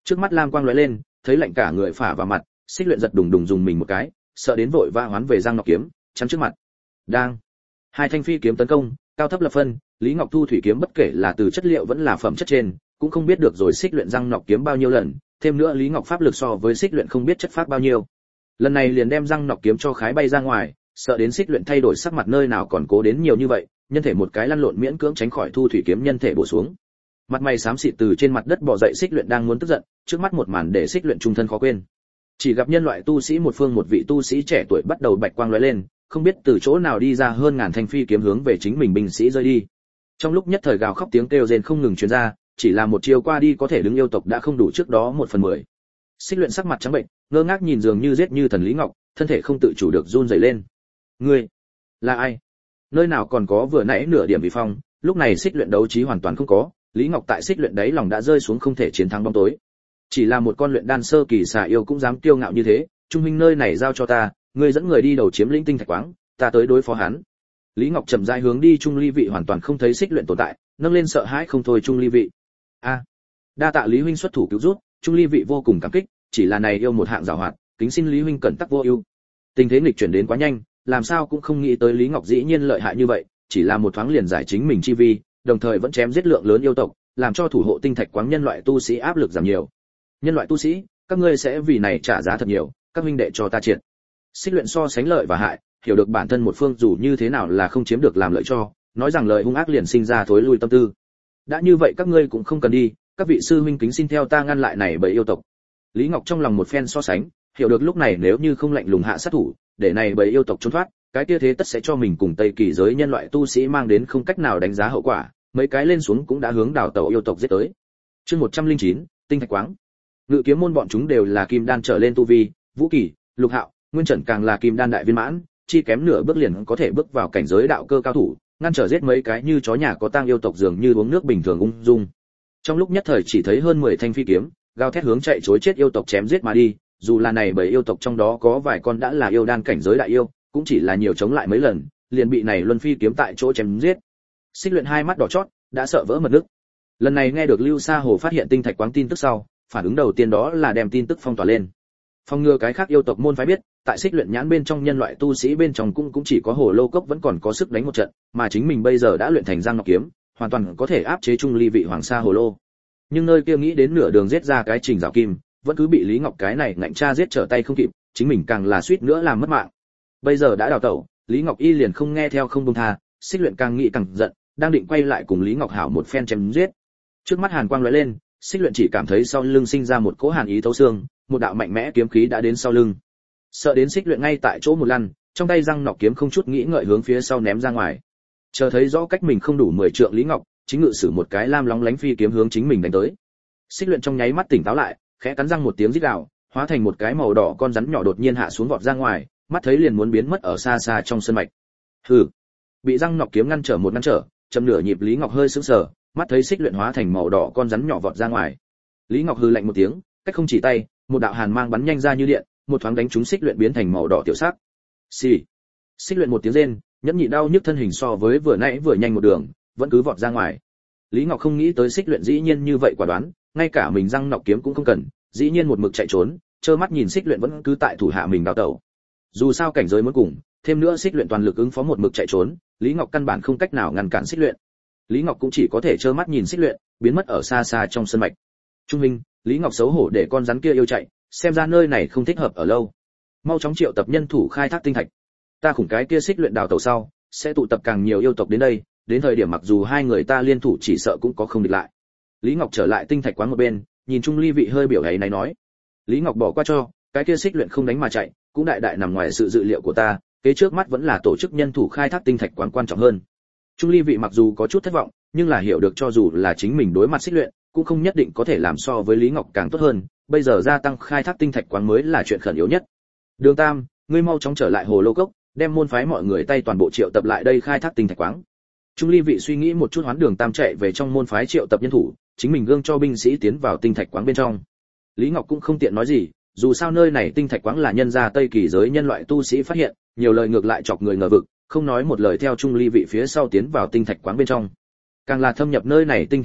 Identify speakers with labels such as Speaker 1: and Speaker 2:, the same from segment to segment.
Speaker 1: Trước mắt lam quang lóe lên, thấy lạnh cả người phả vào mặt, Xích Luyện giật đùng đùng dùng mình một cái, sợ đến vội vã hoán về răng nọc kiếm, chắn trước mặt. Đang, hai thanh phi kiếm tấn công, cao thấp lập phân, Lý Ngọc Thu thủy kiếm bất kể là từ chất liệu vẫn là phẩm chất trên, cũng không biết được rồi Xích Luyện răng nọc kiếm bao nhiêu lần, thêm nữa Lý Ngọc pháp lực so với Xích Luyện không biết chất phát bao nhiêu. Lần này liền đem răng nọc kiếm cho khái bay ra ngoài, sợ đến Xích Luyện thay đổi sắc mặt nơi nào còn cố đến nhiều như vậy, nhân thể một cái lăn lộn miễn cưỡng tránh khỏi Thu thủy kiếm nhân thể bổ xuống. Mặt mày xám xịt từ trên mặt đất bò dậy, Xích Luyện đang muốn tức giận, trước mắt một màn để Xích Luyện trung thân khó quên. Chỉ gặp nhân loại tu sĩ một phương một vị tu sĩ trẻ tuổi bắt đầu bạch quang lóe lên, không biết từ chỗ nào đi ra hơn ngàn thanh phi kiếm hướng về chính mình binh sĩ rơi đi. Trong lúc nhất thời gào khóc tiếng kêu rên không ngừng truyền ra, chỉ là một chiều qua đi có thể đứng yêu tộc đã không đủ trước đó 1/10. Xích Luyện sắc mặt trắng bệnh, ngơ ngác nhìn dường như giết như thần Lý Ngọc, thân thể không tự chủ được run rẩy lên. Ngươi là ai? Nơi nào còn có vừa nãy nửa điểm bị phong, lúc này Xích Luyện đấu trí hoàn toàn không có, Lý Ngọc tại Xích Luyện đấy lòng đã rơi xuống không thể chiến thắng bóng tối. Chỉ là một con luyện đan sơ kỳ xà yêu cũng dám kiêu ngạo như thế, trung huynh nơi này giao cho ta, ngươi dẫn người đi đầu chiếm lĩnh tinh thạch quáng, ta tới đối phó hắn. Lý Ngọc chậm rãi hướng đi Trung Ly Vị hoàn toàn không thấy Xích Luyện tồn tại, nâng lên sợ hãi không thôi Trung Ly Vị. A, đa tạ Lý huynh xuất thủ cứu giúp, Trung Ly Vị vô cùng cảm kích, chỉ là này yêu một hạng giàu hoạt, kính xin Lý huynh cẩn tắc vô ưu. Tình thế nghịch chuyển đến quá nhanh, làm sao cũng không nghĩ tới Lý Ngọc dĩ nhiên lợi hại như vậy, chỉ là một thoáng liền giải chính mình chi vi, đồng thời vẫn chém giết lượng lớn yêu tộc, làm cho thủ hộ tinh thạch quáng nhân loại tu sĩ áp lực giảm nhiều. Nhân loại tu sĩ, các ngươi sẽ vì này trả giá thật nhiều, các huynh đệ cho ta triệt. Xích Luyện so sánh lợi và hại, hiểu được bản thân một phương dù như thế nào là không chiếm được làm lợi cho, nói rằng lời hung ác liền sinh ra thối lui tâm tư. Đã như vậy các ngươi cũng không cần đi, các vị sư huynh kính xin theo ta ngăn lại này bởi yêu tộc. Lý Ngọc trong lòng một phen so sánh, hiểu được lúc này nếu như không lạnh lùng hạ sát thủ, để này bởi yêu tộc trốn thoát, cái kia thế tất sẽ cho mình cùng Tây Kỳ giới nhân loại tu sĩ mang đến không cách nào đánh giá hậu quả, mấy cái lên xuống cũng đã hướng đào tẩu yêu tộc giết tới. Chương 109, tinh thạch quáng. Ngự kiếm môn bọn chúng đều là kim đan trở lên tu vi, Vũ Kỳ, Lục Hạo, Nguyên Trần càng là kim đan đại viên mãn, chi kém nửa bước liền có thể bước vào cảnh giới đạo cơ cao thủ, ngăn trở giết mấy cái như chó nhà có tang yêu tộc dường như uống nước bình thường ung dung. Trong lúc nhất thời chỉ thấy hơn 10 thanh phi kiếm, gào thét hướng chạy trối chết yêu tộc chém giết mà đi, dù là này bởi yêu tộc trong đó có vài con đã là yêu đan cảnh giới đại yêu, cũng chỉ là nhiều chống lại mấy lần, liền bị này luân phi kiếm tại chỗ chém giết. Xích Luyện hai mắt đỏ chót, đã sợ vỡ mật nước. Lần này nghe được Lưu Sa Hồ phát hiện tinh thạch quáng tin tức sau, phản ứng đầu tiên đó là đem tin tức phong tỏa lên. Phong ngừa cái khác yêu tộc môn phái biết, tại Xích Luyện nhãn bên trong nhân loại tu sĩ bên trong cũng chỉ có Hồ Lô Cốc vẫn còn có sức đánh một trận, mà chính mình bây giờ đã luyện thành Giang Ngọc kiếm, hoàn toàn có thể áp chế Trung Ly Vị Hoàng Sa Hồ Lô. Nhưng nơi kia nghĩ đến nửa đường giết ra cái Trình Giảo Kim, vẫn cứ bị Lý Ngọc cái này ngạnh cha giết trở tay không kịp, chính mình càng là suýt nữa làm mất mạng. Bây giờ đã đào tẩu, Lý Ngọc y liền không nghe theo không buông tha, Xích Luyện càng nghĩ càng giận, đang định quay lại cùng Lý Ngọc hảo một phen chém giết. Trước mắt hàn quang lóe lên, Xích Luyện chỉ cảm thấy sau lưng sinh ra một cỗ hàn ý thấu xương, một đạo mạnh mẽ kiếm khí đã đến sau lưng. Sợ đến Xích Luyện ngay tại chỗ một lăn, trong tay răng nọc kiếm không chút nghĩ ngợi hướng phía sau ném ra ngoài. Chờ thấy rõ cách mình không đủ 10 trượng Lý Ngọc, chính ngự sử một cái lam lóng lánh phi kiếm hướng chính mình đánh tới. Xích Luyện trong nháy mắt tỉnh táo lại, khẽ cắn răng một tiếng rít gào, hóa thành một cái màu đỏ con rắn nhỏ đột nhiên hạ xuống vọt ra ngoài, mắt thấy liền muốn biến mất ở xa xa trong sân mạch. Hừ. Bị răng nọc kiếm ngăn trở, chậm nửa nhịp Lý Ngọc hơi sững sờ, mắt thấy Xích Luyện hóa thành màu đỏ con rắn nhỏ vọt ra ngoài. Lý Ngọc hừ lạnh một tiếng, cách không chỉ tay, một đạo hàn mang bắn nhanh ra như điện, một thoáng đánh trúng Xích Luyện biến thành màu đỏ tiểu sắc. Xì. Xích Luyện một tiếng rên, nhẫn nhịn đau nhức thân hình so với vừa nãy vừa nhanh một đường, vẫn cứ vọt ra ngoài. Lý Ngọc không nghĩ tới Xích Luyện dĩ nhiên như vậy quả đoán, ngay cả mình răng nọc kiếm cũng không cần, dĩ nhiên một mực chạy trốn, trơ mắt nhìn Xích Luyện vẫn cứ tại thủ hạ mình đào tẩu. Dù sao cảnh giới muốn cùng, thêm nữa Xích Luyện toàn lực ứng phó một mực chạy trốn, Lý Ngọc căn bản không cách nào ngăn cản Xích Luyện. Lý Ngọc cũng chỉ có thể trơ mắt nhìn Xích Luyện biến mất ở xa xa trong sân mạch. Trung huynh, Lý Ngọc xấu hổ để con rắn kia yêu chạy, xem ra nơi này không thích hợp ở lâu. Mau chóng triệu tập nhân thủ khai thác tinh thạch. Ta khủng cái kia Xích Luyện đào tẩu sau, sẽ tụ tập càng nhiều yêu tộc đến đây, đến thời điểm mặc dù hai người ta liên thủ chỉ sợ cũng có không địch lại. Lý Ngọc trở lại tinh thạch quán một bên, nhìn Trung Ly Vị hơi biểu ấy này nói. Lý Ngọc bỏ qua cho, cái kia Xích Luyện không đánh mà chạy, cũng đại đại nằm ngoài sự dự liệu của ta, kế trước mắt vẫn là tổ chức nhân thủ khai thác tinh thạch quán quan trọng hơn. Trung Ly Vị mặc dù có chút thất vọng, nhưng là hiểu được cho dù là chính mình đối mặt Xích Luyện, cũng không nhất định có thể làm so với Lý Ngọc càng tốt hơn, bây giờ gia tăng khai thác tinh thạch quán mới là chuyện khẩn yếu nhất. Đường Tam, ngươi mau chóng trở lại Hồ Lô Cốc, đem môn phái mọi người tay toàn bộ triệu tập lại đây khai thác tinh thạch quán. Trung Ly Vị suy nghĩ một chút hoán Đường Tam chạy về trong môn phái triệu tập nhân thủ, chính mình gương cho binh sĩ tiến vào tinh thạch quán bên trong. Lý Ngọc cũng không tiện nói gì, dù sao nơi này tinh thạch quán là nhân gia Tây Kỳ giới nhân loại tu sĩ phát hiện, nhiều lời ngược lại chọc người ngờ vực, không nói một lời theo Trung Ly Vị phía sau tiến vào tinh thạch quán bên trong. Càng là thâm nhập nơi này tinh thạch quán,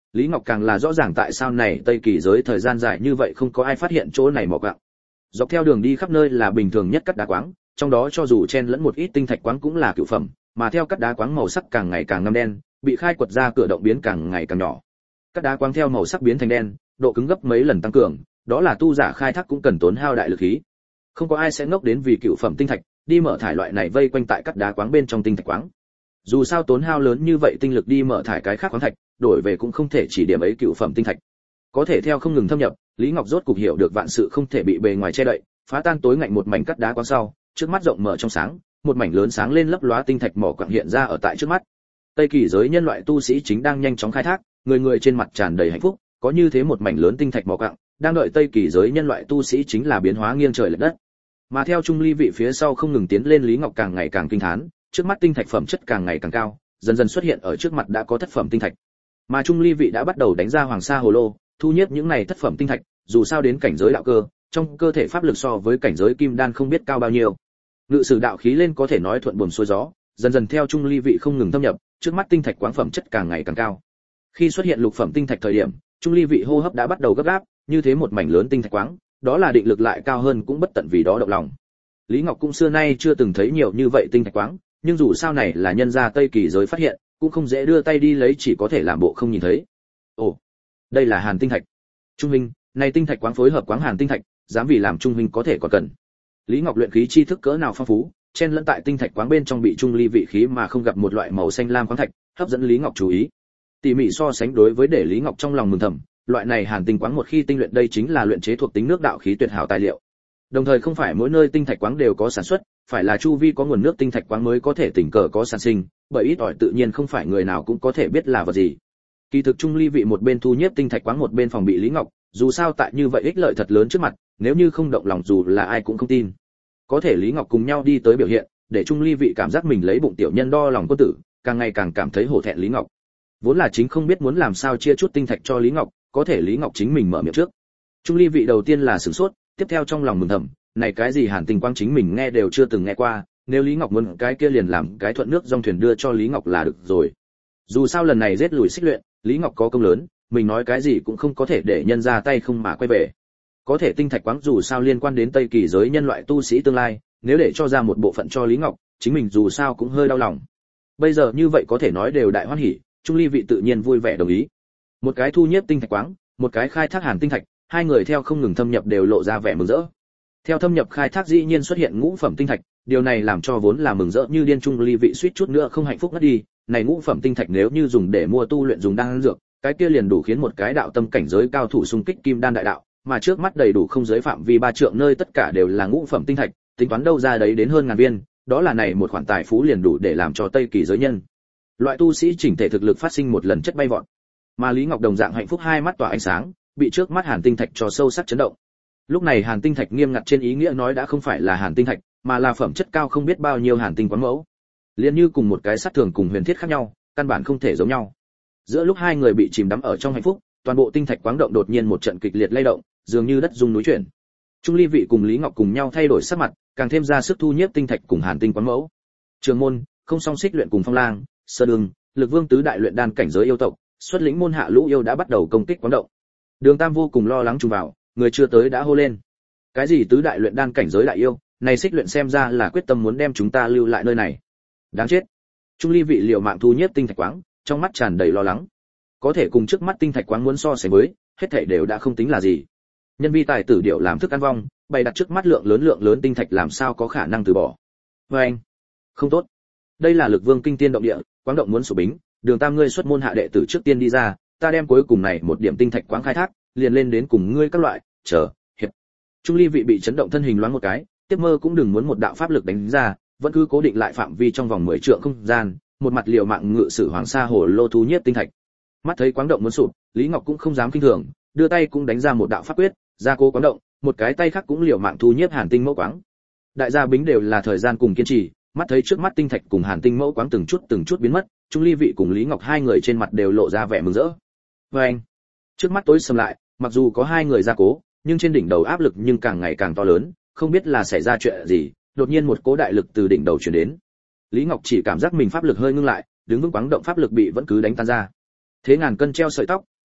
Speaker 1: Lý Ngọc càng là rõ ràng tại sao này Tây Kỳ giới thời gian dài như vậy không có ai phát hiện chỗ này mỏ quặng. Dọc theo đường đi khắp nơi là bình thường nhất cắt đá quáng, trong đó cho dù chen lẫn một ít tinh thạch quáng cũng là cựu phẩm, mà theo cắt đá quáng màu sắc càng ngày càng ngăm đen, bị khai quật ra cửa động biến càng ngày càng nhỏ. Cắt đá quáng theo màu sắc biến thành đen, độ cứng gấp mấy lần tăng cường, đó là tu giả khai thác cũng cần tốn hao đại lực khí. Không có ai sẽ ngốc đến vì cựu phẩm tinh thạch, đi mở thải loại này vây quanh tại cắt đá quáng bên trong tinh thạch quáng. Dù sao tốn hao lớn như vậy tinh lực đi mở thải cái khác khoáng thạch, đổi về cũng không thể chỉ điểm ấy cựu phẩm tinh thạch. Có thể theo không ngừng thâm nhập, Lý Ngọc rốt cục hiểu được vạn sự không thể bị bề ngoài che đậy, phá tan tối ngạnh một mảnh cắt đá quáng sau, trước mắt rộng mở trong sáng, một mảnh lớn sáng lên lấp lóa tinh thạch mỏ quặng hiện ra ở tại trước mắt. Tây Kỳ giới nhân loại tu sĩ chính đang nhanh chóng khai thác, người người trên mặt tràn đầy hạnh phúc, có như thế một mảnh lớn tinh thạch mỏ quặng, đang đợi Tây Kỳ giới nhân loại tu sĩ chính là biến hóa nghiêng trời lệch đất. Mà theo Trung Ly vị phía sau không ngừng tiến lên, Lý Ngọc càng ngày càng kinh thán, trước mắt tinh thạch phẩm chất càng ngày càng cao, dần dần xuất hiện ở trước mặt đã có thất phẩm tinh thạch. Mà Trung Ly vị đã bắt đầu đánh ra Hoàng Sa Hồ Lô, thu nhiếp những này thất phẩm tinh thạch, dù sao đến cảnh giới đạo cơ, trong cơ thể pháp lực so với cảnh giới kim đan không biết cao bao nhiêu. Ngự sử đạo khí lên có thể nói thuận buồm xuôi gió, dần dần theo Trung Ly vị không ngừng thâm nhập, trước mắt tinh thạch quáng phẩm chất càng ngày càng cao. Khi xuất hiện lục phẩm tinh thạch thời điểm, Trung Ly vị hô hấp đã bắt đầu gấp gáp, như thế một mảnh lớn tinh thạch quáng, đó là định lực lại cao hơn cũng bất tận vì đó động lòng. Lý Ngọc cũng xưa nay chưa từng thấy nhiều như vậy tinh thạch quáng, nhưng dù sao này là nhân gia Tây Kỳ giới phát hiện, cũng không dễ đưa tay đi lấy, chỉ có thể làm bộ không nhìn thấy. Ồ, đây là Hàn tinh thạch. Trung huynh, này tinh thạch quáng phối hợp quáng Hàn tinh thạch, dám vì làm Trung huynh có thể còn cần. Lý Ngọc luyện khí chi thức cỡ nào phong phú, chen lẫn tại tinh thạch quáng bên trong bị Trung Ly vị khí mà không gặp một loại màu xanh lam khoáng thạch, hấp dẫn Lý Ngọc chú ý. Tỉ mỉ so sánh đối với để Lý Ngọc trong lòng mừng thầm, loại này Hàn tinh quáng một khi tinh luyện đây chính là luyện chế thuộc tính nước đạo khí tuyệt hảo tài liệu. Đồng thời không phải mỗi nơi tinh thạch quáng đều có sản xuất, phải là chu vi có nguồn nước tinh thạch quáng mới có thể tình cờ có sản sinh, bởi ít ỏi tự nhiên không phải người nào cũng có thể biết là vật gì. Kỳ thực Trung Ly vị một bên thu nhiếp tinh thạch quáng một bên phòng bị Lý Ngọc, dù sao tại như vậy ích lợi thật lớn trước mặt, nếu như không động lòng dù là ai cũng không tin. Có thể Lý Ngọc cùng nhau đi tới biểu hiện, để Trung Ly vị cảm giác mình lấy bụng tiểu nhân đo lòng quân tử, càng ngày càng cảm thấy hổ thẹn Lý Ngọc. Vốn là chính không biết muốn làm sao chia chút tinh thạch cho Lý Ngọc, có thể Lý Ngọc chính mình mở miệng trước. Trung Ly vị đầu tiên là sửng sốt, tiếp theo trong lòng mừng thầm, này cái gì Hàn tinh quang chính mình nghe đều chưa từng nghe qua, nếu Lý Ngọc muốn cái kia liền làm cái thuận nước dòng thuyền đưa cho Lý Ngọc là được rồi. Dù sao lần này giết lùi xích luyện, Lý Ngọc có công lớn, mình nói cái gì cũng không có thể để nhân ra tay không mà quay về. Có thể tinh thạch quáng dù sao liên quan đến Tây Kỳ giới nhân loại tu sĩ tương lai, nếu để cho ra một bộ phận cho Lý Ngọc, chính mình dù sao cũng hơi đau lòng. Bây giờ như vậy có thể nói đều đại hoan hỉ, Trung Ly vị tự nhiên vui vẻ đồng ý. Một cái thu nhiếp tinh thạch quáng, một cái khai thác Hàn tinh thạch, hai người theo không ngừng thâm nhập đều lộ ra vẻ mừng rỡ. Theo thâm nhập khai thác dĩ nhiên xuất hiện ngũ phẩm tinh thạch, điều này làm cho vốn là mừng rỡ như điên Trung Ly vị suýt chút nữa không hạnh phúc ngất đi, này ngũ phẩm tinh thạch nếu như dùng để mua tu luyện dùng đan dược, cái kia liền đủ khiến một cái đạo tâm cảnh giới cao thủ xung kích kim đan đại đạo, mà trước mắt đầy đủ không giới phạm vi 3 trượng nơi tất cả đều là ngũ phẩm tinh thạch, tính toán đâu ra đấy đến hơn ngàn viên, đó là này một khoản tài phú liền đủ để làm cho Tây Kỳ giới nhân loại tu sĩ chỉnh thể thực lực phát sinh một lần chất bay vọt. Mà Lý Ngọc đồng dạng hạnh phúc hai mắt tỏa ánh sáng, bị trước mắt Hàn tinh thạch cho sâu sắc chấn động. Lúc này Hàn tinh thạch nghiêm ngặt trên ý nghĩa nói đã không phải là Hàn tinh thạch, mà là phẩm chất cao không biết bao nhiêu Hàn tinh quán mẫu. Liên như cùng một cái sắt thường cùng huyền thiết khác nhau, căn bản không thể giống nhau. Giữa lúc hai người bị chìm đắm ở trong hạnh phúc, toàn bộ tinh thạch quáng động đột nhiên một trận kịch liệt lay động, dường như đất rung núi chuyển. Trung Ly vị cùng Lý Ngọc cùng nhau thay đổi sắc mặt, càng thêm ra sức thu nhiếp tinh thạch cùng Hàn tinh quán mẫu. Trường môn, không song xích luyện cùng Phong Lang, Sơn Đường, Lực Vương tứ đại luyện đan cảnh giới yêu tộc, xuất lĩnh môn hạ lũ yêu đã bắt đầu công kích quáng động. Đường Tam vô cùng lo lắng trùng vào, người chưa tới đã hô lên. Cái gì tứ đại luyện đan cảnh giới đại yêu, này xích luyện xem ra là quyết tâm muốn đem chúng ta lưu lại nơi này. Đáng chết. Trung Ly vị liều mạng thu nhiếp tinh thạch quáng, trong mắt tràn đầy lo lắng. Có thể cùng trước mắt tinh thạch quáng muốn so sánh với, hết thảy đều đã không tính là gì. Nhân vi tài tử điệu làm thức ăn vong, bày đặt trước mắt lượng lớn tinh thạch làm sao có khả năng từ bỏ. Với anh, không tốt. Đây là Lực Vương kinh tiên động địa, quáng động muốn sổ bính, Đường Tam ngươi xuất môn hạ đệ tử trước tiên đi ra, ta đem cuối cùng này một điểm tinh thạch quáng khai thác, liền lên đến cùng ngươi các loại, chờ, hiệp. Trung Ly vị bị chấn động thân hình loáng một cái, tiếp mơ cũng đừng muốn một đạo pháp lực đánh ra, vẫn cứ cố định lại phạm vi trong vòng 10 trượng không gian, một mặt liều mạng ngự sử Hoàng Sa Hồ Lô thu nhiếp tinh thạch. Mắt thấy quáng động muốn sụp, Lý Ngọc cũng không dám kinh thường, đưa tay cũng đánh ra một đạo pháp quyết, gia cố quáng động, một cái tay khác cũng liều mạng thu nhiếp Hàn tinh mẫu quáng. Đại gia bính đều là thời gian cùng kiên trì, mắt thấy trước mắt tinh thạch cùng Hàn tinh mẫu quáng từng chút biến mất, Trung Ly vị cùng Lý Ngọc hai người trên mặt đều lộ ra vẻ mừng rỡ. Và anh, trước mắt tối sầm lại, mặc dù có hai người gia cố, nhưng trên đỉnh đầu áp lực nhưng càng ngày càng to lớn, không biết là xảy ra chuyện gì, đột nhiên một cỗ đại lực từ đỉnh đầu truyền đến. Lý Ngọc chỉ cảm giác mình pháp lực hơi ngưng lại, đứng vững quáng động pháp lực bị vẫn cứ đánh tan ra. Thế ngàn cân treo sợi tóc,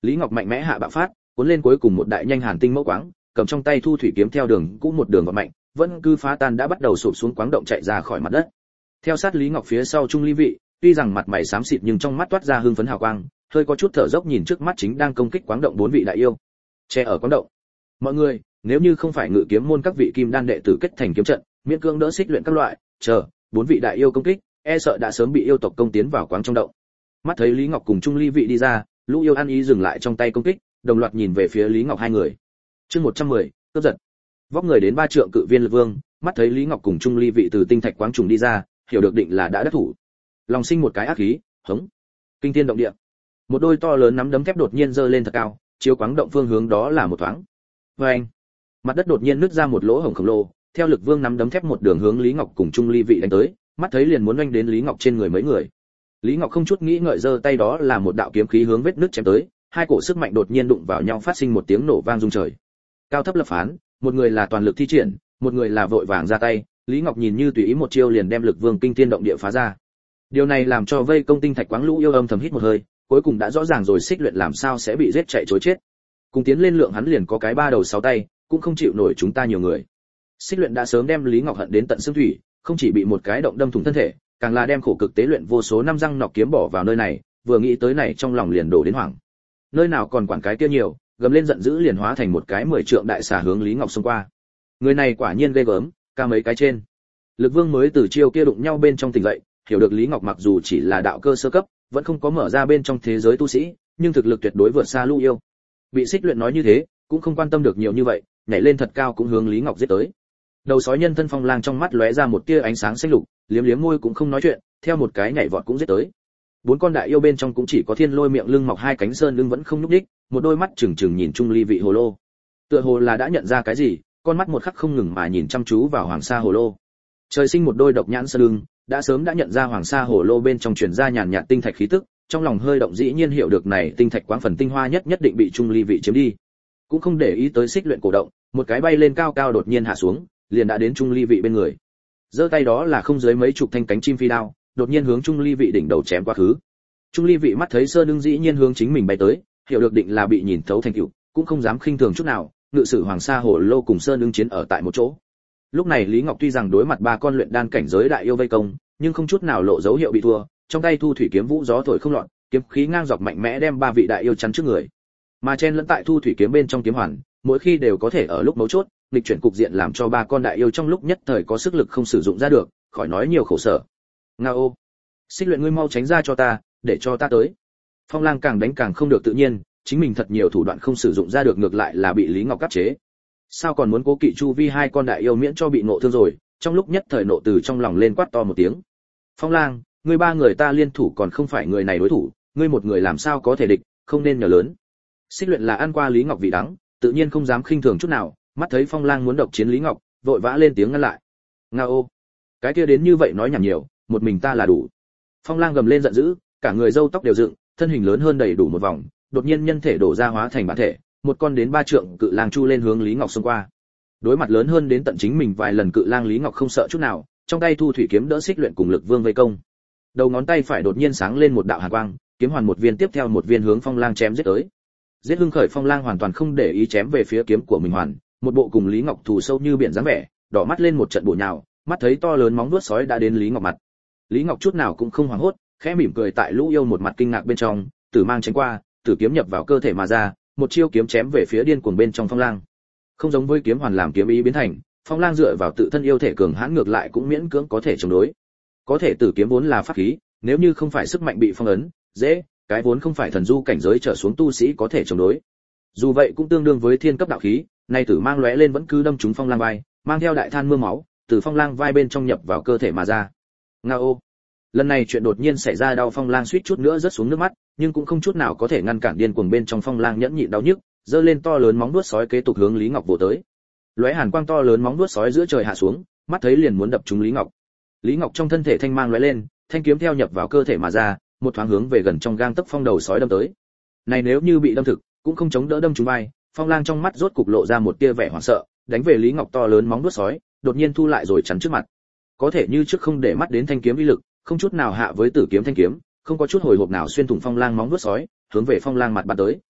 Speaker 1: Lý Ngọc mạnh mẽ hạ bạo phát, cuốn lên cuối cùng một đại nhanh hàn tinh mẫu quáng, cầm trong tay thu thủy kiếm theo đường cũ một đường vào mạnh, vẫn cứ phá tan đã bắt đầu sụp xuống quáng động chạy ra khỏi mặt đất. Theo sát Lý Ngọc phía sau Trung Ly Vị, tuy rằng mặt mày xám xịt nhưng trong mắt toát ra hưng phấn hào quang, hơi có chút thở dốc nhìn trước mắt chính đang công kích quáng động bốn vị đại yêu. Che ở quáng động. Mọi người, nếu như không phải ngự kiếm môn các vị kim đan đệ tử kết thành kiếm trận, miễn cưỡng đỡ xích luyện các loại, chờ bốn vị đại yêu công kích, e sợ đã sớm bị yêu tộc công tiến vào quáng trong động. Mắt thấy Lý Ngọc cùng Trung Ly Vị đi ra, lũ yêu ăn ý dừng lại trong tay công kích, đồng loạt nhìn về phía Lý Ngọc hai người. Chương 110, cướp giật. Vóc người đến 3 trượng cự viên Lực Vương, mắt thấy Lý Ngọc cùng Trung Ly Vị từ tinh thạch quáng trùng đi ra, hiểu được định là đã đắc thủ. Lòng sinh một cái ác khí, hống. Kinh thiên động địa. Một đôi to lớn nắm đấm thép đột nhiên giơ lên thật cao, chiếu quáng động phương hướng đó là một thoáng. Oeng. Mặt đất đột nhiên nứt ra một lỗ hổng khổng lồ, theo Lực Vương nắm đấm thép một đường hướng Lý Ngọc cùng Trung Ly Vị đánh tới, mắt thấy liền muốn oanh đến Lý Ngọc trên người mấy người. Lý Ngọc không chút nghĩ ngợi giơ tay đó là một đạo kiếm khí hướng vết nứt chém tới, hai cổ sức mạnh đột nhiên đụng vào nhau phát sinh một tiếng nổ vang rung trời. Cao thấp lập phán, một người là toàn lực thi triển, một người là vội vàng ra tay, Lý Ngọc nhìn như tùy ý một chiêu liền đem Lực Vương kinh thiên động địa phá ra. Điều này làm cho vây công tinh thạch quáng lũ yêu âm thầm hít một hơi, cuối cùng đã rõ ràng rồi xích luyện làm sao sẽ bị giết chạy trối chết. Cùng tiến lên lượng hắn liền có cái ba đầu sáu tay, cũng không chịu nổi chúng ta nhiều người. Xích luyện đã sớm đem Lý Ngọc hận đến tận xương thủy, không chỉ bị một cái động đâm thủng thân thể, càng là đem khổ cực tế luyện vô số năm răng nọc kiếm bỏ vào nơi này, vừa nghĩ tới này trong lòng liền đổ đến hoảng. Nơi nào còn quản cái kia nhiều, gầm lên giận dữ liền hóa thành một cái 10 trượng đại xà hướng Lý Ngọc xông qua. Người này quả nhiên ghê gớm, ca mấy cái trên. Lực Vương mới từ chiêu kia đụng nhau bên trong tỉnh dậy, hiểu được Lý Ngọc mặc dù chỉ là đạo cơ sơ cấp, vẫn không có mở ra bên trong thế giới tu sĩ, nhưng thực lực tuyệt đối vượt xa lũ yêu. Bị xích luyện nói như thế, cũng không quan tâm được nhiều như vậy, nhảy lên thật cao cũng hướng Lý Ngọc giết tới. Đầu sói nhân thân Phong Lang trong mắt lóe ra một tia ánh sáng xanh lục, liếm liếm môi cũng không nói chuyện, theo một cái nhảy vọt cũng giết tới. Bốn con đại yêu bên trong cũng chỉ có Thiên Lôi miệng lưng mọc hai cánh sơn lưng vẫn không nhúc nhích, một đôi mắt trừng trừng nhìn Trung Ly Vị hồ lô. Tựa hồ là đã nhận ra cái gì, con mắt một khắc không ngừng mà nhìn chăm chú vào Hoàng Sa hồ lô. Trời sinh một đôi độc nhãn sơn lưng, đã sớm đã nhận ra Hoàng Sa hồ lô bên trong truyền ra nhàn nhạt tinh thạch khí tức, trong lòng hơi động dĩ nhiên hiểu được này tinh thạch quáng phần tinh hoa nhất định bị Trung Ly Vị chiếm đi. Cũng không để ý tới xích luyện cổ động, một cái bay lên cao cao đột nhiên hạ xuống, liền đã đến Trung Ly Vị bên người. Giơ tay đó là không dưới mấy chục thanh cánh chim phi đao, đột nhiên hướng Trung Ly Vị đỉnh đầu chém qua khứ. Trung Ly Vị mắt thấy sơn lưng dĩ nhiên hướng chính mình bay tới, hiểu được định là bị nhìn thấu thành tựu, cũng không dám khinh thường chút nào, ngự sử Hoàng Sa hồ lô cùng sơn lưng chiến ở tại một chỗ. Lúc này Lý Ngọc tuy rằng đối mặt ba con luyện đan cảnh giới đại yêu vây công, nhưng không chút nào lộ dấu hiệu bị thua, trong tay thu thủy kiếm vũ gió thổi không loạn, kiếm khí ngang dọc mạnh mẽ đem ba vị đại yêu chắn trước người. Mà chen lẫn tại thu thủy kiếm bên trong kiếm hoàn, mỗi khi đều có thể ở lúc mấu chốt, nghịch chuyển cục diện làm cho ba con đại yêu trong lúc nhất thời có sức lực không sử dụng ra được, khỏi nói nhiều khổ sở. Ngao, xích luyện ngươi mau tránh ra cho ta, để cho ta tới. Phong Lang càng đánh càng không được tự nhiên, chính mình thật nhiều thủ đoạn không sử dụng ra được ngược lại là bị Lý Ngọc cắt chế. Sao còn muốn cố kỵ chu vi hai con đại yêu miễn cho bị nộ thương rồi, trong lúc nhất thời nộ từ trong lòng lên quát to một tiếng. Phong Lang, ngươi ba người ta liên thủ còn không phải người này đối thủ, ngươi một người làm sao có thể địch, không nên nhờ lớn. Xích luyện là ăn qua Lý Ngọc vị đắng, tự nhiên không dám khinh thường chút nào, mắt thấy Phong Lang muốn độc chiến Lý Ngọc, vội vã lên tiếng ngăn lại. Ngao, cái kia đến như vậy nói nhảm nhiều, một mình ta là đủ. Phong Lang gầm lên giận dữ, cả người râu tóc đều dựng, thân hình lớn hơn đầy đủ một vòng, đột nhiên nhân thể đổ ra hóa thành bản thể, một con đến 3 trượng cự lang chu lên hướng Lý Ngọc xông qua. Đối mặt lớn hơn đến tận chính mình vài lần cự lang Lý Ngọc không sợ chút nào, trong tay thu thủy kiếm đỡ xích luyện cùng Lực Vương vây công. Đầu ngón tay phải đột nhiên sáng lên một đạo hàn quang, kiếm hoàn một viên tiếp theo một viên hướng Phong Lang chém giết tới. Giết hưng khởi Phong Lang hoàn toàn không để ý chém về phía kiếm của mình hoàn, một bộ cùng Lý Ngọc thù sâu như biển dáng vẻ, đỏ mắt lên một trận bổ nhào, mắt thấy to lớn móng vuốt sói đã đến Lý Ngọc mặt. Lý Ngọc chút nào cũng không hoảng hốt, khẽ mỉm cười tại lũ yêu một mặt kinh ngạc bên trong, tử mang tránh qua, tử kiếm nhập vào cơ thể mà ra, một chiêu kiếm chém về phía điên cuồng bên trong Phong Lang. Không giống với kiếm hoàn làm kiếm ý biến thành, Phong Lang dựa vào tự thân yêu thể cường hãn ngược lại cũng miễn cưỡng có thể chống đối. Có thể tử kiếm vốn là pháp khí, nếu như không phải sức mạnh bị phong ấn, dễ, cái vốn không phải thần du cảnh giới trở xuống tu sĩ có thể chống đối. Dù vậy cũng tương đương với thiên cấp đạo khí, nay tử mang lóe lên vẫn cứ đâm trúng Phong Lang vai, mang theo đại than mưa máu, từ Phong Lang vai bên trong nhập vào cơ thể mà ra. Ngao. Lần này chuyện đột nhiên xảy ra đau Phong Lang suýt chút nữa rớt xuống nước mắt, nhưng cũng không chút nào có thể ngăn cản điên cuồng bên trong Phong Lang nhẫn nhịn đau nhức, giơ lên to lớn móng vuốt sói kế tục hướng Lý Ngọc vồ tới. Lóe hàn quang to lớn móng vuốt sói giữa trời hạ xuống, mắt thấy liền muốn đập trúng Lý Ngọc. Lý Ngọc trong thân thể thanh mang lóe lên, thanh kiếm theo nhập vào cơ thể mà ra, một thoáng hướng về gần trong gang tấc phong đầu sói đâm tới. Này nếu như bị đâm thực, cũng không chống đỡ đâm trúng vai, Phong Lang trong mắt rốt cục lộ ra một tia vẻ hoảng sợ, đánh về Lý Ngọc to lớn móng vuốt sói, đột nhiên thu lại rồi chắn trước mặt. Có thể như trước không để mắt đến thanh kiếm uy lực, không chút nào hạ với tử kiếm thanh kiếm, không có chút hồi hộp nào xuyên thủng Phong Lang móng vuốt sói, hướng về Phong Lang mặt bắn tới.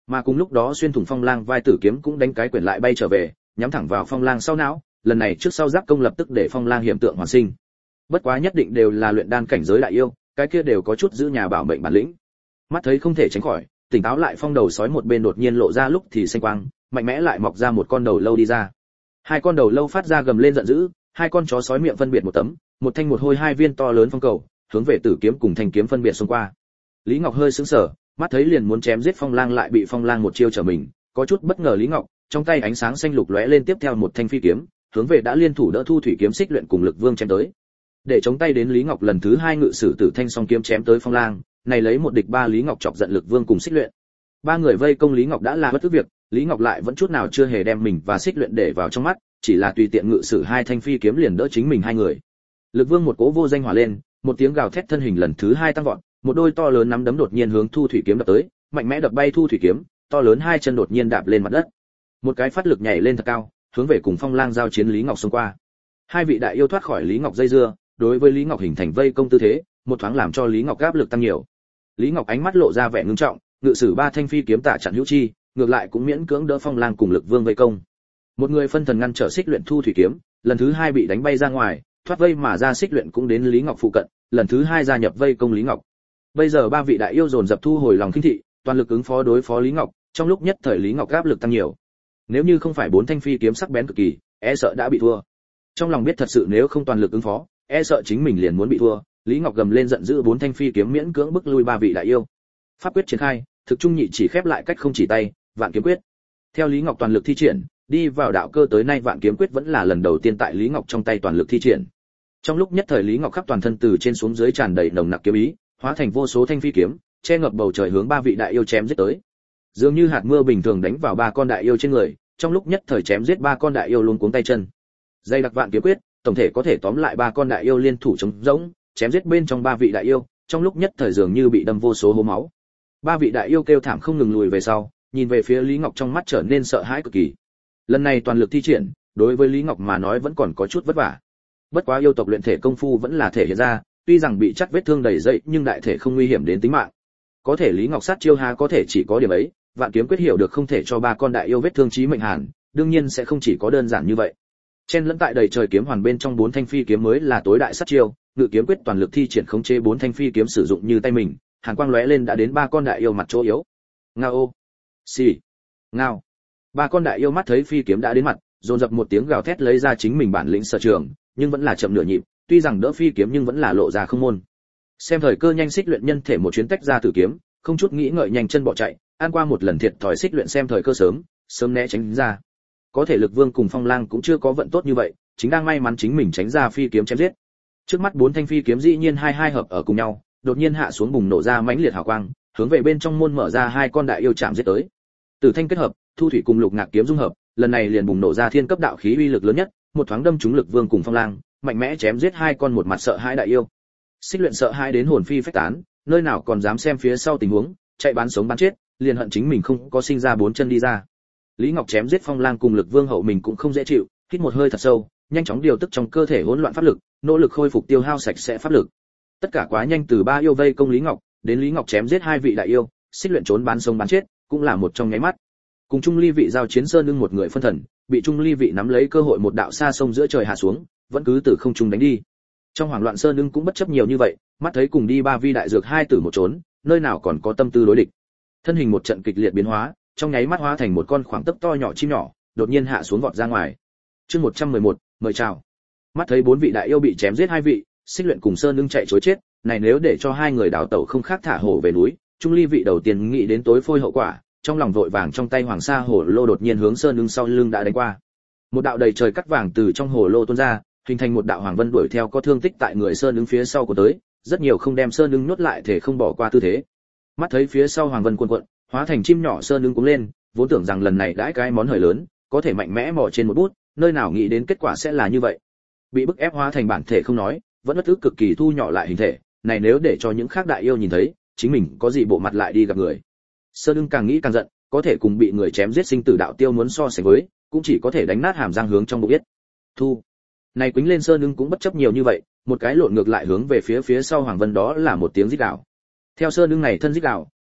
Speaker 1: Mà cùng lúc đó xuyên thủng phong lang vai tử kiếm cũng đánh cái quyển lại bay trở về, nhắm thẳng vào phong lang sau não, lần này trước sau giáp công lập tức để phong lang hiểm tượng hoàn sinh. Bất quá nhất định đều là luyện đan cảnh giới đại yêu, cái kia đều có chút giữ nhà bảo mệnh bản lĩnh. Mắt thấy không thể tránh khỏi, tỉnh táo lại phong đầu sói một bên đột nhiên lộ ra lúc thì xanh quang, mạnh mẽ lại mọc ra một con đầu lâu đi ra. Hai con đầu lâu phát ra gầm lên giận dữ, hai con chó sói miệng phân biệt một tấm, một thanh một hôi hai viên to lớn phong cầu, hướng về tử kiếm cùng thanh kiếm phân biệt xông qua. Lý Ngọc hơi sững sờ, mắt thấy liền muốn chém giết phong lang lại bị phong lang một chiêu trở mình, có chút bất ngờ. Lý Ngọc trong tay ánh sáng xanh lục lóe lên, tiếp theo một thanh phi kiếm hướng về đã liên thủ đỡ thu thủy kiếm xích luyện cùng lực vương chém tới. Để chống tay đến Lý Ngọc lần thứ hai ngự sử tử thanh song kiếm chém tới phong lang, này lấy một địch ba Lý Ngọc chọc giận lực vương cùng xích luyện. Ba người vây công Lý Ngọc đã là bất cứ việc, Lý Ngọc lại vẫn chút nào chưa hề đem mình và xích luyện để vào trong mắt, chỉ là tùy tiện ngự sử hai thanh phi kiếm liền đỡ chính mình hai người. Lực vương một cỗ vô danh hỏa lên, một tiếng gào thét, thân hình lần thứ hai tăng vọt, một đôi to lớn nắm đấm đột nhiên hướng thu thủy kiếm đập tới, mạnh mẽ đập bay thu thủy kiếm, to lớn hai chân đột nhiên đạp lên mặt đất. Một cái phát lực nhảy lên thật cao, hướng về cùng phong lang giao chiến Lý Ngọc xông qua. Hai vị đại yêu thoát khỏi Lý Ngọc dây dưa, đối với Lý Ngọc hình thành vây công tư thế, một thoáng làm cho Lý Ngọc áp lực tăng nhiều. Lý Ngọc ánh mắt lộ ra vẻ ngưng trọng, ngự sử ba thanh phi kiếm tạ chặn hữu chi, ngược lại cũng miễn cưỡng đỡ phong lang cùng lực vương vây công. Một người phân thần ngăn trở xích luyện thu thủy kiếm, lần thứ hai bị đánh bay ra ngoài, thoát vây mà ra xích luyện cũng đến Lý Ngọc phụ cận, lần thứ hai gia nhập vây công Lý Ngọc. Bây giờ ba vị đại yêu dồn dập thu hồi lòng khinh thị, toàn lực ứng phó đối phó Lý Ngọc, trong lúc nhất thời Lý Ngọc áp lực tăng nhiều. Nếu như không phải bốn thanh phi kiếm sắc bén cực kỳ, e sợ đã bị thua. Trong lòng biết thật sự nếu không toàn lực ứng phó, e sợ chính mình liền muốn bị thua. Lý Ngọc gầm lên giận dữ, bốn thanh phi kiếm miễn cưỡng bức lui ba vị đại yêu. Pháp quyết triển khai, thực trung nhị chỉ khép lại cách không chỉ tay, vạn kiếm quyết. Theo Lý Ngọc toàn lực thi triển, đi vào đạo cơ tới nay vạn kiếm quyết vẫn là lần đầu tiên tại Lý Ngọc trong tay toàn lực thi triển. Trong lúc nhất thời Lý Ngọc khắp toàn thân từ trên xuống dưới tràn đầy nồng nặc kiếm ý, hóa thành vô số thanh phi kiếm, che ngập bầu trời hướng ba vị đại yêu chém giết tới. Dường như hạt mưa bình thường đánh vào ba con đại yêu trên người, trong lúc nhất thời chém giết ba con đại yêu luôn cuống tay chân. Dây đặc vạn kiếm quyết, tổng thể có thể tóm lại ba con đại yêu liên thủ chống rỗng, chém giết bên trong ba vị đại yêu, trong lúc nhất thời dường như bị đâm vô số hố máu. Ba vị đại yêu kêu thảm không ngừng lùi về sau, nhìn về phía Lý Ngọc trong mắt trở nên sợ hãi cực kỳ. Lần này toàn lực thi triển, đối với Lý Ngọc mà nói vẫn còn có chút vất vả. Bất quá yêu tộc luyện thể công phu vẫn là thể hiện ra, tuy rằng bị chắc vết thương đầy dậy nhưng đại thể không nguy hiểm đến tính mạng. Có thể Lý Ngọc sát chiêu há có thể chỉ có điểm ấy, vạn kiếm quyết hiểu được không thể cho ba con đại yêu vết thương chí mệnh hàn, đương nhiên sẽ không chỉ có đơn giản như vậy. Chen lẫn tại đầy trời kiếm hoàn bên trong bốn thanh phi kiếm mới là tối đại sát chiêu, ngự kiếm quyết toàn lực thi triển khống chế bốn thanh phi kiếm sử dụng như tay mình, hàn quang lóe lên đã đến ba con đại yêu mặt chỗ yếu. Ngao, xì, ngao. Ba con đại yêu mắt thấy phi kiếm đã đến mặt, dồn dập một tiếng gào thét lấy ra chính mình bản lĩnh sở trường, nhưng vẫn là chậm nửa nhịp, tuy rằng đỡ phi kiếm nhưng vẫn là lộ ra không môn. Xem thời cơ nhanh xích luyện nhân thể một chuyến tách ra tử kiếm, không chút nghĩ ngợi nhanh chân bỏ chạy, ăn qua một lần thiệt thòi xích luyện xem thời cơ sớm né tránh ra. Có thể lực vương cùng phong lang cũng chưa có vận tốt như vậy, chính đang may mắn chính mình tránh ra phi kiếm chém giết. Trước mắt bốn thanh phi kiếm dĩ nhiên hai hợp ở cùng nhau, đột nhiên hạ xuống bùng nổ ra mãnh liệt hào quang, hướng về bên trong môn mở ra hai con đại yêu chạm giết tới. Tử thanh kết hợp, thu thủy cùng lục ngạc kiếm dung hợp, lần này liền bùng nổ ra thiên cấp đạo khí uy lực lớn nhất, một thoáng đâm trúng lực vương cùng phong lang, mạnh mẽ chém giết hai con một mặt sợ hãi đại yêu. Xích luyện sợ hãi đến hồn phi phách tán, nơi nào còn dám xem phía sau tình huống, chạy bán sống bán chết, liền hận chính mình không có sinh ra bốn chân đi ra. Lý Ngọc chém giết phong lang cùng lực vương hậu mình cũng không dễ chịu, hít một hơi thật sâu, nhanh chóng điều tức trong cơ thể hỗn loạn pháp lực, nỗ lực khôi phục tiêu hao sạch sẽ pháp lực. Tất cả quá nhanh, từ ba yêu vây công Lý Ngọc, đến Lý Ngọc chém giết hai vị đại yêu, xích luyện trốn bán sống bán chết, cũng là một trong nháy mắt. Cùng Trung Ly vị giao chiến sơn lưng một người phân thần, bị Trung Ly vị nắm lấy cơ hội một đạo xa sông giữa trời hạ xuống, vẫn cứ từ không trung đánh đi. Trong hoảng loạn sơn lưng cũng bất chấp nhiều như vậy, mắt thấy cùng đi ba vi đại dược hai tử một trốn, nơi nào còn có tâm tư đối địch. Thân hình một trận kịch liệt biến hóa, trong nháy mắt hóa thành một con khoảng tấc to nhỏ chim nhỏ, đột nhiên hạ xuống vọt ra ngoài. Chương 111, mời chào. Mắt thấy bốn vị đại yêu bị chém giết hai vị, xích luyện cùng sơn lưng chạy trối chết, này nếu để cho hai người đào tẩu không khác thả hổ về núi. Trung Ly vị đầu tiên nghĩ đến tối phôi hậu quả, trong lòng vội vàng trong tay hoàng sa hổ lô đột nhiên hướng sơn lưng sau lưng đã đánh qua. Một đạo đầy trời cắt vàng từ trong hổ lô tuôn ra, hình thành một đạo hoàng vân đuổi theo có thương tích tại người sơn lưng phía sau của tới, rất nhiều không đem sơn lưng nuốt lại thể không bỏ qua tư thế. Mắt thấy phía sau hoàng vân cuộn cuộn, hóa thành chim nhỏ sơn lưng cũng lên, vốn tưởng rằng lần này đãi cái món hời lớn, có thể mạnh mẽ mò trên một bút, nơi nào nghĩ đến kết quả sẽ là như vậy. Bị bức ép hóa thành bản thể không nói, vẫn bất ức cực kỳ thu nhỏ lại hình thể, này nếu để cho những khác đại yêu nhìn thấy, chính mình có gì bộ mặt lại đi gặp người. Sơn lưng càng nghĩ càng giận, có thể cùng bị người chém giết sinh tử đạo tiêu muốn so sánh với, cũng chỉ có thể đánh nát hàm răng hướng trong bụng biết. Thu. Này quýnh lên sơn lưng cũng bất chấp nhiều như vậy, một cái lộn ngược lại hướng về phía sau hoàng vân, đó là một tiếng rít gào. Theo sơn lưng này thân rít gào,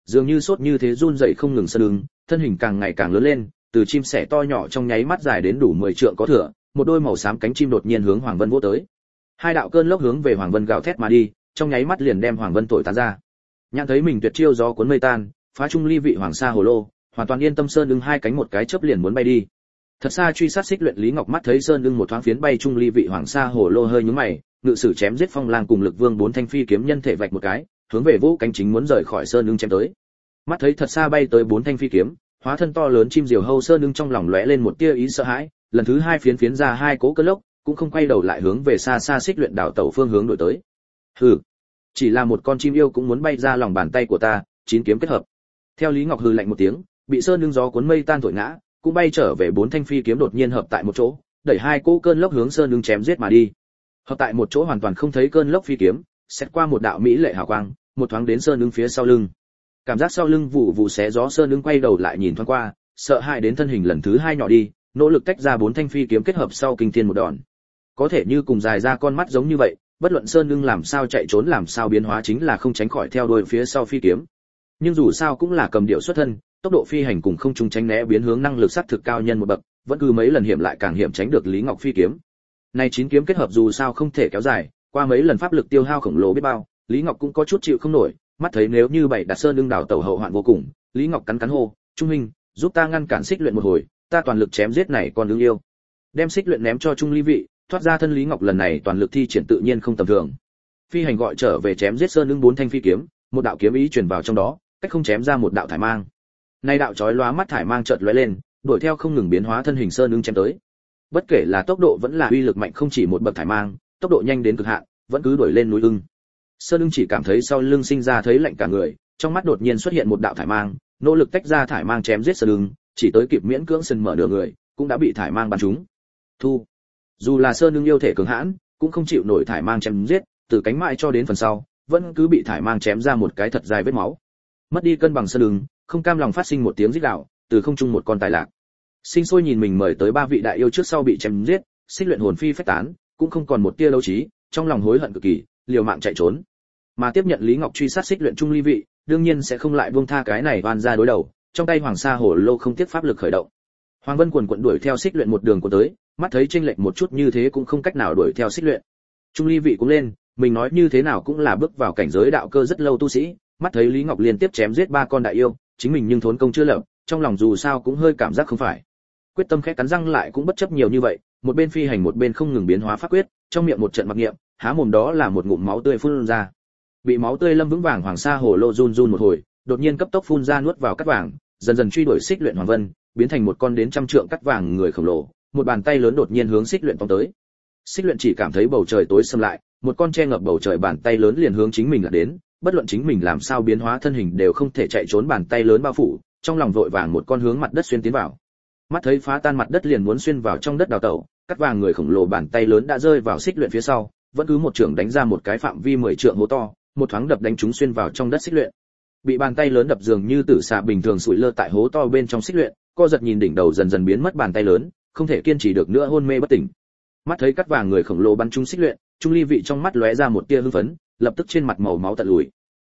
Speaker 1: dường như sốt như thế run rẩy không ngừng sơn ưng, thân hình càng ngày càng lớn lên, từ chim sẻ to nhỏ trong nháy mắt dài đến đủ 10 trượng có thừa, một đôi màu xám cánh chim đột nhiên hướng Hoàng Vân vỗ tới. Hai đạo cơn lốc hướng về Hoàng Vân gào thét mà đi, trong nháy mắt liền đem Hoàng Vân thổi tán ra. Nhãn thấy mình tuyệt chiêu gió cuốn mây tan, phá trung ly vị hoàng sa hồ lô, hoàn toàn yên tâm sơn ưng hai cánh một cái chớp liền muốn bay đi. Thật xa truy sát xích luyện Lý Ngọc mắt thấy sơn ưng một thoáng phiến bay trung ly vị hoàng sa hồ lô hơi nhướng mày, ngự sử chém giết phong lang cùng lực vương bốn thanh phi kiếm nhân thể vạch một cái, hướng về vũ cánh chính muốn rời khỏi sơn ưng chém tới. Mắt thấy thật xa bay tới bốn thanh phi kiếm, hóa thân to lớn chim diều hâu sơn ưng trong lòng lóe lên một tia ý sợ hãi, lần thứ hai phiến ra hai cố cơn lốc, cũng không quay đầu lại hướng về xa xa xích luyện đảo tẩu phương hướng đổi tới. Hừ, chỉ là một con chim yêu cũng muốn bay ra lòng bàn tay của ta, chín kiếm kết hợp. Theo Lý Ngọc hừ lạnh một tiếng, bị sơn ưng gió cuốn mây tan thổi ngã, cũng bay trở về bốn thanh phi kiếm đột nhiên hợp tại một chỗ, đẩy hai cỗ cơn lốc hướng sơn ưng chém giết mà đi. Hợp tại một chỗ hoàn toàn không thấy cơn lốc phi kiếm, xét qua một đạo mỹ lệ hào quang, một thoáng đến sơn ưng phía sau lưng. Cảm giác sau lưng vụ vụ xé gió sơn ưng quay đầu lại nhìn thoáng qua, sợ hãi đến thân hình lần thứ hai nhỏ đi, nỗ lực tách ra bốn thanh phi kiếm kết hợp sau kinh thiên một đòn. Có thể như cùng dài ra con mắt giống như vậy, bất luận sơn ưng làm sao chạy trốn làm sao biến hóa chính là không tránh khỏi theo đuôi phía sau phi kiếm. Nhưng dù sao cũng là cầm điệu xuất thân, tốc độ phi hành cùng không trung tránh né biến hướng năng lực sát thực cao nhân một bậc, vẫn cứ mấy lần hiểm lại càng hiểm tránh được Lý Ngọc phi kiếm. Này chín kiếm kết hợp dù sao không thể kéo dài, qua mấy lần pháp lực tiêu hao khổng lồ biết bao, Lý Ngọc cũng có chút chịu không nổi, mắt thấy nếu như bảy đặt sơn ưng đảo tẩu hậu hoạn vô cùng, Lý Ngọc cắn hô, "Trung huynh, giúp ta ngăn cản xích luyện một hồi, ta toàn lực chém giết này con ưng yêu." Đem xích luyện ném cho Trung Ly vị, thoát ra thân Lý Ngọc lần này toàn lực thi triển tự nhiên không tầm thường. Phi hành gọi trở về chém giết sơn ưng bốn thanh phi kiếm, một đạo kiếm ý truyền vào trong đó, cách không chém ra một đạo thải mang. Nay đạo chói lóa mắt thải mang chợt lóe lên, đuổi theo không ngừng biến hóa thân hình sơn ưng chém tới. Bất kể là tốc độ vẫn là uy lực mạnh không chỉ một bậc thải mang, tốc độ nhanh đến cực hạn, vẫn cứ đuổi lên núi ưng. Sơn ưng chỉ cảm thấy sau lưng sinh ra thấy lạnh cả người, trong mắt đột nhiên xuất hiện một đạo thải mang, nỗ lực tách ra thải mang chém giết sơn ưng, chỉ tới kịp miễn cưỡng sần mở nửa người, cũng đã bị thải mang bắn trúng. Thu. Dù là sơn ưng yêu thể cường hãn, cũng không chịu nổi thải mang chém giết, từ cánh mại cho đến phần sau, vẫn cứ bị thải mang chém ra một cái thật dài vết máu. Mất đi cân bằng sơn ưng, không cam lòng phát sinh một tiếng rít gào, từ không trung một con tài lạc. Sinh sôi nhìn mình mời tới ba vị đại yêu trước sau bị chém giết, xích luyện hồn phi phách tán, cũng không còn một tia đấu trí, trong lòng hối hận cực kỳ, liều mạng chạy trốn. Mà tiếp nhận Lý Ngọc truy sát xích luyện trung ly vị, đương nhiên sẽ không lại buông tha cái này oan ra đối đầu, trong tay Hoàng Sa Hổ Lô không tiếc pháp lực khởi động. Hoàng Vân quần quật đuổi theo xích luyện một đường của tới, mắt thấy chênh lệch một chút như thế cũng không cách nào đuổi theo xích luyện. Trung ly vị cũng lên, mình nói như thế nào cũng là bước vào cảnh giới đạo cơ rất lâu tu sĩ, mắt thấy Lý Ngọc liên tiếp chém giết ba con đại yêu, chính mình nhưng thốn công chưa lập, trong lòng dù sao cũng hơi cảm giác không phải. Quyết tâm khẽ cắn răng lại cũng bất chấp nhiều như vậy, một bên phi hành một bên không ngừng biến hóa pháp quyết, trong miệng một trận mặc niệm, há mồm đó là một ngụm máu tươi phun ra. Bị máu tươi lâm vững vàng Hoàng Sa Hổ Lô run run một hồi, đột nhiên cấp tốc phun ra nuốt vào cắt vàng, dần dần truy đuổi xích luyện Hoàng Vân, biến thành một con đến trăm trượng cắt vàng người khổng lồ, một bàn tay lớn đột nhiên hướng xích luyện tóm tới. Xích luyện chỉ cảm thấy bầu trời tối sầm lại, một con che ngập bầu trời bàn tay lớn liền hướng chính mình là đến, bất luận chính mình làm sao biến hóa thân hình đều không thể chạy trốn bàn tay lớn bao phủ, trong lòng vội vàng một con hướng mặt đất xuyên tiến vào. Mắt thấy phá tan mặt đất liền muốn xuyên vào trong đất đào tẩu, cắt vàng người khổng lồ bàn tay lớn đã rơi vào xích luyện phía sau, vẫn cứ một trường đánh ra một cái phạm vi 10 trượng hố to, một thoáng đập đánh trúng xuyên vào trong đất xích luyện. Bị bàn tay lớn đập dường như tử xà bình thường sủi lơ tại hố to bên trong xích luyện, co giật nhìn đỉnh đầu dần dần biến mất bàn tay lớn, không thể kiên trì được nữa hôn mê bất tỉnh. Mắt thấy cắt vàng người khổng lồ bắn trúng xích luyện, Trung Ly vị trong mắt lóe ra một tia hưng phấn, lập tức trên mặt màu máu tận lùi.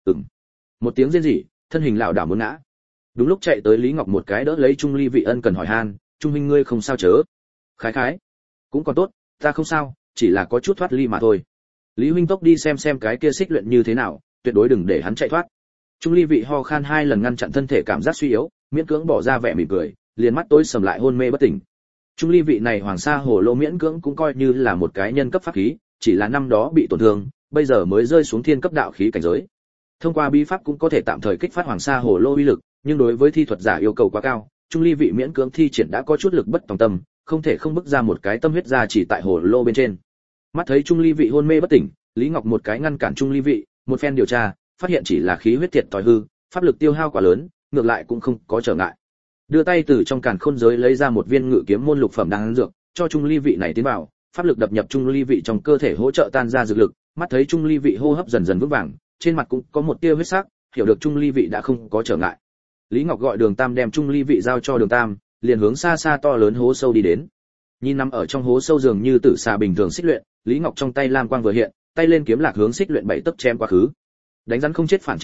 Speaker 1: Một tiếng rên rỉ, thân hình lão đảo muốn ngã. Đúng lúc chạy tới Lý Ngọc một cái đỡ lấy Trung Ly vị ân cần hỏi han, "Trung huynh ngươi không sao chớ?" "Khái khái, cũng còn tốt, ta không sao, chỉ là có chút thoát ly mà thôi." "Lý huynh tốc đi xem cái kia xích luyện như thế nào, tuyệt đối đừng để hắn chạy thoát." Trung Ly vị ho khan hai lần ngăn chặn thân thể cảm giác suy yếu, miễn cưỡng bỏ ra vẻ mỉm cười, liền mắt tối sầm lại hôn mê bất tỉnh. Trung Ly vị này Hoàng Sa Hổ Lô miễn cưỡng cũng coi như là một cái nhân cấp pháp khí, chỉ là năm đó bị tổn thương, bây giờ mới rơi xuống thiên cấp đạo khí cảnh giới. Thông qua bí pháp cũng có thể tạm thời kích phát Hoàng Sa Hổ Lô uy lực, nhưng đối với thi thuật giả yêu cầu quá cao, Trung Ly vị miễn cưỡng thi triển đã có chút lực bất tòng tâm, không thể không bức ra một cái tâm huyết ra chỉ tại Hổ Lô bên trên. Mắt thấy Trung Ly vị hôn mê bất tỉnh, Lý Ngọc một cái ngăn cản Trung Ly vị, một phen điều tra, phát hiện chỉ là khí huyết thiệt thòi hư, pháp lực tiêu hao quá lớn, ngược lại cũng không có trở ngại. Đưa tay từ trong càn khôn giới lấy ra một viên ngự kiếm môn lục phẩm đan dược, cho Trung Ly vị này tiến vào, pháp lực đập nhập Trung Ly vị trong cơ thể hỗ trợ tan ra dược lực, mắt thấy Trung Ly vị hô hấp dần dần vững vàng, trên mặt cũng có một tia huyết sắc, hiểu được Trung Ly vị đã không có trở ngại. Lý Ngọc gọi Đường Tam đem Trung Ly vị giao cho Đường Tam, liền hướng xa xa to lớn hố sâu đi đến. Nhìn nằm ở trong hố sâu dường như tử xà bình thường xích luyện, Lý Ngọc trong tay lam quang vừa hiện, tay lên kiếm lạc hướng xích luyện bảy tấc chém quá khứ. Đánh rắn không chết phản chịu hại,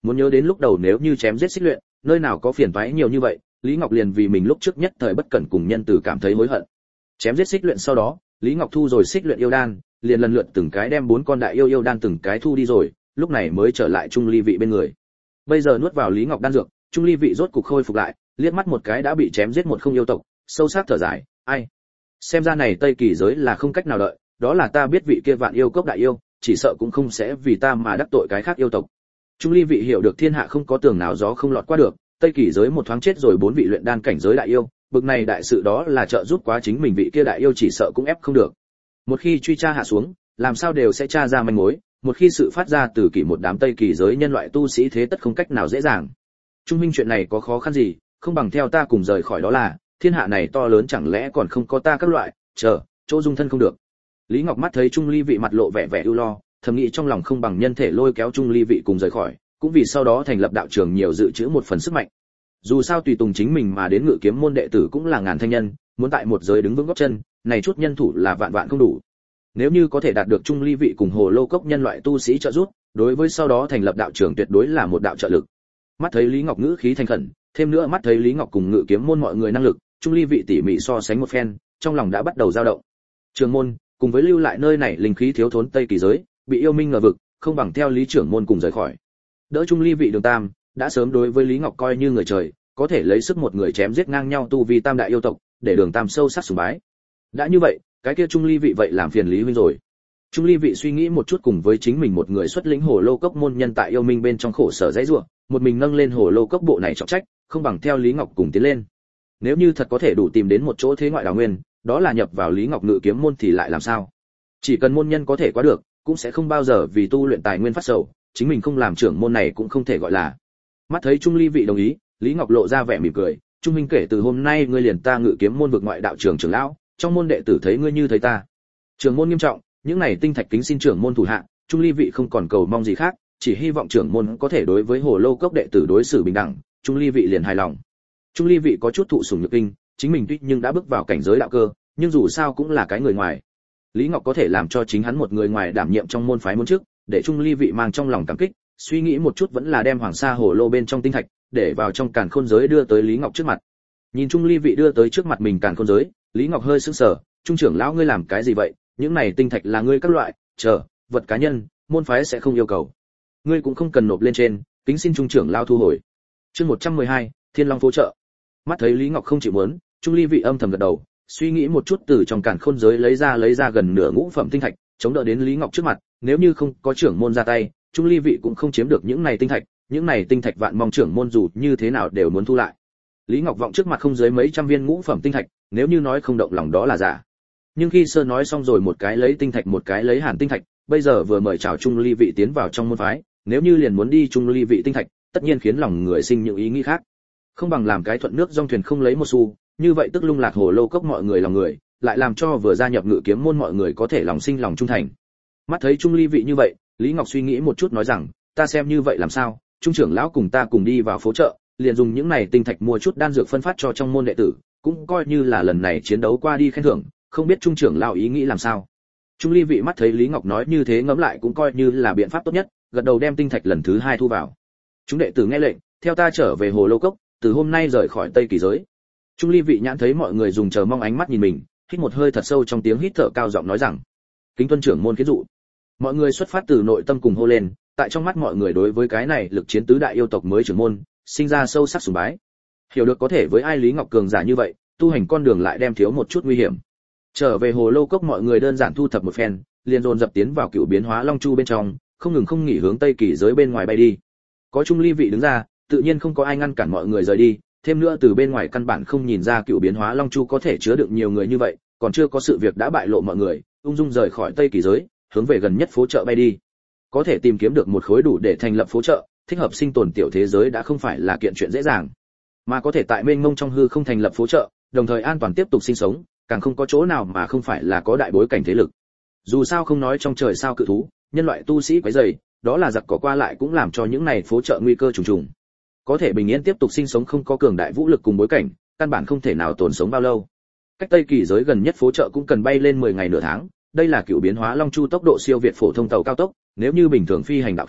Speaker 1: muốn nhớ đến lúc đầu nếu như chém giết xích luyện, nơi nào có phiền toái nhiều như vậy, Lý Ngọc liền vì mình lúc trước nhất thời bất cẩn cùng nhân từ cảm thấy hối hận. Chém giết xích luyện sau đó, Lý Ngọc thu rồi xích luyện yêu đan, liền lần lượt từng cái đem 4 con đại yêu đan từng cái thu đi rồi, lúc này mới trở lại Trung Ly vị bên người. Bây giờ nuốt vào Lý Ngọc đan dược, Trung Ly vị rốt cục khôi phục lại, liếc mắt một cái đã bị chém giết một không yêu tộc, sâu sắc thở dài, ai, xem ra này Tây Kỳ giới là không cách nào đợi, đó là ta biết vị kia vạn yêu cốc đại yêu, chỉ sợ cũng không sẽ vì ta mà đắc tội cái khác yêu tộc. Trung Ly vị hiểu được thiên hạ không có tường nào gió không lọt qua được, Tây Kỳ giới một thoáng chết rồi 4 vị luyện đan cảnh giới đại yêu, bực này đại sự đó là trợ giúp quá chính mình vị kia đại yêu chỉ sợ cũng ép không được. Một khi truy tra hạ xuống, làm sao đều sẽ tra ra manh mối, một khi sự phát ra từ kỳ một đám Tây Kỳ giới nhân loại tu sĩ thế tất không cách nào dễ dàng. Trung minh chuyện này có khó khăn gì, không bằng theo ta cùng rời khỏi đó là, thiên hạ này to lớn chẳng lẽ còn không có ta các loại, chỗ dung thân không được. Lý Ngọc mắt thấy Trung Ly vị mặt lộ vẻ vẻ ưu lo, thầm nghĩ trong lòng không bằng nhân thể lôi kéo Trung Ly vị cùng rời khỏi, cũng vì sau đó thành lập đạo trường nhiều dự trữ một phần sức mạnh. Dù sao tùy tùng chính mình mà đến Ngự Kiếm môn đệ tử cũng là ngàn thanh nhân, muốn tại một giới đứng vững gót chân, này chút nhân thủ là vạn vạn không đủ. Nếu như có thể đạt được Trung Ly vị cùng Hồ Lô cốc nhân loại tu sĩ trợ giúp, đối với sau đó thành lập đạo trường tuyệt đối là một đạo trợ lực. Mắt thấy Lý Ngọc ngữ khí thành khẩn, thêm nữa mắt thấy Lý Ngọc cùng Ngự Kiếm môn mọi người năng lực, Trung Ly vị tỉ mỉ so sánh một phen, trong lòng đã bắt đầu dao động. Trường môn, cùng với lưu lại nơi này linh khí thiếu thốn Tây Kỳ giới, bị yêu minh ngờ vực, không bằng theo Lý trưởng môn cùng rời khỏi. Đỡ Trung Ly vị Đường Tam, đã sớm đối với Lý Ngọc coi như người trời, có thể lấy sức một người chém giết ngang nhau tu vi tam đại yêu tộc, để Đường Tam sâu sắc sùng bái. Đã như vậy, cái kia Trung Ly vị vậy làm phiền Lý huynh rồi. Trung Ly vị suy nghĩ một chút cùng với chính mình một người xuất lĩnh Hồ Lô cốc môn nhân tại yêu minh bên trong khổ sở dãy rủa, một mình nâng lên Hồ Lô cốc bộ này trọng trách, không bằng theo Lý Ngọc cùng tiến lên. Nếu như thật có thể đủ tìm đến một chỗ thế ngoại đào nguyên, đó là nhập vào Lý Ngọc Ngự Kiếm môn thì lại làm sao? Chỉ cần môn nhân có thể qua được, cũng sẽ không bao giờ vì tu luyện tài nguyên phát sầu, chính mình không làm trưởng môn này cũng không thể gọi là. Mắt thấy Trung Ly vị đồng ý, Lý Ngọc lộ ra vẻ mỉm cười, "Trung huynh kể từ hôm nay ngươi liền ta Ngự Kiếm môn vực ngoại đạo trưởng trưởng lão, trong môn đệ tử thấy ngươi như thấy ta." Trưởng môn nghiêm trọng, những này tinh thạch kính xin trưởng môn thủ hạ, Trung Ly vị không còn cầu mong gì khác, chỉ hy vọng trưởng môn có thể đối với Hồ Lô cốc đệ tử đối xử bình đẳng, Trung Ly vị liền hài lòng. Trung Ly vị có chút thụ sủng nhược kinh, chính mình tuy nhưng đã bước vào cảnh giới đạo cơ, nhưng dù sao cũng là cái người ngoài. Lý Ngọc có thể làm cho chính hắn một người ngoài đảm nhiệm trong môn phái môn trước, để Trung Ly vị mang trong lòng cảm kích, suy nghĩ một chút vẫn là đem Hoàng Sa Hồ Lô bên trong tinh thạch, để vào trong càn khôn giới đưa tới Lý Ngọc trước mặt. Nhìn Trung Ly vị đưa tới trước mặt mình càn khôn giới, Lý Ngọc hơi sững sờ, "Trung trưởng lão ngươi làm cái gì vậy? Những này tinh thạch là ngươi các loại, vật cá nhân, môn phái sẽ không yêu cầu. Ngươi cũng không cần nộp lên trên, kính xin Trung trưởng lão thu hồi." Chương 112, Thiên Long phố trợ. Mắt thấy Lý Ngọc không chịu muốn, Trung Ly vị âm thầm gật đầu, suy nghĩ một chút từ trong càn khôn giới lấy ra gần nửa ngũ phẩm tinh thạch, chống đỡ đến Lý Ngọc trước mặt, nếu như không có trưởng môn ra tay, Trung Ly vị cũng không chiếm được những này tinh thạch vạn mong trưởng môn dù như thế nào đều muốn thu lại. Lý Ngọc vọng trước mặt không dưới mấy trăm viên ngũ phẩm tinh thạch, nếu như nói không động lòng đó là giả. Nhưng khi sơ nói xong rồi một cái lấy tinh thạch một cái lấy hàn tinh thạch, bây giờ vừa mời chào Trung Ly vị tiến vào trong môn phái, nếu như liền muốn đi Trung Ly vị tinh thạch, tất nhiên khiến lòng người sinh những ý nghĩ khác. Không bằng làm cái thuận nước dòng thuyền không lấy một xu, như vậy tức lung lạc Hồ Lô cốc mọi người lòng người, lại làm cho vừa gia nhập Ngự Kiếm môn mọi người có thể lòng sinh lòng trung thành. Mắt thấy Trung Ly vị như vậy, Lý Ngọc suy nghĩ một chút nói rằng, "Ta xem như vậy làm sao, Trung trưởng lão cùng ta cùng đi vào phố chợ, liền dùng những này tinh thạch mua chút đan dược phân phát cho trong môn đệ tử, cũng coi như là lần này chiến đấu qua đi khen thưởng, không biết Trung trưởng lão ý nghĩ làm sao." Trung Ly vị mắt thấy Lý Ngọc nói như thế ngẫm lại cũng coi như là biện pháp tốt nhất, gật đầu đem tinh thạch lần thứ 2 thu vào. Chúng đệ tử nghe lệnh, theo ta trở về Hồ Lô cốc, từ hôm nay rời khỏi Tây Kỳ giới. Trung Ly vị nhãn thấy mọi người dùng chờ mong ánh mắt nhìn mình, hít một hơi thật sâu trong tiếng hít thở cao giọng nói rằng, "Kính tuân trưởng môn kiến dụ." Mọi người xuất phát từ nội tâm cùng hô lên, tại trong mắt mọi người đối với cái này lực chiến tứ đại yêu tộc mới trưởng môn, sinh ra sâu sắc sùng bái. Hiểu được có thể với ai Lý Ngọc cường giả như vậy, tu hành con đường lại đem thiếu một chút nguy hiểm. Trở về Hồ Lô cốc mọi người đơn giản thu thập một phen, liền dồn dập tiến vào Cựu Biến Hóa Long Chu bên trong, không ngừng không nghỉ hướng Tây Kỳ giới bên ngoài bay đi. Có Trung Ly vị đứng ra, tự nhiên không có ai ngăn cản mọi người rời đi, thêm nữa từ bên ngoài căn bản không nhìn ra Cựu Biến Hóa Long Chu có thể chứa đựng nhiều người như vậy, còn chưa có sự việc đã bại lộ mọi người, ung dung rời khỏi Tây Kỳ giới, hướng về gần nhất phố chợ bay đi. Có thể tìm kiếm được một khối đủ để thành lập phố chợ, thích hợp sinh tồn tiểu thế giới đã không phải là kiện chuyện dễ dàng, mà có thể tại mênh mông trong hư không thành lập phố chợ, đồng thời an toàn tiếp tục sinh sống, càng không có chỗ nào mà không phải là có đại bối cảnh thế lực. Dù sao không nói trong trời sao cự thú, nhân loại tu sĩ quấy rầy, đó là giặc cỏ qua lại cũng làm cho những này phố chợ nguy cơ trùng trùng. Có thể bình yên tiếp tục sinh sống không có cường đại vũ lực cùng bối cảnh, căn bản không thể nào tồn sống bao lâu. Cách Tây Kỳ giới gần nhất phố chợ cũng cần bay lên 10 ngày nửa tháng, đây là Cựu Biến Hóa Long Chu tốc độ siêu việt phổ thông tàu cao tốc, nếu như bình thường phi hành đạo khí,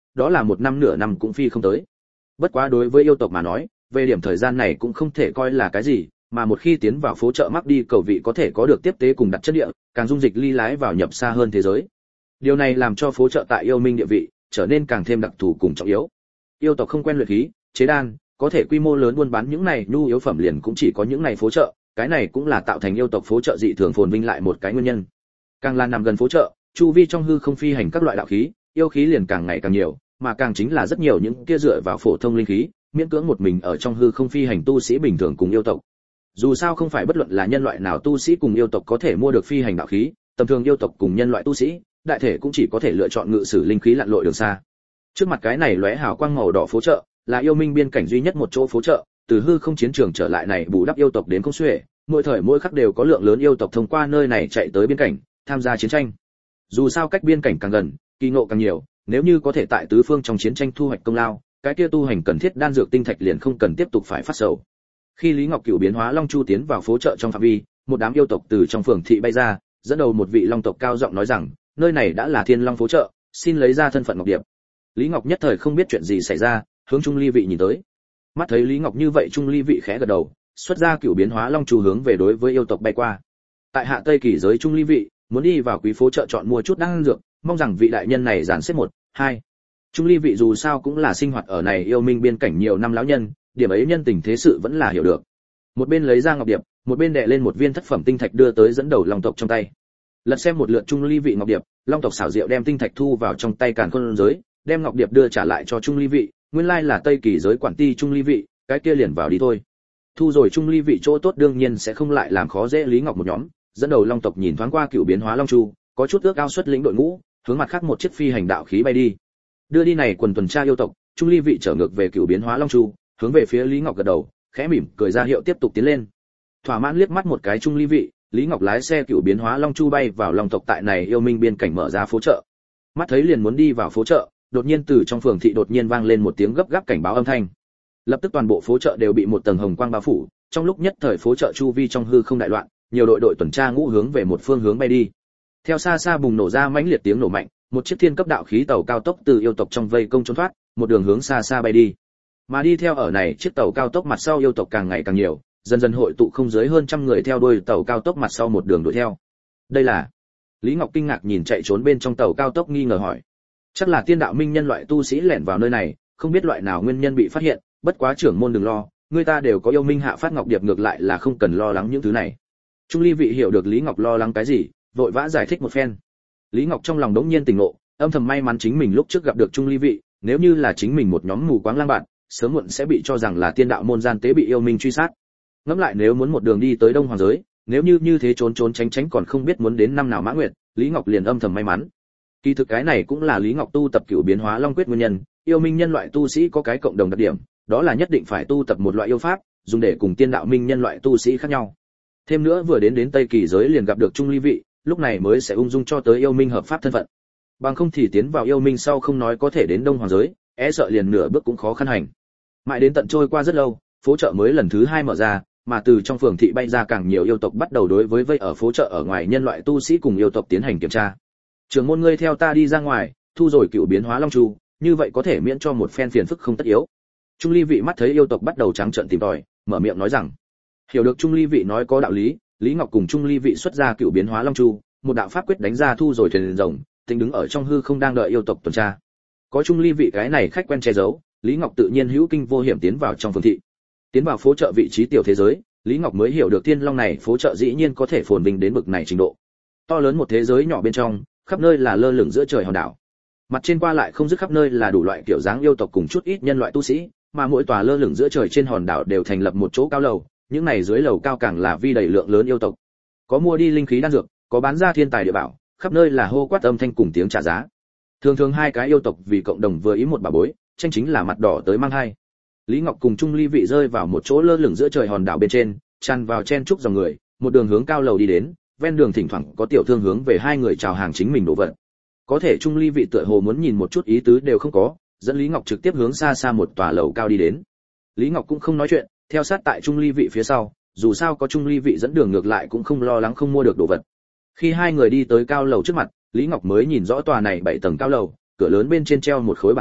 Speaker 1: đó là một năm nửa năm cũng phi không tới. Bất quá đối với yêu tộc mà nói, về điểm thời gian này cũng không thể coi là cái gì, mà một khi tiến vào phố chợ mắc đi cầu vị có thể có được tiếp tế cùng đặt chất địa, càng dung dịch ly lái vào nhập xa hơn thế giới. Điều này làm cho phố chợ tại yêu minh địa vị trở nên càng thêm đặc thù cùng trọng yếu. Yêu tộc không quen luyện khí, chế đan, có thể quy mô lớn buôn bán những này nhu yếu phẩm liền cũng chỉ có những này phố chợ, cái này cũng là tạo thành yêu tộc phố chợ dị thường phồn vinh lại một cái nguyên nhân. Càng là nằm gần phố chợ, chu vi trong hư không phi hành các loại đạo khí, yêu khí liền càng ngày càng nhiều, mà càng chính là rất nhiều những kia dựa vào phổ thông linh khí, miễn cưỡng một mình ở trong hư không phi hành tu sĩ bình thường cùng yêu tộc. Dù sao không phải bất luận là nhân loại nào tu sĩ cùng yêu tộc có thể mua được phi hành đạo khí, tầm thường yêu tộc cùng nhân loại tu sĩ, đại thể cũng chỉ có thể lựa chọn ngự sử linh khí lặn lội đường xa. Trước mặt cái này lóe hào quang màu đỏ phố chợ, là yêu minh biên cảnh duy nhất một chỗ phố chợ, từ hư không chiến trường trở lại này bù đắp yêu tộc đến không xuể, mỗi thời mỗi khắc đều có lượng lớn yêu tộc thông qua nơi này chạy tới biên cảnh, tham gia chiến tranh. Dù sao cách biên cảnh càng gần, kỳ ngộ càng nhiều, nếu như có thể tại tứ phương trong chiến tranh thu hoạch công lao, cái kia tu hành cần thiết đan dược tinh thạch liền không cần tiếp tục phải phát sầu. Khi Lý Ngọc Cửu biến hóa Long Chu tiến vào phố chợ trong phạm vi, một đám yêu tộc từ trong phường thị bay ra, dẫn đầu một vị long tộc cao giọng nói rằng, nơi này đã là Thiên Long phố chợ, xin lấy ra thân phận Ngọc Điệp. Lý Ngọc nhất thời không biết chuyện gì xảy ra, hướng Trung Ly vị nhìn tới. Mắt thấy Lý Ngọc như vậy, Trung Ly vị khẽ gật đầu, xuất ra Cửu biến hóa Long Chu hướng về đối với yêu tộc bay qua. Tại hạ Tây Kỳ giới Trung Ly vị, muốn đi vào quý phố chợ chọn mua chút đan dược, mong rằng vị đại nhân này giản xếp 1, 2. Trung Ly vị dù sao cũng là sinh hoạt ở này yêu minh biên cảnh nhiều năm lão nhân, điểm ấy nhân tình thế sự vẫn là hiểu được. Một bên lấy ra ngọc điệp, một bên đè lên một viên thất phẩm tinh thạch đưa tới dẫn đầu long tộc trong tay. Lật xem một lượt Trung Ly vị ngọc điệp, long tộc xảo diệu đem tinh thạch thu vào trong tay càn khôn giới, đem ngọc điệp đưa trả lại cho Trung Ly vị, nguyên lai là Tây Kỳ giới quản ti Trung Ly vị, cái kia liền vào đi thôi. Thu rồi Trung Ly vị chỗ tốt đương nhiên sẽ không lại làm khó dễ Lý Ngọc một nhóm, dẫn đầu long tộc nhìn thoáng qua Cửu biến hóa Long Chu, có chút ước ao xuất lĩnh đội ngũ, hướng mặt khác một chiếc phi hành đạo khí bay đi. Đưa đi này quần tuần tra yêu tộc, Trung Ly vị trở ngược về Cửu biến hóa Long Chu, hướng về phía Lý Ngọc gật đầu, khẽ mỉm cười ra hiệu tiếp tục tiến lên. Thỏa mãn liếc mắt một cái Trung Ly vị, Lý Ngọc lái xe Cửu biến hóa Long Chu bay vào long tộc tại này yêu minh biên cảnh mở ra phố chợ. Mắt thấy liền muốn đi vào phố chợ, đột nhiên từ trong phường thị đột nhiên vang lên một tiếng gấp gáp cảnh báo âm thanh. Lập tức toàn bộ phố chợ đều bị một tầng hồng quang bao phủ, trong lúc nhất thời phố chợ chu vi trong hư không đại loạn, nhiều đội tuần tra ngũ hướng về một phương hướng bay đi. Theo xa xa bùng nổ ra mãnh liệt tiếng nổ mạnh, một chiếc thiên cấp đạo khí tàu cao tốc từ yêu tộc trong vây công trốn thoát, một đường hướng xa xa bay đi. Mà đi theo ở này chiếc tàu cao tốc mặt sau yêu tộc càng ngày càng nhiều, dần dần hội tụ không dưới hơn trăm người theo đuôi tàu cao tốc mặt sau một đường đuổi theo. Đây là? Lý Ngọc kinh ngạc nhìn chạy trốn bên trong tàu cao tốc nghi ngờ hỏi. Chắc là tiên đạo minh nhân loại tu sĩ lẻn vào nơi này, không biết loại nào nguyên nhân bị phát hiện, bất quá trưởng môn đừng lo, người ta đều có yêu minh hạ phát ngọc điệp ngược lại là không cần lo lắng những thứ này. Trung Ly vị hiểu được Lý Ngọc lo lắng cái gì, vội vã giải thích một phen. Lý Ngọc trong lòng đống nhiên tỉnh ngộ, âm thầm may mắn chính mình lúc trước gặp được Trung Ly vị, nếu như là chính mình một nhóm mù quáng lang bạn, sớm muộn sẽ bị cho rằng là tiên đạo môn gian tế bị yêu minh truy sát. Ngẫm lại nếu muốn một đường đi tới Đông Hoàng giới, nếu như thế trốn tránh còn không biết muốn đến năm nào Mã Nguyệt, Lý Ngọc liền âm thầm may mắn. Kỳ thực cái này cũng là Lý Ngọc tu tập Cửu biến hóa Long quyết nguyên nhân, yêu minh nhân loại tu sĩ có cái cộng đồng đặc điểm, đó là nhất định phải tu tập một loại yêu pháp, dùng để cùng tiên đạo minh nhân loại tu sĩ khác nhau. Thêm nữa vừa đến Tây Kỳ giới liền gặp được Trung Ly vị, lúc này mới sẽ ung dung cho tới yêu minh hợp pháp thân phận. Bằng không thì tiến vào yêu minh sau không nói có thể đến Đông Hoàng giới, sợ liền nửa bước cũng khó khăn hành. Mãi đến tận trôi qua rất lâu, phố chợ mới lần thứ 2 mở ra, mà từ trong phường thị bay ra càng nhiều yêu tộc bắt đầu đối với vây ở phố chợ ở ngoài nhân loại tu sĩ cùng yêu tộc tiến hành kiểm tra. Trưởng môn ngươi theo ta đi ra ngoài, thu rồi Cửu biến hóa Long Chu, như vậy có thể miễn cho một phen phiền phức không tất yếu. Trung Ly vị mắt thấy yêu tộc bắt đầu trắng trợn tìm tòi, mở miệng nói rằng. Hiểu được Trung Ly vị nói có đạo lý, Lý Ngọc cùng Trung Ly vị xuất ra Cửu biến hóa Long Chu, một đạo pháp quyết đánh ra thu rồi thuyền rồng, tính đứng ở trong hư không đang đợi yêu tộc tuần tra. Có Trung Ly vị cái này khách quen che giấu, Lý Ngọc tự nhiên hữu kinh vô hiểm tiến vào trong phường thị. Tiến vào phố chợ vị trí tiểu thế giới, Lý Ngọc mới hiểu được Thiên Long này phố chợ dĩ nhiên có thể phồn vinh đến bực này trình độ. To lớn một thế giới nhỏ bên trong, khắp nơi là lơ lửng giữa trời hòn đảo. Mặt trên qua lại không dứt khắp nơi là đủ loại kiểu dáng yêu tộc cùng chút ít nhân loại tu sĩ, mà mỗi tòa lơ lửng giữa trời trên hòn đảo đều thành lập một chỗ cao lầu, những này dưới lầu cao càng là vi đầy lượng lớn yêu tộc. Có mua đi linh khí đan dược, có bán ra thiên tài địa bảo, khắp nơi là hô quát âm thanh cùng tiếng trả giá. Thường hai cái yêu tộc vì cộng đồng vừa ý một bà bối, tranh chính là mặt đỏ tới mang hai. Lý Ngọc cùng Trung Ly vị rơi vào một chỗ lơ lửng giữa trời hòn đảo bên trên, tràn vào chen chúc dòng người, một đường hướng cao lầu đi đến, ven đường thỉnh thoảng có tiểu thương hướng về hai người chào hàng chính mình đồ vật. Có thể Trung Ly vị tựa hồ muốn nhìn một chút ý tứ đều không có, dẫn Lý Ngọc trực tiếp hướng xa xa một tòa lầu cao đi đến. Lý Ngọc cũng không nói chuyện, theo sát tại Trung Ly vị phía sau, dù sao có Trung Ly vị dẫn đường ngược lại cũng không lo lắng không mua được đồ vật. Khi hai người đi tới cao lầu trước mặt, Lý Ngọc mới nhìn rõ tòa này 7 tầng cao lầu, cửa lớn bên trên treo một khối bảng hiệu,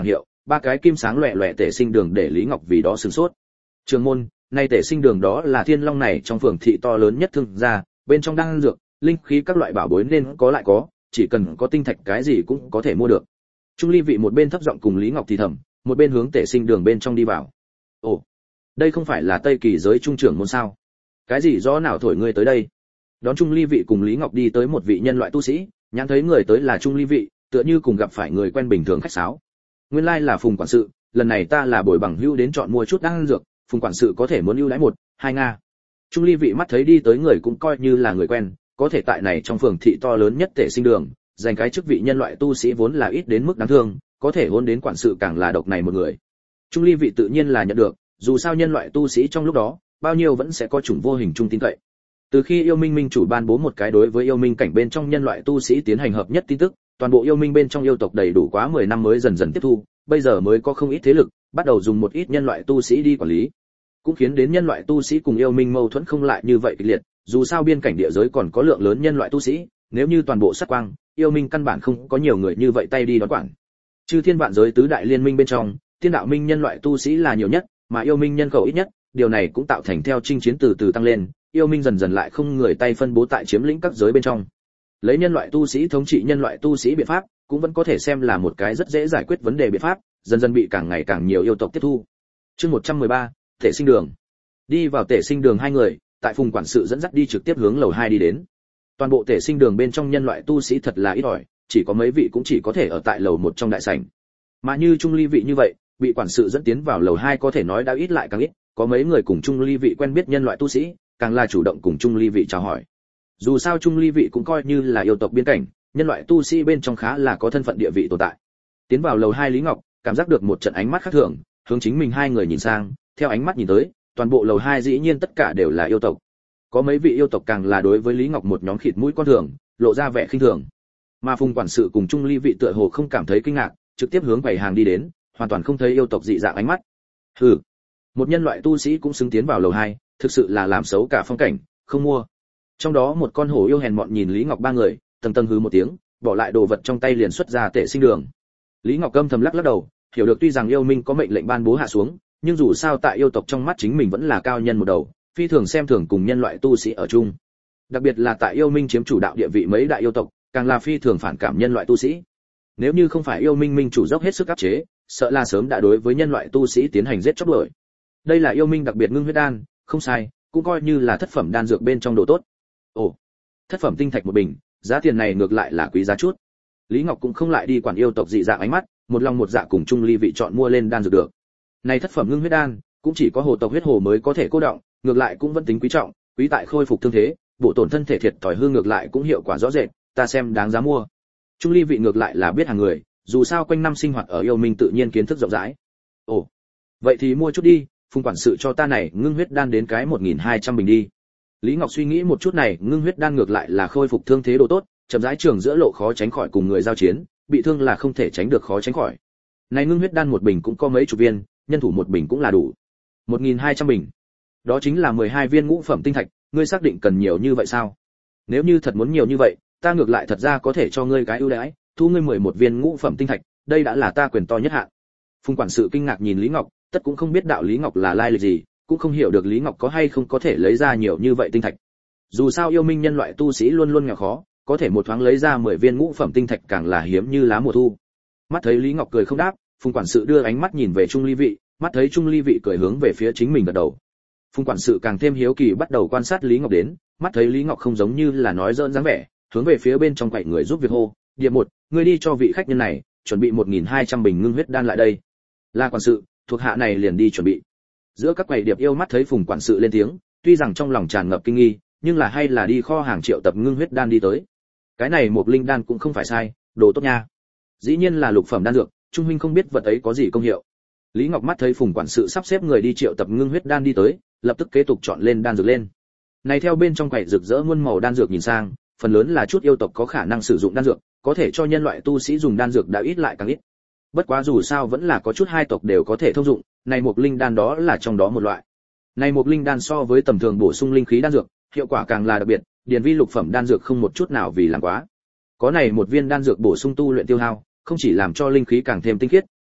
Speaker 1: ba cái kim sáng loẹt loẹt tể sinh đường để Lý Ngọc vì đó sửng sốt. Trường môn, nay tể sinh đường đó là Thiên Long này trong phường thị to lớn nhất thương gia, bên trong đan dược, linh khí các loại bảo bối nên có lại có, chỉ cần có tinh thạch cái gì cũng có thể mua được. Trung ly vị một bên thấp giọng cùng Lý Ngọc thì thầm, một bên hướng tể sinh đường bên trong đi vào. Ồ, đây không phải là Tây Kỳ giới trung trưởng môn sao? Cái gì rõ nào thổi ngươi tới đây? Đón Trung ly vị cùng Lý Ngọc đi tới một vị nhân loại tu sĩ, nhãn thấy người tới là Trung ly vị, tựa như cùng gặp phải người quen bình thường khách sáo. Nguyên lai là Phùng quản sự, lần này ta là bồi bằng hữu đến chọn mua chút đan dược, Phùng quản sự có thể muốn ưu đãi 1-2 nga. Trung ly vị mắt thấy đi tới người cũng coi như là người quen, có thể tại này trong phường thị to lớn nhất tể sinh đường, giành cái chức vị nhân loại tu sĩ vốn là ít đến mức đáng thương, có thể hôn đến quản sự càng là độc này một người. Trung ly vị tự nhiên là nhận được, dù sao nhân loại tu sĩ trong lúc đó, bao nhiêu vẫn sẽ có chủng vô hình trung tin cậy. Từ khi yêu minh minh chủ ban bố một cái đối với yêu minh cảnh bên trong nhân loại tu sĩ tiến hành hợp nhất tin tức, toàn bộ yêu minh bên trong yêu tộc đầy đủ quá 10 năm mới dần dần tiếp thu, bây giờ mới có không ít thế lực bắt đầu dùng một ít nhân loại tu sĩ đi quản lý, cũng khiến đến nhân loại tu sĩ cùng yêu minh mâu thuẫn không lại như vậy kịch liệt. Dù sao biên cảnh địa giới còn có lượng lớn nhân loại tu sĩ, nếu như toàn bộ sát quang, yêu minh căn bản không có nhiều người như vậy tay đi đón quản. Chư thiên vạn giới tứ đại liên minh bên trong, thiên đạo minh nhân loại tu sĩ là nhiều nhất, mà yêu minh nhân khẩu ít nhất, điều này cũng tạo thành theo chinh chiến từ từ tăng lên, yêu minh dần dần lại không người tay phân bố tại chiếm lĩnh các giới bên trong. Lấy nhân loại tu sĩ thống trị nhân loại tu sĩ biện pháp, cũng vẫn có thể xem là một cái rất dễ giải quyết vấn đề biện pháp, dần dần bị càng ngày càng nhiều yêu tộc tiếp thu. Chương 113, Tể sinh đường. Đi vào Tể sinh đường hai người, tại Phùng quản sự dẫn dắt đi trực tiếp hướng lầu 2 đi đến. Toàn bộ Tể sinh đường bên trong nhân loại tu sĩ thật là ít ỏi, chỉ có mấy vị cũng chỉ có thể ở tại lầu 1 trong đại sảnh. Mà như Trung ly vị như vậy, bị quản sự dẫn tiến vào lầu 2 có thể nói đã ít lại càng ít, có mấy người cùng Trung ly vị quen biết nhân loại tu sĩ, càng là chủ động cùng Trung ly vị chào hỏi. Dù sao Trung ly vị cũng coi như là yêu tộc biên cảnh, nhân loại tu sĩ bên trong khá là có thân phận địa vị tồn tại. Tiến vào lầu 2 Lý Ngọc, cảm giác được một trận ánh mắt khác thường, hướng chính mình hai người nhìn sang, theo ánh mắt nhìn tới, toàn bộ lầu 2 dĩ nhiên tất cả đều là yêu tộc. Có mấy vị yêu tộc càng là đối với Lý Ngọc một nhóm khịt mũi con thường, lộ ra vẻ khinh thường. Mà Phùng quản sự cùng Trung ly vị tựa hồ không cảm thấy kinh ngạc, trực tiếp hướng quầy hàng đi đến, hoàn toàn không thấy yêu tộc dị dạng ánh mắt. Hừ, một nhân loại tu sĩ cũng xứng tiến vào lầu 2, thực sự là làm xấu cả phong cảnh, không mua. Trong đó một con hổ yêu hèn mọn nhìn Lý Ngọc ba người, tầng tầng hừ một tiếng, bỏ lại đồ vật trong tay liền xuất ra Tể sinh đường. Lý Ngọc âm thầm lắc lắc đầu, hiểu được tuy rằng yêu minh có mệnh lệnh ban bố hạ xuống, nhưng dù sao tại yêu tộc trong mắt chính mình vẫn là cao nhân một đầu, phi thường xem thường cùng nhân loại tu sĩ ở chung. Đặc biệt là tại yêu minh chiếm chủ đạo địa vị mấy đại yêu tộc, càng là phi thường phản cảm nhân loại tu sĩ. Nếu như không phải yêu minh minh chủ dốc hết sức áp chế, sợ là sớm đã đối với nhân loại tu sĩ tiến hành giết chóc đuổi. Đây là yêu minh đặc biệt ngưng huyết đan, không sai, cũng coi như là thất phẩm đan dược bên trong độ tốt. Ồ, thất phẩm tinh thạch một bình, giá tiền này ngược lại là quý giá chút. Lý Ngọc cũng không lại đi quản yêu tộc dị dạng ánh mắt, một lòng một dạ cùng Trung ly vị chọn mua lên đan dược được. Này thất phẩm ngưng huyết đan, cũng chỉ có hồ tộc huyết hồ mới có thể cô động, ngược lại cũng vẫn tính quý trọng, quý tại khôi phục thương thế, bổ tổn thân thể thiệt thòi hư ngược lại cũng hiệu quả rõ rệt, ta xem đáng giá mua. Trung ly vị ngược lại là biết hàng người, dù sao quanh năm sinh hoạt ở yêu minh tự nhiên kiến thức rộng rãi. Ồ, vậy thì mua chút đi, Phùng quản sự cho ta này ngưng huyết đan đến cái 1200 bình đi. Lý Ngọc suy nghĩ một chút này, ngưng huyết đan ngược lại là khôi phục thương thế độ tốt, chậm rãi trường giữa lộ khó tránh khỏi cùng người giao chiến, bị thương là không thể tránh được khó tránh khỏi. Này ngưng huyết đan một bình cũng có mấy chục viên, nhân thủ một bình cũng là đủ. 1200 bình. Đó chính là 12 viên ngũ phẩm tinh thạch, ngươi xác định cần nhiều như vậy sao? Nếu như thật muốn nhiều như vậy, ta ngược lại thật ra có thể cho ngươi cái ưu đãi, thu ngươi 11 viên ngũ phẩm tinh thạch, đây đã là ta quyền to nhất hạn. Phùng quản sự kinh ngạc nhìn Lý Ngọc, tất cũng không biết đạo Lý Ngọc là lai lịch gì, cũng không hiểu được Lý Ngọc có hay không có thể lấy ra nhiều như vậy tinh thạch. Dù sao yêu minh nhân loại tu sĩ luôn luôn nghèo khó, có thể một thoáng lấy ra 10 viên ngũ phẩm tinh thạch càng là hiếm như lá mùa thu. Mắt thấy Lý Ngọc cười không đáp, Phùng quản sự đưa ánh mắt nhìn về Trung ly vị, mắt thấy Trung ly vị cười hướng về phía chính mình gật đầu. Phùng quản sự càng thêm hiếu kỳ bắt đầu quan sát Lý Ngọc đến, mắt thấy Lý Ngọc không giống như là nói giỡn dáng vẻ, hướng về phía bên trong quậy người giúp việc hô, "Điệp một, ngươi đi cho vị khách nhân này, chuẩn bị 1200 bình ngưng huyết đan lại đây." La quản sự, thuộc hạ này liền đi chuẩn bị. Giữa các quầy điệp yêu mắt thấy Phùng quản sự lên tiếng, tuy rằng trong lòng tràn ngập kinh nghi, nhưng là hay là đi kho hàng triệu tập ngưng huyết đan đi tới. Cái này một linh đan cũng không phải sai, đồ tốt nha. Dĩ nhiên là lục phẩm đan dược, Trung huynh không biết vật ấy có gì công hiệu. Lý Ngọc mắt thấy Phùng quản sự sắp xếp người đi triệu tập ngưng huyết đan đi tới, lập tức kế tục chọn lên đan dược lên. Này theo bên trong quầy rực rỡ muôn màu đan dược nhìn sang, phần lớn là chút yêu tộc có khả năng sử dụng đan dược, có thể cho nhân loại tu sĩ dùng đan dược đã ít lại càng ít. Bất quá dù sao vẫn là có chút hai tộc đều có thể thông dụng, này một linh đan đó là trong đó một loại. Này một linh đan so với tầm thường bổ sung linh khí đan dược, hiệu quả càng là đặc biệt, điển vi lục phẩm đan dược không một chút nào vì làm quá. Có này một viên đan dược bổ sung tu luyện tiêu hao, không chỉ làm cho linh khí càng thêm tinh khiết,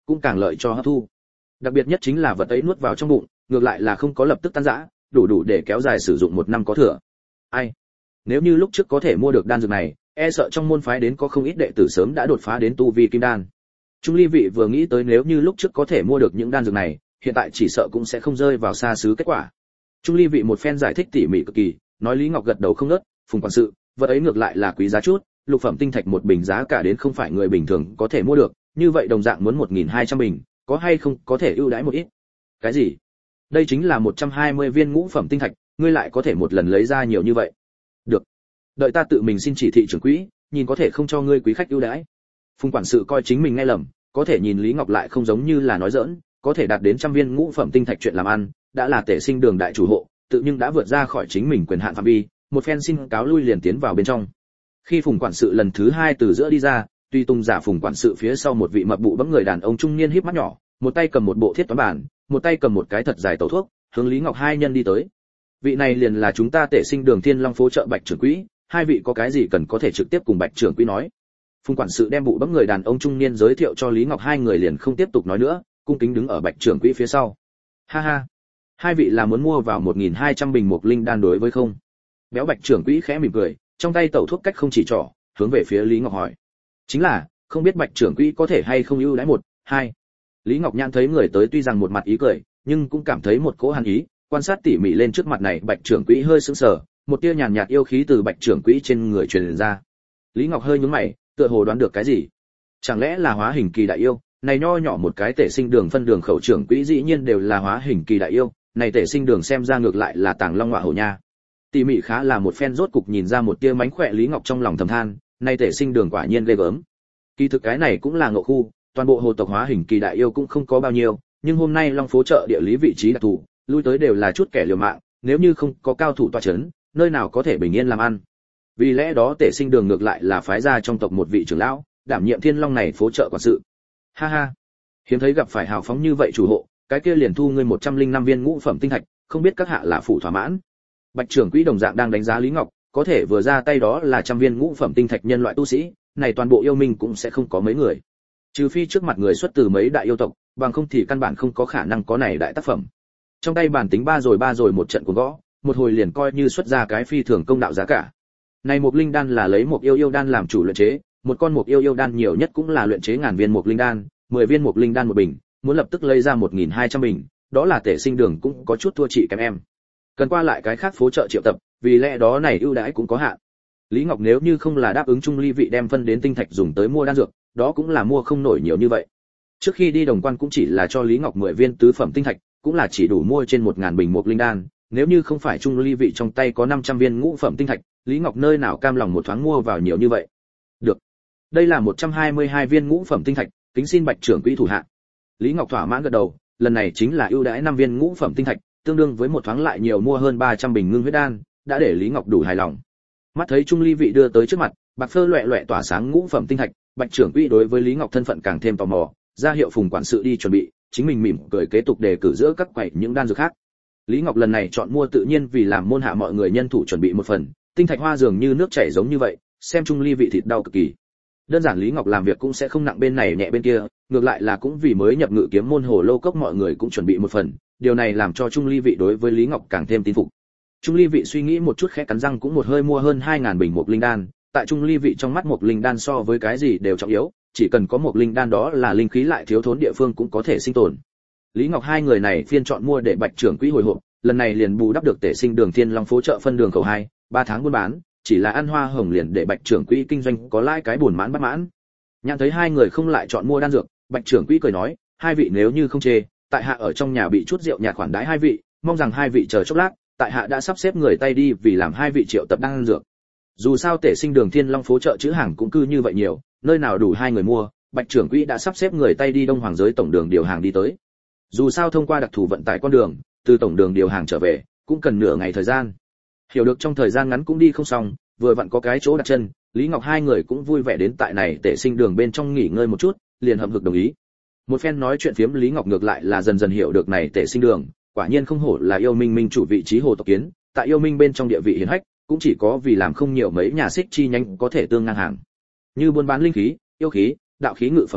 Speaker 1: cũng càng lợi cho hấp thu. Đặc biệt nhất chính là vật ấy nuốt vào trong bụng, ngược lại là không có lập tức tan rã, đủ để kéo dài sử dụng 1 năm có thừa. Ai, nếu như lúc trước có thể mua được đan dược này, e sợ trong môn phái đến có không ít đệ tử sớm đã đột phá đến tu vi kim đan. Trung ly vị vừa nghĩ tới nếu như lúc trước có thể mua được những đan dược này, hiện tại chỉ sợ cũng sẽ không rơi vào xa xứ kết quả. Trung ly vị một phen giải thích tỉ mỉ cực kỳ, nói Lý Ngọc gật đầu không ngớt, Phùng quản sự, vật ấy ngược lại là quý giá chút, lục phẩm tinh thạch một bình giá cả đến không phải người bình thường có thể mua được, như vậy đồng dạng muốn 1200 bình, có hay không có thể ưu đãi một ít. Cái gì? Đây chính là 120 viên ngũ phẩm tinh thạch, ngươi lại có thể một lần lấy ra nhiều như vậy? Được, đợi ta tự mình xin chỉ thị trưởng quỹ, nhìn có thể không cho ngươi quý khách ưu đãi. Phùng quản sự coi chính mình nghe lầm, có thể nhìn Lý Ngọc lại không giống như là nói giỡn, có thể đạt đến trăm viên ngũ phẩm tinh thạch chuyện làm ăn, đã là Tể Sinh Đường đại chủ hộ, tự nhưng đã vượt ra khỏi chính mình quyền hạn phạm vi, một phen xin cáo lui liền tiến vào bên trong. Khi Phùng quản sự lần thứ 2 từ giữa đi ra, tuy tung giả Phùng quản sự phía sau một vị mập bụ bẫm người đàn ông trung niên híp mắt nhỏ, một tay cầm một bộ thiết toán bản, một tay cầm một cái thật dài tẩu thuốc, hướng Lý Ngọc hai nhân đi tới. Vị này liền là chúng ta Tể Sinh Đường Thiên Long phố chợ Bạch trưởng quỹ, hai vị có cái gì cần có thể trực tiếp cùng Bạch trưởng quỹ nói. Phùng quản sự đem bụ bẫm người đàn ông trung niên giới thiệu cho Lý Ngọc, hai người liền không tiếp tục nói nữa, cung kính đứng ở Bạch trưởng quỹ phía sau. Ha ha, hai vị là muốn mua vào 1200 bình mục linh đan đối với không? Béo Bạch trưởng quỹ khẽ mỉm cười, trong tay tẩu thuốc cách không chỉ trỏ, hướng về phía Lý Ngọc hỏi. Chính là, không biết Bạch trưởng quỹ có thể hay không ưu đãi 1, 2. Lý Ngọc Nhãn thấy người tới tuy rằng một mặt ý cười, nhưng cũng cảm thấy một cỗ hàn ý, quan sát tỉ mỉ lên trước mặt này Bạch trưởng quỹ hơi sững sờ, một tia nhàn nhạt yêu khí từ Bạch trưởng quỹ trên người truyền ra. Lý Ngọc hơi nhướng mày, tựa hồ đoán được cái gì. Chẳng lẽ là hóa hình kỳ đại yêu? Này nho nhỏ một cái Tể Sinh Đường phân đường khẩu trưởng quỹ dĩ nhiên đều là hóa hình kỳ đại yêu, này Tể Sinh Đường xem ra ngược lại là tàng long ngọa hổ nha. Tỉ mỉ khá là một phen rốt cục nhìn ra một tia mánh khỏe, Lý Ngọc trong lòng thầm than, này Tể Sinh Đường quả nhiên ghê gớm. Kỳ thực cái này cũng là ngộ khu, toàn bộ hồ tộc hóa hình kỳ đại yêu cũng không có bao nhiêu, nhưng hôm nay Long phố chợ địa lý vị trí đặc thù, lui tới đều là chút kẻ liều mạng, nếu như không có cao thủ tọa chấn, nơi nào có thể bình yên làm ăn. Vì lẽ đó Tể Sinh Đường ngược lại là phái ra trong tộc một vị trưởng lão, đảm nhiệm Thiên Long này phố chợ quản sự. Ha ha, hiếm thấy gặp phải hào phóng như vậy chủ hộ, cái kia liền thu ngươi 105 viên ngũ phẩm tinh thạch, không biết các hạ là phụ thỏa mãn. Bạch trưởng quỹ đồng dạng đang đánh giá Lý Ngọc, có thể vừa ra tay đó là trăm viên ngũ phẩm tinh thạch nhân loại tu sĩ, này toàn bộ yêu minh cũng sẽ không có mấy người. Trừ phi trước mặt người xuất từ mấy đại yêu tộc, bằng không thì căn bản không có khả năng có này đại tác phẩm. Trong tay bản tính ba rồi một trận của gõ, một hồi liền coi như xuất ra cái phi thường công đạo giá cả. Này một linh đan là lấy một yêu đan làm chủ luyện chế, một con một yêu đan nhiều nhất cũng là luyện chế ngàn viên một linh đan, 10 viên một linh đan một bình, muốn lập tức lấy ra 1200 bình, đó là Tể Sinh Đường cũng có chút thua chị kém em. Cần qua lại cái khác phố chợ triệu tập, vì lẽ đó này ưu đãi cũng có hạn. Lý Ngọc nếu như không là đáp ứng Trung Ly vị đem phân đến tinh thạch dùng tới mua đan dược, đó cũng là mua không nổi nhiều như vậy. Trước khi đi Đồng Quan cũng chỉ là cho Lý Ngọc 10 viên tứ phẩm tinh thạch, cũng là chỉ đủ mua trên 1000 bình một linh đan, nếu như không phải Trung Ly vị trong tay có 500 viên ngũ phẩm tinh thạch, Lý Ngọc nơi nào cam lòng một thoáng mua vào nhiều như vậy. Được. Đây là 122 viên ngũ phẩm tinh thạch, kính xin Bạch trưởng quỹ thủ hạ. Lý Ngọc thỏa mãn gật đầu, lần này chính là ưu đãi 5 viên ngũ phẩm tinh thạch, tương đương với một thoáng lại nhiều mua hơn 300 bình ngưng huyết đan, đã để Lý Ngọc đủ hài lòng. Mắt thấy Trung Ly vị đưa tới trước mặt, bạc phơ loẹt loẹt tỏa sáng ngũ phẩm tinh thạch, Bạch trưởng quỹ đối với Lý Ngọc thân phận càng thêm tò mò, ra hiệu Phùng quản sự đi chuẩn bị, chính mình mỉm cười kế tục đề cử giữa các quầy những đan dược khác. Lý Ngọc lần này chọn mua tự nhiên vì làm môn hạ mọi người nhân thủ chuẩn bị một phần, tinh thạch hoa dường như nước chảy giống như vậy, xem Trung Ly vị thịt đau cực kỳ. Đơn giản Lý Ngọc làm việc cũng sẽ không nặng bên này nhẹ bên kia, ngược lại là cũng vì mới nhập ngự kiếm môn hồ lô cốc mọi người cũng chuẩn bị một phần, điều này làm cho Trung Ly vị đối với Lý Ngọc càng thêm tín phục. Trung Ly vị suy nghĩ một chút khẽ cắn răng cũng một hơi mua hơn 2000 bình một linh đan, tại Trung Ly vị trong mắt một linh đan so với cái gì đều trọng yếu, chỉ cần có một linh đan đó là linh khí lại thiếu thốn địa phương cũng có thể sinh tồn. Lý Ngọc hai người này phiên chọn mua để Bạch trưởng quỹ hồi hộp, lần này liền bù đắp được Tể Sinh Đường Thiên Long phố chợ phân đường khẩu 2, 3 tháng buôn bán, chỉ là ăn hoa hồng liền để Bạch trưởng quỹ kinh doanh có lãi cái buồn mãn bất mãn. Nhận thấy hai người không lại chọn mua đan dược, Bạch trưởng quỹ cười nói, hai vị nếu như không chê, tại hạ ở trong nhà bị chút rượu nhạt khoản đãi hai vị, mong rằng hai vị chờ chốc lát, tại hạ đã sắp xếp người tay đi vì làm hai vị triệu tập đan dược. Dù sao Tể Sinh Đường Thiên Long phố chợ chữ hàng cũng cư như vậy nhiều, nơi nào đủ hai người mua, Bạch trưởng quỹ đã sắp xếp người tay đi Đông Hoàng giới tổng đường điều hàng đi tới. Dù sao thông qua đặc thù vận tải con đường, từ tổng đường điều hàng trở về, cũng cần nửa ngày thời gian. Hiểu được trong thời gian ngắn cũng đi không xong, vừa vặn có cái chỗ đặt chân, Lý Ngọc hai người cũng vui vẻ đến tại này Tể Sinh Đường bên trong nghỉ ngơi một chút, liền hậm hực đồng ý. Một phen nói chuyện phiếm Lý Ngọc ngược lại là dần dần hiểu được này Tể Sinh Đường, quả nhiên không hổ là yêu minh minh chủ vị trí hồ tộc kiến, tại yêu minh bên trong địa vị hiển hách, cũng chỉ có vì làm không nhiều mấy nhà xích chi nhánh có thể tương ngang hàng. Như buôn bán linh khí, yêu khí, đạo khí ngự phẩm các,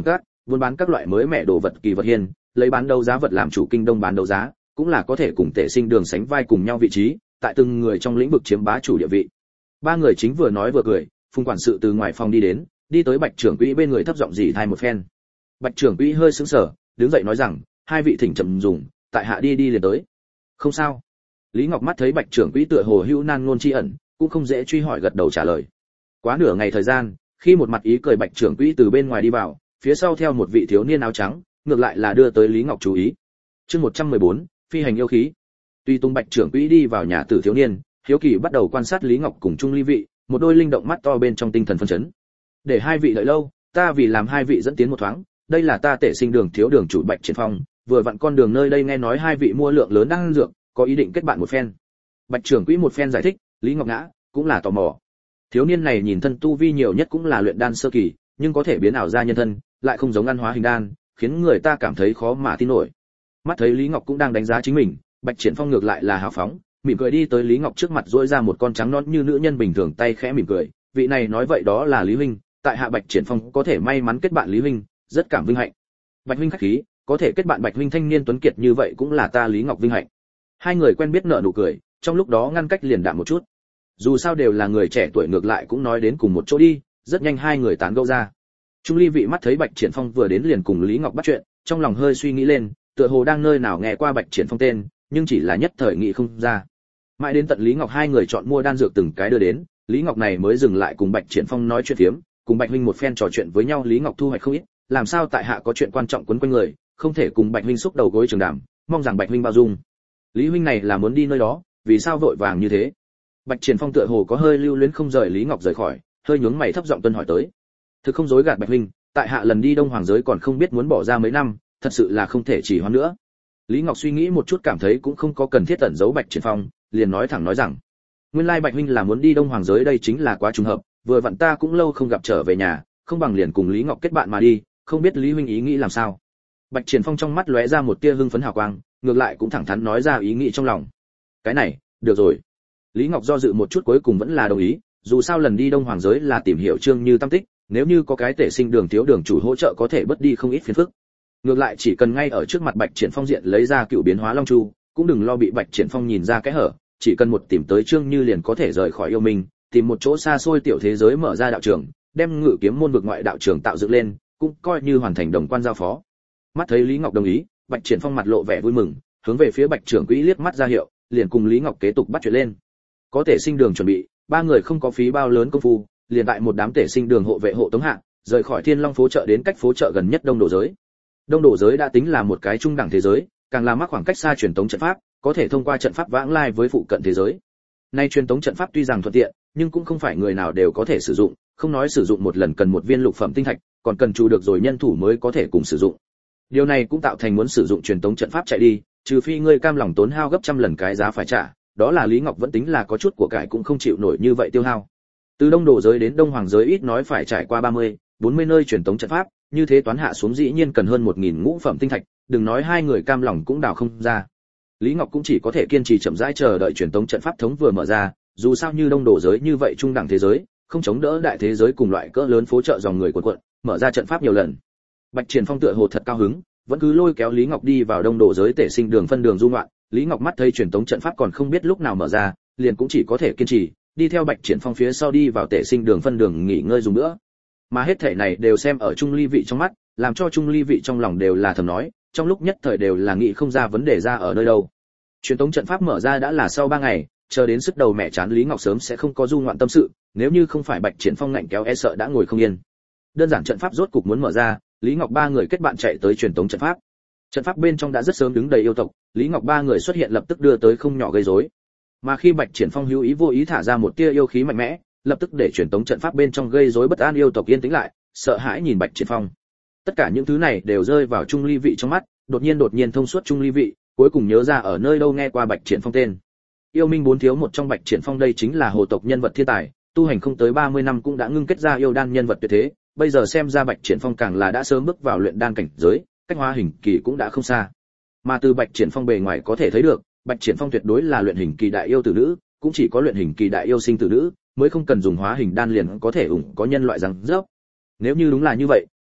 Speaker 1: buôn bán các loại mới mẻ đồ vật kỳ vật hiên, lấy bán đấu giá vật làm chủ kinh đông bán đấu giá, cũng là có thể cùng Tề Sinh Đường sánh vai cùng nhau vị trí, tại từng người trong lĩnh vực chiếm bá chủ địa vị. Ba người chính vừa nói vừa cười, Phùng quản sự từ ngoài phòng đi đến, đi tới Bạch trưởng quỹ bên người thấp giọng dì thai một phen. Bạch trưởng quỹ hơi sững sờ, đứng dậy nói rằng, hai vị thỉnh chậm dùng, tại hạ đi liền tới. Không sao. Lý Ngọc mắt thấy Bạch trưởng quỹ tựa hồ hữu nan ngôn chi ẩn, cũng không dễ truy hỏi gật đầu trả lời. Quá nửa ngày thời gian, khi một mặt ý cười Bạch trưởng quỹ từ bên ngoài đi vào, phía sau theo một vị thiếu niên áo trắng, ngược lại là đưa tới Lý Ngọc chú ý. Chương 114, phi hành yêu khí. Tuy tung Bạch trưởng quỹ đi vào nhà tử thiếu niên, hiếu kỳ bắt đầu quan sát Lý Ngọc cùng Trung Ly vị, một đôi linh động mắt to bên trong tinh thần phân chấn. Để hai vị đợi lâu, ta vì làm hai vị dẫn tiến một thoáng, đây là ta Tể Sinh Đường thiếu đường chủ Bạch Triển Phong, vừa vặn con đường nơi đây nghe nói hai vị mua lượng lớn đan dược, có ý định kết bạn một phen. Bạch trưởng quỹ một phen giải thích, Lý Ngọc ngã cũng là tò mò. Thiếu niên này nhìn thân tu vi nhiều nhất cũng là luyện đan sơ kỳ, nhưng có thể biến ảo ra nhân thân, lại không giống ăn hóa hình đan, khiến người ta cảm thấy khó mà tin nổi. Mắt thấy Lý Ngọc cũng đang đánh giá chính mình, Bạch Triển Phong ngược lại là hào phóng, mỉm cười đi tới Lý Ngọc trước mặt duỗi ra một con trắng nõn như nữ nhân bình thường tay khẽ mỉm cười, vị này nói vậy đó là Lý huynh, tại hạ Bạch Triển Phong có thể may mắn kết bạn Lý huynh, rất cảm vinh hạnh. Bạch huynh khách khí, có thể kết bạn Bạch huynh thanh niên tuấn kiệt như vậy cũng là ta Lý Ngọc vinh hạnh. Hai người quen biết nở nụ cười, trong lúc đó ngăn cách liền đạm một chút. Dù sao đều là người trẻ tuổi ngược lại cũng nói đến cùng một chỗ đi, rất nhanh hai người tán gẫu ra. Trung Ly vị mắt thấy Bạch Triển Phong vừa đến liền cùng Lý Ngọc bắt chuyện, trong lòng hơi suy nghĩ lên, tựa hồ đang nơi nào nghe qua Bạch Triển Phong tên, nhưng chỉ là nhất thời nghĩ không ra. Mãi đến tận Lý Ngọc hai người chọn mua đan dược từng cái đưa đến, Lý Ngọc này mới dừng lại cùng Bạch Triển Phong nói chuyện phiếm, cùng Bạch huynh một phen trò chuyện với nhau. Lý Ngọc thu hoạch không ít, làm sao tại hạ có chuyện quan trọng quấn quanh người, không thể cùng Bạch huynh xúc đầu gối trường đàm, mong rằng Bạch huynh bao dung. Lý huynh này là muốn đi nơi đó, vì sao vội vàng như thế? Bạch Triển Phong tựa hồ có hơi lưu luyến không rời Lý Ngọc rời khỏi, hơi nhướng mày thấp giọng tuân hỏi tới. Thực không dối gạt Bạch huynh, tại hạ lần đi Đông Hoàng giới còn không biết muốn bỏ ra mấy năm, thật sự là không thể trì hoãn nữa. Lý Ngọc suy nghĩ một chút cảm thấy cũng không có cần thiết tẩn giấu Bạch Triển Phong, liền nói thẳng nói rằng: nguyên lai Bạch huynh là muốn đi Đông Hoàng giới, đây chính là quá trùng hợp, vừa vặn ta cũng lâu không gặp trở về nhà, không bằng liền cùng Lý Ngọc kết bạn mà đi, không biết Lý huynh ý nghĩ làm sao. Bạch Triển Phong trong mắt lóe ra một tia hưng phấn hào quang, ngược lại cũng thẳng thắn nói ra ý nghĩ trong lòng. Cái này, được rồi. Lý Ngọc do dự một chút cuối cùng vẫn là đồng ý, dù sao lần đi Đông Hoàng giới là tìm hiểu Trương Như tâm tích, nếu như có cái Tể Sinh Đường thiếu đường chủ hỗ trợ có thể bớt đi không ít phiền phức. Ngược lại chỉ cần ngay ở trước mặt Bạch Triển Phong diện lấy ra cựu biến hóa long chu, cũng đừng lo bị Bạch Triển Phong nhìn ra cái hở, chỉ cần một tìm tới Trương Như liền có thể rời khỏi yêu mình, tìm một chỗ xa xôi tiểu thế giới mở ra đạo trường, đem Ngự Kiếm môn vực ngoại đạo trường tạo dựng lên, cũng coi như hoàn thành đồng quan giao phó. Mắt thấy Lý Ngọc đồng ý, Bạch Triển Phong mặt lộ vẻ vui mừng, hướng về phía Bạch trưởng quỹ liếc mắt ra hiệu, liền cùng Lý Ngọc kế tục bắt chuyện lên. Có Tể Sinh Đường chuẩn bị, ba người không có phí bao lớn công phu, liền tại một đám Tể Sinh Đường hộ vệ hộ tống hạ, rời khỏi Thiên Long phố chợ đến cách phố chợ gần nhất Đông Đổ giới. Đông Đổ giới đã tính là một cái trung đẳng thế giới, càng là mắc khoảng cách xa truyền tống trận pháp, có thể thông qua trận pháp vãng lai với phụ cận thế giới. Nay truyền tống trận pháp tuy rằng thuận tiện, nhưng cũng không phải người nào đều có thể sử dụng, không nói sử dụng một lần cần một viên lục phẩm tinh thạch, còn cần chủ được rồi nhân thủ mới có thể cùng sử dụng. Điều này cũng tạo thành muốn sử dụng truyền tống trận pháp chạy đi, trừ phi ngươi cam lòng tốn hao gấp trăm lần cái giá phải trả, đó là Lý Ngọc vẫn tính là có chút của cải cũng không chịu nổi như vậy tiêu hao. Từ Đông Đổ giới đến Đông Hoàng giới ít nói phải trải qua 30, 40 nơi truyền tống trận pháp, như thế toán hạ xuống dĩ nhiên cần hơn 1000 ngũ phẩm tinh thạch, đừng nói hai người cam lòng cũng đào không ra. Lý Ngọc cũng chỉ có thể kiên trì chậm rãi chờ đợi truyền tống trận pháp thống vừa mở ra, dù sao như Đông Đổ giới như vậy trung đẳng thế giới, không chống đỡ đại thế giới cùng loại cỡ lớn phố chợ dòng người cuộn cuộn, mở ra trận pháp nhiều lần. Bạch Triển Phong tựa hồ thật cao hứng, vẫn cứ lôi kéo Lý Ngọc đi vào Đông Đổ giới Tể Sinh Đường phân đường du ngoạn. Lý Ngọc mắt thấy truyền tống trận pháp còn không biết lúc nào mở ra, liền cũng chỉ có thể kiên trì, đi theo Bạch Triển Phong phía sau đi vào Tể Sinh Đường phân đường nghỉ ngơi dùng nữa. Mà hết thảy này đều xem ở Trung Ly vị trong mắt, làm cho Trung Ly vị trong lòng đều là thầm nói, trong lúc nhất thời đều là nghĩ không ra vấn đề ra ở nơi đâu. Truyền tống trận pháp mở ra đã là sau 3 ngày, chờ đến sức đầu mẹ chán Lý Ngọc sớm sẽ không có du ngoạn tâm sự, nếu như không phải Bạch Triển Phong ngạnh kéo e sợ đã ngồi không yên. Đơn giản trận pháp rốt cục muốn mở ra, Lý Ngọc ba người kết bạn chạy tới truyền tống trận pháp. Trận pháp bên trong đã rất sớm đứng đầy yêu tộc, Lý Ngọc ba người xuất hiện lập tức đưa tới không nhỏ gây rối. Mà khi Bạch Triển Phong hữu ý vô ý thả ra một tia yêu khí mạnh mẽ, lập tức để truyền tống trận pháp bên trong gây rối bất an yêu tộc yên tĩnh lại, sợ hãi nhìn Bạch Triển Phong. Tất cả những thứ này đều rơi vào Trung Ly vị trong mắt, đột nhiên thông suốt Trung Ly vị, cuối cùng nhớ ra ở nơi đâu nghe qua Bạch Triển Phong tên. Yêu minh bốn thiếu một trong Bạch Triển Phong đây chính là hồ tộc nhân vật thiên tài, tu hành không tới 30 năm cũng đã ngưng kết ra yêu đan nhân vật tuyệt thế, bây giờ xem ra Bạch Triển Phong càng là đã sớm bước vào luyện đan cảnh giới, cách hóa hình kỳ cũng đã không xa. Mà từ Bạch Triển Phong bề ngoài có thể thấy được, Bạch Triển Phong tuyệt đối là luyện hình kỳ đại yêu tử nữ, cũng chỉ có luyện hình kỳ đại yêu sinh tử nữ mới không cần dùng hóa hình đan liền có thể ủng có nhân loại răng rớp. Nếu như đúng là như vậy,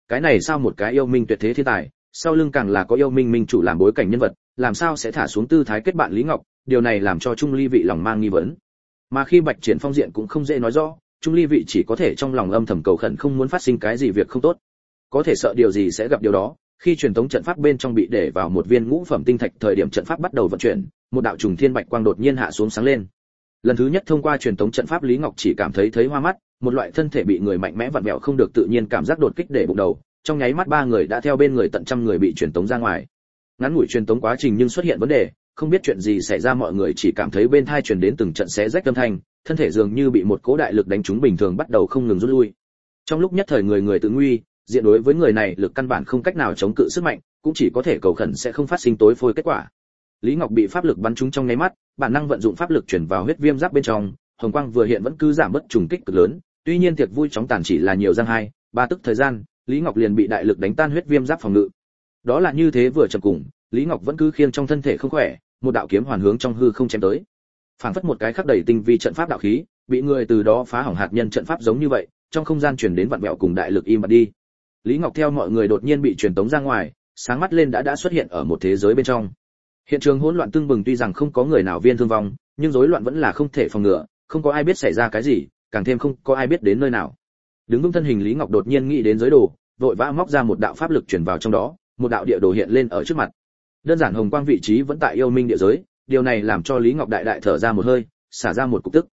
Speaker 1: cái này sao một cái yêu minh tuyệt thế thiên tài, sau lưng càng là có yêu minh minh chủ làm bối cảnh nhân vật, làm sao sẽ thả xuống tư thái kết bạn Lý Ngọc, điều này làm cho Trung Ly vị lòng mang nghi vấn. Mà khi Bạch Triển Phong diện cũng không dễ nói rõ, Trung Ly vị chỉ có thể trong lòng âm thầm cầu khẩn không muốn phát sinh cái gì việc không tốt. Có thể sợ điều gì sẽ gặp điều đó, khi truyền thống trận pháp bên trong bị để vào một viên ngũ phẩm tinh thạch, thời điểm trận pháp bắt đầu vận chuyển, một đạo trùng thiên bạch quang đột nhiên hạ xuống sáng lên. Lần thứ nhất thông qua truyền thống trận pháp, Lý Ngọc chỉ cảm thấy hoa mắt, một loại thân thể bị người mạnh mẽ vặn vẹo không được tự nhiên cảm giác đột kích để bụng đầu, trong nháy mắt ba người đã theo bên người tận trăm người bị truyền tống ra ngoài. Ngắn ngủi truyền tống quá trình nhưng xuất hiện vấn đề, không biết chuyện gì xảy ra, mọi người chỉ cảm thấy bên tai truyền đến từng trận xé rách âm thanh, thân thể dường như bị một cỗ đại lực đánh trúng bình thường bắt đầu không ngừng rút lui. Trong lúc nhất thời người người tự nguy, diện đối với người này lực căn bản không cách nào chống cự sức mạnh, cũng chỉ có thể cầu khẩn sẽ không phát sinh tối phôi kết quả. Lý Ngọc bị pháp lực bắn trúng trong nháy mắt, bản năng vận dụng pháp lực chuyển vào huyết viêm giáp bên trong, hồng quang vừa hiện vẫn cứ giảm bớt trùng kích cực lớn, tuy nhiên tiệc vui chóng tàn chỉ là nhiều giang hai ba tức thời gian, Lý Ngọc liền bị đại lực đánh tan huyết viêm giáp phòng ngự. Đó là như thế vừa chậm cùng, Lý Ngọc vẫn cứ khiêng trong thân thể không khỏe, một đạo kiếm hoàn hướng trong hư không chém tới. Phảng phất một cái khắc đầy tinh vi trận pháp đạo khí, bị người từ đó phá hỏng hạt nhân trận pháp giống như vậy, trong không gian truyền đến vặn vẹo cùng đại lực im bặt đi. Lý Ngọc theo mọi người đột nhiên bị truyền tống ra ngoài, sáng mắt lên đã xuất hiện ở một thế giới bên trong. Hiện trường hỗn loạn tưng bừng, tuy rằng không có người nào viên thương vong, nhưng rối loạn vẫn là không thể phòng ngừa, không có ai biết xảy ra cái gì, càng thêm không có ai biết đến nơi nào. Đứng vững thân hình, Lý Ngọc đột nhiên nghĩ đến giới đồ, vội vã móc ra một đạo pháp lực truyền vào trong đó, một đạo địa đồ hiện lên ở trước mặt. Đơn giản hồng quang vị trí vẫn tại yêu minh địa giới, điều này làm cho Lý Ngọc đại đại thở ra một hơi, xả ra một cục tức.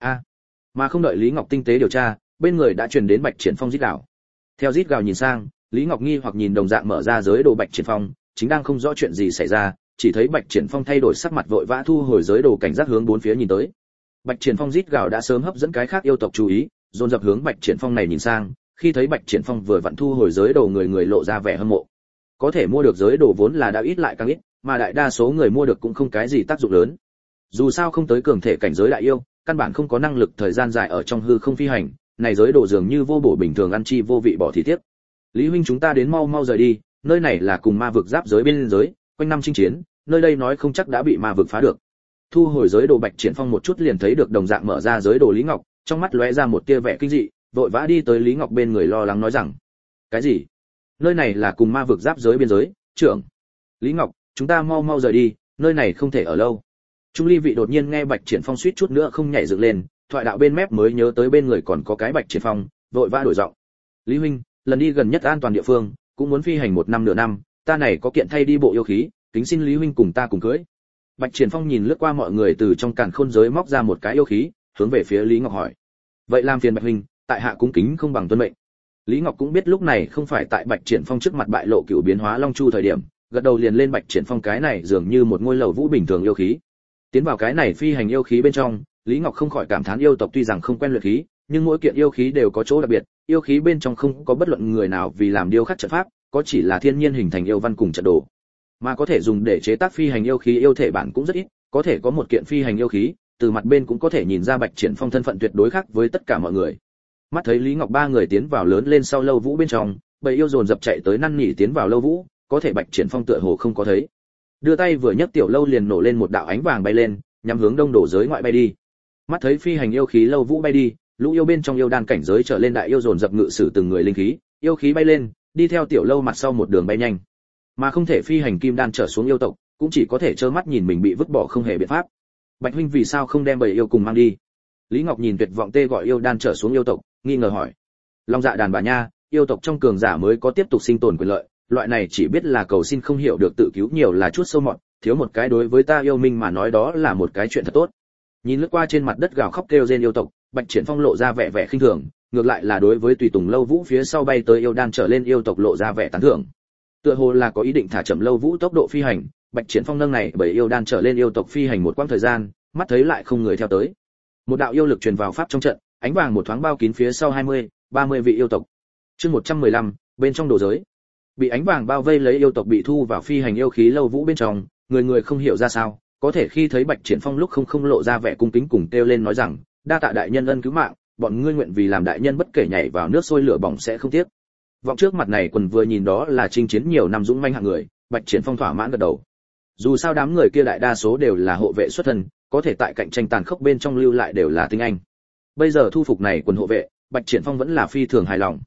Speaker 1: Mà không đợi Lý Ngọc tinh tế điều tra, bên người đã truyền đến Bạch Triển Phong rít gào. Theo rít gào nhìn sang, Lý Ngọc nghi hoặc nhìn đồng dạng mở ra giới đồ Bạch Triển Phong, chính đang không rõ chuyện gì xảy ra, chỉ thấy Bạch Triển Phong thay đổi sắc mặt, vội vã thu hồi giới đồ, cảnh giác hướng bốn phía nhìn tới. Bạch Triển Phong rít gào đã sớm hấp dẫn cái khác yêu tộc chú ý, dồn dập hướng Bạch Triển Phong này nhìn sang, khi thấy Bạch Triển Phong vừa vặn thu hồi giới đồ, người người lộ ra vẻ hâm mộ. Có thể mua được giới đồ vốn là đã ít lại càng ít, mà đại đa số người mua được cũng không cái gì tác dụng lớn. Dù sao không tới cường thể cảnh giới đại yêu, căn bản không có năng lực thời gian dài ở trong hư không phi hành, này giới đồ dường như vô bổ bình thường, ăn chi vô vị bỏ thì tiếc. Lý huynh, chúng ta đến mau mau rời đi, nơi này là cùng ma vực giáp giới bên giới, quanh năm chinh chiến, nơi đây nói không chắc đã bị ma vực phá được. Thu hồi giới đồ Bạch Triển Phong một chút liền thấy được đồng dạng mở ra giới đồ Lý Ngọc, trong mắt lóe ra một tia vẻ kinh dị, vội vã đi tới Lý Ngọc bên người lo lắng nói rằng: cái gì? Nơi này là cùng ma vực giáp giới biên giới, trưởng. Lý Ngọc, chúng ta mau mau rời đi, nơi này không thể ở lâu. Trung Ly vị đột nhiên nghe Bạch Triển Phong suýt chút nữa không nhảy dựng lên, thoại đạo bên mép mới nhớ tới bên người còn có cái Bạch Triển Phong, vội vã đổi giọng: Lý huynh, lần đi gần nhất an toàn địa phương, cũng muốn phi hành 1 năm nửa năm, ta này có kiện thay đi bộ yêu khí, kính xin Lý huynh cùng ta cùng cưới. Bạch Triển Phong nhìn lướt qua mọi người, từ trong càn khôn giới móc ra một cái yêu khí, hướng về phía Lý Ngọc hỏi: vậy làm phiền Bạch huynh, tại hạ cung kính không bằng tuân mệnh. Lý Ngọc cũng biết lúc này không phải tại Bạch Triển Phong trước mặt bại lộ cửu biến hóa long chu thời điểm, gật đầu liền lên Bạch Triển Phong cái này dường như một ngôi lầu vũ bình thường yêu khí. Tiến vào cái này phi hành yêu khí bên trong, Lý Ngọc không khỏi cảm thán yêu tộc tuy rằng không quen luyện khí, nhưng mỗi kiện yêu khí đều có chỗ đặc biệt, yêu khí bên trong không có bất luận người nào vì làm điêu khắc trận pháp, có chỉ là thiên nhiên hình thành yêu văn cùng trận đồ. Mà có thể dùng để chế tác phi hành yêu khí yêu thể bản cũng rất ít, có thể có một kiện phi hành yêu khí, từ mặt bên cũng có thể nhìn ra Bạch Triển Phong thân phận tuyệt đối khác với tất cả mọi người. Mắt thấy Lý Ngọc ba người tiến vào lớn lên sau lâu vũ bên trong, bầy yêu dồn dập chạy tới năn nỉ tiến vào lâu vũ, có thể Bạch Triển Phong tựa hồ không có thấy. Đưa tay vừa nhấc tiểu lâu liền nổ lên một đạo ánh vàng bay lên, nhắm hướng đông đổ giới ngoại bay đi. Mắt thấy phi hành yêu khí lâu vũ bay đi, lũ yêu bên trong yêu đan cảnh giới trở lên đại yêu dồn dập ngự sử từng người linh khí, yêu khí bay lên, đi theo tiểu lâu mặt sau một đường bay nhanh. Mà không thể phi hành kim đan trở xuống yêu tộc, cũng chỉ có thể trơ mắt nhìn mình bị vứt bỏ không hề biện pháp. Bạch huynh vì sao không đem bầy yêu cùng mang đi? Lý Ngọc nhìn tuyệt vọng tê gọi yêu đan trở xuống yêu tộc, nghi ngờ hỏi. Long dạ đàn bà nha, yêu tộc trong cường giả mới có tiếp tục sinh tồn quyền lợi, loại này chỉ biết là cầu xin không hiểu được tự cứu nhiều là chút sâu mọt, thiếu một cái đối với ta yêu minh mà nói đó là một cái chuyện thật tốt. Nhìn lướt qua trên mặt đất gào khóc kêu rên yêu tộc, Bạch Triển Phong lộ ra vẻ khinh thường, ngược lại là đối với tùy tùng lâu vũ phía sau bay tới yêu đan trở lên yêu tộc lộ ra vẻ tán thưởng. Tựa hồ là có ý định thả chậm lâu vũ tốc độ phi hành, Bạch Triển Phong nâng này bởi yêu đan trở lên yêu tộc phi hành một quãng thời gian, mắt thấy lại không người theo tới. Một đạo yêu lực truyền vào pháp trong trận, ánh vàng một thoáng bao kín phía sau 20-30 vị yêu tộc. Chương 115, bên trong đồ giới. Bị ánh vàng bao vây lấy yêu tộc bị thu vào phi hành yêu khí lâu vũ bên trong, người người không hiểu ra sao, có thể khi thấy Bạch Triển Phong lúc không lộ ra vẻ cung kính cùng kêu lên nói rằng, đa tạ đại nhân ân cứu mạng, bọn ngươi nguyện vì làm đại nhân bất kể nhảy vào nước sôi lửa bỏng sẽ không tiếc. Vọng trước mặt này quần vừa nhìn đó là chinh chiến nhiều năm dũng manh hạng người, Bạch Triển Phong thỏa mãn gật đầu. Dù sao đám người kia đại đa số đều là hộ vệ xuất thân, có thể tại cạnh tranh tàn khốc bên trong lưu lại đều là tinh anh. Bây giờ thu phục này quần hộ vệ, Bạch Triển Phong vẫn là phi thường hài lòng.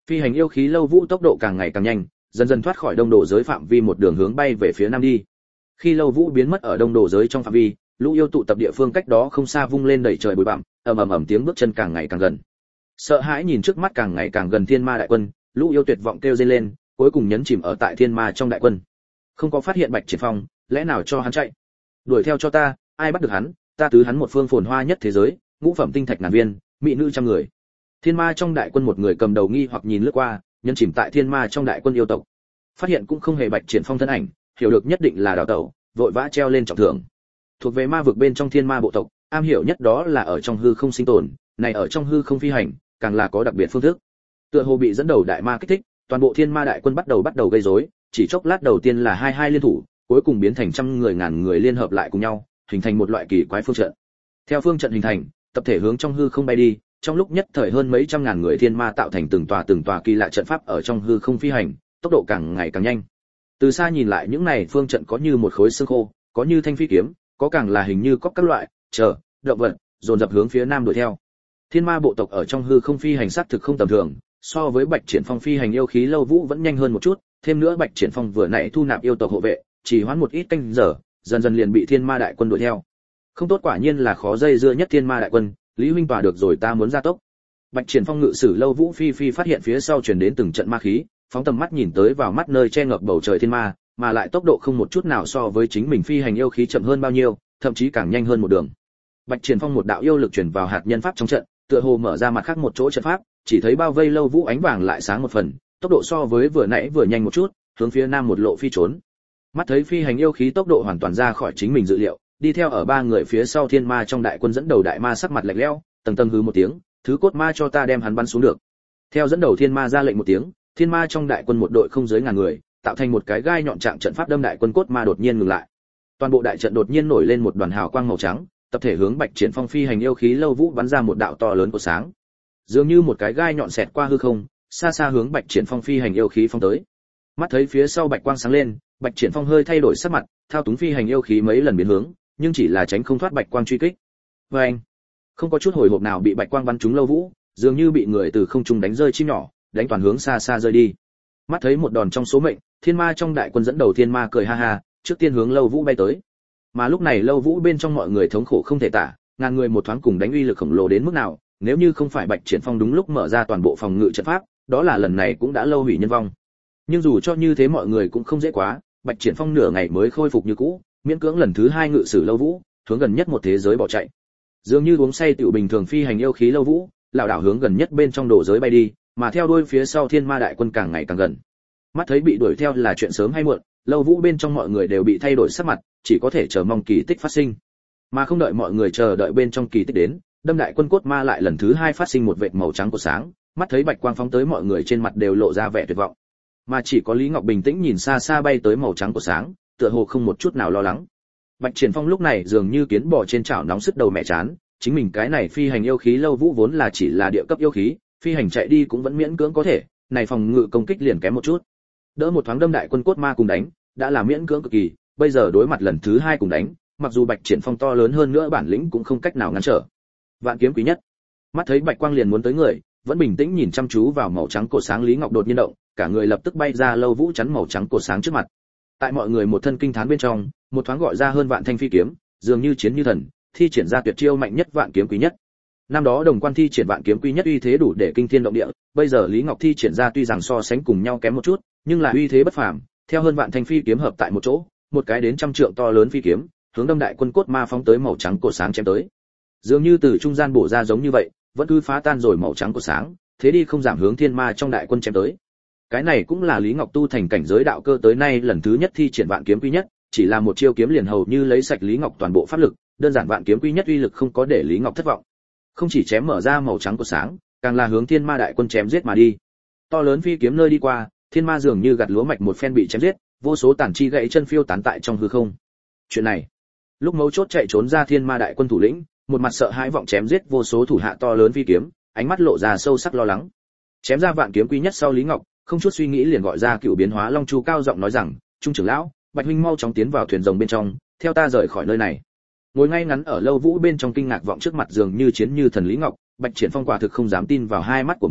Speaker 1: Phi hành yêu khí Lâu Vũ tốc độ càng ngày càng nhanh, dần dần thoát khỏi đông đồ giới phạm vi một đường hướng bay về phía nam đi. Khi Lâu Vũ biến mất ở đông đồ giới trong phạm vi, lũ yêu tụ tập địa phương cách đó không xa vung lên đẩy trời bụi bặm, ầm ầm ầm tiếng bước chân càng ngày càng gần. Sợ hãi nhìn trước mắt càng ngày càng gần thiên ma đại quân, lũ yêu tuyệt vọng kêu rên lên, cuối cùng nhấn chìm ở tại thiên ma trong đại quân. Không có phát hiện Bạch Triển Phong, lẽ nào cho hắn chạy? Đuổi theo cho ta, ai bắt được hắn, ta tứ hắn một phương phồn hoa nhất thế giới, ngũ phẩm tinh thạch ngàn viên, mỹ nữ trăm người. Thiên ma trong đại quân một người cầm đầu nghi hoặc nhìn lướt qua, nhấn chìm tại thiên ma trong đại quân yêu tộc. Phát hiện cũng không hề Bạch Triển Phong thân ảnh, hiểu được nhất định là đào tẩu, vội vã treo lên trọng thưởng. Thuộc về ma vực bên trong thiên ma bộ tộc, am hiểu nhất đó là ở trong hư không sinh tồn, này ở trong hư không phi hành, càng là có đặc biệt phương thức. Tựa hồ bị dẫn đầu đại ma kích thích, toàn bộ thiên ma đại quân bắt đầu gây rối, chỉ chốc lát đầu tiên là hai liên thủ, cuối cùng biến thành trăm người ngàn người liên hợp lại cùng nhau, hình thành một loại kỳ quái phương trận. Theo phương trận hình thành, tập thể hướng trong hư không bay đi, trong lúc nhất thời hơn mấy trăm ngàn người thiên ma tạo thành từng tòa kỳ lạ trận pháp ở trong hư không phi hành, tốc độ càng ngày càng nhanh. Từ xa nhìn lại những này phương trận có như một khối xương khô, có như thanh phi kiếm, có càng là hình như có các loại động vật dồn dập hướng phía nam đuổi theo. Thiên ma bộ tộc ở trong hư không phi hành sát thực không tầm thường, so với Bạch Triển Phong phi hành yêu khí Lâu Vũ vẫn nhanh hơn một chút, thêm nữa Bạch Triển Phong vừa nãy thu nạp yêu tộc hộ vệ, chỉ hoãn một ít canh giờ, dần dần liền bị thiên ma đại quân đuổi theo. Không tốt, quả nhiên là khó dây dưa nhất thiên ma đại quân, Lý huynh tỏa được rồi, ta muốn gia tốc. Bạch Triển Phong ngự sử Lâu Vũ phi phát hiện phía sau truyền đến từng trận ma khí, phóng tầm mắt nhìn tới vào mắt nơi che ngập bầu trời thiên ma, mà lại tốc độ không một chút nào so với chính mình phi hành yêu khí chậm hơn bao nhiêu, thậm chí càng nhanh hơn một đường. Bạch Triển Phong một đạo yêu lực truyền vào hạt nhân pháp trong trận, tựa hồ mở ra mặt khác một chỗ trận pháp, chỉ thấy bao vây Lâu Vũ ánh vàng lại sáng một phần, tốc độ so với vừa nãy vừa nhanh một chút, hướng phía nam một lộ phi trốn. Mắt thấy phi hành yêu khí tốc độ hoàn toàn ra khỏi chính mình dự liệu, đi theo ở ba người phía sau thiên ma trong đại quân dẫn đầu đại ma sắc mặt lạnh lẽo, tầng tầng hứ một tiếng, thứ cốt ma cho ta đem hắn bắn xuống được. Theo dẫn đầu thiên ma ra lệnh một tiếng, thiên ma trong đại quân một đội không dưới ngàn người, tạo thành một cái gai nhọn trạng trận pháp đâm đại quân cốt ma đột nhiên ngừng lại. Toàn bộ đại trận đột nhiên nổi lên một đoàn hào quang màu trắng, tập thể hướng Bạch Triển Phong phi hành yêu khí Lâu Vũ bắn ra một đạo to lớn của sáng. Dường như một cái gai nhọn xẹt qua hư không, xa xa hướng Bạch Triển Phong phi hành yêu khí phong tới. Mắt thấy phía sau bạch quang sáng lên, Bạch Triển Phong hơi thay đổi sắc mặt, thao túng phi hành yêu khí mấy lần biến hướng, nhưng chỉ là tránh không thoát bạch quang truy kích. Và anh, không có chút hồi hộp nào bị bạch quang bắn trúng Lâu Vũ, dường như bị người từ không trung đánh rơi chim nhỏ, đánh toàn hướng xa xa rơi đi. Mắt thấy một đòn trong số mệnh, thiên ma trong đại quân dẫn đầu thiên ma cười ha ha, trước tiên hướng Lâu Vũ bay tới. Mà lúc này Lâu Vũ bên trong mọi người thống khổ không thể tả, ngàn người một thoáng cùng đánh uy lực khổng lồ đến mức nào, nếu như không phải Bạch Triển Phong đúng lúc mở ra toàn bộ phòng ngự trận pháp, đó là lần này cũng đã lâu hủy nhân vong. Nhưng dù cho như thế mọi người cũng không dễ quá, Bạch Triển Phong nửa ngày mới khôi phục như cũ, miễn cưỡng lần thứ hai ngự sử Lâu Vũ, hướng gần nhất một thế giới bỏ chạy. Dường như uống say tiểu bình thường phi hành yêu khí Lâu Vũ, lảo đảo hướng gần nhất bên trong đồ giới bay đi, mà theo đuôi phía sau thiên ma đại quân càng ngày càng gần. Mắt thấy bị đuổi theo là chuyện sớm hay muộn, Lâu Vũ bên trong mọi người đều bị thay đổi sắc mặt, chỉ có thể chờ mong kỳ tích phát sinh. Mà không đợi mọi người chờ đợi bên trong kỳ tích đến, đâm đại quân cốt ma lại lần thứ hai phát sinh một vệt màu trắng của sáng, mắt thấy bạch quang phóng tới mọi người trên mặt đều lộ ra vẻ tuyệt vọng. Mà chỉ có Lý Ngọc bình tĩnh nhìn xa xa bay tới màu trắng của sáng, tựa hồ không một chút nào lo lắng. Bạch Triển Phong lúc này dường như kiến bò trên chảo nóng sứt đầu mẹ chán, chính mình cái này phi hành yêu khí Lâu Vũ vốn là chỉ là địa cấp yêu khí, phi hành chạy đi cũng vẫn miễn cưỡng có thể, này phòng ngự công kích liền kém một chút. Đỡ một thoáng đâm đại quân cốt ma cùng đánh, đã là miễn cưỡng cực kỳ, bây giờ đối mặt lần thứ hai cùng đánh, mặc dù Bạch Triển Phong to lớn hơn nữa bản lĩnh cũng không cách nào ngăn trở. Vạn kiếm quý nhất. Mắt thấy bạch quang liền muốn tới người, vẫn bình tĩnh nhìn chăm chú vào màu trắng cột sáng Lý Ngọc đột nhiên động, cả người lập tức bay ra Lâu Vũ chắn màu trắng cột sáng trước mặt. Tại mọi người một thân kinh thán bên trong, một thoáng gọi ra hơn vạn thanh phi kiếm, dường như chiến như thần, thi triển ra tuyệt chiêu mạnh nhất vạn kiếm quý nhất. Năm đó Đồng Quan thi triển vạn kiếm quý nhất uy thế đủ để kinh thiên động địa, bây giờ Lý Ngọc thi triển ra tuy rằng so sánh cùng nhau kém một chút, nhưng là uy thế bất phàm, theo hơn vạn thanh phi kiếm hợp tại một chỗ, một cái đến trăm trượng to lớn phi kiếm, hướng đâm đại quân cốt ma phóng tới màu trắng cột sáng chém tới. Dường như từ trung gian bổ ra giống như vậy, vẫn cứ phá tan rồi màu trắng cột sáng, thế đi không giảm hướng thiên ma trong đại quân chém tới. Cái này cũng là Lý Ngọc tu thành cảnh giới đạo cơ tới nay lần thứ nhất thi triển vạn kiếm quý nhất, chỉ là một chiêu kiếm liền hầu như lấy sạch Lý Ngọc toàn bộ pháp lực, đơn giản vạn kiếm quý nhất uy lực không có để Lý Ngọc thất vọng. Không chỉ chém mở ra màu trắng cột sáng, càng là hướng thiên ma đại quân chém giết mà đi. To lớn phi kiếm nơi đi qua, thiên ma dường như gặt lúa mạch một phen bị chém giết, vô số tàn chi gãy chân phiêu tán tại trong hư không. Chuyện này, lúc mấu chốt chạy trốn ra thiên ma đại quân thủ lĩnh, một mặt sợ hãi vọng chém giết vô số thủ hạ to lớn phi kiếm, ánh mắt lộ ra sâu sắc lo lắng. Chém ra vạn kiếm quý nhất sau Lý Ngọc, không chút suy nghĩ liền gọi ra cựu biến hóa long chu cao giọng nói rằng, trung trưởng lão, Bạch huynh mau chóng tiến vào thuyền rồng bên trong, theo ta rời khỏi nơi này. Ngồi ngay ngắn ở Lâu Vũ bên trong kinh ngạc vọng trước mặt dường như chiến như thần Lý Ngọc, Bạch Triển Phong quả thực không dám tin vào hai mắt của mình,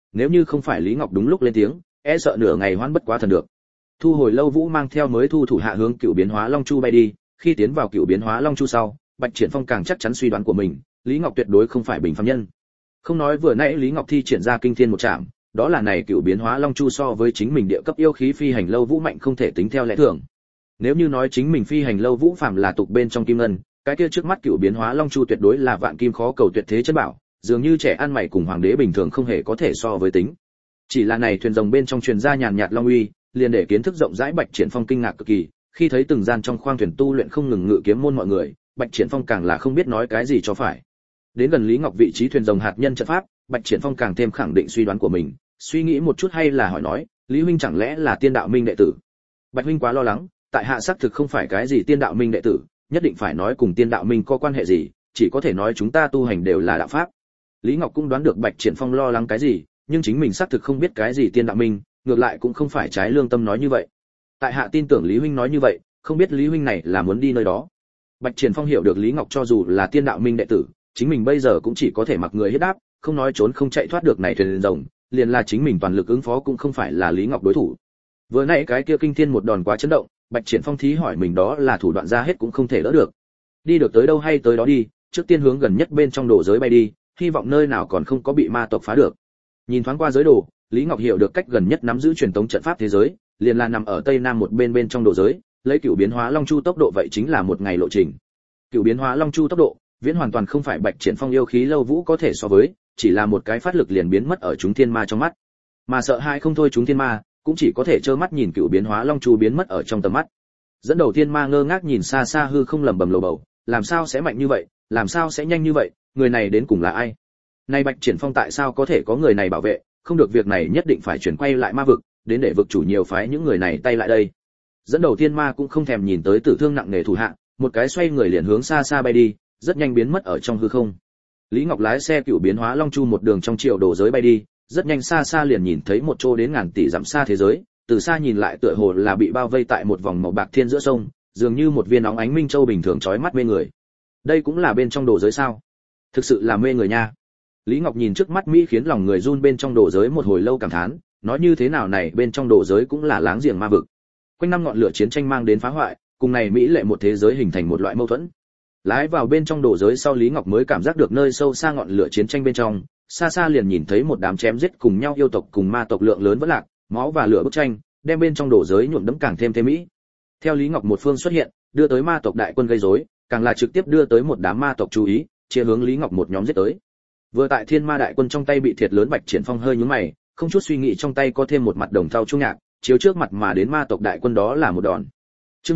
Speaker 1: nếu như không phải Lý Ngọc đúng lúc lên tiếng, e sợ nửa ngày hoãn bất quá thần được. Thu hồi Lâu Vũ mang theo mới thu thủ hạ hướng Cựu Biến Hóa Long Chu bay đi, khi tiến vào Cựu Biến Hóa Long Chu sau, Bạch Triển Phong càng chắc chắn suy đoán của mình, Lý Ngọc tuyệt đối không phải bình phàm nhân. Không nói vừa nãy Lý Ngọc thi triển ra kinh thiên một trảm, đó là này Cựu Biến Hóa Long Chu so với chính mình địa cấp yêu khí phi hành Lâu Vũ mạnh không thể tính theo lẽ thường. Nếu như nói chính mình phi hành Lâu Vũ phàm là tục bên trong kim ngân, cái kia trước mắt Cựu Biến Hóa Long Chu tuyệt đối là vạn kim khó cầu tuyệt thế chân bảo, dường như trẻ ăn mày cùng hoàng đế bình thường không hề có thể so với tính. Chỉ là này thuyền rồng bên trong truyền ra nhàn nhạt long uy, liền để kiến thức rộng rãi Bạch Triển Phong kinh ngạc cực kỳ, khi thấy từng gian trong khoang thuyền tu luyện không ngừng ngự kiếm môn mọi người, Bạch Triển Phong càng là không biết nói cái gì cho phải. Đến gần Lý Ngọc vị trí thuyền rồng hạt nhân trận pháp, Bạch Triển Phong càng thêm khẳng định suy đoán của mình, suy nghĩ một chút hay là hỏi nói, Lý huynh chẳng lẽ là Tiên Đạo Minh đệ tử? Bạch huynh quá lo lắng, tại hạ xác thực không phải cái gì Tiên Đạo Minh đệ tử, nhất định phải nói cùng Tiên Đạo Minh có quan hệ gì, chỉ có thể nói chúng ta tu hành đều là đạo pháp. Lý Ngọc cũng đoán được Bạch Triển Phong lo lắng cái gì, nhưng chính mình xác thực không biết cái gì Tiên Đạo Minh, ngược lại cũng không phải trái lương tâm nói như vậy. Tại hạ tin tưởng Lý huynh nói như vậy, không biết Lý huynh này là muốn đi nơi đó. Bạch Triển Phong hiểu được Lý Ngọc cho dù là Tiên Đạo Minh đệ tử, chính mình bây giờ cũng chỉ có thể mặc người hết đáp, không nói trốn không chạy thoát được này thuyền rồng, liền là chính mình toàn lực ứng phó cũng không phải là Lý Ngọc đối thủ. Vừa nãy cái kia kinh thiên một đòn quá chấn động, Bạch Triển Phong thí hỏi mình đó là thủ đoạn ra hết cũng không thể đỡ được. Đi được tới đâu hay tới đó đi, trước tiên hướng gần nhất bên trong đồ giới bay đi, hy vọng nơi nào còn không có bị ma tộc phá được. Nhìn thoáng qua giới đồ, Lý Ngọc hiểu được cách gần nhất nắm giữ truyền tống trận pháp thế giới, liền là nằm ở tây nam một bên bên trong đồ giới, lấy Cựu Biến Hóa Long Chu tốc độ vậy chính là một ngày lộ trình. Cựu Biến Hóa Long Chu tốc độ, viễn hoàn toàn không phải Bạch Triển Phong yêu khí Lâu Vũ có thể so với, chỉ là một cái phát lực liền biến mất ở chúng thiên ma trong mắt. Mà sợ hai không thôi chúng thiên ma, cũng chỉ có thể trơ mắt nhìn Cựu Biến Hóa Long Chu biến mất ở trong tầm mắt. Dẫn đầu thiên ma ngơ ngác nhìn xa xa hư không lẩm bẩm lầu bầu, làm sao sẽ mạnh như vậy, làm sao sẽ nhanh như vậy, người này đến cùng là ai? Nay Bạch Triển Phong tại sao có thể có người này bảo vệ, không được việc này nhất định phải chuyển quay lại ma vực, đến để vực chủ nhiều phái những người này tay lại đây. Dẫn đầu thiên ma cũng không thèm nhìn tới tử thương nặng nề thủ hạ, một cái xoay người liền hướng xa xa bay đi, rất nhanh biến mất ở trong hư không. Lý Ngọc lái xe Cựu Biến Hóa Long Chu một đường trong triệu đồ giới bay đi, rất nhanh xa xa liền nhìn thấy một chỗ đến ngàn tỷ dặm xa thế giới, từ xa nhìn lại tựa hồ là bị bao vây tại một vòng màu bạc thiên giữa sông, dường như một viên óng ánh minh châu bình thường chói mắt mê người. Đây cũng là bên trong đồ giới sao? Thực sự là mê người nha. Lý Ngọc nhìn trước mắt Mỹ khiến lòng người run bên trong đồ giới một hồi lâu cảm thán, nói như thế nào này bên trong đồ giới cũng là láng giềng ma vực. Quanh năm ngọn lửa chiến tranh mang đến phá hoại, cùng này Mỹ lệ một thế giới hình thành một loại mâu thuẫn. Lái vào bên trong đồ giới sau Lý Ngọc mới cảm giác được nơi sâu xa ngọn lửa chiến tranh bên trong, xa xa liền nhìn thấy một đám chém giết cùng nhau yêu tộc cùng ma tộc lượng lớn vẫn lạc, máu và lửa bức tranh, đem bên trong đồ giới nhuộm đẫm càng thêm thêm mỹ. Theo Lý Ngọc một phương xuất hiện, đưa tới ma tộc đại quân gây rối, càng là trực tiếp đưa tới một đám ma tộc chú ý, chia hướng Lý Ngọc một nhóm giết tới. Vừa tại Thiên Ma đại quân trong tay bị thiệt lớn Bạch Triển Phong hơi nhướng mày, không chút suy nghĩ trong tay có thêm một mặt đồng thau trung nhạc, chiếu trước mặt mà đến ma tộc đại quân đó là một đòn. Chương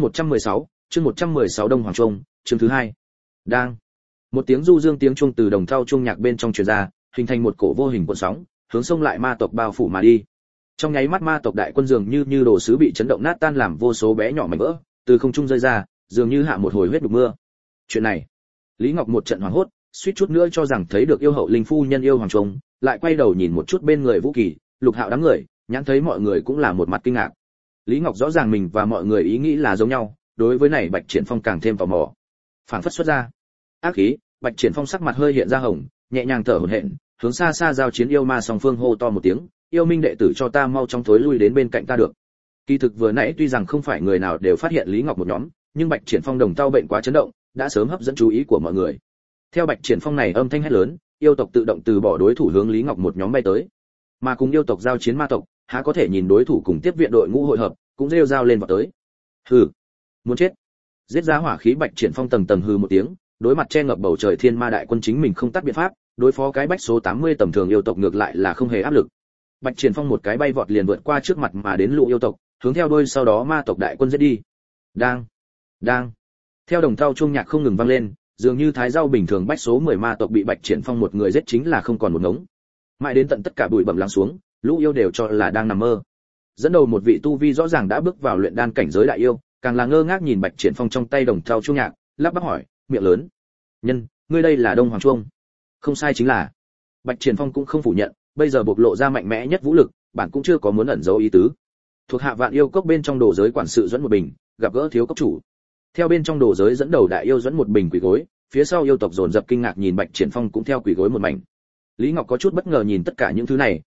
Speaker 1: 116 Đông Hoàng Trung, chương thứ 2. Đang. Một tiếng du dương tiếng chuông từ đồng thau trung nhạc bên trong truyền ra, hình thành một cổ vô hình cuộn sóng, hướng sông lại ma tộc bao phủ mà đi. Trong nháy mắt ma tộc đại quân dường như đồ sứ bị chấn động nát tan làm vô số bé nhỏ mảnh vỡ, từ không trung rơi ra, dường như hạ một hồi huyết đục mưa. Chuyện này, Lý Ngọc một trận hoảng hốt, suýt chút nữa cho rằng thấy được yêu hậu linh phu nhân yêu hoàng trung, lại quay đầu nhìn một chút bên người Vũ Kỳ, Lục Hạo đám người, nhãn thấy mọi người cũng là một mặt kinh ngạc. Lý Ngọc rõ ràng mình và mọi người ý nghĩ là giống nhau, đối với này Bạch Triển Phong càng thêm tò mò. Phảng phất xuất ra ác khí, Bạch Triển Phong sắc mặt hơi hiện ra hồng, nhẹ nhàng thở hổn hển, hướng xa xa giao chiến yêu ma song phương hô to một tiếng, yêu minh đệ tử cho ta mau chóng thối lui đến bên cạnh ta được. Kỳ thực vừa nãy tuy rằng không phải người nào đều phát hiện Lý Ngọc một nhóm, nhưng Bạch Triển Phong đồng tao bệnh quá chấn động, đã sớm hấp dẫn chú ý của mọi người. Theo Bạch Triển Phong này âm thanh hét lớn, yêu tộc tự động từ bỏ đối thủ hướng Lý Ngọc một nhóm bay tới. Mà cùng yêu tộc giao chiến ma tộc, há có thể nhìn đối thủ cùng tiếp viện đội ngũ hội hợp, cũng rêu rao lên vào tới. Hừ, muốn chết. Giết ra hỏa khí Bạch Triển Phong tầng tầng hừ một tiếng, đối mặt che ngập bầu trời Thiên Ma đại quân chính mình không tác biện pháp, đối phó cái bách số 80 tầm thường yêu tộc ngược lại là không hề áp lực. Bạch Triển Phong một cái bay vọt liền vượt qua trước mặt mà đến lũ yêu tộc, hướng theo đuôi sau đó ma tộc đại quân giết đi. Đang. Theo đồng thau chuông nhạc không ngừng vang lên, dường như thái rau bình thường bách số 10 ma tộc bị Bạch Triển Phong một người giết chính là không còn một ngống. Mãi đến tận tất cả bụi bặm lắng xuống, lũ yêu đều cho là đang nằm mơ. Dẫn đầu một vị tu vi rõ ràng đã bước vào luyện đan cảnh giới đại yêu, càng là ngơ ngác nhìn Bạch Triển Phong trong tay đồng thau chuông nhạc, lắp bắp hỏi, miệng lớn: "Nhân, ngươi đây là Đông Hoàng Chuông?" Không sai chính là. Bạch Triển Phong cũng không phủ nhận, bây giờ bộc lộ ra mạnh mẽ nhất vũ lực, bản cũng chưa có muốn ẩn giấu ý tứ. Thuộc hạ Vạn Yêu Cốc bên trong đồ giới quản sự dẫn một bình, gặp gỡ thiếu cốc chủ. Theo bên trong đồ giới dẫn đầu đại yêu dẫn một bình quỳ gối, phía sau yêu tộc dồn dập kinh ngạc nhìn Bạch Triển Phong cũng theo quỳ gối một mảnh. Lý Ngọc có chút bất ngờ nhìn tất cả những thứ này,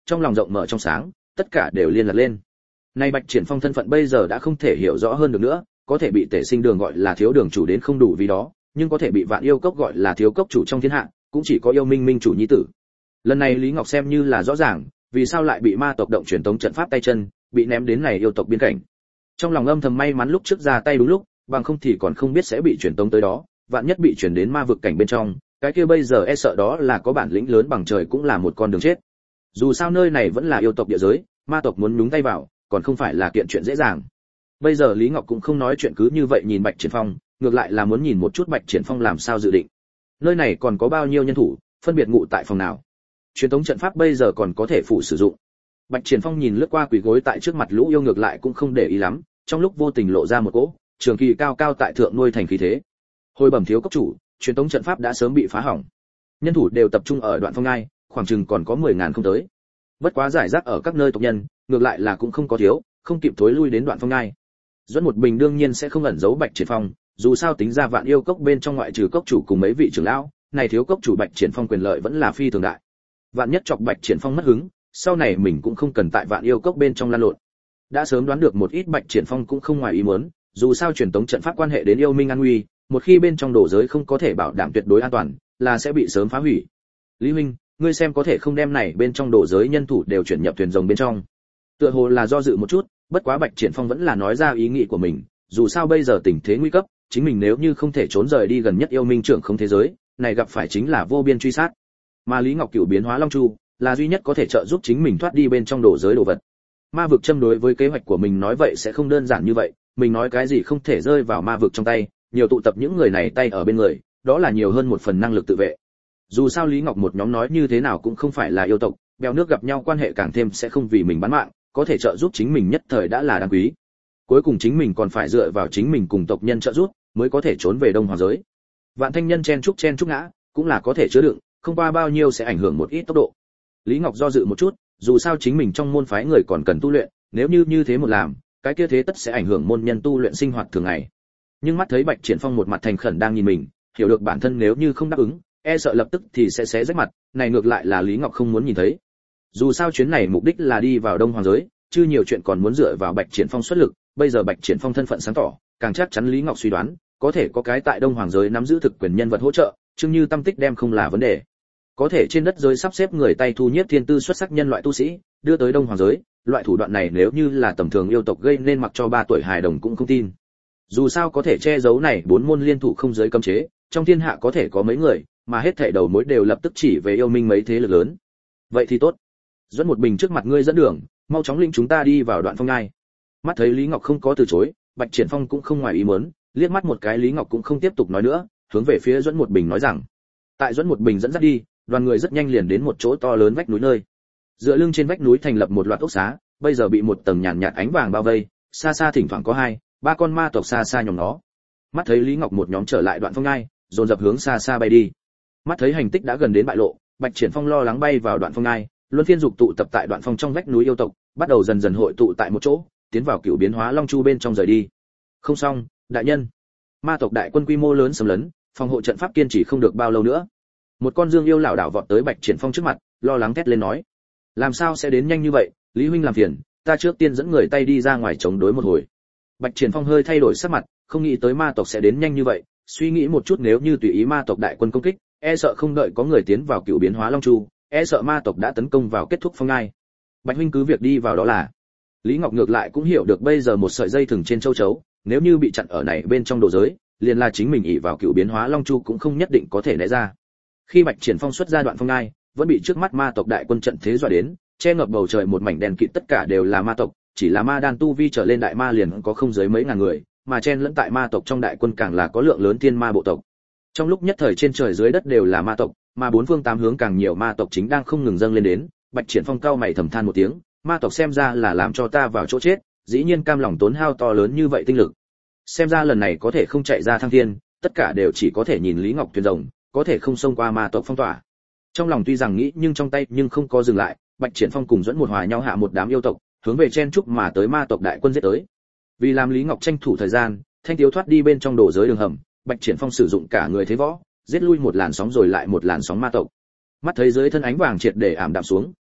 Speaker 1: trong lòng rộng mở trong sáng, tất cả đều liên lạc lên. Nay Bạch Triển Phong thân phận bây giờ đã không thể hiểu rõ hơn được nữa, có thể bị Tể Sinh Đường gọi là thiếu đường chủ đến không đủ vì đó, nhưng có thể bị Vạn Yêu Cốc gọi là thiếu cốc chủ trong thiên hạ, cũng chỉ có Yêu Minh Minh chủ nhi tử. Lần này Lý Ngọc xem như là rõ ràng, vì sao lại bị ma tộc động truyền tống trận pháp tay chân, bị ném đến này yêu tộc biên cảnh. Trong lòng âm thầm may mắn lúc trước ra tay đúng lúc, bằng không thì còn không biết sẽ bị truyền tống tới đó, vạn nhất bị chuyển đến ma vực cảnh bên trong, cái kia bây giờ e sợ đó là có bản lĩnh lớn bằng trời cũng là một con đường chết. Dù sao nơi này vẫn là yêu tộc địa giới, ma tộc muốn nhúng tay vào, còn không phải là kiện chuyện dễ dàng. Bây giờ Lý Ngọc cũng không nói chuyện cứ như vậy nhìn Bạch Triển Phong, ngược lại là muốn nhìn một chút Bạch Triển Phong làm sao dự định. Nơi này còn có bao nhiêu nhân thủ, phân biệt ngụ tại phòng nào. Truyền thống trận pháp bây giờ còn có thể phụ sử dụng. Bạch Triển Phong nhìn lướt qua quỳ gối tại trước mặt lũ yêu ngược lại cũng không để ý lắm, trong lúc vô tình lộ ra một cỗ trường kỳ cao cao tại thượng nuôi thành khí thế. Hồi bẩm thiếu cốc chủ, truyền thống trận pháp đã sớm bị phá hỏng. Nhân thủ đều tập trung ở Đoạn Phong Ngai, khoảng chừng còn có 10.000 không tới. Bất quá giải rác ở các nơi tộc nhân, ngược lại là cũng không có thiếu, không kịp thối lui đến Đoạn Phong Ngai. Dẫn một bình đương nhiên sẽ không ẩn giấu Bạch Triển Phong, dù sao tính ra Vạn Yêu Cốc bên trong ngoại trừ cốc chủ cùng mấy vị trưởng lão, này thiếu cốc chủ Bạch Triển Phong quyền lợi vẫn là phi thường đại. Vạn nhất chọc Bạch Triển Phong mất hứng, sau này mình cũng không cần tại Vạn Yêu Cốc bên trong lan lộn. Đã sớm đoán được một ít Bạch Triển Phong cũng không ngoài ý muốn, dù sao truyền tống trận pháp quan hệ đến yêu minh an nguy, một khi bên trong đổ giới không có thể bảo đảm tuyệt đối an toàn, là sẽ bị sớm phá hủy. Lý huynh, ngươi xem có thể không đem này bên trong đổ giới nhân thủ đều chuyển nhập thuyền rồng bên trong. Tựa hồ là do dự một chút, bất quá Bạch Triển Phong vẫn là nói ra ý nghĩ của mình, dù sao bây giờ tình thế nguy cấp, chính mình nếu như không thể trốn rời đi gần nhất yêu minh trưởng không thế giới, này gặp phải chính là vô biên truy sát. Mà Lý Ngọc Cửu biến hóa Long Chu, là duy nhất có thể trợ giúp chính mình thoát đi bên trong đổ giới đồ vật. Ma vực châm đối với kế hoạch của mình nói vậy sẽ không đơn giản như vậy, mình nói cái gì không thể rơi vào ma vực trong tay, nhiều tụ tập những người này tay ở bên người, đó là nhiều hơn một phần năng lực tự vệ. Dù sao Lý Ngọc một nhóm nói như thế nào cũng không phải là yêu tộc, bèo nước gặp nhau quan hệ càng thêm sẽ không vì mình bán mạng, có thể trợ giúp chính mình nhất thời đã là đáng quý. Cuối cùng chính mình còn phải dựa vào chính mình cùng tộc nhân trợ giúp, mới có thể trốn về Đông Hoàng giới. Vạn thanh nhân chen chúc ngã, cũng là có thể chứa đựng, không qua bao nhiêu sẽ ảnh hưởng một ít tốc độ. Lý Ngọc do dự một chút, dù sao chính mình trong môn phái người còn cần tu luyện, nếu như thế một làm, cái kia thế tất sẽ ảnh hưởng môn nhân tu luyện sinh hoạt thường ngày. Nhưng mắt thấy Bạch Triển Phong một mặt thành khẩn đang nhìn mình, hiểu được bản thân nếu như không đáp ứng, e sợ lập tức thì sẽ xé rách mặt, này ngược lại là Lý Ngọc không muốn nhìn thấy. Dù sao chuyến này mục đích là đi vào Đông Hoàng giới, chứ nhiều chuyện còn muốn dựa vào Bạch Triển Phong xuất lực, bây giờ Bạch Triển Phong thân phận sáng tỏ, càng chắc chắn Lý Ngọc suy đoán, có thể có cái tại Đông Hoàng giới nắm giữ thực quyền nhân vật hỗ trợ, chứng như tâm tích đem không là vấn đề. Có thể trên đất giới sắp xếp người tay thu nhiếp thiên tư xuất sắc nhân loại tu sĩ, đưa tới Đông Hoàng giới, loại thủ đoạn này nếu như là tầm thường yêu tộc gây nên mặc cho 3 tuổi hài đồng cũng không tin. Dù sao có thể che giấu này 4 môn liên thủ không giới cấm chế, trong thiên hạ có thể có mấy người, mà hết thảy đầu mối đều lập tức chỉ về yêu minh mấy thế lực lớn. Vậy thì tốt. Dẫn một bình trước mặt ngươi dẫn đường, mau chóng lĩnh chúng ta đi vào Đoạn Phong Ngai. Mắt thấy Lý Ngọc không có từ chối, Bạch Triển Phong cũng không ngoài ý muốn, liếc mắt một cái Lý Ngọc cũng không tiếp tục nói nữa, hướng về phía Dẫn một bình nói rằng. Tại Dẫn một bình dẫn dắt đi, đoàn người rất nhanh liền đến một chỗ to lớn vách núi nơi. Dựa lưng trên vách núi thành lập một loạt ốc xá, bây giờ bị một tầng nhàn nhạt ánh vàng bao vây, xa xa thỉnh thoảng có 2-3 con ma tộc xa xa nhòm nó. Mắt thấy Lý Ngọc một nhóm trở lại Đoạn Phong Ngai, dồn dập hướng xa xa bay đi. Mắt thấy hành tích đã gần đến bại lộ, Bạch Triển Phong lo lắng bay vào Đoạn Phong Ngai, luân phiên dục tụ tập tại Đoạn Phong trong vách núi yêu tộc, bắt đầu dần dần hội tụ tại một chỗ, tiến vào cựu biến hóa Long Chu bên trong rời đi. Không xong, đại nhân. Ma tộc đại quân quy mô lớn xâm lấn, phòng hộ trận pháp kiên trì không được bao lâu nữa. Một con dương yêu lảo đảo vọt tới Bạch Triển Phong trước mặt, lo lắng thét lên nói: làm sao sẽ đến nhanh như vậy, Lý huynh làm phiền, ta trước tiên dẫn người tay đi ra ngoài chống đối một hồi. Bạch Triển Phong hơi thay đổi sắc mặt, không nghĩ tới ma tộc sẽ đến nhanh như vậy, suy nghĩ một chút nếu như tùy ý ma tộc đại quân công kích, e sợ không đợi có người tiến vào cựu biến hóa Long Chu, e sợ ma tộc đã tấn công vào kết thúc Phong Ngai. Bạch huynh cứ việc đi vào đó là. Lý Ngọc ngược lại cũng hiểu được bây giờ một sợi dây thừng trên châu chấu, nếu như bị chặn ở này bên trong đồ giới, liền là chính mình ỷ vào cựu biến hóa Long Chu cũng không nhất định có thể né ra. Khi Bạch Triển Phong xuất ra Đoạn Phong Ngai, vẫn bị trước mắt ma tộc đại quân trận thế dọa đến, che ngập bầu trời một mảnh đèn kịt tất cả đều là ma tộc, chỉ là ma đan tu vi trở lên đại ma liền có không dưới mấy ngàn người, mà chen lẫn tại ma tộc trong đại quân càng là có lượng lớn thiên ma bộ tộc. Trong lúc nhất thời trên trời dưới đất đều là ma tộc, mà bốn phương tám hướng càng nhiều ma tộc chính đang không ngừng dâng lên đến. Bạch Triển Phong cao mày thầm than một tiếng, ma tộc xem ra là làm cho ta vào chỗ chết, dĩ nhiên cam lòng tốn hao to lớn như vậy tinh lực. Xem ra lần này có thể không chạy ra thăng thiên, tất cả đều chỉ có thể nhìn Lý Ngọc thuyền rồng, có thể không xông qua ma tộc phong tỏa. Trong lòng tuy rằng nghĩ nhưng trong tay nhưng không có dừng lại, Bạch Triển Phong cùng dẫn một hòa nhau hạ một đám yêu tộc, hướng về chen trúc mà tới ma tộc đại quân giết tới. Vì làm Lý Ngọc tranh thủ thời gian, thanh tiếu thoát đi bên trong đổ giới đường hầm, Bạch Triển Phong sử dụng cả người thế võ, giết lui một làn sóng rồi lại một làn sóng ma tộc. Mắt thấy dưới thân ánh vàng triệt để ảm đạm xuống,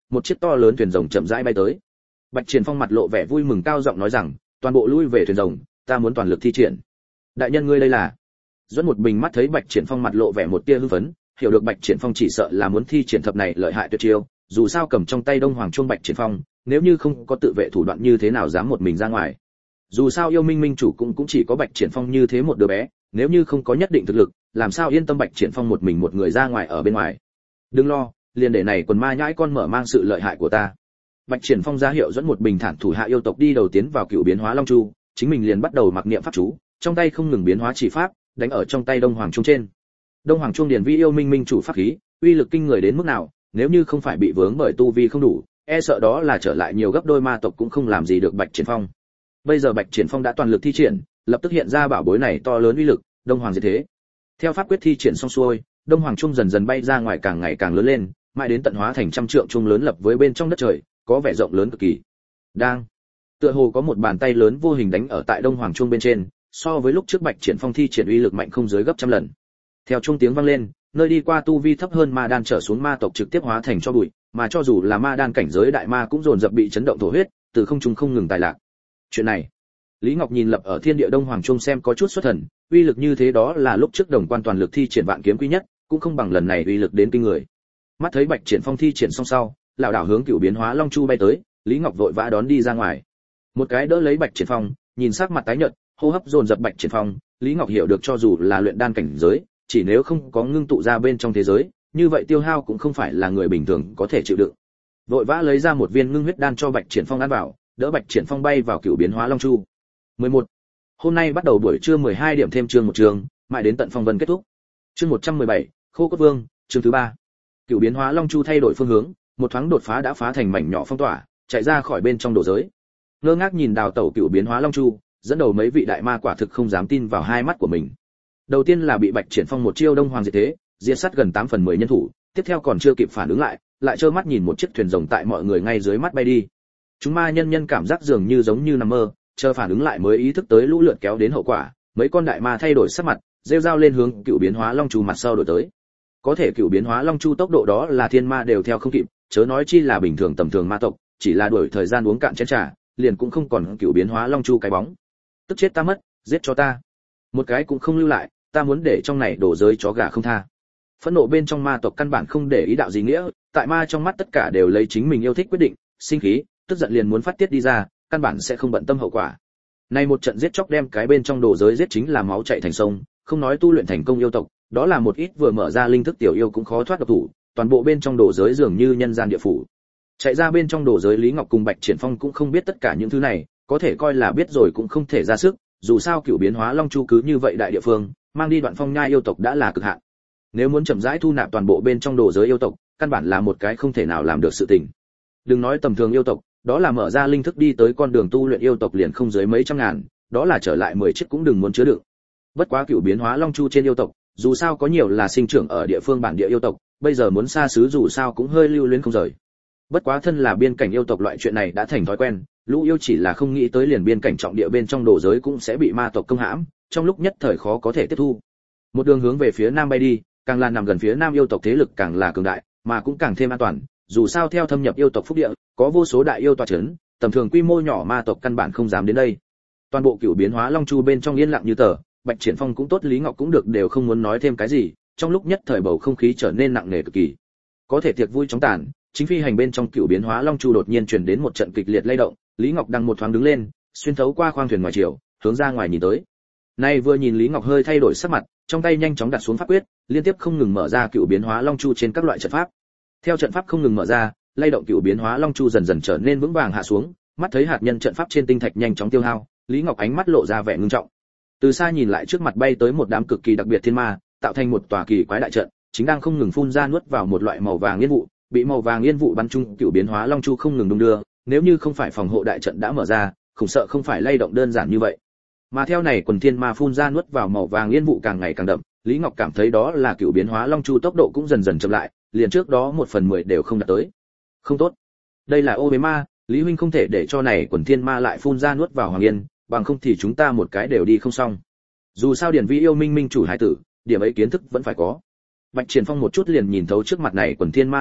Speaker 1: một chiếc to lớn thuyền rồng chậm rãi bay tới. Bạch Triển Phong mặt lộ vẻ vui mừng cao giọng nói rằng, toàn bộ lui về thuyền rồng, ta muốn toàn lực thi triển. Đại nhân ngươi đây là? Duẫn một bình mắt thấy Bạch Triển Phong mặt lộ vẻ một tia hưng phấn, hiểu được Bạch Triển Phong chỉ sợ là muốn thi triển thập này lợi hại tuyệt chiêu, dù sao cầm trong tay Đông Hoàng Chuông Bạch Triển Phong, nếu như không có tự vệ thủ đoạn như thế nào dám một mình ra ngoài. Dù sao yêu minh minh chủ cũng chỉ có Bạch Triển Phong như thế một đứa bé, nếu như không có nhất định thực lực, làm sao yên tâm Bạch Triển Phong một mình một người ra ngoài ở bên ngoài. Đừng lo, liền để này quần ma nhãi con mở mang sự lợi hại của ta. Bạch Triển Phong ra hiệu dẫn một bình thản thủ hạ yêu tộc đi đầu tiến vào cựu biến hóa long chu, chính mình liền bắt đầu mặc niệm pháp chú, trong tay không ngừng biến hóa chỉ pháp, đánh ở trong tay Đông Hoàng Chuông trên. Đông Hoàng Chuông điển vi yêu minh minh chủ pháp khí, uy lực kinh người đến mức nào, nếu như không phải bị vướng bởi tu vi không đủ, e sợ đó là trở lại nhiều gấp đôi ma tộc cũng không làm gì được Bạch Triển Phong. Bây giờ Bạch Triển Phong đã toàn lực thi triển, lập tức hiện ra bảo bối này to lớn uy lực, Đông Hoàng diệt thế. Theo pháp quyết thi triển xong xuôi, Đông Hoàng Chuông dần dần bay ra ngoài càng ngày càng lớn lên, mãi đến tận hóa thành trăm trượng chuông lớn lập với bên trong đất trời, có vẻ rộng lớn cực kỳ. Đang, tựa hồ có một bàn tay lớn vô hình đánh ở tại Đông Hoàng Chuông bên trên, so với lúc trước Bạch Triển Phong thi triển uy lực mạnh không dưới gấp trăm lần. Theo chuông tiếng vang lên, nơi đi qua tu vi thấp hơn ma đan trở xuống ma tộc trực tiếp hóa thành cho bụi, mà cho dù là ma đan cảnh giới đại ma cũng dồn dập bị chấn động thổ huyết, từ không trung không ngừng tài lạc. Chuyện này, Lý Ngọc nhìn lập ở thiên địa Đông Hoàng Chuông xem có chút xuất thần, uy lực như thế đó là lúc trước Đồng Quan toàn lực thi triển vạn kiếm quý nhất, cũng không bằng lần này uy lực đến kinh người. Mắt thấy Bạch Triển Phong thi triển xong sau, lão đảo hướng cựu biến hóa long chu bay tới, Lý Ngọc vội vã đón đi ra ngoài. Một cái đỡ lấy Bạch Triển Phong, nhìn sắc mặt tái nhợt, hô hấp dồn dập Bạch Triển Phong, Lý Ngọc hiểu được cho dù là luyện đan cảnh giới, chỉ nếu không có ngưng tụ ra bên trong thế giới, như vậy tiêu hao cũng không phải là người bình thường có thể chịu đựng. Vội vã lấy ra một viên ngưng huyết đan cho Bạch Triển Phong ăn vào, đỡ Bạch Triển Phong bay vào cựu biến hóa long chu. 11. Hôm nay bắt đầu buổi trưa 12 điểm thêm chương một trường, mãi đến tận phong vân kết thúc. Chương 117, Khô Cốt Vương, chương thứ 3. Cựu biến hóa long chu thay đổi phương hướng, một thoáng đột phá đã phá thành mảnh nhỏ phong tỏa, chạy ra khỏi bên trong đồ giới. Ngơ ngác nhìn đào tẩu cựu biến hóa long chu, dẫn đầu mấy vị đại ma quả thực không dám tin vào hai mắt của mình. Đầu tiên là bị Bạch Triển Phong một chiêu Đông Hoàng diệt thế, diệt sát gần 8/10 nhân thủ, tiếp theo còn chưa kịp phản ứng lại trơ mắt nhìn một chiếc thuyền rồng tại mọi người ngay dưới mắt bay đi. Chúng ma nhân cảm giác dường như giống như nằm mơ, chờ phản ứng lại mới ý thức tới lũ lượt kéo đến hậu quả, mấy con đại ma thay đổi sắc mặt, rêu rao lên hướng cựu biến hóa long chu mặt sau đổi tới. Có thể cựu biến hóa long chu tốc độ đó là thiên ma đều theo không kịp, chớ nói chi là bình thường tầm thường ma tộc, chỉ là đuổi thời gian uống cạn chén trà, liền cũng không còn cựu biến hóa long chu cái bóng. Tức chết ta mất, giết cho ta, một cái cũng không lưu lại, ta muốn để trong này đổ giới chó gà không tha. Phẫn nộ bên trong ma tộc căn bản không để ý đạo gì nghĩa, tại ma trong mắt tất cả đều lấy chính mình yêu thích quyết định, sinh khí, tức giận liền muốn phát tiết đi ra, căn bản sẽ không bận tâm hậu quả. Nay một trận giết chóc đem cái bên trong đồ giới giết chính là máu chảy thành sông, không nói tu luyện thành công yêu tộc, đó là một ít vừa mở ra linh thức tiểu yêu cũng khó thoát độc thủ, toàn bộ bên trong đồ giới dường như nhân gian địa phủ. Chạy ra bên trong đồ giới Lý Ngọc cùng Bạch Triển Phong cũng không biết tất cả những thứ này, có thể coi là biết rồi cũng không thể ra sức, dù sao cựu biến hóa long chu cứ như vậy đại địa phương, mang đi đoạn phong nhai yêu tộc đã là cực hạn. Nếu muốn chậm rãi thu nạp toàn bộ bên trong đồ giới yêu tộc, căn bản là một cái không thể nào làm được sự tình. Đừng nói tầm thường yêu tộc, đó là mở ra linh thức đi tới con đường tu luyện yêu tộc liền không dưới mấy trăm ngàn, đó là trở lại 10 chiếc cũng đừng muốn chứa đựng. Bất quá cựu biến hóa long chu trên yêu tộc, dù sao có nhiều là sinh trưởng ở địa phương bản địa yêu tộc, bây giờ muốn xa xứ dù sao cũng hơi lưu luyến không rời. Bất quá thân là biên cảnh yêu tộc loại chuyện này đã thành thói quen, lũ yêu chỉ là không nghĩ tới liền biên cảnh trọng địa bên trong đồ giới cũng sẽ bị ma tộc công hãm, trong lúc nhất thời khó có thể tiếp thu. Một đường hướng về phía nam bay đi, càng là nằm gần phía nam yêu tộc thế lực càng là cường đại, mà cũng càng thêm an toàn, dù sao theo thâm nhập yêu tộc phúc địa, có vô số đại yêu tọa chấn, tầm thường quy mô nhỏ ma tộc căn bản không dám đến đây. Toàn bộ cựu biến hóa long chu bên trong yên lặng như tờ, Bạch Triển Phong cũng tốt, Lý Ngọc cũng được, đều không muốn nói thêm cái gì, trong lúc nhất thời bầu không khí trở nên nặng nề cực kỳ. Có thể tiệc vui chóng tàn, chính phi hành bên trong cựu biến hóa long chu đột nhiên truyền đến một trận kịch liệt lay động, Lý Ngọc đang một thoáng đứng lên, xuyên thấu qua khoang thuyền ngoài chiều, hướng ra ngoài nhìn tới. Nay vừa nhìn Lý Ngọc hơi thay đổi sắc mặt, trong tay nhanh chóng đặt xuống pháp quyết, liên tiếp không ngừng mở ra cựu biến hóa long chu trên các loại trận pháp. Theo trận pháp không ngừng mở ra, lay động cựu biến hóa long chu dần dần trở nên vững vàng hạ xuống, mắt thấy hạt nhân trận pháp trên tinh thạch nhanh chóng tiêu hao, Lý Ngọc ánh mắt lộ ra vẻ ngưng trọng. Từ xa nhìn lại trước mặt bay tới một đám cực kỳ đặc biệt thiên ma, tạo thành một tòa kỳ quái đại trận, chính đang không ngừng phun ra nuốt vào một loại màu vàng yên vụ, bị màu vàng yên vụ bắn trúng cựu biến hóa long chu không ngừng đung đưa, nếu như không phải phòng hộ đại trận đã mở ra, khủng sợ không phải lay động đơn giản như vậy. Mà theo này quần thiên ma phun ra nuốt vào màu vàng yên vụ càng ngày càng đậm, Lý Ngọc cảm thấy đó là cựu biến hóa long chu tốc độ cũng dần dần chậm lại, liền trước đó 1/10 đều không đạt tới. Không tốt, đây là ô bế ma, Lý huynh không thể để cho này quần thiên ma lại phun ra nuốt vào hoàng yên, bằng không thì chúng ta một cái đều đi không xong. Dù sao điển vi yêu minh minh chủ hải tử, điểm ấy kiến thức vẫn phải có. Bạch Triển Phong một chút liền nhìn thấu trước mặt này quần thiên ma lai lịch,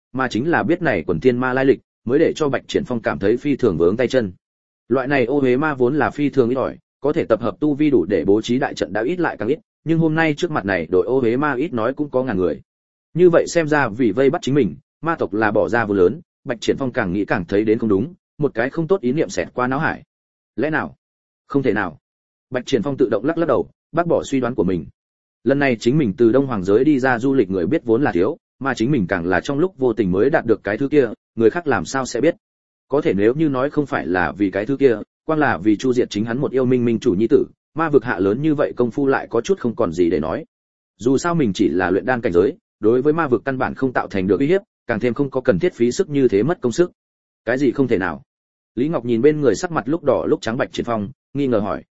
Speaker 1: mà chính là biết này quần thiên ma lai lịch, mới để cho Bạch Triển Phong cảm thấy phi thường vướng tay chân. Loại này ô hế ma vốn là phi thường ít ỏi, có thể tập hợp tu vi đủ để bố trí đại trận đã ít lại càng ít, nhưng hôm nay trước mặt này đội ô hế ma ít nói cũng có ngàn người. Như vậy xem ra vì vây bắt chính mình, ma tộc là bỏ ra vô lớn, Bạch Triển Phong càng nghĩ càng thấy đến không đúng, một cái không tốt ý niệm xẹt qua não hải. Lẽ nào? Không thể nào. Bạch Triển Phong tự động lắc lắc đầu, bác bỏ suy đoán của mình. Lần này chính mình từ Đông Hoàng giới đi ra du lịch người biết vốn là thiếu, mà chính mình càng là trong lúc vô tình mới đạt được cái thứ kia, người khác làm sao sẽ biết. Có thể nếu như nói không phải là vì cái thứ kia, quan là vì chu diệt chính hắn một yêu minh minh chủ nhi tử, ma vực hạ lớn như vậy công phu lại có chút không còn gì để nói. Dù sao mình chỉ là luyện đan cảnh giới, đối với ma vực căn bản không tạo thành được uy hiếp, càng thêm không có cần thiết phí sức như thế mất công sức. Cái gì không thể nào? Lý Ngọc nhìn bên người sắc mặt lúc đỏ lúc trắng Bạch Triển Phong, nghi ngờ hỏi.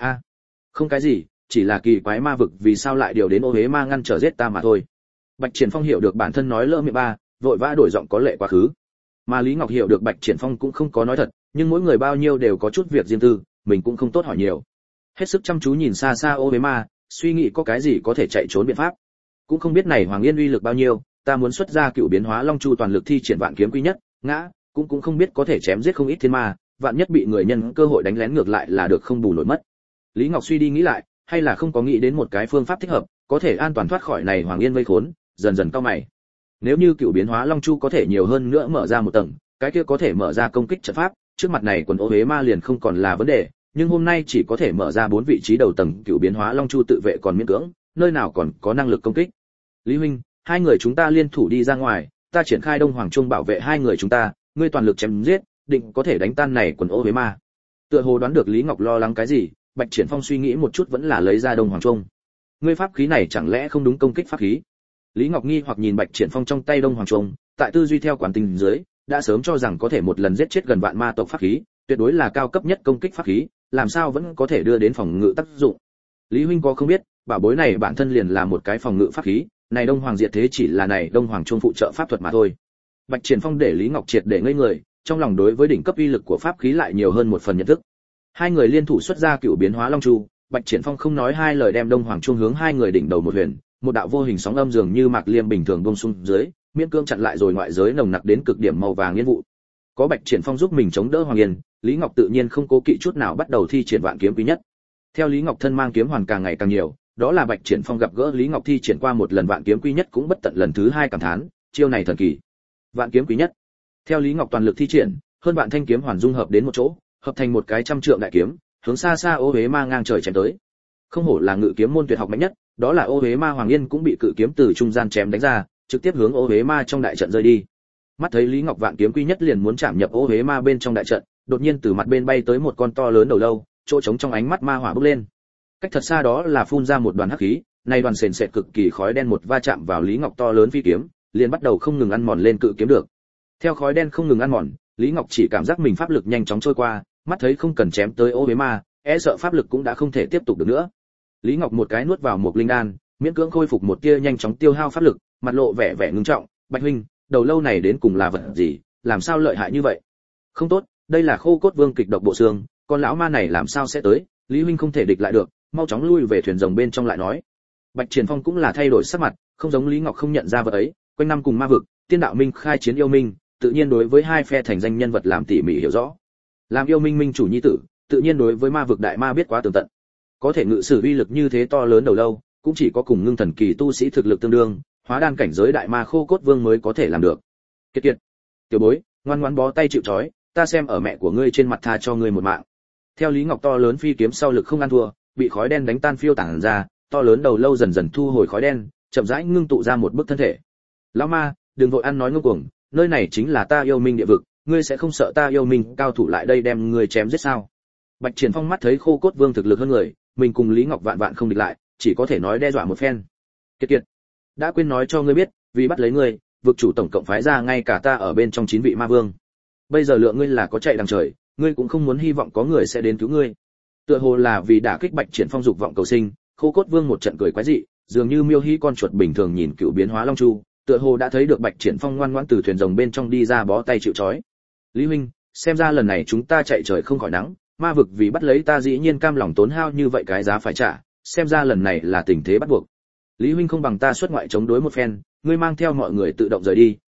Speaker 1: Không cái gì, chỉ là kỳ quái ma vực vì sao lại điều đến ô hế ma ngăn trở giết ta mà thôi. Bạch Triển Phong hiểu được bản thân nói lỡ miệng ba, vội vã đổi giọng có lệ quá khứ. Mà Lý Ngọc hiểu được Bạch Triển Phong cũng không có nói thật, nhưng mỗi người bao nhiêu đều có chút việc riêng tư, mình cũng không tốt hỏi nhiều. Hết sức chăm chú nhìn xa xa ô hế ma, suy nghĩ có cái gì có thể chạy trốn biện pháp. Cũng không biết này Hoàng Yên uy lực bao nhiêu, ta muốn xuất ra cựu biến hóa long chu toàn lực thi triển vạn kiếm quy nhất, ngã, cũng không biết có thể chém giết không ít thiên ma, vạn nhất bị người nhân cơ hội đánh lén ngược lại là được không bù nổi mất. Lý Ngọc suy đi nghĩ lại, hay là không có nghĩ đến một cái phương pháp thích hợp, có thể an toàn thoát khỏi này Hoàng Yên vây khốn, dần dần cau mày. Nếu như cựu biến hóa long chu có thể nhiều hơn nữa mở ra một tầng, cái kia có thể mở ra công kích trận pháp, trước mặt này quần ô hế ma liền không còn là vấn đề, nhưng hôm nay chỉ có thể mở ra 4 vị trí đầu tầng, cựu biến hóa long chu tự vệ còn miễn cưỡng, nơi nào còn có năng lực công kích. Lý huynh, hai người chúng ta liên thủ đi ra ngoài, ta triển khai Đông Hoàng Trung bảo vệ hai người chúng ta, ngươi toàn lực chém giết, định có thể đánh tan này quần ô hế ma. Tựa hồ đoán được Lý Ngọc lo lắng cái gì, Bạch Triển Phong suy nghĩ một chút vẫn là lấy ra Đông Hoàng Trung. Ngươi pháp khí này chẳng lẽ không đúng công kích pháp khí? Lý Ngọc nghi hoặc nhìn Bạch Triển Phong trong tay Đông Hoàng Trung, tại tư duy theo quán tính dưới, đã sớm cho rằng có thể một lần giết chết gần vạn ma tộc pháp khí, tuyệt đối là cao cấp nhất công kích pháp khí, làm sao vẫn có thể đưa đến phòng ngự tác dụng. Lý huynh có không biết, bảo bối này bản thân liền là một cái phòng ngự pháp khí, này Đông Hoàng diệt thế chỉ là này Đông Hoàng Trung phụ trợ pháp thuật mà thôi. Bạch Triển Phong để Lý Ngọc triệt để ngây người, trong lòng đối với đỉnh cấp uy lực của pháp khí lại nhiều hơn một phần nhận thức. Hai người liên thủ xuất ra cựu biến hóa long chu, Bạch Triển Phong không nói hai lời đem Đông Hoàng Trung hướng hai người đỉnh đầu một huyền, một đạo vô hình sóng âm dường như mạc liêm bình thường buông xuống dưới, miễn cương chặn lại rồi ngoại giới nồng nặc đến cực điểm màu vàng yên vụ. Có Bạch Triển Phong giúp mình chống đỡ Hoàng Yên, Lý Ngọc tự nhiên không cố kỵ chút nào bắt đầu thi triển vạn kiếm quý nhất. Theo Lý Ngọc thân mang kiếm hoàn càng ngày càng nhiều, đó là Bạch Triển Phong gặp gỡ Lý Ngọc thi triển qua một lần vạn kiếm quý nhất cũng bất tận lần thứ hai cảm thán, chiêu này thần kỳ. Vạn kiếm quý nhất. Theo Lý Ngọc toàn lực thi triển, hơn vạn thanh kiếm hoàn dung hợp đến một chỗ, hợp thành một cái trăm trượng đại kiếm, hướng xa xa ô hế ma ngang trời chém tới. Không hổ là ngự kiếm môn tuyệt học mạnh nhất, đó là ô hế ma Hoàng Yên cũng bị cự kiếm từ trung gian chém đánh ra, trực tiếp hướng ô hế ma trong đại trận rơi đi. Mắt thấy Lý Ngọc vạn kiếm quy nhất liền muốn chạm nhập ô hế ma bên trong đại trận, đột nhiên từ mặt bên bay tới một con to lớn đầu lâu, chỗ trống trong ánh mắt ma hỏa bốc lên. Cách thật xa đó là phun ra một đoàn hắc khí, này đoàn sền sệt cực kỳ khói đen một va chạm vào Lý Ngọc to lớn phi kiếm, liền bắt đầu không ngừng ăn mòn lên cự kiếm được. Theo khói đen không ngừng ăn mòn, Lý Ngọc chỉ cảm giác mình pháp lực nhanh chóng trôi qua, mắt thấy không cần chém tới ô hế ma, e sợ pháp lực cũng đã không thể tiếp tục được nữa. Lý Ngọc một cái nuốt vào một linh đan, miễn cưỡng khôi phục một tia nhanh chóng tiêu hao pháp lực, mặt lộ vẻ vẻ ngưng trọng, "Bạch huynh, đầu lâu này đến cùng là vật gì, làm sao lợi hại như vậy?" "Không tốt, đây là Khô Cốt Vương kịch độc bộ xương, con lão ma này làm sao sẽ tới, Lý huynh không thể địch lại được, mau chóng lui về thuyền rồng bên trong lại nói." Bạch Triển Phong cũng là thay đổi sắc mặt, không giống Lý Ngọc không nhận ra vật ấy, quanh năm cùng ma vực, Tiên đạo minh khai chiến yêu minh, tự nhiên đối với hai phe thành danh nhân vật làm tỉ mỉ hiểu rõ. Làm yêu minh minh chủ nhi tử, tự nhiên đối với ma vực đại ma biết quá tường tận. Có thể ngự sử uy lực như thế to lớn đầu lâu, cũng chỉ có cùng ngưng thần kỳ tu sĩ thực lực tương đương, hóa đan cảnh giới đại ma Khô Cốt Vương mới có thể làm được. Kiệt kiệt, tiểu bối, ngoan ngoãn bó tay chịu trói, ta xem ở mẹ của ngươi trên mặt tha cho ngươi một mạng. Theo Lý Ngọc to lớn phi kiếm sau lực không ăn thua, bị khói đen đánh tan phiêu tản ra, to lớn đầu lâu dần dần thu hồi khói đen, chậm rãi ngưng tụ ra một bức thân thể. Lão ma, đừng vội ăn nói ngông cuồng, nơi này chính là ta yêu minh địa vực, ngươi sẽ không sợ ta yêu minh cao thủ lại đây đem ngươi chém giết sao? Bạch Triển Phong mắt thấy Khô Cốt Vương thực lực hơn người, mình cùng Lý Ngọc vạn vạn không địch lại, chỉ có thể nói đe dọa một phen. Kiệt kiệt, đã quên nói cho ngươi biết, vì bắt lấy ngươi, vực chủ tổng cộng phái ra ngay cả ta ở bên trong 9 vị ma vương. Bây giờ lượng ngươi là có chạy đằng trời, ngươi cũng không muốn hy vọng có người sẽ đến cứu ngươi. Tựa hồ là vì đả kích Bạch Triển Phong dục vọng cầu sinh, Khô Cốt Vương một trận cười quái dị, dường như miêu hí con chuột bình thường nhìn cựu biến hóa long chu, tựa hồ đã thấy được Bạch Triển Phong ngoan ngoãn từ thuyền rồng bên trong đi ra bó tay chịu trói. Lý huynh, xem ra lần này chúng ta chạy trời không khỏi nắng, ma vực vì bắt lấy ta dĩ nhiên cam lòng tốn hao như vậy cái giá phải trả, xem ra lần này là tình thế bắt buộc. Lý huynh không bằng ta xuất ngoại chống đối một phen, ngươi mang theo mọi người tự động rời đi,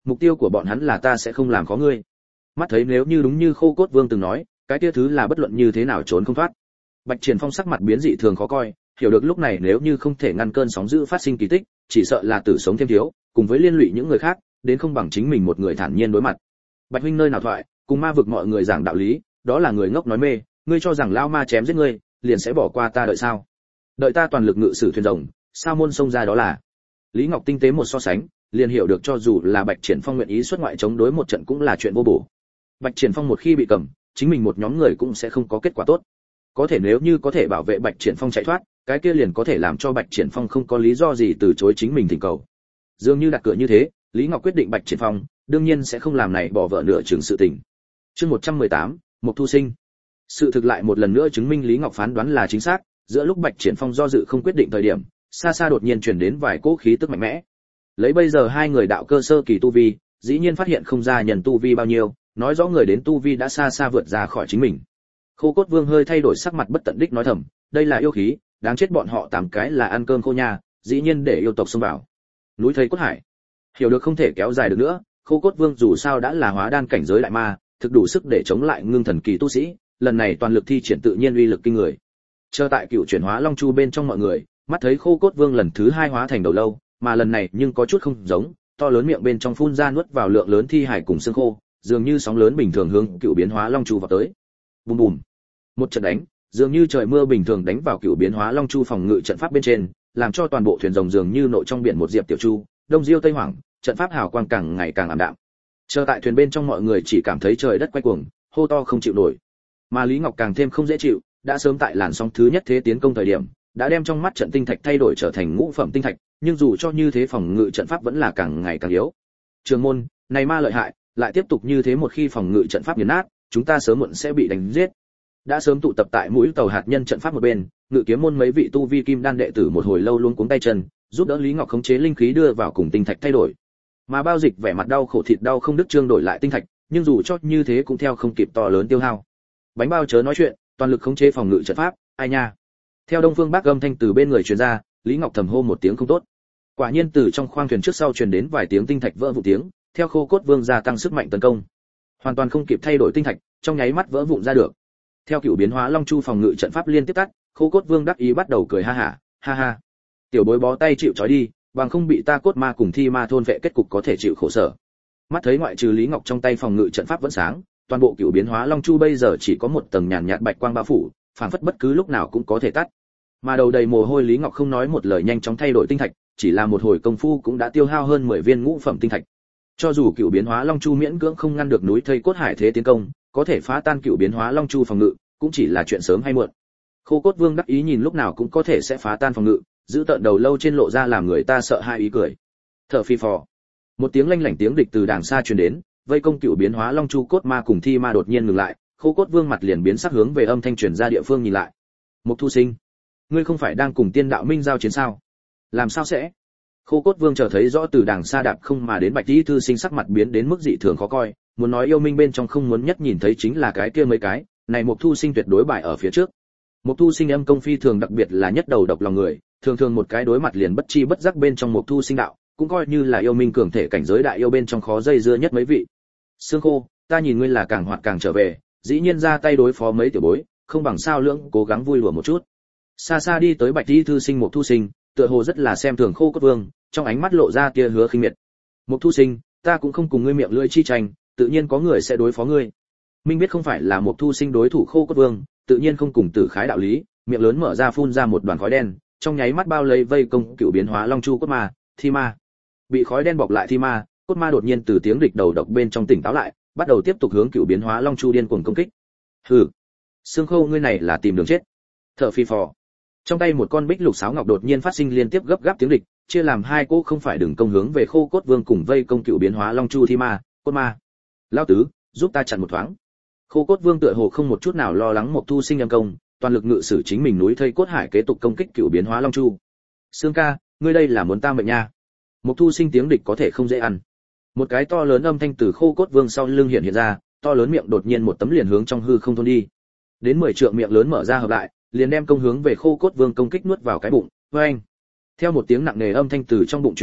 Speaker 1: mục tiêu của bọn hắn là ta sẽ không làm khó ngươi. Mắt thấy nếu như đúng như Khô Cốt Vương từng nói, cái kia thứ là bất luận như thế nào trốn không thoát. Bạch Triển Phong sắc mặt biến dị thường khó coi, hiểu được lúc này nếu như không thể ngăn cơn sóng dữ phát sinh kỳ tích, chỉ sợ là tử sống thêm thiếu, cùng với liên lụy những người khác, đến không bằng chính mình một người thản nhiên đối mặt. Bạch huynh nơi nào thoại, cùng ma vực mọi người giảng đạo lý, đó là người ngốc nói mê, ngươi cho rằng lao ma chém giết ngươi, liền sẽ bỏ qua ta đợi sao? Đợi ta toàn lực ngự sử thuyền rồng, sao môn sông ra đó là. Lý Ngọc tinh tế một so sánh, liền hiểu được cho dù là Bạch Triển Phong nguyện ý xuất ngoại chống đối một trận cũng là chuyện vô bổ. Bạch Triển Phong một khi bị cầm, chính mình một nhóm người cũng sẽ không có kết quả tốt. Có thể nếu như có thể bảo vệ Bạch Triển Phong chạy thoát, cái kia liền có thể làm cho Bạch Triển Phong không có lý do gì từ chối chính mình thỉnh cầu. Dường như đặt cửa như thế, Lý Ngọc quyết định Bạch Triển Phong, đương nhiên sẽ không làm này bỏ vợ nửa chừng sự tình. Chương 118, Mộc Thu Sinh. Sự thực lại một lần nữa chứng minh Lý Ngọc phán đoán là chính xác, giữa lúc Bạch Triển Phong do dự không quyết định thời điểm, xa xa đột nhiên truyền đến vài cỗ khí tức mạnh mẽ. Lấy bây giờ hai người đạo cơ sơ kỳ tu vi, dĩ nhiên phát hiện không ra nhân tu vi bao nhiêu, nói rõ người đến tu vi đã xa xa vượt ra khỏi chính mình. Khô Cốt Vương hơi thay đổi sắc mặt bất tận đích nói thầm, đây là yêu khí, đáng chết bọn họ 8 cái là ăn cơm khô nha, dĩ nhiên để yêu tộc xông vào. Núi thây cốt hải. Hiểu được không thể kéo dài được nữa, Khô Cốt Vương dù sao đã là hóa đan cảnh giới đại ma, thực đủ sức để chống lại ngưng thần kỳ tu sĩ, lần này toàn lực thi triển tự nhiên uy lực kinh người. Chờ tại cựu chuyển hóa long chu bên trong mọi người, mắt thấy Khô Cốt Vương lần thứ 2 hóa thành đầu lâu, mà lần này nhưng có chút không giống, to lớn miệng bên trong phun ra nuốt vào lượng lớn thi hải cùng xương khô, dường như sóng lớn bình thường hướng cựu biến hóa long chu vào tới. Bùm bùm. Một trận đánh, dường như trời mưa bình thường đánh vào cựu biến hóa long chu phòng ngự trận pháp bên trên, làm cho toàn bộ thuyền rồng dường như nội trong biển một diệp tiểu chu, đông diêu tây hoảng, trận pháp hào quang càng ngày càng ảm đạm. Chờ tại thuyền bên trong mọi người chỉ cảm thấy trời đất quay cuồng, hô to không chịu nổi. Mà Lý Ngọc càng thêm không dễ chịu, đã sớm tại làn sóng thứ nhất thế tiến công thời điểm, đã đem trong mắt trận tinh thạch thay đổi trở thành ngũ phẩm tinh thạch, nhưng dù cho như thế phòng ngự trận pháp vẫn là càng ngày càng yếu. Trường môn, này ma lợi hại, lại tiếp tục như thế một khi phòng ngự trận pháp nghiền nát, chúng ta sớm muộn sẽ bị đánh giết. Đã sớm tụ tập tại mũi tàu hạt nhân trận pháp một bên, ngự kiếm môn mấy vị tu vi kim đan đệ tử một hồi lâu luôn cuống tay chân, giúp đỡ Lý Ngọc khống chế linh khí đưa vào cùng tinh thạch thay đổi. Mà Bao Dịch vẻ mặt đau khổ thịt đau không đứt trương đổi lại tinh thạch, nhưng dù cho như thế cũng theo không kịp to lớn tiêu hao. Bánh bao chớ nói chuyện, toàn lực khống chế phòng ngự trận pháp, ai nha. Theo Đông Phương Bác âm thanh từ bên người truyền ra, Lý Ngọc thầm hô một tiếng không tốt. Quả nhiên từ trong khoang thuyền trước sau truyền đến vài tiếng tinh thạch vỡ vụn tiếng, theo Khô Cốt Vương gia tăng sức mạnh tấn công. Hoàn toàn không kịp thay đổi tinh thạch, trong nháy mắt vỡ vụn ra được. Theo cựu biến hóa long chu phòng ngự trận pháp liên tiếp tắt, Khô Cốt Vương đắc ý bắt đầu cười ha hả, ha ha. Tiểu bối bó tay chịu trói đi, bằng không bị ta cốt ma cùng thi ma thôn vệ kết cục có thể chịu khổ sở. Mắt thấy ngoại trừ Lý Ngọc trong tay phòng ngự trận pháp vẫn sáng, toàn bộ cựu biến hóa long chu bây giờ chỉ có một tầng nhàn nhạt bạch quang bao phủ, phảng phất bất cứ lúc nào cũng có thể tắt. Mà đầu đầy mồ hôi Lý Ngọc không nói một lời nhanh chóng thay đổi tinh thạch, chỉ là một hồi công phu cũng đã tiêu hao hơn 10 viên ngũ phẩm tinh thạch. Cho dù cựu biến hóa long chu miễn cưỡng không ngăn được núi thây cốt hải thế tiến công, có thể phá tan cựu biến hóa long chu phòng ngự, cũng chỉ là chuyện sớm hay muộn. Khô Cốt Vương đắc ý nhìn lúc nào cũng có thể sẽ phá tan phòng ngự, giữ tận đầu lâu trên lộ ra làm người ta sợ hai ý cười. Thở phi phò. Một tiếng lanh lảnh tiếng địch từ đàng xa truyền đến, vây công cựu biến hóa long chu cốt ma cùng thi ma đột nhiên ngừng lại, Khô Cốt Vương mặt liền biến sắc hướng về âm thanh truyền ra địa phương nhìn lại. Mộc Thu Sinh, ngươi không phải đang cùng Tiên Đạo Minh giao chiến sao? Làm sao sẽ? Khô Cốt Vương chờ thấy rõ từ đàng xa đạp không mà đến Bạch Tỷ Thư Sinh sắc mặt biến đến mức dị thường khó coi, muốn nói yêu minh bên trong không muốn nhất nhìn thấy chính là cái kia mấy cái, này Mộc Thu Sinh tuyệt đối bại ở phía trước. Mộc Thu Sinh âm công phi thường đặc biệt là nhất đầu độc lòng người, thường thường một cái đối mặt liền bất chi bất giác bên trong Mộc Thu Sinh đạo, cũng coi như là yêu minh cường thể cảnh giới đại yêu bên trong khó dây dưa nhất mấy vị. Sương Khô, ta nhìn ngươi là càng hoạt càng trở về, dĩ nhiên ra tay đối phó mấy tiểu bối, không bằng sao lưỡng cố gắng vui lùa một chút. Xa xa đi tới Bạch Tỷ Thư Sinh Mộc Thu Sinh, tựa hồ rất là xem thường Khô Cốt Vương, trong ánh mắt lộ ra tia hứa khinh miệt. Mộc Thu Sinh, ta cũng không cùng ngươi miệng lưỡi chi tranh, tự nhiên có người sẽ đối phó ngươi. Minh biết không phải là Mộc Thu Sinh đối thủ Khô Cốt Vương, tự nhiên không cùng Tử Khái đạo lý, miệng lớn mở ra phun ra một đoàn khói đen, trong nháy mắt bao lấy vây công cựu biến hóa long chu cốt ma, thi ma. Bị khói đen bọc lại thi ma, cốt ma đột nhiên từ tiếng địch đầu độc bên trong tỉnh táo lại, bắt đầu tiếp tục hướng cựu biến hóa long chu điên cuồng công kích. Hừ, Sương Khô ngươi này là tìm đường chết. Thở phi phò. Trong tay một con bích lục sáo ngọc đột nhiên phát sinh liên tiếp gấp gáp tiếng địch, chia làm hai cỗ không phải đường công hướng về Khô Cốt Vương cùng vây công cựu biến hóa long chu thi ma, cốt ma. Lão tứ, giúp ta chặn một thoáng. Khô Cốt Vương tựa hồ không một chút nào lo lắng Mộc Thu Sinh âm công, toàn lực ngự sử chính mình núi thây cốt hải kế tục công kích cựu biến hóa long chu. Sương ca, ngươi đây là muốn ta mệnh nha. Mộc Thu Sinh tiếng địch có thể không dễ ăn. Một cái to lớn âm thanh từ Khô Cốt Vương sau lưng hiện ra, to lớn miệng đột nhiên một tấm liền hướng trong hư không thôn đi. Đến 10 trượng miệng lớn mở ra hợp lại, liền đem công hướng về Khô Cốt Vương công kích nuốt vào cái bụng. Oeng! Theo một tiếng nặng nề âm thanh từ trong bụng truyền ra,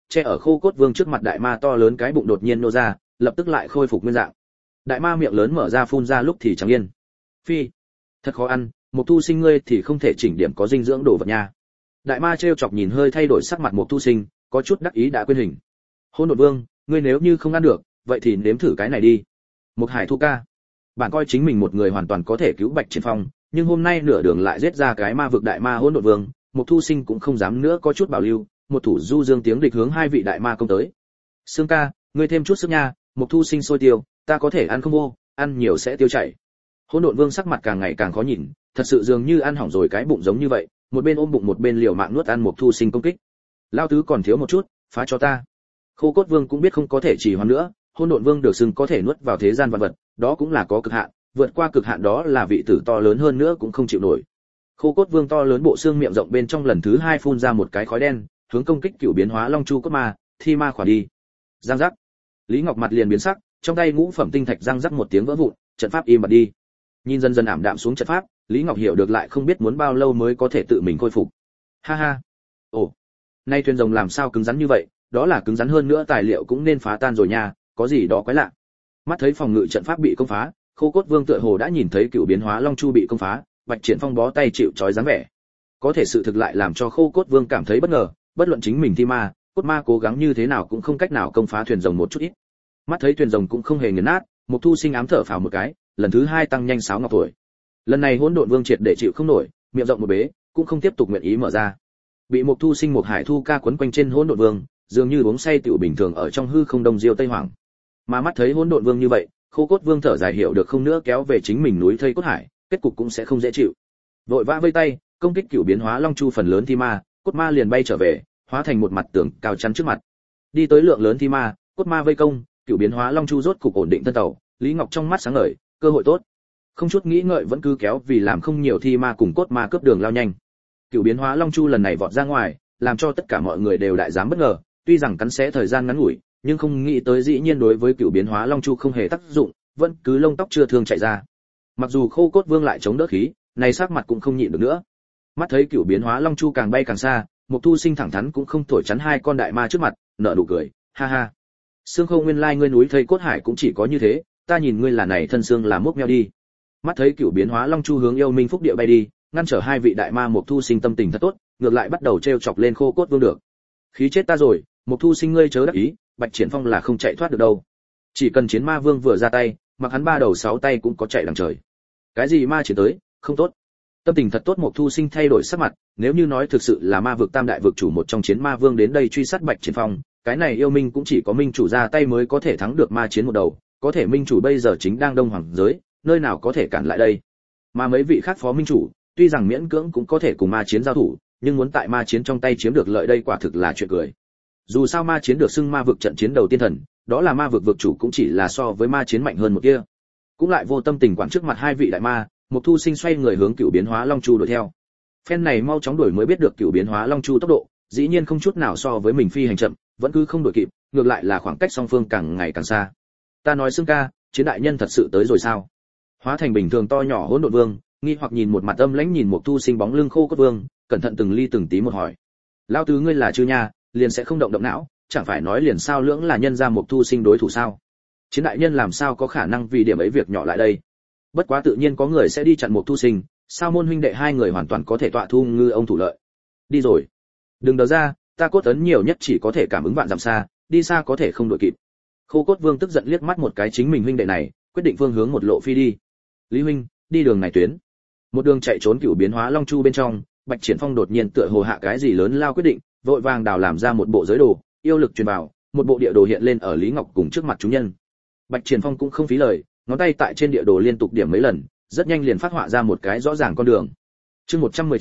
Speaker 1: che ở Khô Cốt Vương trước mặt đại ma to lớn cái bụng đột nhiên nô ra, lập tức lại khôi phục nguyên dạng. Đại ma miệng lớn mở ra phun ra lúc thì chẳng yên. Phi, thật khó ăn, Mộc Thu Sinh ngươi thì không thể chỉnh điểm có dinh dưỡng đồ vật nha. Đại ma trêu chọc nhìn hơi thay đổi sắc mặt Mộc Thu Sinh, có chút đắc ý đã quên hình. Hôn Đột Vương, ngươi nếu như không ăn được, vậy thì nếm thử cái này đi. Mộc Hải Thu ca, bạn coi chính mình một người hoàn toàn có thể cứu Bạch Triển Phong, nhưng hôm nay nửa đường lại giết ra cái ma vực đại ma Hôn Đột Vương, Mộc Thu Sinh cũng không dám nữa có chút bảo lưu, một thủ du dương tiếng địch hướng hai vị đại ma công tới. Sương ca, ngươi thêm chút sức nha, Mộc Thu Sinh sôi tiêu, ta có thể ăn không vô, ăn nhiều sẽ tiêu chảy. Hỗn Độn Vương sắc mặt càng ngày càng khó nhìn, thật sự dường như ăn hỏng rồi cái bụng giống như vậy, một bên ôm bụng một bên liều mạng nuốt ăn Mộc Thu Sinh công kích. Lao tứ còn thiếu một chút, phá cho ta. Khô Cốt Vương cũng biết không có thể trì hoãn nữa, Hỗn Độn Vương được xưng có thể nuốt vào thế gian vạn vật, đó cũng là có cực hạn, vượt qua cực hạn đó là vị tử to lớn hơn nữa cũng không chịu nổi. Khô Cốt Vương to lớn bộ xương miệng rộng bên trong lần thứ hai phun ra một cái khói đen, hướng công kích cựu biến hóa long chu cốt ma, thi ma khỏa đi. Giang giác. Lý Ngọc mặt liền biến sắc, trong tay ngũ phẩm tinh thạch răng rắc một tiếng vỡ vụn, trận pháp im bặt đi. Nhìn dần dần ảm đạm xuống trận pháp, Lý Ngọc hiểu được lại không biết muốn bao lâu mới có thể tự mình khôi phục. Ha ha. Ồ, nay thuyền rồng làm sao cứng rắn như vậy, đó là cứng rắn hơn nữa tài liệu cũng nên phá tan rồi nha, có gì đó quái lạ. Mắt thấy phòng ngự trận pháp bị công phá, Khô Cốt Vương tựa hồ đã nhìn thấy cựu biến hóa long chu bị công phá, Bạch Triển Phong bó tay chịu trói dáng vẻ. Có thể sự thực lại làm cho Khô Cốt Vương cảm thấy bất ngờ, bất luận chính mình thi ma, cốt ma cố gắng như thế nào cũng không cách nào công phá thuyền rồng một chút ít. Mắt thấy thuyền rồng cũng không hề nghiền nát, Mộc Thu Sinh ám thở phào một cái, lần thứ hai tăng nhanh sáo ngọc tuổi. Lần này Hỗn Độn Vương triệt để chịu không nổi, miệng rộng một bế, cũng không tiếp tục nguyện ý mở ra. Bị Mộc Thu Sinh một Hải Thu ca quấn quanh trên Hỗn Độn Vương, dường như uống say tiểu bình thường ở trong hư không đông diêu tây hoàng. Mà mắt thấy Hỗn Độn Vương như vậy, Khô Cốt Vương thở dài hiểu được không nữa kéo về chính mình núi thây cốt hải, kết cục cũng sẽ không dễ chịu. Vội vã vây tay, công kích cửu biến hóa long chu phần lớn thi ma, cốt ma liền bay trở về, hóa thành một mặt tường cao chắn trước mặt. Đi tới lượng lớn thi ma, cốt ma vây công, cửu biến hóa long chu rốt cục ổn định thân tàu, Lý Ngọc trong mắt sáng ngời, cơ hội tốt. Không chút nghĩ ngợi vẫn cứ kéo vì làm không nhiều thi ma cùng cốt ma cướp đường lao nhanh. Cửu biến hóa long chu lần này vọt ra ngoài, làm cho tất cả mọi người đều đại dám bất ngờ, tuy rằng cắn xé thời gian ngắn ngủi, nhưng không nghĩ tới dĩ nhiên đối với cửu biến hóa long chu không hề tác dụng, vẫn cứ lông tóc chưa thương chạy ra. Mặc dù Khô Cốt Vương lại chống đỡ khí, này sắc mặt cũng không nhịn được nữa. Mắt thấy cửu biến hóa long chu càng bay càng xa, Mộc Thu Sinh thẳng thắn cũng không thổi chắn hai con đại ma trước mặt, nở nụ cười, ha ha. Xương Khâu nguyên lai ngươi núi thây cốt hải cũng chỉ có như thế, ta nhìn ngươi là này thân xương là mốc meo đi. Mắt thấy cửu biến hóa long chu hướng yêu minh phúc địa bay đi, ngăn trở hai vị đại ma Mộc Thu Sinh tâm tình thật tốt, ngược lại bắt đầu trêu chọc lên Khô Cốt Vương được. Khí chết ta rồi, Mộc Thu Sinh ngươi chớ đắc ý, Bạch Triển Phong là không chạy thoát được đâu. Chỉ cần chiến ma vương vừa ra tay, mặc hắn ba đầu sáu tay cũng có chạy đằng trời. Cái gì ma chiến tới, không tốt. Tâm tình thật tốt Mộc Thu Sinh thay đổi sắc mặt, nếu như nói thực sự là ma vực tam đại vực chủ một trong chiến ma vương đến đây truy sát Bạch Triển Phong, cái này yêu minh cũng chỉ có minh chủ ra tay mới có thể thắng được ma chiến một đầu, có thể minh chủ bây giờ chính đang đông hoàng giới, nơi nào có thể cản lại đây. Mà mấy vị khác phó minh chủ, tuy rằng miễn cưỡng cũng có thể cùng ma chiến giao thủ, nhưng muốn tại ma chiến trong tay chiếm được lợi đây quả thực là chuyện cười. Dù sao ma chiến được xưng ma vực trận chiến đầu tiên thần, đó là ma vực vực chủ cũng chỉ là so với ma chiến mạnh hơn một kia. Cũng lại vô tâm tình quản trước mặt hai vị đại ma, Mộc Thu Sinh xoay người hướng cửu biến hóa long chu đuổi theo. Phen này mau chóng đuổi mới biết được cửu biến hóa long chu tốc độ, dĩ nhiên không chút nào so với mình phi hành chậm, vẫn cứ không đuổi kịp, ngược lại là khoảng cách song phương càng ngày càng xa. Ta nói Sương ca, chiến đại nhân thật sự tới rồi sao? Hóa thành bình thường to nhỏ Hỗn Độn Vương, nghi hoặc nhìn một mặt âm lãnh nhìn Mộc Thu Sinh bóng lưng Khô Cốt Vương, cẩn thận từng ly từng tí một hỏi. Lão tứ ngươi là chư nha, liền sẽ không động động não, chẳng phải nói liền sao lưỡng là nhân ra Mộc Thu Sinh đối thủ sao? Chiến đại nhân làm sao có khả năng vì điểm ấy việc nhỏ lại đây? Bất quá tự nhiên có người sẽ đi chặn Mộc Thu Sinh, sao môn huynh đệ hai người hoàn toàn có thể tọa thu ngư ông thủ lợi. Đi rồi. Đừng đờ ra, ta cốt ấn nhiều nhất chỉ có thể cảm ứng vạn dặm xa, đi xa có thể không đuổi kịp. Khô Cốt Vương tức giận liếc mắt một cái chính mình huynh đệ này, quyết định phương hướng một lộ phi đi. Lý huynh, đi đường này tuyến. Một đường chạy trốn cửu biến hóa long chu bên trong, Bạch Triển Phong đột nhiên tựa hồ hạ cái gì lớn lao quyết định, vội vàng đào làm ra một bộ giới đồ, yêu lực truyền vào, một bộ địa đồ hiện lên ở Lý Ngọc cùng trước mặt chúng nhân. Bạch Triển Phong cũng không phí lời, ngón tay tại trên địa đồ liên tục điểm mấy lần, rất nhanh liền phát họa ra một cái rõ ràng con đường. Chương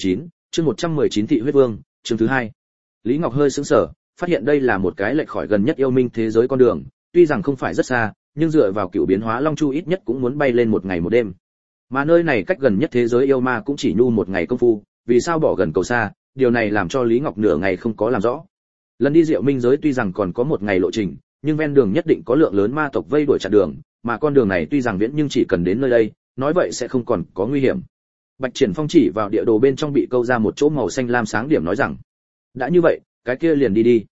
Speaker 1: 119 Thị huyết vương, chương thứ 2. Lý Ngọc hơi sững sờ, phát hiện đây là một cái lệch khỏi gần nhất yêu minh thế giới con đường, tuy rằng không phải rất xa, nhưng dựa vào cửu biến hóa long chu ít nhất cũng muốn bay lên một ngày một đêm. Mà nơi này cách gần nhất thế giới yêu ma cũng chỉ nhu một ngày công phu, vì sao bỏ gần cầu xa, điều này làm cho Lý Ngọc nửa ngày không có làm rõ. Lần đi Diệu Minh giới tuy rằng còn có một ngày lộ trình, nhưng ven đường nhất định có lượng lớn ma tộc vây đuổi chặn đường, mà con đường này tuy rằng viễn nhưng chỉ cần đến nơi đây, nói vậy sẽ không còn có nguy hiểm. Bạch Triển Phong chỉ vào địa đồ bên trong bị câu ra một chỗ màu xanh lam sáng điểm nói rằng, đã như vậy, cái kia liền đi đi.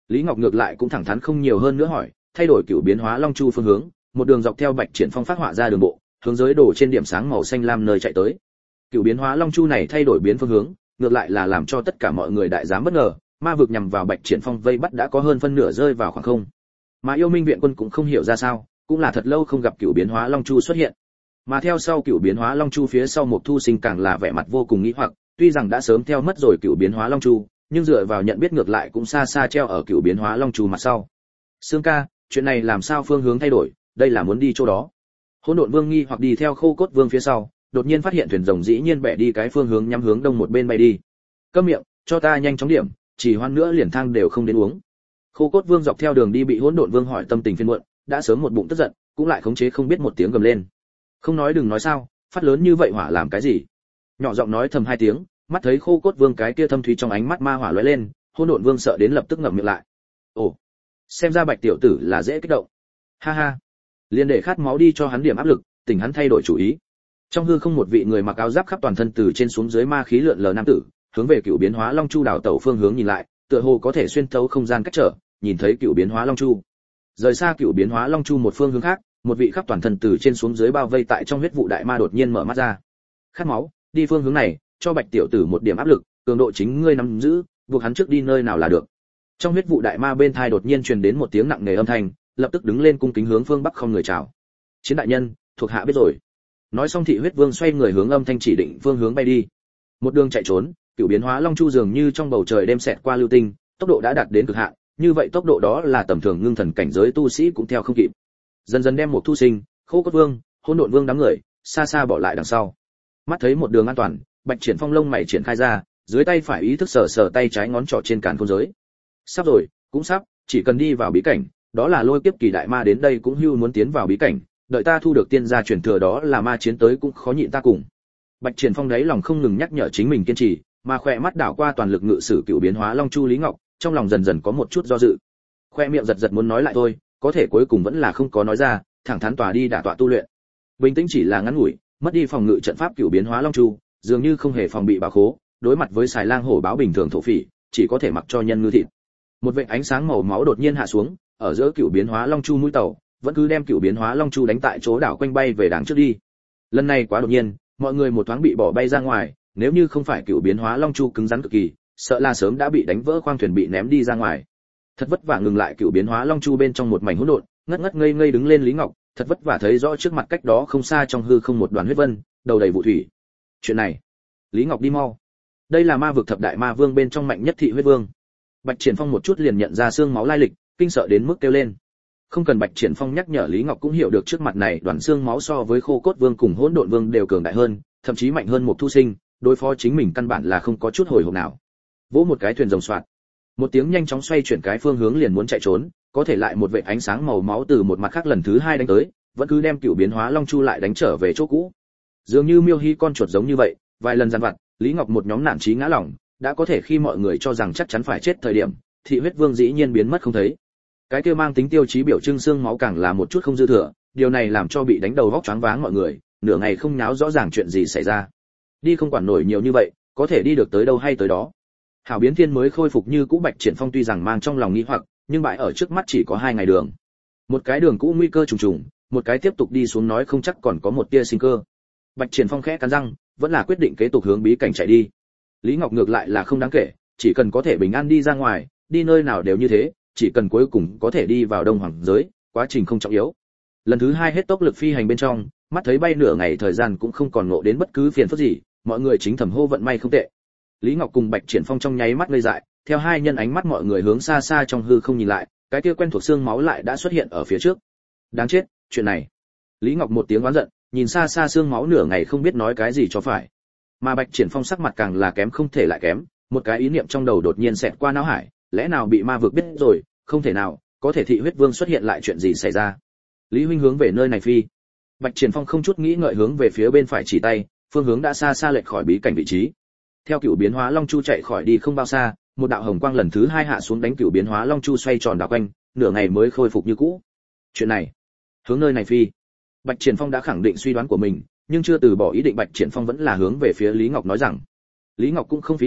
Speaker 1: Lý Ngọc ngược lại cũng thẳng thắn không nhiều hơn nữa hỏi, thay đổi cửu biến hóa long chu phương hướng, một đường dọc theo Bạch Triển Phong phát họa ra đường bộ, hướng giới đổ trên điểm sáng màu xanh lam nơi chạy tới. Cửu biến hóa long chu này thay đổi biến phương hướng, ngược lại là làm cho tất cả mọi người đại dám bất ngờ, ma vực nhằm vào Bạch Triển Phong vây bắt đã có hơn phân nửa rơi vào khoảng không. Mà Yêu Minh viện quân cũng không hiểu ra sao, cũng là thật lâu không gặp cửu biến hóa long chu xuất hiện. Mà theo sau cửu biến hóa long chu phía sau một thu sinh càng là vẻ mặt vô cùng nghi hoặc, tuy rằng đã sớm theo mất rồi cửu biến hóa long chu, nhưng dựa vào nhận biết ngược lại cũng xa xa treo ở cửu biến hóa long chu mặt sau. Sương ca, chuyện này làm sao phương hướng thay đổi, đây là muốn đi chỗ đó. Hỗn Độn Vương nghi hoặc đi theo Khô Cốt Vương phía sau, đột nhiên phát hiện thuyền rồng dĩ nhiên bẻ đi cái phương hướng nhắm hướng đông một bên bay đi. Câm miệng, cho ta nhanh chóng điểm, chỉ hoan nữa liền thang đều không đến uống. Khô Cốt Vương dọc theo đường đi bị Hỗn Độn Vương hỏi tâm tình phiền muộn, đã sớm một bụng tức giận, cũng lại khống chế không biết một tiếng gầm lên. Không nói đừng nói sao, phát lớn như vậy hỏa làm cái gì? Nhỏ giọng nói thầm hai tiếng, mắt thấy Khô Cốt Vương cái kia thâm thúy trong ánh mắt ma hỏa lóe lên, Hỗn Độn Vương sợ đến lập tức ngậm miệng lại. Ồ, xem ra Bạch tiểu tử là dễ kích động. Ha ha, liền để khát máu đi cho hắn điểm áp lực, tỉnh hắn thay đổi chủ ý. Trong hư không một vị người mặc áo giáp khắp toàn thân từ trên xuống dưới ma khí lượn lờ nam tử, hướng về cựu biến hóa long chu đảo tẩu phương hướng nhìn lại, tựa hồ có thể xuyên thấu không gian cách trở, nhìn thấy cựu biến hóa long chu. Rời xa cựu biến hóa long chu một phương hướng khác, một vị khắp toàn thân từ trên xuống dưới bao vây tại trong huyết vụ đại ma đột nhiên mở mắt ra. Khát máu, đi phương hướng này, cho Bạch tiểu tử một điểm áp lực, cường độ chính ngươi nắm giữ, buộc hắn trước đi nơi nào là được. Trong huyết vụ đại ma bên thai đột nhiên truyền đến một tiếng nặng nề âm thanh, lập tức đứng lên cung kính hướng phương bắc không người chào. Chiến đại nhân, thuộc hạ biết rồi. Nói xong thị huyết vương xoay người hướng âm thanh chỉ định phương hướng bay đi. Một đường chạy trốn, cựu biến hóa long chu dường như trong bầu trời đêm xẹt qua lưu tinh, tốc độ đã đạt đến cực hạn, như vậy tốc độ đó là tầm thường ngưng thần cảnh giới tu sĩ cũng theo không kịp. Dần dần đem một thu sinh, Khô Cốt Vương, Hỗn Độn Vương đám người xa xa bỏ lại đằng sau. Mắt thấy một đường an toàn, Bạch Triển Phong lông mày triển khai ra, dưới tay phải ý thức sờ sờ tay trái ngón trỏ trên càn khôn giới. Sắp rồi, cũng sắp, chỉ cần đi vào bí cảnh, đó là lôi kiếp kỳ đại ma đến đây cũng hưu muốn tiến vào bí cảnh, đợi ta thu được tiên gia truyền thừa đó là ma chiến tới cũng khó nhịn ta cùng. Bạch Triển Phong đấy lòng không ngừng nhắc nhở chính mình kiên trì, mà khỏe mắt đảo qua toàn lực ngự sử cựu biến hóa long chu Lý Ngọc, trong lòng dần dần có một chút do dự. Khoe miệng giật giật muốn nói lại thôi, có thể cuối cùng vẫn là không có nói ra, thẳng thắn tòa đi đả tọa tu luyện. Bình tĩnh chỉ là ngắn ngủi, mất đi phòng ngự trận pháp cựu biến hóa long chu, dường như không hề phòng bị bảo khố, đối mặt với xài lang hổ báo bình thường thổ phỉ, chỉ có thể mặc cho nhân ngư thịt. Một vệt ánh sáng màu máu đột nhiên hạ xuống, ở giữa cựu biến hóa long chu mũi tàu, vẫn cứ đem cựu biến hóa long chu đánh tại chỗ đảo quanh bay về đằng trước đi. Lần này quá đột nhiên, mọi người một thoáng bị bỏ bay ra ngoài, nếu như không phải cựu biến hóa long chu cứng rắn cực kỳ, sợ là sớm đã bị đánh vỡ khoang thuyền bị ném đi ra ngoài. Thật vất vả ngừng lại cựu biến hóa long chu bên trong một mảnh hỗn độn, ngất ngất ngây ngây đứng lên Lý Ngọc, thật vất vả thấy rõ trước mặt cách đó không xa trong hư không một đoàn huyết vân, đầu đầy vụ thủy. Chuyện này, Lý Ngọc đi mau. Đây là ma vực thập đại ma vương bên trong mạnh nhất thị huyết vương. Bạch Triển Phong một chút liền nhận ra xương máu lai lịch, kinh sợ đến mức kêu lên. Không cần Bạch Triển Phong nhắc nhở, Lý Ngọc cũng hiểu được trước mặt này đoàn xương máu so với Khô Cốt Vương cùng Hỗn Độn Vương đều cường đại hơn, thậm chí mạnh hơn một thu sinh, đối phó chính mình căn bản là không có chút hồi hộp nào. Vỗ một cái thuyền rồng xoạt, một tiếng nhanh chóng xoay chuyển cái phương hướng liền muốn chạy trốn, có thể lại một vệt ánh sáng màu máu từ một mặt khác lần thứ hai đánh tới, vẫn cứ đem cựu biến hóa long chu lại đánh trở về chỗ cũ. Dường như miêu hy con chuột giống như vậy, vài lần giàn vặt, Lý Ngọc một nhóm nản chí ngã lòng, đã có thể khi mọi người cho rằng chắc chắn phải chết thời điểm, thị huyết vương dĩ nhiên biến mất không thấy. Cái kia mang tính tiêu chí biểu trưng xương máu càng là một chút không dư thừa, điều này làm cho bị đánh đầu vóc choáng váng mọi người, nửa ngày không nháo rõ ràng chuyện gì xảy ra. Đi không quản nổi nhiều như vậy, có thể đi được tới đâu hay tới đó. Hảo biến thiên mới khôi phục như cũ Bạch Triển Phong tuy rằng mang trong lòng nghi hoặc, nhưng bãi ở trước mắt chỉ có 2 ngày đường. Một cái đường cũ nguy cơ trùng trùng, một cái tiếp tục đi xuống nói không chắc còn có một tia sinh cơ. Bạch Triển Phong khẽ cắn răng, vẫn là quyết định kế tục hướng bí cảnh chạy đi. Lý Ngọc ngược lại là không đáng kể, chỉ cần có thể bình an đi ra ngoài, đi nơi nào đều như thế, chỉ cần cuối cùng có thể đi vào Đông Hoàng giới, quá trình không trọng yếu. Lần thứ 2 hết tốc lực phi hành bên trong, mắt thấy bay nửa ngày thời gian cũng không còn ngộ đến bất cứ phiền phức gì, mọi người chính thầm hô vận may không tệ. Lý Ngọc cùng Bạch Triển Phong trong nháy mắt ngây dại, theo hai nhân ánh mắt mọi người hướng xa xa trong hư không nhìn lại, cái kia quen thuộc xương máu lại đã xuất hiện ở phía trước. Đáng chết, chuyện này. Lý Ngọc một tiếng oán giận, nhìn xa xa xương máu nửa ngày không biết nói cái gì cho phải. Mà Bạch Triển Phong sắc mặt càng là kém không thể lại kém, một cái ý niệm trong đầu đột nhiên xẹt qua não hải, lẽ nào bị ma vực biết rồi, không thể nào, có thể thị huyết vương xuất hiện lại chuyện gì xảy ra. Lý huynh hướng về nơi này phi. Bạch Triển Phong không chút nghĩ ngợi hướng về phía bên phải chỉ tay, phương hướng đã xa xa lệch khỏi bí cảnh vị trí. Theo cựu biến hóa long chu chạy khỏi đi không bao xa, một đạo hồng quang lần thứ 2 hạ xuống đánh cựu biến hóa long chu xoay tròn đảo quanh, nửa ngày mới khôi phục như cũ. Chuyện này, hướng nơi này phi. Bạch Triển Phong đã khẳng định suy đoán của mình, nhưng chưa từ bỏ ý định. Bạch Triển Phong vẫn là hướng về phía Lý Ngọc nói rằng. Lý Ngọc cũng không phí lời,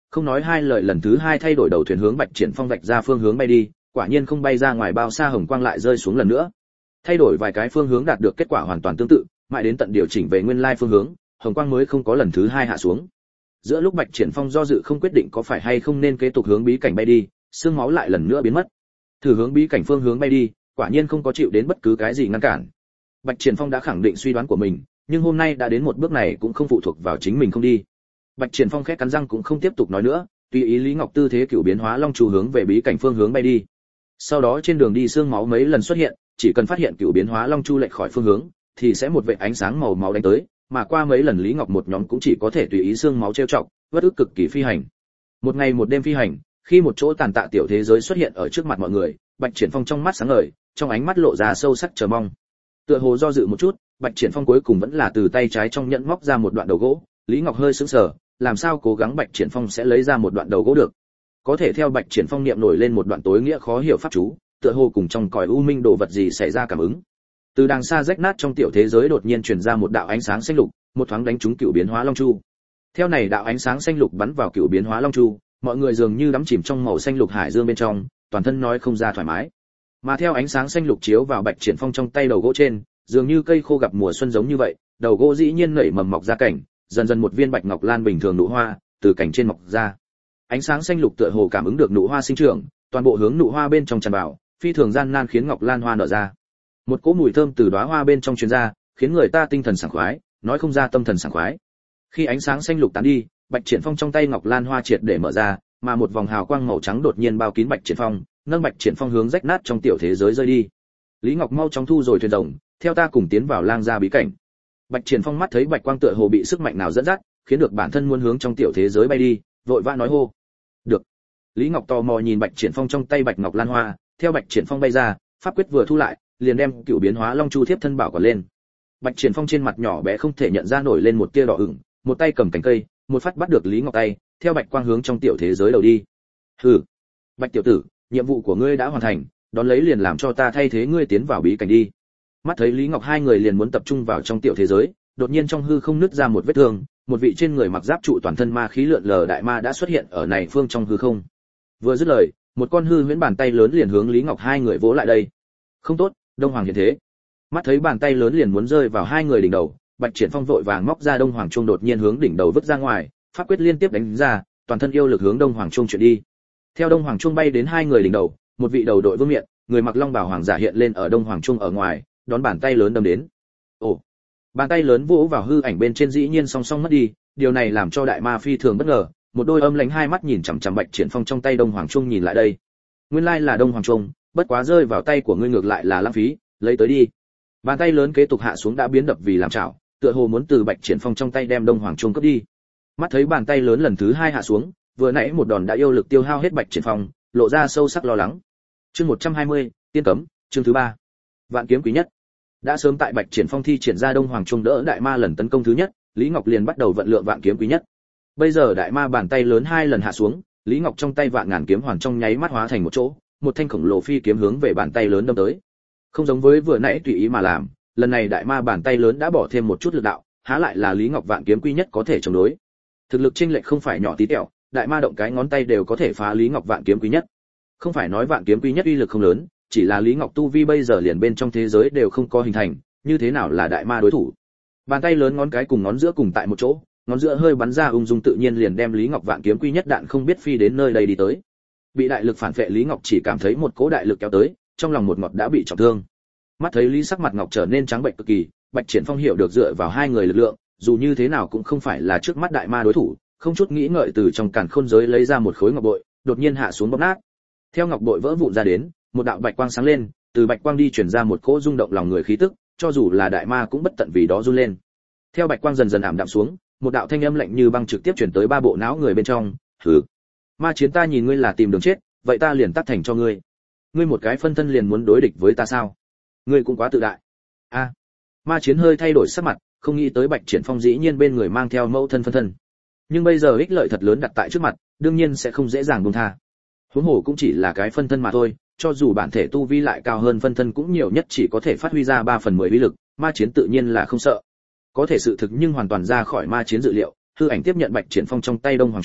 Speaker 1: không nói hai lời lần thứ hai thay đổi đầu thuyền hướng Bạch Triển Phong vạch ra phương hướng bay đi, quả nhiên không bay ra ngoài bao xa hồng quang lại rơi xuống lần nữa. Thay đổi vài cái phương hướng đạt được kết quả hoàn toàn tương tự, mãi đến tận điều chỉnh về nguyên lai phương hướng, hồng quang mới không có lần thứ hai hạ xuống. Giữa lúc Bạch Triển Phong do dự không quyết định có phải hay không nên kế tục hướng bí cảnh bay đi, xương máu lại lần nữa biến mất. Thử hướng bí cảnh phương hướng bay đi, quả nhiên không có chịu đến bất cứ cái gì ngăn cản. Bạch Triển Phong đã khẳng định suy đoán của mình, nhưng hôm nay đã đến một bước này cũng không phụ thuộc vào chính mình không đi. Bạch Triển Phong khẽ cắn răng cũng không tiếp tục nói nữa, tùy ý Lý Ngọc Tư thế cửu biến hóa long chu hướng về bí cảnh phương hướng bay đi. Sau đó trên đường đi xương máu mấy lần xuất hiện, chỉ cần phát hiện cửu biến hóa long chu lệch khỏi phương hướng, thì sẽ một vệt ánh sáng màu máu đánh tới, mà qua mấy lần Lý Ngọc một nhóm cũng chỉ có thể tùy ý xương máu trêu chọc, bất ức cực kỳ phi hành. Một ngày một đêm phi hành, khi một chỗ tàn tạ tiểu thế giới xuất hiện ở trước mặt mọi người, Bạch Triển Phong trong mắt sáng ngời, trong ánh mắt lộ ra sâu sắc chờ mong. Tựa hồ do dự một chút, Bạch Triển Phong cuối cùng vẫn là từ tay trái trong nhẫn móc ra một đoạn đầu gỗ. Lý Ngọc hơi sững sờ, làm sao cố gắng Bạch Triển Phong sẽ lấy ra một đoạn đầu gỗ được? Có thể theo Bạch Triển Phong niệm nổi lên một đoạn tối nghĩa khó hiểu pháp chú, tựa hồ cùng trong cõi u minh đồ vật gì xảy ra cảm ứng. Từ đằng xa rách nát trong tiểu thế giới đột nhiên truyền ra một đạo ánh sáng xanh lục, một thoáng đánh trúng cựu biến hóa long chu. Theo này đạo ánh sáng xanh lục bắn vào cựu biến hóa long chu, mọi người dường như đắm chìm trong màu xanh lục hải dương bên trong, toàn thân nói không ra thoải mái. Mà theo ánh sáng xanh lục chiếu vào Bạch Triển Phong trong tay đầu gỗ trên, dường như cây khô gặp mùa xuân giống như vậy, đầu gỗ dĩ nhiên nảy mầm mọc ra cảnh, dần dần một viên bạch ngọc lan bình thường nụ hoa từ cảnh trên mọc ra. Ánh sáng xanh lục tựa hồ cảm ứng được nụ hoa sinh trưởng, toàn bộ hướng nụ hoa bên trong tràn vào, phi thường gian nan khiến ngọc lan hoa nở ra. Một cỗ mùi thơm từ đóa hoa bên trong truyền ra, khiến người ta tinh thần sảng khoái, nói không ra tâm thần sảng khoái. Khi ánh sáng xanh lục tán đi, Bạch Triển Phong trong tay ngọc lan hoa triệt để mở ra, mà một vòng hào quang màu trắng đột nhiên bao kín Bạch Triển Phong, nâng Bạch Triển Phong hướng rách nát trong tiểu thế giới rơi đi. Lý Ngọc mau chóng thu rồi thuyền rồng, theo ta cùng tiến vào lang gia bí cảnh. Bạch Triển Phong mắt thấy bạch quang tựa hồ bị sức mạnh nào dẫn dắt, khiến được bản thân muốn hướng trong tiểu thế giới bay đi, vội vã nói hô. Được. Lý Ngọc tò mò nhìn Bạch Triển Phong trong tay bạch ngọc lan hoa, theo Bạch Triển Phong bay ra, pháp quyết vừa thu lại, liền đem cựu biến hóa long chu thiếp thân bảo quả lên. Bạch Triển Phong trên mặt nhỏ bé không thể nhận ra nổi lên một tia đỏ ửng, một tay cầm cành cây, một phát bắt được Lý Ngọc tay, theo bạch quang hướng trong tiểu thế giới đầu đi. Hừ, Bạch tiểu tử, nhiệm vụ của ngươi đã hoàn thành, đón lấy liền làm cho ta thay thế ngươi tiến vào bí cảnh đi. Mắt thấy Lý Ngọc hai người liền muốn tập trung vào trong tiểu thế giới, đột nhiên trong hư không nứt ra một vết thương, một vị trên người mặc giáp trụ toàn thân ma khí lượn lờ đại ma đã xuất hiện ở này phương trong hư không. Vừa dứt lời, một con hư huyễn bàn tay lớn liền hướng Lý Ngọc hai người vỗ lại đây. Không tốt, Đông Hoàng hiện thế. Mắt thấy bàn tay lớn liền muốn rơi vào hai người đỉnh đầu, Bạch Triển Phong vội vàng móc ra Đông Hoàng Trung đột nhiên hướng đỉnh đầu vứt ra ngoài, pháp quyết liên tiếp đánh ra, toàn thân yêu lực hướng Đông Hoàng Trung chuyển đi. Theo Đông Hoàng Trung bay đến hai người đỉnh đầu, một vị đầu đội vương miện, người mặc long bào hoàng giả hiện lên ở Đông Hoàng Trung ở ngoài, đón bàn tay lớn đâm đến. Ồ! Bàn tay lớn vỗ vào hư ảnh bên trên dĩ nhiên song song mất đi, điều này làm cho đại ma phi thường bất ngờ, một đôi âm lãnh hai mắt nhìn chằm chằm Bạch Triển Phong trong tay Đông Hoàng Trung nhìn lại đây. Nguyên lai là Đông Hoàng Trung, bất quá rơi vào tay của ngươi ngược lại là lãng phí, lấy tới đi. Bàn tay lớn kế tục hạ xuống đã biến đập vì làm chảo, tựa hồ muốn từ Bạch Triển Phong trong tay đem Đông Hoàng Trung cướp đi. Mắt thấy bàn tay lớn lần thứ hai hạ xuống, vừa nãy một đòn đã yêu lực tiêu hao hết Bạch Triển Phong, lộ ra sâu sắc lo lắng. Chương 120, tiên cấm, chương thứ 3. Vạn kiếm quý nhất. Đã sớm tại Bạch Triển Phong thi triển ra Đông Hoàng Trung đỡ đại ma lần tấn công thứ nhất, Lý Ngọc liền bắt đầu vận lượng vạn kiếm quý nhất. Bây giờ đại ma bàn tay lớn hai lần hạ xuống, Lý Ngọc trong tay vạn ngàn kiếm hoàn trong nháy mắt hóa thành một chỗ, một thanh khổng lồ phi kiếm hướng về bàn tay lớn đâm tới. Không giống với vừa nãy tùy ý mà làm, lần này đại ma bàn tay lớn đã bỏ thêm một chút lực đạo, há lại là Lý Ngọc vạn kiếm quý nhất có thể chống đối. Thực lực chênh lệch không phải nhỏ tí tẹo, đại ma động cái ngón tay đều có thể phá Lý Ngọc vạn kiếm quý nhất. Không phải nói vạn kiếm quý nhất uy lực không lớn, chỉ là Lý Ngọc tu vi bây giờ liền bên trong thế giới đều không có hình thành, như thế nào là đại ma đối thủ. Bàn tay lớn ngón cái cùng ngón giữa cùng tại một chỗ, ngón giữa hơi bắn ra ung dung tự nhiên liền đem Lý Ngọc vạn kiếm quý nhất đạn không biết phi đến nơi đây đi tới. Bị đại lực phản vệ Lý Ngọc chỉ cảm thấy một cỗ đại lực kéo tới, trong lòng một ngọt đã bị trọng thương. Mắt thấy Lý sắc mặt Ngọc trở nên trắng bệnh cực kỳ, Bạch Triển Phong hiểu được dựa vào hai người lực lượng, dù như thế nào cũng không phải là trước mắt đại ma đối thủ, không chút nghĩ ngợi từ trong càn khôn giới lấy ra một khối ngọc bội, đột nhiên hạ xuống bóp nát. Theo ngọc bội vỡ vụn ra đến, một đạo bạch quang sáng lên, từ bạch quang đi truyền ra một cỗ rung động lòng người khí tức, cho dù là đại ma cũng bất tận vì đó run lên. Theo bạch quang dần dần ảm đạm xuống, một đạo thanh âm lạnh như băng trực tiếp truyền tới ba bộ não người bên trong, "Hừ, ma chiến ta nhìn ngươi là tìm đường chết, vậy ta liền tắt thành cho ngươi. Ngươi một cái phân thân liền muốn đối địch với ta sao? Ngươi cũng quá tự đại." A. Ma chiến hơi thay đổi sắc mặt, không nghĩ tới Bạch Triển Phong dĩ nhiên bên người mang theo mẫu thân phân thân. Nhưng bây giờ ích lợi thật lớn đặt tại trước mặt, đương nhiên sẽ không dễ dàng buông tha. Huống hồ cũng chỉ là cái phân thân mà thôi, cho dù bản thể tu vi lại cao hơn phân thân cũng nhiều nhất chỉ có thể phát huy ra 3/10 uy lực, ma chiến tự nhiên là không sợ. Có thể sự thực nhưng hoàn toàn ra khỏi ma chiến dự liệu, hư ảnh tiếp nhận Bạch Triển Phong trong tay Đông Hoàng Trung,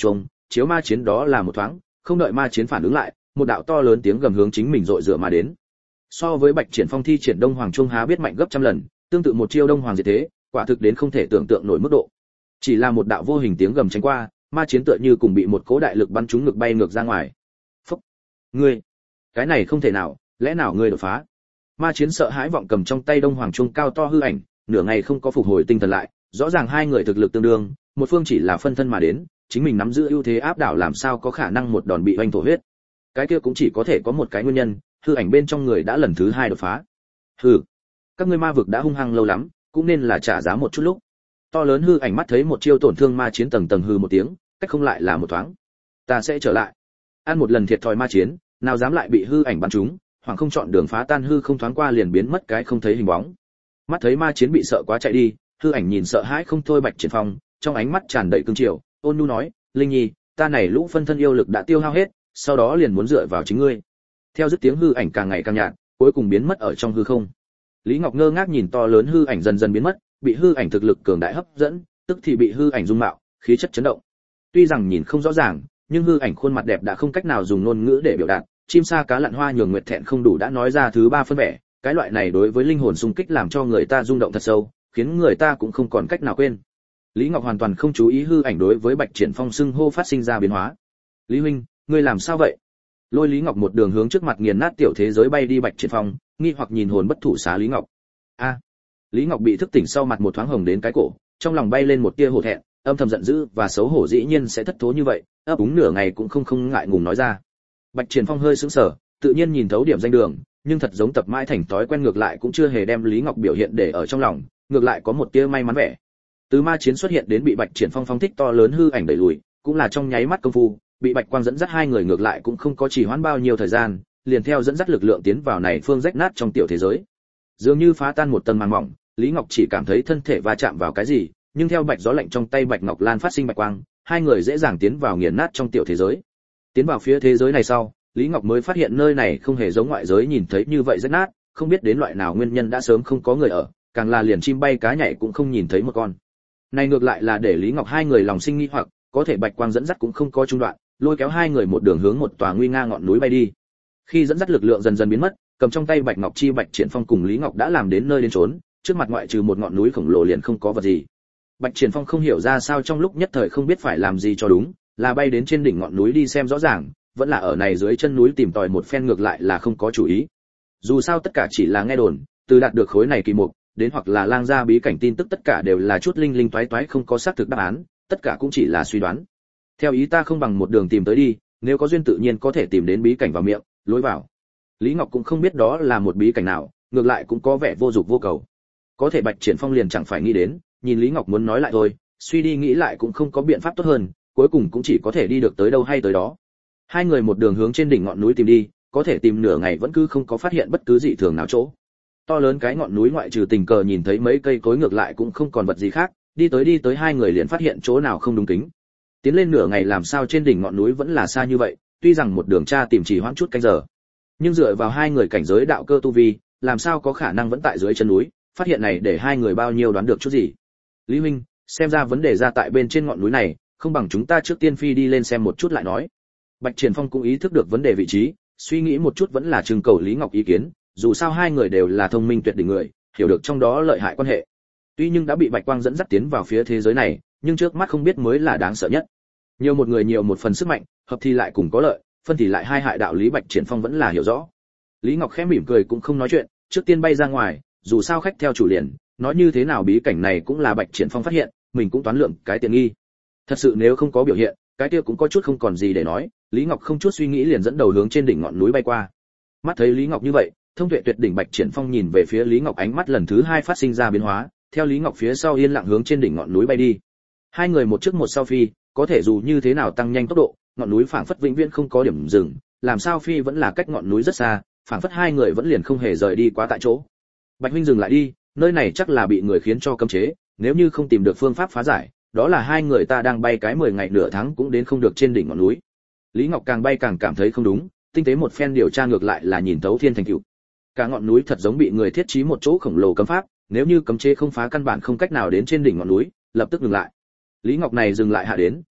Speaker 1: chiếu ma chiến đó là một thoáng, không đợi ma chiến phản ứng lại, một đạo to lớn tiếng gầm hướng chính mình dội dựa mà đến. So với Bạch Triển Phong thi triển Đông Hoàng Trung Há biết mạnh gấp trăm lần, tương tự một chiêu Đông Hoàng diệt thế, quả thực đến không thể tưởng tượng nổi mức độ. Chỉ là một đạo vô hình tiếng gầm tránh qua, ma chiến tựa như cùng bị một cỗ đại lực bắn trúng ngực bay ngược ra ngoài. Phốc, ngươi, cái này không thể nào, lẽ nào ngươi đột phá? Ma chiến sợ hãi vọng cầm trong tay Đông Hoàng Trung cao to hư ảnh, nửa ngày không có phục hồi tinh thần lại, rõ ràng hai người thực lực tương đương, một phương chỉ là phân thân mà đến, chính mình nắm giữ ưu thế áp đảo làm sao có khả năng một đòn bị oanh thổ huyết. Cái kia cũng chỉ có thể có một cái nguyên nhân, hư ảnh bên trong người đã lần thứ hai đột phá. Hừ, các ngươi ma vực đã hung hăng lâu lắm, cũng nên là trả giá một chút lúc. To lớn hư ảnh mắt thấy một chiêu tổn thương ma chiến tầng tầng hư một tiếng, cách không lại là một thoáng. Ta sẽ trở lại. Ăn một lần thiệt thòi ma chiến, nào dám lại bị hư ảnh bắn trúng, hoàng không chọn đường phá tan hư không thoáng qua liền biến mất cái không thấy hình bóng. Mắt thấy ma chiến bị sợ quá chạy đi, hư ảnh nhìn sợ hãi không thôi Bạch Triển Phong, trong ánh mắt tràn đầy cương triều, ôn nhu nói, Linh Nhi, ta này lũ phân thân yêu lực đã tiêu hao hết, sau đó liền muốn dựa vào chính ngươi. Theo dứt tiếng hư ảnh càng ngày càng nhạt, cuối cùng biến mất ở trong hư không. Lý Ngọc ngơ ngác nhìn to lớn hư ảnh dần dần biến mất, bị hư ảnh thực lực cường đại hấp dẫn, tức thì bị hư ảnh dung mạo, khí chất chấn động. Tuy rằng nhìn không rõ ràng, nhưng hư ảnh khuôn mặt đẹp đã không cách nào dùng ngôn ngữ để biểu đạt, chim sa cá lặn hoa nhường nguyệt thẹn không đủ đã nói ra thứ ba phân vẻ, cái loại này đối với linh hồn xung kích làm cho người ta rung động thật sâu, khiến người ta cũng không còn cách nào quên. Lý Ngọc hoàn toàn không chú ý hư ảnh đối với Bạch Triển Phong xưng hô phát sinh ra biến hóa. Lý huynh, ngươi làm sao vậy? Lôi Lý Ngọc một đường hướng trước mặt nghiền nát tiểu thế giới bay đi Bạch Triển Phong, nghi hoặc nhìn hồn bất thủ xá Lý Ngọc. A. Lý Ngọc bị thức tỉnh sau mặt một thoáng hồng đến cái cổ, trong lòng bay lên một tia hổ thẹn, âm thầm giận dữ và xấu hổ dĩ nhiên sẽ thất thố như vậy, ấp úng nửa ngày cũng không ngại ngùng nói ra. Bạch Triển Phong hơi sững sờ, tự nhiên nhìn thấu điểm danh đường, nhưng thật giống tập mãi thành thói quen ngược lại cũng chưa hề đem Lý Ngọc biểu hiện để ở trong lòng, ngược lại có một tia may mắn vẻ. Từ ma chiến xuất hiện đến bị Bạch Triển Phong phóng thích to lớn hư ảnh đẩy lùi, cũng là trong nháy mắt công phu, bị Bạch Quang dẫn dắt hai người ngược lại cũng không có trì hoãn bao nhiêu thời gian, liền theo dẫn dắt lực lượng tiến vào này phương rách nát trong tiểu thế giới. Dường như phá tan một tầng màng mỏng, Lý Ngọc chỉ cảm thấy thân thể va chạm vào cái gì, nhưng theo bạch gió lạnh trong tay Bạch Ngọc Lan phát sinh bạch quang, hai người dễ dàng tiến vào nghiền nát trong tiểu thế giới. Tiến vào phía thế giới này sau, Lý Ngọc mới phát hiện nơi này không hề giống ngoại giới nhìn thấy như vậy rách nát, không biết đến loại nào nguyên nhân đã sớm không có người ở, càng là liền chim bay cá nhảy cũng không nhìn thấy một con. Này ngược lại là để Lý Ngọc hai người lòng sinh nghi hoặc, có thể bạch quang dẫn dắt cũng không có trung đoạn, lôi kéo hai người một đường hướng một tòa nguy nga ngọn núi bay đi. Khi dẫn dắt lực lượng dần dần biến mất, cầm trong tay Bạch Ngọc chi Bạch Triển Phong cùng Lý Ngọc đã làm đến nơi đến chốn, trước mặt ngoại trừ một ngọn núi khổng lồ liền không có vật gì. Bạch Triển Phong không hiểu ra sao trong lúc nhất thời không biết phải làm gì cho đúng, là bay đến trên đỉnh ngọn núi đi xem rõ ràng, vẫn là ở này dưới chân núi tìm tòi một phen ngược lại là không có chủ ý. Dù sao tất cả chỉ là nghe đồn, từ đạt được khối này kỳ mục, đến hoặc là lang gia bí cảnh tin tức tất cả đều là chút linh linh toái toái không có xác thực đáp án, tất cả cũng chỉ là suy đoán. Theo ý ta không bằng một đường tìm tới đi, nếu có duyên tự nhiên có thể tìm đến bí cảnh vào miệng, lối vào. Lý Ngọc cũng không biết đó là một bí cảnh nào, ngược lại cũng có vẻ vô dục vô cầu. Có thể Bạch Triển Phong liền chẳng phải nghĩ đến, nhìn Lý Ngọc muốn nói lại thôi, suy đi nghĩ lại cũng không có biện pháp tốt hơn, cuối cùng cũng chỉ có thể đi được tới đâu hay tới đó. Hai người một đường hướng trên đỉnh ngọn núi tìm đi, có thể tìm nửa ngày vẫn cứ không có phát hiện bất cứ dị thường nào chỗ. To lớn cái ngọn núi ngoại trừ tình cờ nhìn thấy mấy cây cối ngược lại cũng không còn vật gì khác, đi tới hai người liền phát hiện chỗ nào không đúng kính. Tiến lên nửa ngày làm sao trên đỉnh ngọn núi vẫn là xa như vậy, tuy rằng một đường tra tìm chỉ hoãn chút canh giờ, nhưng dựa vào hai người cảnh giới đạo cơ tu vi, làm sao có khả năng vẫn tại dưới chân núi, phát hiện này để hai người bao nhiêu đoán được chút gì. Lý huynh, xem ra vấn đề ra tại bên trên ngọn núi này, không bằng chúng ta trước tiên phi đi lên xem một chút lại nói. Bạch Triển Phong cũng ý thức được vấn đề vị trí, suy nghĩ một chút vẫn là trưng cầu Lý Ngọc ý kiến, dù sao hai người đều là thông minh tuyệt đỉnh người, hiểu được trong đó lợi hại quan hệ. Tuy nhưng đã bị Bạch Quang dẫn dắt tiến vào phía thế giới này, nhưng trước mắt không biết mới là đáng sợ nhất. Nhiều một người nhiều một phần sức mạnh, hợp thì lại cùng có lợi, phân thì lại hai hại, đạo lý Bạch Triển Phong vẫn là hiểu rõ. Lý Ngọc khẽ mỉm cười cũng không nói chuyện, trước tiên bay ra ngoài, dù sao khách theo chủ liền, nói như thế nào bí cảnh này cũng là Bạch Triển Phong phát hiện, mình cũng toán lượng cái tiện nghi. Thật sự nếu không có biểu hiện, cái kia cũng có chút không còn gì để nói, Lý Ngọc không chút suy nghĩ liền dẫn đầu hướng trên đỉnh ngọn núi bay qua. Mắt thấy Lý Ngọc như vậy, thông tuệ tuyệt đỉnh Bạch Triển Phong nhìn về phía Lý Ngọc, ánh mắt lần thứ hai phát sinh ra biến hóa, theo Lý Ngọc phía sau yên lặng hướng trên đỉnh ngọn núi bay đi. Hai người một trước một sau phi, có thể dù như thế nào tăng nhanh tốc độ, ngọn núi phảng phất vĩnh viễn không có điểm dừng, làm sao phi vẫn là cách ngọn núi rất xa, phảng phất hai người vẫn liền không hề rời đi quá tại chỗ. Bạch huynh dừng lại đi, nơi này chắc là bị người khiến cho cấm chế, nếu như không tìm được phương pháp phá giải, đó là hai người ta đang bay cái 10 ngày nửa tháng cũng đến không được trên đỉnh ngọn núi. Lý Ngọc càng bay càng cảm thấy không đúng, tinh tế một phen điều tra ngược lại là nhìn thấu thiên thành cựu. Cả ngọn núi thật giống bị người thiết trí một chỗ khổng lồ cấm pháp, nếu như cấm chế không phá căn bản không cách nào đến trên đỉnh ngọn núi, lập tức dừng lại. Lý Ngọc này dừng lại hạ đến,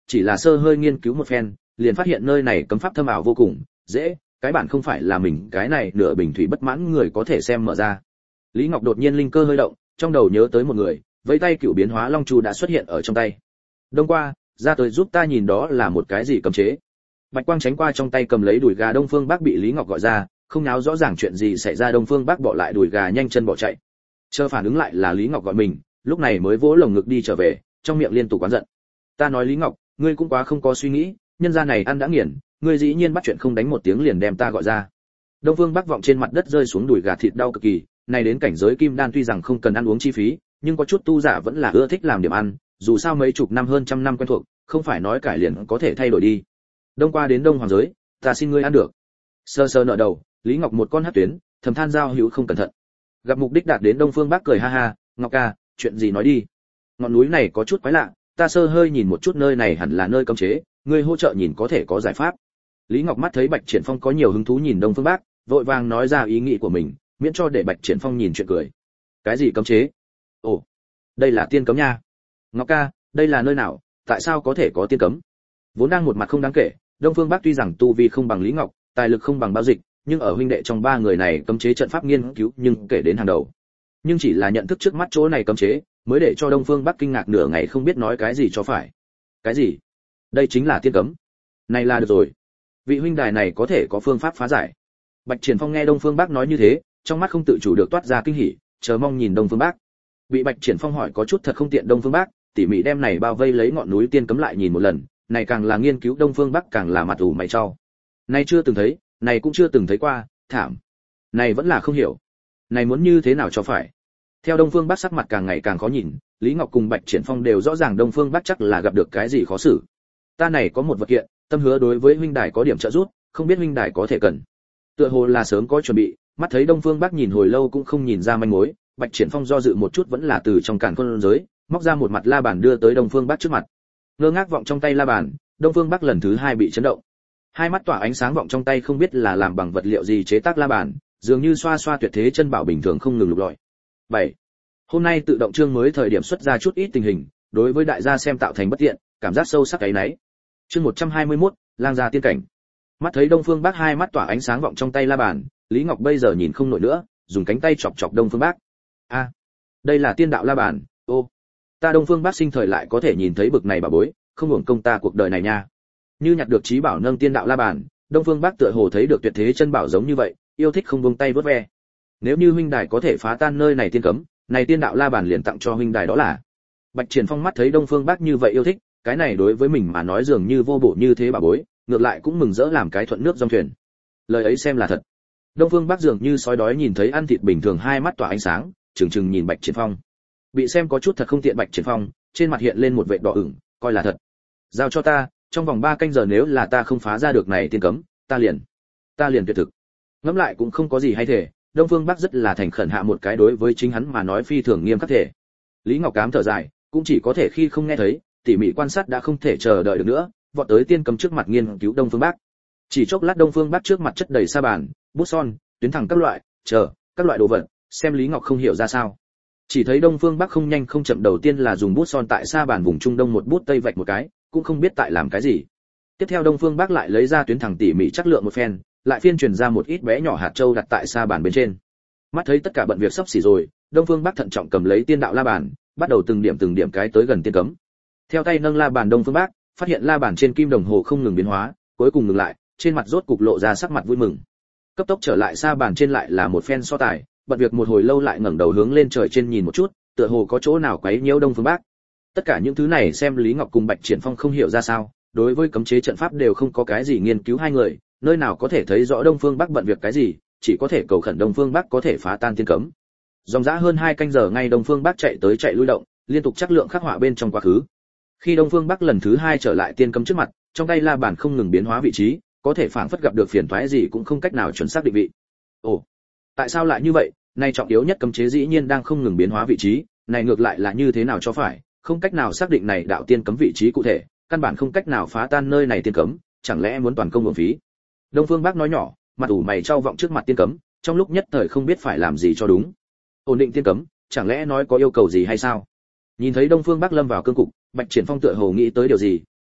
Speaker 1: chỉ là sơ hơi nghiên cứu một phen, liền phát hiện nơi này cấm pháp thâm ảo vô cùng, dễ, cái bản không phải là mình cái này nửa bình thủy bất mãn người có thể xem mở ra. Lý Ngọc đột nhiên linh cơ hơi động, trong đầu nhớ tới một người, vẫy tay cựu biến hóa long chu đã xuất hiện ở trong tay. Đông qua, ra tới giúp ta nhìn đó là một cái gì cấm chế. Bạch quang tránh qua trong tay cầm lấy đùi gà Đông Phương Bắc bị Lý Ngọc gọi ra, không náo rõ ràng chuyện gì xảy ra, Đông Phương Bắc bỏ lại đùi gà nhanh chân bỏ chạy. Chờ phản ứng lại là Lý Ngọc gọi mình, lúc này mới vỗ lồng ngực đi trở về, trong miệng liên tục oán giận. Ta nói Lý Ngọc, ngươi cũng quá không có suy nghĩ, nhân gia này ăn đã nghiền, ngươi dĩ nhiên bắt chuyện không đánh một tiếng liền đem ta gọi ra. Đông Phương Bắc vọng trên mặt đất rơi xuống đùi gà thịt đau cực kỳ, này đến cảnh giới kim đan tuy rằng không cần ăn uống chi phí, nhưng có chút tu giả vẫn là ưa thích làm điểm ăn, dù sao mấy chục năm hơn trăm năm quen thuộc, không phải nói cải liền có thể thay đổi đi. Đông qua đến Đông Hoàng giới, ta xin ngươi ăn được. Sơ sơ nợ đầu, Lý Ngọc một con hất tuyến, thầm than giao hữu không cẩn thận. Gặp mục đích đạt đến Đông Phương Bắc cười ha ha, Ngọc ca, chuyện gì nói đi. Ngọn núi này có chút quái lạ, ta sơ hơi nhìn một chút nơi này hẳn là nơi cấm chế, ngươi hỗ trợ nhìn có thể có giải pháp. Lý Ngọc mắt thấy Bạch Triển Phong có nhiều hứng thú nhìn Đông Phương Bắc, vội vàng nói ra ý nghĩ của mình, miễn cho để Bạch Triển Phong nhìn chuyện cười. Cái gì cấm chế? Ồ, đây là tiên cấm nha. Ngọc ca, đây là nơi nào, tại sao có thể có tiên cấm? Vốn đang một mặt không đáng kể, Đông Phương Bắc tuy rằng tu vi không bằng Lý Ngọc, tài lực không bằng Bao Dịch, nhưng ở huynh đệ trong ba người này cấm chế trận pháp nghiên cứu nhưng kể đến hàng đầu. Nhưng chỉ là nhận thức trước mắt chỗ này cấm chế, mới để cho Đông Phương Bắc kinh ngạc nửa ngày không biết nói cái gì cho phải. Cái gì? Đây chính là tiên cấm. Này là được rồi. Vị huynh đài này có thể có phương pháp phá giải. Bạch Triển Phong nghe Đông Phương Bắc nói như thế, trong mắt không tự chủ được toát ra kinh hỉ, chờ mong nhìn Đông Phương Bắc. Bị Bạch Triển Phong hỏi có chút thật không tiện Đông Phương Bắc, tỉ mỉ đem này bao vây lấy ngọn núi tiên cấm lại nhìn một lần, này càng là nghiên cứu Đông Phương Bắc càng là mặt ủ mày chau. Này chưa từng thấy, này cũng chưa từng thấy qua, thảm. Này vẫn là không hiểu. Này muốn như thế nào cho phải. Theo Đông Phương Bắc sắc mặt càng ngày càng khó nhìn, Lý Ngọc cùng Bạch Triển Phong đều rõ ràng Đông Phương Bắc chắc là gặp được cái gì khó xử. Ta này có một vật kiện, tâm hứa đối với huynh đài có điểm trợ giúp, không biết huynh đài có thể cần. Tựa hồ là sớm có chuẩn bị, mắt thấy Đông Phương Bắc nhìn hồi lâu cũng không nhìn ra manh mối, Bạch Triển Phong do dự một chút vẫn là từ trong càn khôn giới, móc ra một mặt la bàn đưa tới Đông Phương Bắc trước mặt. Ngơ ngác vọng trong tay la bàn, Đông Phương Bắc lần thứ hai bị chấn động. Hai mắt tỏa ánh sáng vọng trong tay không biết là làm bằng vật liệu gì chế tác la bàn, dường như xoa xoa tuyệt thế chân bảo bình thường không ngừng lục lọi. 7. Hôm nay tự động chương mới thời điểm xuất ra chút ít tình hình, đối với đại gia xem tạo thành bất tiện, cảm giác sâu sắc cái nấy. Chương 121, lang gia tiên cảnh. Mắt thấy Đông Phương Bắc hai mắt tỏa ánh sáng vọng trong tay la bàn, Lý Ngọc bây giờ nhìn không nổi nữa, dùng cánh tay chọc chọc Đông Phương Bắc. A, đây là tiên đạo la bàn, ô, ta Đông Phương Bắc sinh thời lại có thể nhìn thấy bực này bà bối, không hưởng công ta cuộc đời này nha. Như nhặt được trí bảo nâng tiên đạo la bàn, Đông Phương Bắc tựa hồ thấy được tuyệt thế chân bảo giống như vậy, yêu thích không buông tay vớt ve. Nếu như huynh đài có thể phá tan nơi này tiên cấm, này tiên đạo la bàn liền tặng cho huynh đài đó là. Bạch Triển Phong mắt thấy Đông Phương Bắc như vậy yêu thích, cái này đối với mình mà nói dường như vô bổ như thế bà bối, ngược lại cũng mừng rỡ làm cái thuận nước dòng thuyền. Lời ấy xem là thật. Đông Phương Bắc dường như sói đói nhìn thấy ăn thịt bình thường hai mắt tỏa ánh sáng, trừng trừng nhìn Bạch Triển Phong. Bị xem có chút thật không tiện Bạch Triển Phong, trên mặt hiện lên một vệt đỏ ửng, coi là thật. Giao cho ta, trong vòng 3 canh giờ nếu là ta không phá ra được này tiên cấm, ta liền tuyệt thực. Ngẫm lại cũng không có gì hay thể, Đông Phương Bắc rất là thành khẩn hạ một cái đối với chính hắn mà nói phi thường nghiêm khắc thể. Lý Ngọc Cám thở dài, cũng chỉ có thể khi không nghe thấy, tỉ mỉ quan sát đã không thể chờ đợi được nữa, vọt tới tiên cấm trước mặt nghiên cứu Đông Phương Bắc. Chỉ chốc lát Đông Phương Bắc trước mặt chất đầy sa bàn, bút son, tuyến thẳng các loại, các loại đồ vật, xem Lý Ngọc không hiểu ra sao. Chỉ thấy Đông Phương Bắc không nhanh không chậm đầu tiên là dùng bút son tại sa bàn vùng trung đông một bút tây vạch một cái, cũng không biết tại làm cái gì. Tiếp theo Đông Phương Bắc lại lấy ra tuyến thẳng tỉ mỉ chắc lượng một phen, lại phiên truyền ra một ít bé nhỏ hạt châu đặt tại sa bàn bên trên. Mắt thấy tất cả bận việc sắp xỉ rồi, Đông Phương Bắc thận trọng cầm lấy tiên đạo la bàn, bắt đầu từng điểm cái tới gần tiên cấm. Theo tay nâng la bàn Đông Phương Bắc, phát hiện la bàn trên kim đồng hồ không ngừng biến hóa, cuối cùng ngừng lại, trên mặt rốt cục lộ ra sắc mặt vui mừng. Cấp tốc trở lại sa bàn trên lại là một phen so tài, bận việc một hồi lâu lại ngẩng đầu hướng lên trời trên nhìn một chút, tựa hồ có chỗ nào quấy nhiễu Đông Phương Bắc. Tất cả những thứ này xem Lý Ngọc cùng Bạch Triển Phong không hiểu ra sao, đối với cấm chế trận pháp đều không có cái gì nghiên cứu hai người, nơi nào có thể thấy rõ Đông Phương Bắc bận việc cái gì, chỉ có thể cầu khẩn Đông Phương Bắc có thể phá tan tiên cấm. Dòng dã hơn 2 canh giờ ngay Đông Phương Bắc chạy tới chạy lui động, liên tục chắc lượng khắc họa bên trong quá khứ. Khi Đông Phương Bắc lần thứ 2 trở lại tiên cấm trước mặt, trong tay la bàn không ngừng biến hóa vị trí, có thể phảng phất gặp được phiền toái gì cũng không cách nào chuẩn xác định vị. Ồ, tại sao lại như vậy? Này trọng yếu nhất cấm chế dĩ nhiên đang không ngừng biến hóa vị trí, này ngược lại là như thế nào cho phải, không cách nào xác định này đạo tiên cấm vị trí cụ thể, căn bản không cách nào phá tan nơi này tiên cấm, chẳng lẽ muốn toàn công uổng phí. Đông Phương Bắc nói nhỏ, mặt ủ mày trao vọng trước mặt tiên cấm, trong lúc nhất thời không biết phải làm gì cho đúng. Ổn định tiên cấm, chẳng lẽ nói có yêu cầu gì hay sao? Nhìn thấy Đông Phương Bắc lâm vào cương cục, Bạch Triển Phong tựa hồ nghĩ tới điều gì,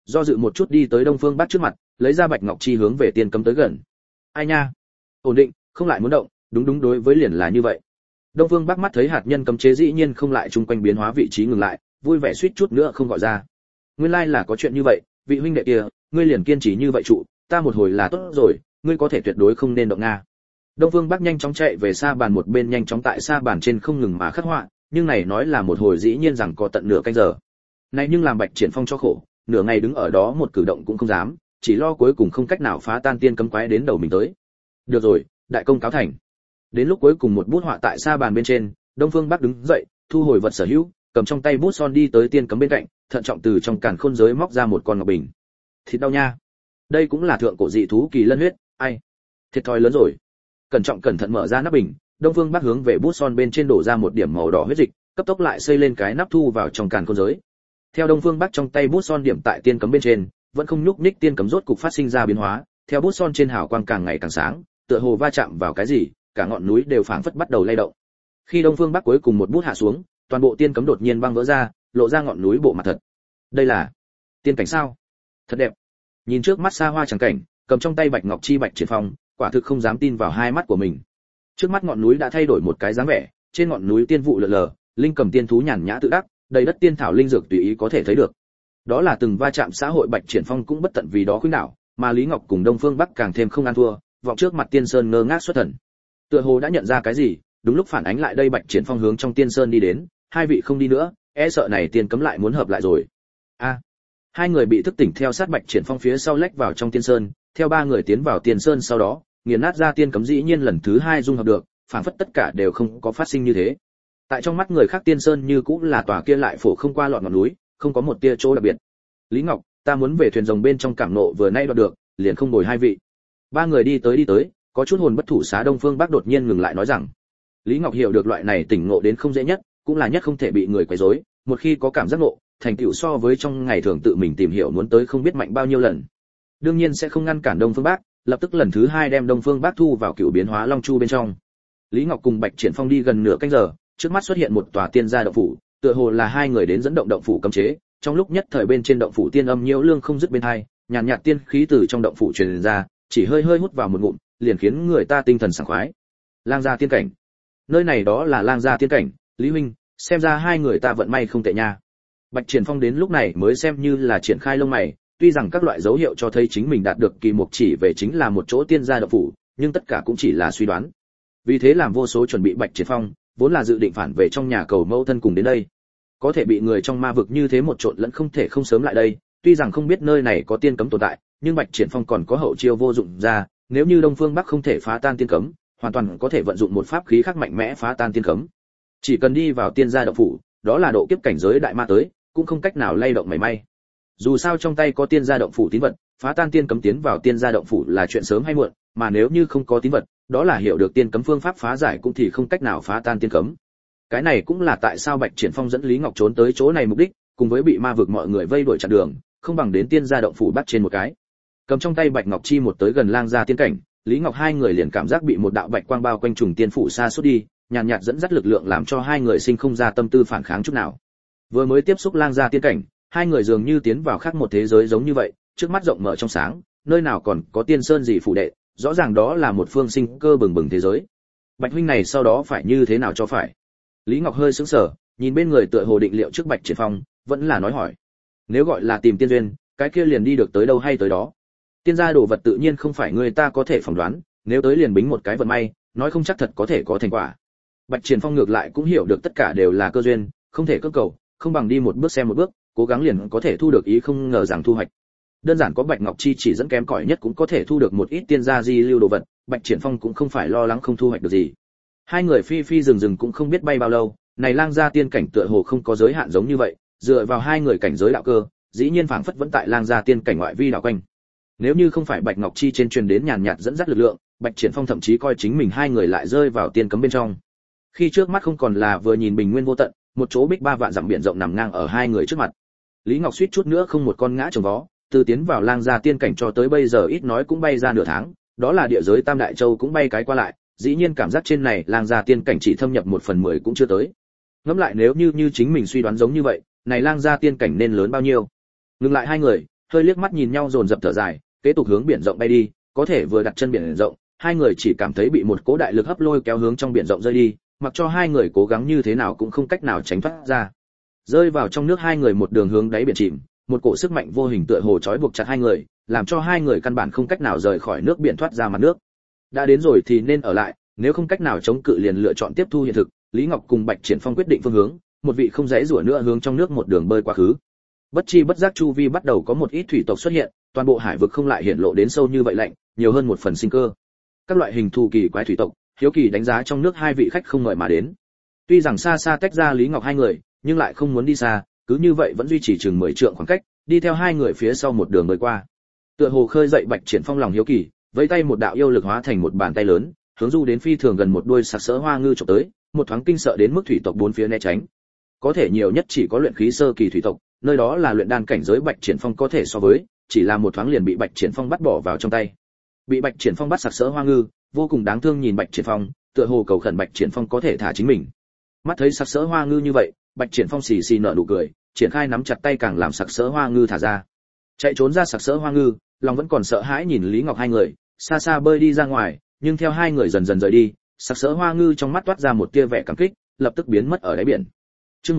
Speaker 1: do dự một chút đi tới Đông Phương Bắc trước mặt, lấy ra bạch ngọc chi hướng về tiên cấm tới gần. Ai nha, ổn định, không lại muốn động, đúng đối với liền là như vậy. Đông Phương Bắc mắt thấy hạt nhân cấm chế dĩ nhiên không lại chung quanh biến hóa vị trí ngừng lại, vui vẻ suýt chút nữa không gọi ra. Nguyên lai là có chuyện như vậy, vị huynh đệ kia, ngươi liền kiên trì như vậy trụ, ta một hồi là tốt rồi, ngươi có thể tuyệt đối không nên động nga. Đông Phương Bắc nhanh chóng chạy về sa bàn một bên nhanh chóng tại sa bàn trên không ngừng mà khắc họa, nhưng này nói là một hồi dĩ nhiên rằng có tận nửa canh giờ. Này nhưng làm Bạch Triển Phong cho khổ, nửa ngày đứng ở đó một cử động cũng không dám, chỉ lo cuối cùng không cách nào phá tan tiên cấm quái đến đầu mình tới. Được rồi, đại công cáo thành. Đến lúc cuối cùng một bút họa tại sa bàn bên trên, Đông Phương Bắc đứng dậy, thu hồi vật sở hữu, cầm trong tay bút son đi tới tiên cấm bên cạnh, thận trọng từ trong càn khôn giới móc ra một con ngọc bình. Thịt đau nha. Đây cũng là thượng cổ dị thú kỳ lân huyết, ai? Thiệt thòi lớn rồi. Cẩn thận mở ra nắp bình, Đông Phương Bắc hướng về bút son bên trên đổ ra một điểm màu đỏ huyết dịch, cấp tốc lại xây lên cái nắp thu vào trong càn khôn giới. Theo Đông Phương Bắc trong tay bút son điểm tại tiên cấm bên trên, vẫn không nhúc nhích tiên cấm rốt cục phát sinh ra biến hóa, theo bút son trên hào quang càng ngày càng sáng, tựa hồ va chạm vào cái gì, cả ngọn núi đều phảng phất bắt đầu lay động. Khi Đông Phương Bắc cuối cùng một bút hạ xuống, toàn bộ tiên cấm đột nhiên băng vỡ ra, lộ ra ngọn núi bộ mặt thật. Đây là tiên cảnh sao? Thật đẹp. Nhìn trước mắt xa hoa chẳng cảnh, cầm trong tay bạch ngọc chi Bạch Triển Phong, quả thực không dám tin vào hai mắt của mình. Trước mắt ngọn núi đã thay đổi một cái dáng vẻ, trên ngọn núi tiên vụ lờ lờ, linh cầm tiên thú nhàn nhã tự đắc, đầy đất tiên thảo linh dược tùy ý có thể thấy được. Đó là từng va chạm xã hội Bạch Triển Phong cũng bất tận vì đó khuynh đảo, mà Lý Ngọc cùng Đông Phương Bắc càng thêm không ăn thua, vọng trước mặt Tiên Sơn ngơ ngác xuất thần. Tựa hồ đã nhận ra cái gì, đúng lúc phản ánh lại đây Bạch Triển Phong hướng trong Tiên Sơn đi đến, hai vị không đi nữa, e sợ này tiên cấm lại muốn hợp lại rồi. A. Hai người bị thức tỉnh theo sát Bạch Triển Phong phía sau lách vào trong Tiên Sơn, theo ba người tiến vào Tiên Sơn sau đó, nghiền nát ra tiên cấm dĩ nhiên lần thứ hai dung hợp được, phản phất tất cả đều không có phát sinh như thế. Tại trong mắt người khác Tiên Sơn như cũng là tòa kia lại phổ không qua lọt ngọn núi, không có một tia chỗ đặc biệt. Lý Ngọc, ta muốn về thuyền rồng bên trong cảm nộ vừa nay đoạt được, liền không bồi hai vị. Ba người đi tới, có chút hồn bất thủ xá Đông Phương Bắc đột nhiên ngừng lại nói rằng. Lý Ngọc hiểu được loại này tỉnh ngộ đến không dễ nhất, cũng là nhất không thể bị người quấy rối, một khi có cảm giác ngộ, thành tựu so với trong ngày thường tự mình tìm hiểu muốn tới không biết mạnh bao nhiêu lần. Đương nhiên sẽ không ngăn cản Đông Phương Bắc, lập tức lần thứ hai đem Đông Phương Bắc thu vào cựu biến hóa long chu bên trong. Lý Ngọc cùng Bạch Triển Phong đi gần nửa canh giờ, trước mắt xuất hiện một tòa tiên gia động phủ, tựa hồ là hai người đến dẫn động động phủ cấm chế, trong lúc nhất thời bên trên động phủ tiên âm nhiễu lương không dứt bên hai, nhàn nhạt tiên khí từ trong động phủ truyền ra, chỉ hơi hút vào một ngụm, liền khiến người ta tinh thần sảng khoái. Lang gia tiên cảnh. Nơi này đó là Lang gia tiên cảnh, Lý huynh, xem ra hai người ta vận may không tệ nha. Bạch Triển Phong đến lúc này mới xem như là triển khai lông mày, tuy rằng các loại dấu hiệu cho thấy chính mình đạt được kỳ mục chỉ về chính là một chỗ tiên gia động phủ, nhưng tất cả cũng chỉ là suy đoán. Vì thế làm vô số chuẩn bị Bạch Triển Phong, vốn là dự định phản về trong nhà cầu mẫu thân cùng đến đây. Có thể bị người trong ma vực như thế một trộn lẫn không thể không sớm lại đây, tuy rằng không biết nơi này có tiên cấm tồn tại, nhưng Bạch Triển Phong còn có hậu chiêu vô dụng ra, nếu như Đông Phương Bắc không thể phá tan tiên cấm, hoàn toàn có thể vận dụng một pháp khí khác mạnh mẽ phá tan tiên cấm. Chỉ cần đi vào tiên gia động phủ, đó là độ kiếp cảnh giới đại ma tới, cũng không cách nào lay động mảy may. Dù sao trong tay có tiên gia động phủ tín vật, phá tan tiên cấm tiến vào tiên gia động phủ là chuyện sớm hay muộn, mà nếu như không có tín vật, đó là hiểu được tiên cấm phương pháp phá giải cũng thì không cách nào phá tan tiên cấm. Cái này cũng là tại sao Bạch Triển Phong dẫn Lý Ngọc trốn tới chỗ này mục đích, cùng với bị ma vực mọi người vây đuổi chặn đường, không bằng đến tiên gia động phủ bắt trên một cái. Cầm trong tay Bạch Ngọc chi một tới gần Lang gia tiên cảnh, Lý Ngọc hai người liền cảm giác bị một đạo bạch quang bao quanh trùng tiên phủ xa suốt đi, nhàn nhạt dẫn dắt lực lượng làm cho hai người sinh không ra tâm tư phản kháng chút nào. Vừa mới tiếp xúc Lang gia tiên cảnh, hai người dường như tiến vào khác một thế giới giống như vậy, trước mắt rộng mở trong sáng, nơi nào còn có tiên sơn gì phủ đệ, rõ ràng đó là một phương sinh cơ bừng bừng thế giới. Bạch huynh này sau đó phải như thế nào cho phải? Lý Ngọc hơi sững sờ, nhìn bên người tựa hồ định liệu trước Bạch Triển Phong, vẫn là nói hỏi. Nếu gọi là tìm tiên duyên, cái kia liền đi được tới đâu hay tới đó. Tiên gia đồ vật tự nhiên không phải người ta có thể phỏng đoán, nếu tới liền bính một cái vận may, nói không chắc thật có thể có thành quả. Bạch Triển Phong ngược lại cũng hiểu được tất cả đều là cơ duyên, không thể cưỡng cầu, không bằng đi một bước xem một bước, cố gắng liền có thể thu được ý không ngờ rằng thu hoạch. Đơn giản có Bạch Ngọc chi chỉ dẫn kém cỏi nhất cũng có thể thu được một ít tiên gia di lưu đồ vật, Bạch Triển Phong cũng không phải lo lắng không thu hoạch được gì. Hai người phi rừng cũng không biết bay bao lâu, này Lang gia tiên cảnh tựa hồ không có giới hạn giống như vậy, dựa vào hai người cảnh giới đạo cơ, dĩ nhiên phảng phất vẫn tại Lang gia tiên cảnh ngoại vi đảo quanh. Nếu như không phải Bạch Ngọc chi trên truyền đến nhàn nhạt dẫn dắt lực lượng, Bạch Triển Phong thậm chí coi chính mình hai người lại rơi vào tiên cấm bên trong. Khi trước mắt không còn là vừa nhìn bình nguyên vô tận, một chỗ bích ba vạn dặm biển rộng nằm ngang ở hai người trước mặt. Lý Ngọc suýt chút nữa không một con ngã chồng vó, từ tiến vào Lang gia tiên cảnh cho tới bây giờ ít nói cũng bay ra nửa tháng, đó là địa giới Tam Đại Châu cũng bay cái qua lại, dĩ nhiên cảm giác trên này Lang gia tiên cảnh chỉ thâm nhập 1/10 cũng chưa tới. Ngẫm lại nếu như chính mình suy đoán giống như vậy, này Lang gia tiên cảnh nên lớn bao nhiêu. Ngừng lại hai người, hơi liếc mắt nhìn nhau dồn dập thở dài, kế tục hướng biển rộng bay đi, có thể vừa đặt chân biển rộng, hai người chỉ cảm thấy bị một cỗ đại lực hấp lôi kéo hướng trong biển rộng rơi đi, mặc cho hai người cố gắng như thế nào cũng không cách nào tránh thoát ra. Rơi vào trong nước hai người một đường hướng đáy biển chìm, một cỗ sức mạnh vô hình tựa hồ trói buộc chặt hai người, làm cho hai người căn bản không cách nào rời khỏi nước biển thoát ra mặt nước. Đã đến rồi thì nên ở lại, nếu không cách nào chống cự liền lựa chọn tiếp thu hiện thực. Lý Ngọc cùng Bạch Triển Phong quyết định phương hướng, một vị không dễ rủa nữa hướng trong nước một đường bơi quá khứ. Bất chi bất giác chu vi bắt đầu có một ít thủy tộc xuất hiện, toàn bộ hải vực không lại hiện lộ đến sâu như vậy lạnh, nhiều hơn một phần sinh cơ. Các loại hình thù kỳ quái thủy tộc, hiếu kỳ đánh giá trong nước hai vị khách không mời mà đến. Tuy rằng xa xa tách ra Lý Ngọc hai người, nhưng lại không muốn đi xa, cứ như vậy vẫn duy trì chừng 10 trượng khoảng cách, đi theo hai người phía sau một đường bơi qua. Tựa hồ khơi dậy Bạch Triển Phong lòng hiếu kỳ, vẫy tay một đạo yêu lực hóa thành một bàn tay lớn, hướng du đến phi thường gần một đuôi sặc sỡ hoa ngư chụp tới, một thoáng kinh sợ đến mức thủy tộc bốn phía né tránh. Có thể nhiều nhất chỉ có luyện khí sơ kỳ thủy tộc, nơi đó là luyện đan cảnh giới Bạch Triển Phong có thể so với, chỉ là một thoáng liền bị Bạch Triển Phong bắt bỏ vào trong tay. Bị Bạch Triển Phong bắt sặc sỡ hoa ngư, vô cùng đáng thương nhìn Bạch Triển Phong, tựa hồ cầu khẩn Bạch Triển Phong có thể thả chính mình. Mắt thấy sặc sỡ hoa ngư như vậy, Bạch Triển Phong xì xì nở nụ cười, triển khai nắm chặt tay càng làm sặc sỡ hoa ngư thả ra. Chạy trốn ra sặc sỡ hoa ngư, lòng vẫn còn sợ hãi nhìn Lý Ngọc hai người, xa xa bơi đi ra ngoài, nhưng theo hai người dần dần rời đi, sặc sỡ hoa ngư trong mắt toát ra một tia vẻ cảm kích, lập tức biến mất ở đáy biển. Chương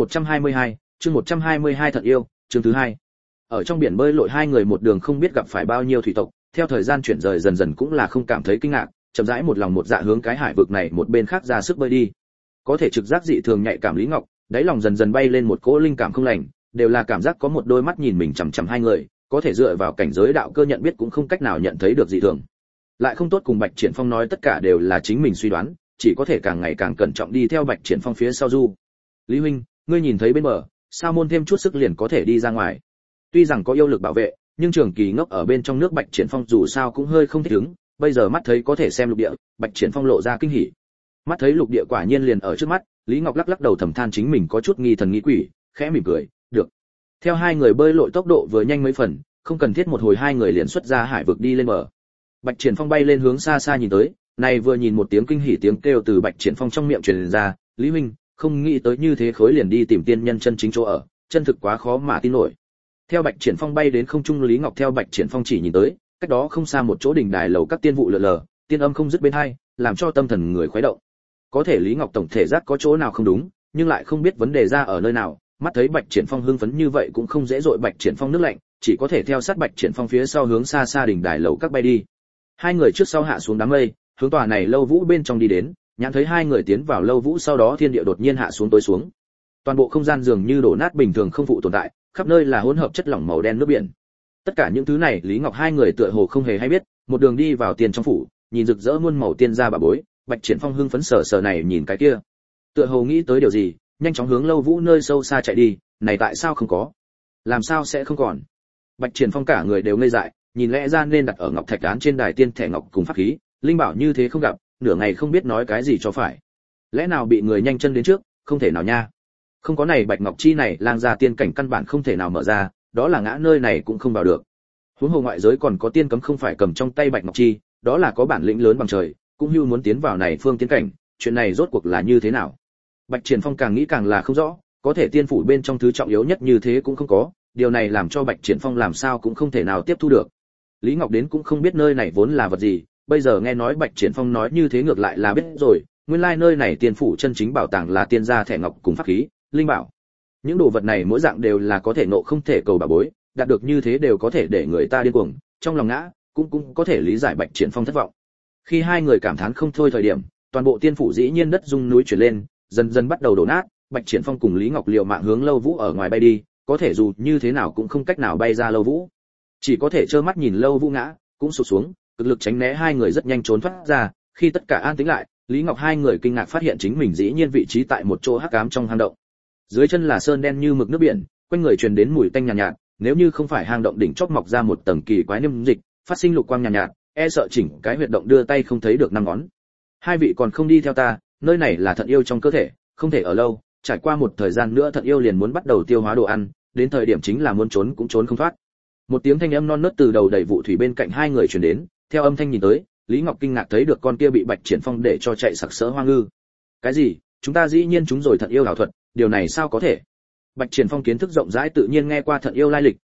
Speaker 1: 122 Thận yêu, chương thứ 2. Ở trong biển bơi lội hai người một đường không biết gặp phải bao nhiêu thủy tộc, theo thời gian chuyển rời dần dần cũng là không cảm thấy kinh ngạc, chậm rãi một lòng một dạ hướng cái hải vực này một bên khác ra sức bơi đi. Có thể trực giác dị thường nhạy cảm Lý Ngọc, đáy lòng dần dần bay lên một cỗ linh cảm không lành, đều là cảm giác có một đôi mắt nhìn mình chằm chằm hai người, có thể dựa vào cảnh giới đạo cơ nhận biết cũng không cách nào nhận thấy được dị thường. Lại không tốt cùng Bạch Triển Phong nói tất cả đều là chính mình suy đoán, chỉ có thể càng ngày càng cẩn trọng đi theo Bạch Triển Phong phía sau du. Lý huynh, ngươi nhìn thấy bên bờ, sao môn thêm chút sức liền có thể đi ra ngoài. Tuy rằng có yêu lực bảo vệ, nhưng trường kỳ ngốc ở bên trong nước Bạch Triển Phong dù sao cũng hơi không thích ứng, bây giờ mắt thấy có thể xem lục địa, Bạch Triển Phong lộ ra kinh hỉ. Mắt thấy lục địa quả nhiên liền ở trước mắt, Lý Ngọc lắc lắc đầu thầm than chính mình có chút nghi thần nghi quỷ, khẽ mỉm cười, được. Theo hai người bơi lội tốc độ vừa nhanh mấy phần, không cần thiết một hồi hai người liền xuất ra hải vực đi lên bờ. Bạch Triển Phong bay lên hướng xa xa nhìn tới, này vừa nhìn một tiếng kinh hỉ tiếng kêu từ Bạch Triển Phong trong miệng truyền ra, "Lý huynh, không nghĩ tới như thế khối liền đi tìm tiên nhân chân chính chỗ ở, chân thực quá khó mà tin nổi." Theo Bạch Triển Phong bay đến không trung, Lý Ngọc theo Bạch Triển Phong chỉ nhìn tới, cách đó không xa một chỗ đỉnh đài lầu các tiên vụ lờ lờ, tiên âm không dứt bên hai, làm cho tâm thần người khuấy động. Có thể Lý Ngọc tổng thể giác có chỗ nào không đúng, nhưng lại không biết vấn đề ra ở nơi nào, mắt thấy Bạch Triển Phong hưng phấn như vậy cũng không dễ dội Bạch Triển Phong nước lạnh, chỉ có thể theo sát Bạch Triển Phong phía sau hướng xa xa đỉnh đài lầu các bay đi. Hai người trước sau hạ xuống đám mây, hướng tòa này lâu vũ bên trong đi đến, nhãn thấy hai người tiến vào lâu vũ sau đó thiên địa đột nhiên hạ xuống tối xuống. Toàn bộ không gian dường như đổ nát bình thường không phụ tồn tại, khắp nơi là hỗn hợp chất lỏng màu đen nước biển. Tất cả những thứ này Lý Ngọc hai người tựa hồ không hề hay biết, một đường đi vào tiền trong phủ, nhìn rực rỡ muôn màu tiên gia bà bối, Bạch Triển Phong hưng phấn sờ sờ này nhìn cái kia. Tựa hồ nghĩ tới điều gì, nhanh chóng hướng lâu vũ nơi sâu xa chạy đi, này tại sao không có? Làm sao sẽ không còn? Bạch Triển Phong cả người đều ngây dại, nhìn lẽ ra nên đặt ở ngọc thạch án trên đài tiên thẻ ngọc cùng pháp khí, linh bảo như thế không gặp, nửa ngày không biết nói cái gì cho phải. Lẽ nào bị người nhanh chân đến trước, không thể nào nha. Không có này bạch ngọc chi này, lang gia tiên cảnh căn bản không thể nào mở ra, đó là ngã nơi này cũng không vào được. Huống hồ ngoại giới còn có tiên cấm không phải cầm trong tay bạch ngọc chi, đó là có bản lĩnh lớn bằng trời, cũng như muốn tiến vào này phương tiên cảnh, chuyện này rốt cuộc là như thế nào? Bạch Triển Phong càng nghĩ càng là không rõ, có thể tiên phủ bên trong thứ trọng yếu nhất như thế cũng không có, điều này làm cho Bạch Triển Phong làm sao cũng không thể nào tiếp thu được. Lý Ngọc đến cũng không biết nơi này vốn là vật gì, bây giờ nghe nói Bạch Triển Phong nói như thế ngược lại là biết rồi, nguyên lai nơi này tiên phủ chân chính bảo tàng là tiên gia thẻ ngọc cùng pháp khí, linh bảo. Những đồ vật này mỗi dạng đều là có thể nộ không thể cầu bảo bối, đạt được như thế đều có thể để người ta điên cuồng, trong lòng ngã, cũng có thể lý giải Bạch Triển Phong thất vọng. Khi hai người cảm thán không thôi thời điểm, toàn bộ tiên phủ dĩ nhiên đất rung núi chuyển lên, dần dần bắt đầu đổ nát, Bạch Triển Phong cùng Lý Ngọc liều mạng hướng lâu vũ ở ngoài bay đi, có thể dù như thế nào cũng không cách nào bay ra lâu vũ. Chỉ có thể trơ mắt nhìn lâu vũ ngã, cũng sụp xuống, cực lực tránh né hai người rất nhanh trốn thoát ra, khi tất cả an tĩnh lại, Lý Ngọc hai người kinh ngạc phát hiện chính mình dĩ nhiên vị trí tại một chỗ hắc ám trong hang động. Dưới chân là sơn đen như mực nước biển, quanh người truyền đến mùi tanh nhàn nhạt, nếu như không phải hang động đỉnh chóp mọc ra một tầng kỳ quái niêm dịch, phát sinh lục quang nhàn nhạt, e sợ chỉnh cái huyệt động đưa tay không thấy được năm ngón. Hai vị còn không đi theo ta, nơi này là thận yêu trong cơ thể, không thể ở lâu, trải qua một thời gian nữa thận yêu liền muốn bắt đầu tiêu hóa đồ ăn, đến thời điểm chính là muốn trốn cũng trốn không thoát. Một tiếng thanh âm non nớt từ đầu đầy vụ thủy bên cạnh hai người truyền đến, theo âm thanh nhìn tới, Lý Ngọc kinh ngạc thấy được con kia bị Bạch Triển Phong để cho chạy sặc sỡ hoa ngư. Cái gì? Chúng ta dĩ nhiên chúng rồi thận yêu ảo thuật, điều này sao có thể? Bạch Triển Phong kiến thức rộng rãi tự nhiên nghe qua thận yêu lai lịch,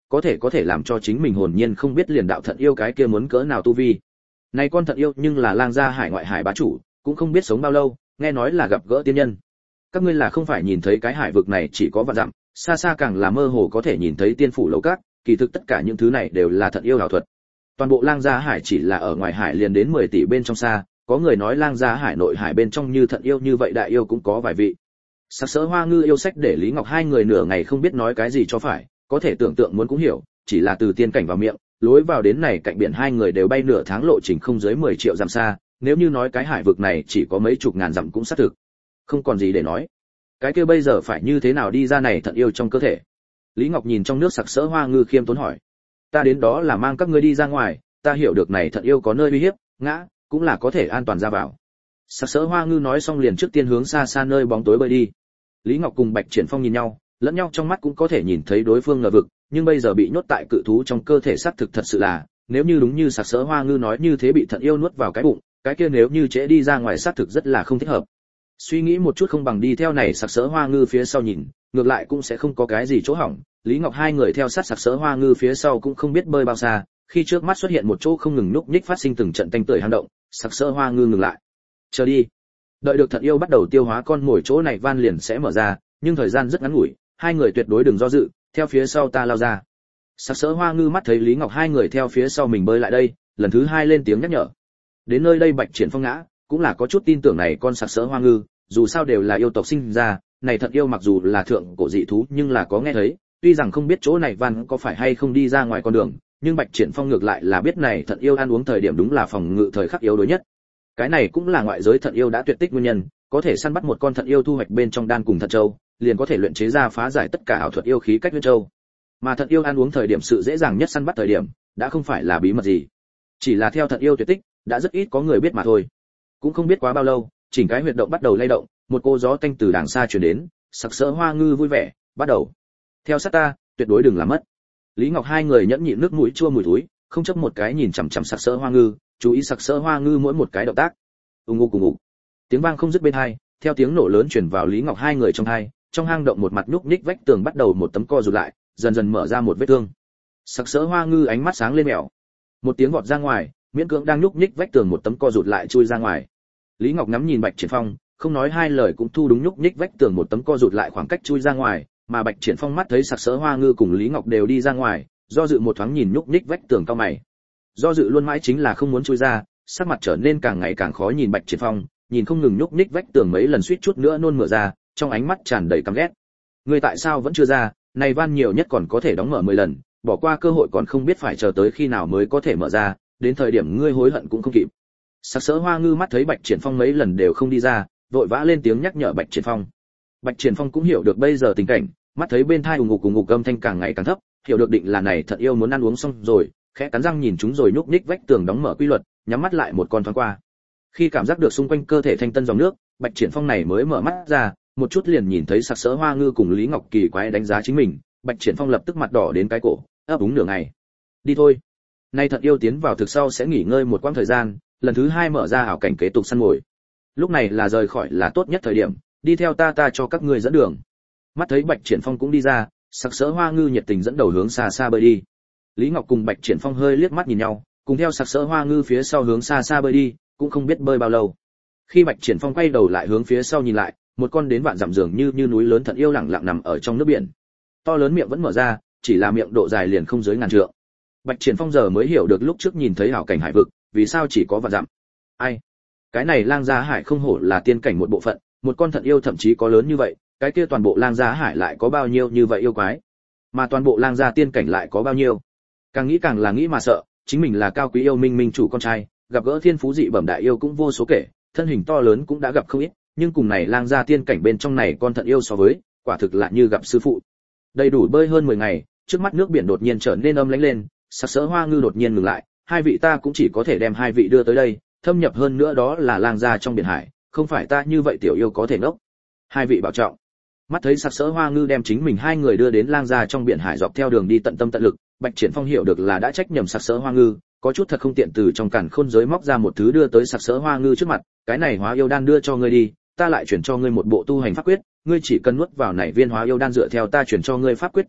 Speaker 1: có thể làm cho chính mình hồn nhiên không biết liền đạo thận yêu cái kia muốn cỡ nào tu vi. Này con thận yêu nhưng là lang gia hải ngoại hải bá chủ, cũng không biết sống bao lâu, nghe nói là gặp gỡ tiên nhân. Các ngươi là không phải nhìn thấy cái hải vực này chỉ có vạn dặm, xa xa càng là mơ hồ có thể nhìn thấy tiên phủ lầu các, kỳ thực tất cả những thứ này đều là thận yêu ảo thuật. Toàn bộ lang gia hải chỉ là ở ngoài hải liền đến 10 tỷ bên trong xa, có người nói lang gia hải nội hải bên trong như thận yêu như vậy đại yêu cũng có vài vị. Sắc Sỡ Hoa Ngư yêu sách để Lý Ngọc hai người nửa ngày không biết nói cái gì cho phải, có thể tưởng tượng muốn cũng hiểu, chỉ là từ tiên cảnh vào miệng, lối vào đến này cạnh biển hai người đều bay nửa tháng lộ trình không dưới 10 triệu dặm xa, nếu như nói cái hải vực này chỉ có mấy chục ngàn dặm cũng xác thực. Không còn gì để nói. Cái kia bây giờ phải như thế nào đi ra này thận yêu trong cơ thể? Lý Ngọc nhìn trong nước Sắc Sỡ Hoa Ngư khiêm tốn hỏi. Ta đến đó là mang các ngươi đi ra ngoài, ta hiểu được này thận yêu có nơi uy hiếp, ngã, cũng là có thể an toàn ra vào. Sắc Sỡ Hoa Ngư nói xong liền trước tiên hướng xa xa nơi bóng tối bơi đi. Lý Ngọc cùng Bạch Triển Phong nhìn nhau, lẫn nhau trong mắt cũng có thể nhìn thấy đối phương ngờ vực, nhưng bây giờ bị nhốt tại cự thú trong cơ thể xác thực thật sự là, nếu như đúng như Sắc Sỡ Hoa Ngư nói như thế bị thận yêu nuốt vào cái bụng, cái kia nếu như trễ đi ra ngoài xác thực rất là không thích hợp. Suy nghĩ một chút không bằng đi theo này Sắc Sỡ Hoa Ngư phía sau nhìn, ngược lại cũng sẽ không có cái gì chỗ hỏng. Lý Ngọc hai người theo sát Sắc Sỡ Hoa Ngư phía sau cũng không biết bơi bao xa, khi trước mắt xuất hiện một chỗ không ngừng nhúc nhích phát sinh từng trận tanh tưởi hang động, Sắc Sỡ Hoa Ngư ngừng lại. Chờ đi. Đợi được thận yêu bắt đầu tiêu hóa con mồi chỗ này van liền sẽ mở ra, nhưng thời gian rất ngắn ngủi, hai người tuyệt đối đừng do dự, theo phía sau ta lao ra. Sắc Sỡ Hoa Ngư mắt thấy Lý Ngọc hai người theo phía sau mình bơi lại đây, lần thứ hai lên tiếng nhắc nhở. Đến nơi đây Bạch Triển Phong ngã, cũng là có chút tin tưởng này con Sắc Sỡ Hoa Ngư, dù sao đều là yêu tộc sinh ra, này thận yêu mặc dù là thượng cổ dị thú nhưng là có nghe thấy, tuy rằng không biết chỗ này van có phải hay không đi ra ngoài con đường, nhưng Bạch Triển Phong ngược lại là biết này thận yêu ăn uống thời điểm đúng là phòng ngự thời khắc yếu đuối nhất. Cái này cũng là ngoại giới thận yêu đã tuyệt tích nguyên nhân, có thể săn bắt một con thận yêu thu hoạch bên trong đan cùng thận châu, liền có thể luyện chế ra phá giải tất cả ảo thuật yêu khí cách huyết châu. Mà thận yêu ăn uống thời điểm sự dễ dàng nhất săn bắt thời điểm, đã không phải là bí mật gì. Chỉ là theo thận yêu tuyệt tích, đã rất ít có người biết mà thôi. Cũng không biết quá bao lâu, chỉnh cái huyệt động bắt đầu lay động, một cô gió tanh từ đàng xa truyền đến, Sắc Sỡ Hoa Ngư vui vẻ, bắt đầu. Theo sát ta, tuyệt đối đừng làm mất. Lý Ngọc hai người nhẫn nhịn nước mũi chua mùi thối, không chấp một cái nhìn chằm chằm Sắc Sỡ Hoa Ngư, chú ý Sắc Sỡ Hoa Ngư mỗi một cái động tác. Ùng ục ùng ục. Tiếng vang không dứt bên tai, theo tiếng nổ lớn truyền vào Lý Ngọc hai người trong tai, trong hang động một mặt nhúc nhích vách tường bắt đầu một tấm co rụt lại, dần dần mở ra một vết thương. Sắc Sỡ Hoa Ngư ánh mắt sáng lên mèo. Một tiếng vọt ra ngoài, miễn cưỡng đang nhúc nhích vách tường một tấm co rụt lại chui ra ngoài. Lý Ngọc ngắm nhìn Bạch Triển Phong, không nói hai lời cũng thu đúng nhúc nhích vách tường một tấm co rụt lại khoảng cách chui ra ngoài, mà Bạch Triển Phong mắt thấy Sắc Sỡ Hoa Ngư cùng Lý Ngọc đều đi ra ngoài, do dự một thoáng nhìn nhúc nhích vách tường cao mày. Do dự luôn mãi chính là không muốn chui ra, sắc mặt trở nên càng ngày càng khó nhìn Bạch Triển Phong, nhìn không ngừng nhúc nhích vách tường mấy lần suýt chút nữa nôn mửa ra, trong ánh mắt tràn đầy căm ghét. Ngươi tại sao vẫn chưa ra, này van nhiều nhất còn có thể đóng mở 10 lần, bỏ qua cơ hội còn không biết phải chờ tới khi nào mới có thể mở ra, đến thời điểm ngươi hối hận cũng không kịp. Sắc Sỡ Hoa Ngư mắt thấy Bạch Triển Phong mấy lần đều không đi ra, vội vã lên tiếng nhắc nhở Bạch Triển Phong. Bạch Triển Phong cũng hiểu được bây giờ tình cảnh, mắt thấy bên tai ùng ục âm thanh càng ngày càng thấp, hiểu được định là này thận yêu muốn ăn uống xong rồi, khẽ cắn răng nhìn chúng rồi nhúc nhích vách tường đóng mở quy luật, nhắm mắt lại một con thoáng qua. Khi cảm giác được xung quanh cơ thể thanh tân dòng nước, Bạch Triển Phong này mới mở mắt ra, một chút liền nhìn thấy Sắc Sỡ Hoa Ngư cùng Lý Ngọc kỳ quái đánh giá chính mình, Bạch Triển Phong lập tức mặt đỏ đến cái cổ, ấp úng nửa ngày. Đi thôi. Nay thận yêu tiến vào thực sau sẽ nghỉ ngơi một quãng thời gian, lần thứ hai mở ra ảo cảnh kế tục săn mồi. Lúc này là rời khỏi là tốt nhất thời điểm, đi theo ta cho các ngươi dẫn đường. Mắt thấy Bạch Triển Phong cũng đi ra, Sắc Sỡ Hoa Ngư nhiệt tình dẫn đầu hướng xa xa bơi đi. Lý Ngọc cùng Bạch Triển Phong hơi liếc mắt nhìn nhau, cùng theo Sắc Sỡ Hoa Ngư phía sau hướng xa xa bơi đi, cũng không biết bơi bao lâu. Khi Bạch Triển Phong quay đầu lại hướng phía sau nhìn lại, một con đến vạn dặm dường như núi lớn thận yêu lẳng lặng nằm ở trong nước biển. To lớn miệng vẫn mở ra, chỉ là miệng độ dài liền không dưới ngàn trượng. Bạch Triển Phong giờ mới hiểu được lúc trước nhìn thấy hảo cảnh hải vực, vì sao chỉ có vạn dặm. Ai? Cái này lang gia hải không hổ là tiên cảnh một bộ phận, một con thận yêu thậm chí có lớn như vậy, cái kia toàn bộ lang gia hải lại có bao nhiêu như vậy yêu quái, mà toàn bộ lang gia tiên cảnh lại có bao nhiêu. Càng nghĩ càng là nghĩ mà sợ, chính mình là cao quý yêu minh minh chủ con trai, gặp gỡ thiên phú dị bẩm đại yêu cũng vô số kể, thân hình to lớn cũng đã gặp không ít, nhưng cùng này lang gia tiên cảnh bên trong này con thận yêu so với, quả thực là như gặp sư phụ. Đầy đủ bơi hơn 10 ngày, trước mắt nước biển đột nhiên trở nên âm lãnh lên, Sắc Sỡ Hoa Ngư đột nhiên ngừng lại, hai vị ta cũng chỉ có thể đem hai vị đưa tới đây, thâm nhập hơn nữa đó là lang gia trong biển hải, không phải ta như vậy tiểu yêu có thể ngốc. Hai vị bảo trọng. Mắt thấy Sắc Sỡ Hoa Ngư đem chính mình hai người đưa đến lang gia trong biển hải dọc theo đường đi tận tâm tận lực, Bạch Triển Phong hiểu được là đã trách nhầm Sắc Sỡ Hoa Ngư, có chút thật không tiện từ trong càn khôn giới móc ra một thứ đưa tới Sắc Sỡ Hoa Ngư trước mặt, cái này hóa yêu đan đưa cho ngươi đi, ta lại chuyển cho ngươi một bộ tu hành pháp quyết, ngươi chỉ cần nuốt vào này viên hóa yêu đan dựa theo ta chuyển cho ngươi pháp quyết tu luyện,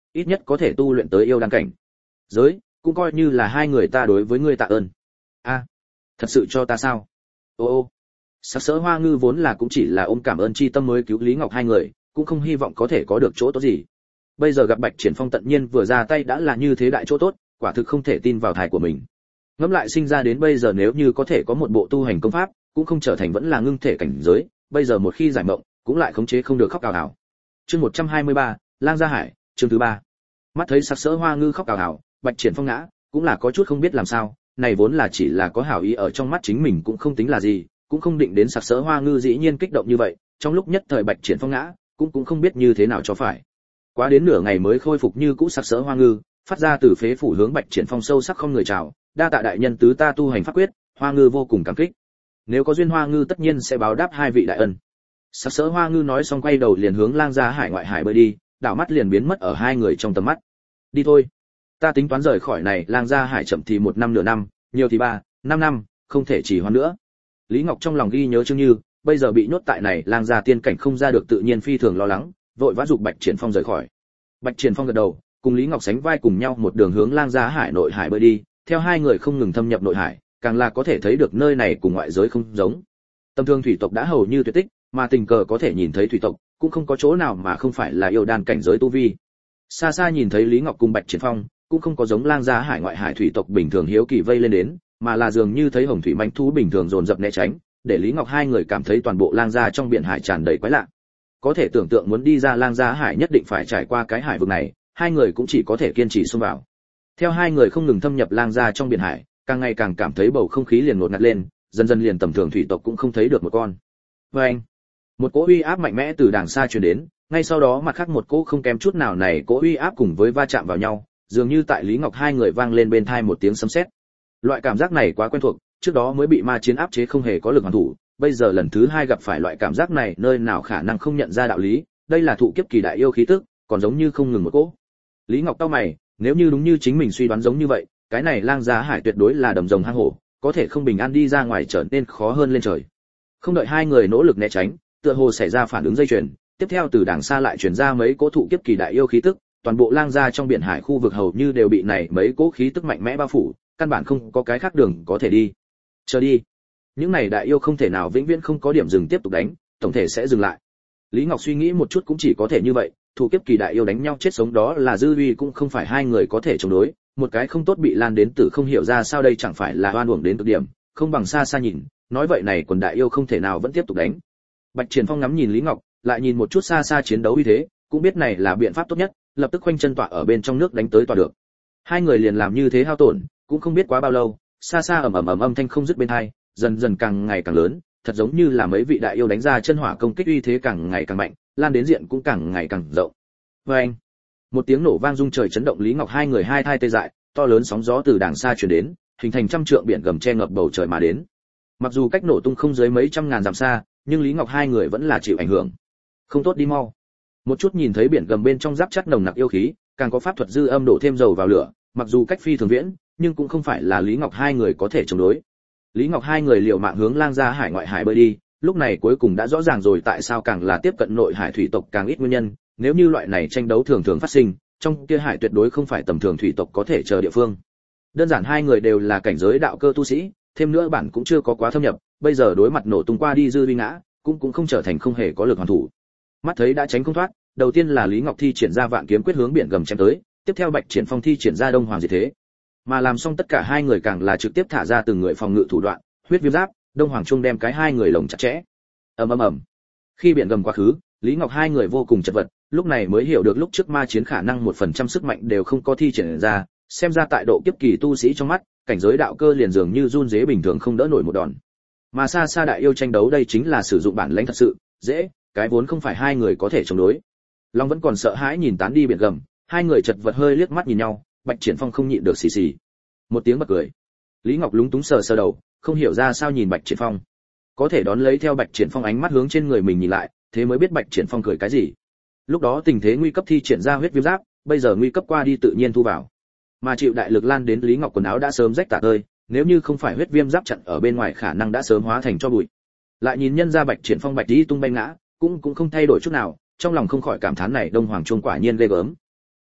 Speaker 1: ít nhất có thể tu luyện tới yêu đan cảnh giới, cũng coi như là hai người ta đối với ngươi tạ ơn. A, thật sự cho ta sao? Ô, Sặc Sỡ Hoa Ngư vốn là cũng chỉ là ôm cảm ơn chi tâm mới cứu Lý Ngọc hai người, cũng không hy vọng có thể có được chỗ tốt gì. Bây giờ gặp Bạch Triển Phong tận nhiên vừa ra tay đã là như thế đại chỗ tốt, quả thực không thể tin vào thai của mình. Ngẫm lại sinh ra đến bây giờ nếu như có thể có một bộ tu hành công pháp, cũng không trở thành vẫn là ngưng thể cảnh giới, bây giờ một khi giải mộng, cũng lại khống chế không được khóc ào ào. Chương 123, Lang Gia Hải, chương thứ 3. Mắt thấy Sặc Sỡ Hoa Ngư khóc ào ào, Bạch Triển Phong ngã, cũng là có chút không biết làm sao, này vốn là chỉ là có hảo ý ở trong mắt chính mình cũng không tính là gì, cũng không định đến Sặc Sỡ Hoa Ngư dĩ nhiên kích động như vậy, trong lúc nhất thời Bạch Triển Phong ngã, cũng không biết như thế nào cho phải. Quá đến nửa ngày mới khôi phục như cũ Sặc Sỡ Hoa Ngư, phát ra từ phế phủ hướng Bạch Triển Phong sâu sắc không người chào, đa tạ đại nhân tứ ta tu hành pháp quyết, Hoa Ngư vô cùng cảm kích. Nếu có duyên Hoa Ngư tất nhiên sẽ báo đáp hai vị đại ân. Sặc Sỡ Hoa Ngư nói xong quay đầu liền hướng Lang Gia Hải ngoại hải bơi đi, đảo mắt liền biến mất ở hai người trong tầm mắt. Đi thôi, ta tính toán rời khỏi này Lang Gia Hải chậm thì 1 năm nửa năm, nhiều thì 3, 5 năm, không thể trì hoãn nữa. Lý Ngọc trong lòng ghi nhớ Trương Như, bây giờ bị nhốt tại này Lang Gia tiên cảnh không ra được tự nhiên phi thường lo lắng, vội vã giục Bạch Triển Phong rời khỏi. Bạch Triển Phong gật đầu, cùng Lý Ngọc sánh vai cùng nhau một đường hướng Lang Gia Hải nội hải bơi đi, theo hai người không ngừng thâm nhập nội hải, càng là có thể thấy được nơi này cùng ngoại giới không giống. Tầm thường thủy tộc đã hầu như tuyệt tích, mà tình cờ có thể nhìn thấy thủy tộc, cũng không có chỗ nào mà không phải là yêu đan cảnh giới tu vi. Xa xa nhìn thấy Lý Ngọc cùng Bạch Triển Phong, cũng không có giống Lang Gia Hải ngoại hải thủy tộc bình thường hiếu kỳ vây lên đến, mà là dường như thấy hồng thủy manh thú bình thường dồn dập né tránh, để Lý Ngọc hai người cảm thấy toàn bộ Lang Gia trong biển hải tràn đầy quái lạ. Có thể tưởng tượng muốn đi ra Lang Gia Hải nhất định phải trải qua cái hải vực này, hai người cũng chỉ có thể kiên trì xông vào. Theo hai người không ngừng thâm nhập Lang Gia trong biển hải, càng ngày càng cảm thấy bầu không khí liền ngột ngạt lên, dần dần liền tầm thường thủy tộc cũng không thấy được một con. Anh, một cỗ uy áp mạnh mẽ từ đàng xa truyền đến, ngay sau đó mặt khác một cỗ không kém chút nào này cỗ uy áp cùng với va chạm vào nhau, dường như tại Lý Ngọc hai người vang lên bên tai một tiếng sấm sét. Loại cảm giác này quá quen thuộc, trước đó mới bị ma chiến áp chế không hề có lực hoàn thủ, bây giờ lần thứ hai gặp phải loại cảm giác này, nơi nào khả năng không nhận ra đạo lý, đây là thụ kiếp kỳ đại yêu khí tức, còn giống như không ngừng một cỗ. Lý Ngọc cau mày, nếu như đúng như chính mình suy đoán giống như vậy, cái này Lang Gia Hải tuyệt đối là đầm rồng hang hổ, có thể không bình an đi ra ngoài trở nên khó hơn lên trời. Không đợi hai người nỗ lực né tránh, tựa hồ xảy ra phản ứng dây chuyền, tiếp theo từ đằng xa lại truyền ra mấy cỗ thụ kiếp kỳ đại yêu khí tức, toàn bộ Lang Gia trong biển hải khu vực hầu như đều bị này mấy cỗ khí tức mạnh mẽ bao phủ, căn bản không có cái khác đường có thể đi. Chờ đi, những này đại yêu không thể nào vĩnh viễn không có điểm dừng tiếp tục đánh, tổng thể sẽ dừng lại. Lý Ngọc suy nghĩ một chút cũng chỉ có thể như vậy, thụ kiếp kỳ đại yêu đánh nhau chết sống đó là dư uy cũng không phải hai người có thể chống đối, một cái không tốt bị lan đến tử không hiểu ra sao đây chẳng phải là oan uổng đến cực điểm, không bằng xa xa nhìn, nói vậy này quần đại yêu không thể nào vẫn tiếp tục đánh. Bạch Triển Phong ngắm nhìn Lý Ngọc, lại nhìn một chút xa xa chiến đấu uy thế, cũng biết này là biện pháp tốt nhất, lập tức khoanh chân tọa ở bên trong nước đánh tới tọa được. Hai người liền làm như thế hao tổn, cũng không biết quá bao lâu, xa xa ầm ầm ầm âm thanh không dứt bên tai, dần dần càng ngày càng lớn, thật giống như là mấy vị đại yêu đánh ra chân hỏa công kích uy thế càng ngày càng mạnh, lan đến diện cũng càng ngày càng rộng. Oeng! Một tiếng nổ vang rung trời chấn động Lý Ngọc hai người hai thai tê dại, to lớn sóng gió từ đàng xa truyền đến, hình thành trăm trượng biển gầm che ngập bầu trời mà đến. Mặc dù cách nổ tung không dưới mấy trăm ngàn dặm xa, nhưng Lý Ngọc hai người vẫn là chịu ảnh hưởng. Không tốt, đi mau. Một chút nhìn thấy biển gầm bên trong giáp chất nồng nặc yêu khí, càng có pháp thuật dư âm đổ thêm dầu vào lửa, mặc dù cách phi thường viễn, nhưng cũng không phải là Lý Ngọc hai người có thể chống đối. Lý Ngọc hai người liều mạng hướng Lang Gia Hải ngoại hải bơi đi, lúc này cuối cùng đã rõ ràng rồi tại sao càng là tiếp cận nội hải thủy tộc càng ít nguyên nhân, nếu như loại này tranh đấu thường thường phát sinh, trong kia hải tuyệt đối không phải tầm thường thủy tộc có thể chờ địa phương. Đơn giản hai người đều là cảnh giới đạo cơ tu sĩ, thêm nữa bản cũng chưa có quá thâm nhập, bây giờ đối mặt nổ tung qua đi dư uy ngã, cũng không trở thành không hề có lực hoàn thủ. Mắt thấy đã tránh không thoát, đầu tiên là Lý Ngọc thi triển ra vạn kiếm quyết hướng biển gầm chém tới, tiếp theo Bạch Triển Phong thi triển ra Đông Hoàng Diệt Thế. Mà làm xong tất cả hai người càng là trực tiếp thả ra từng người phòng ngự thủ đoạn, huyết viêm giáp, Đông Hoàng Trung đem cái hai người lồng chặt chẽ. Ầm ầm ầm. Khi biển gầm quá khứ, Lý Ngọc hai người vô cùng chật vật, lúc này mới hiểu được lúc trước ma chiến khả năng 1% sức mạnh đều không có thi triển ra, xem ra tại độ kiếp kỳ tu sĩ trong mắt, cảnh giới đạo cơ liền dường như run rế bình thường không đỡ nổi một đòn. Mà xa xa đại yêu tranh đấu đây chính là sử dụng bản lĩnh thật sự, dễ, cái vốn không phải hai người có thể chống đối. Long vẫn còn sợ hãi nhìn tán đi biển gầm, hai người chật vật hơi liếc mắt nhìn nhau, Bạch Triển Phong không nhịn được xì xì một tiếng bật cười. Lý Ngọc lúng túng sờ sờ đầu, không hiểu ra sao nhìn Bạch Triển Phong. Có thể đón lấy theo Bạch Triển Phong ánh mắt hướng trên người mình nhìn lại, thế mới biết Bạch Triển Phong cười cái gì. Lúc đó tình thế nguy cấp thi triển ra huyết viêm giáp, bây giờ nguy cấp qua đi tự nhiên thu vào. Mà chịu đại lực lan đến Lý Ngọc quần áo đã sớm rách tả tơi, nếu như không phải huyết viêm giáp chặn ở bên ngoài khả năng đã sớm hóa thành cho bụi. Lại nhìn nhân ra Bạch Triển Phong bạch đi tung bay ngã, cũng không thay đổi chút nào, trong lòng không khỏi cảm thán này Đông Hoàng Trung quả nhiên ghê gớm.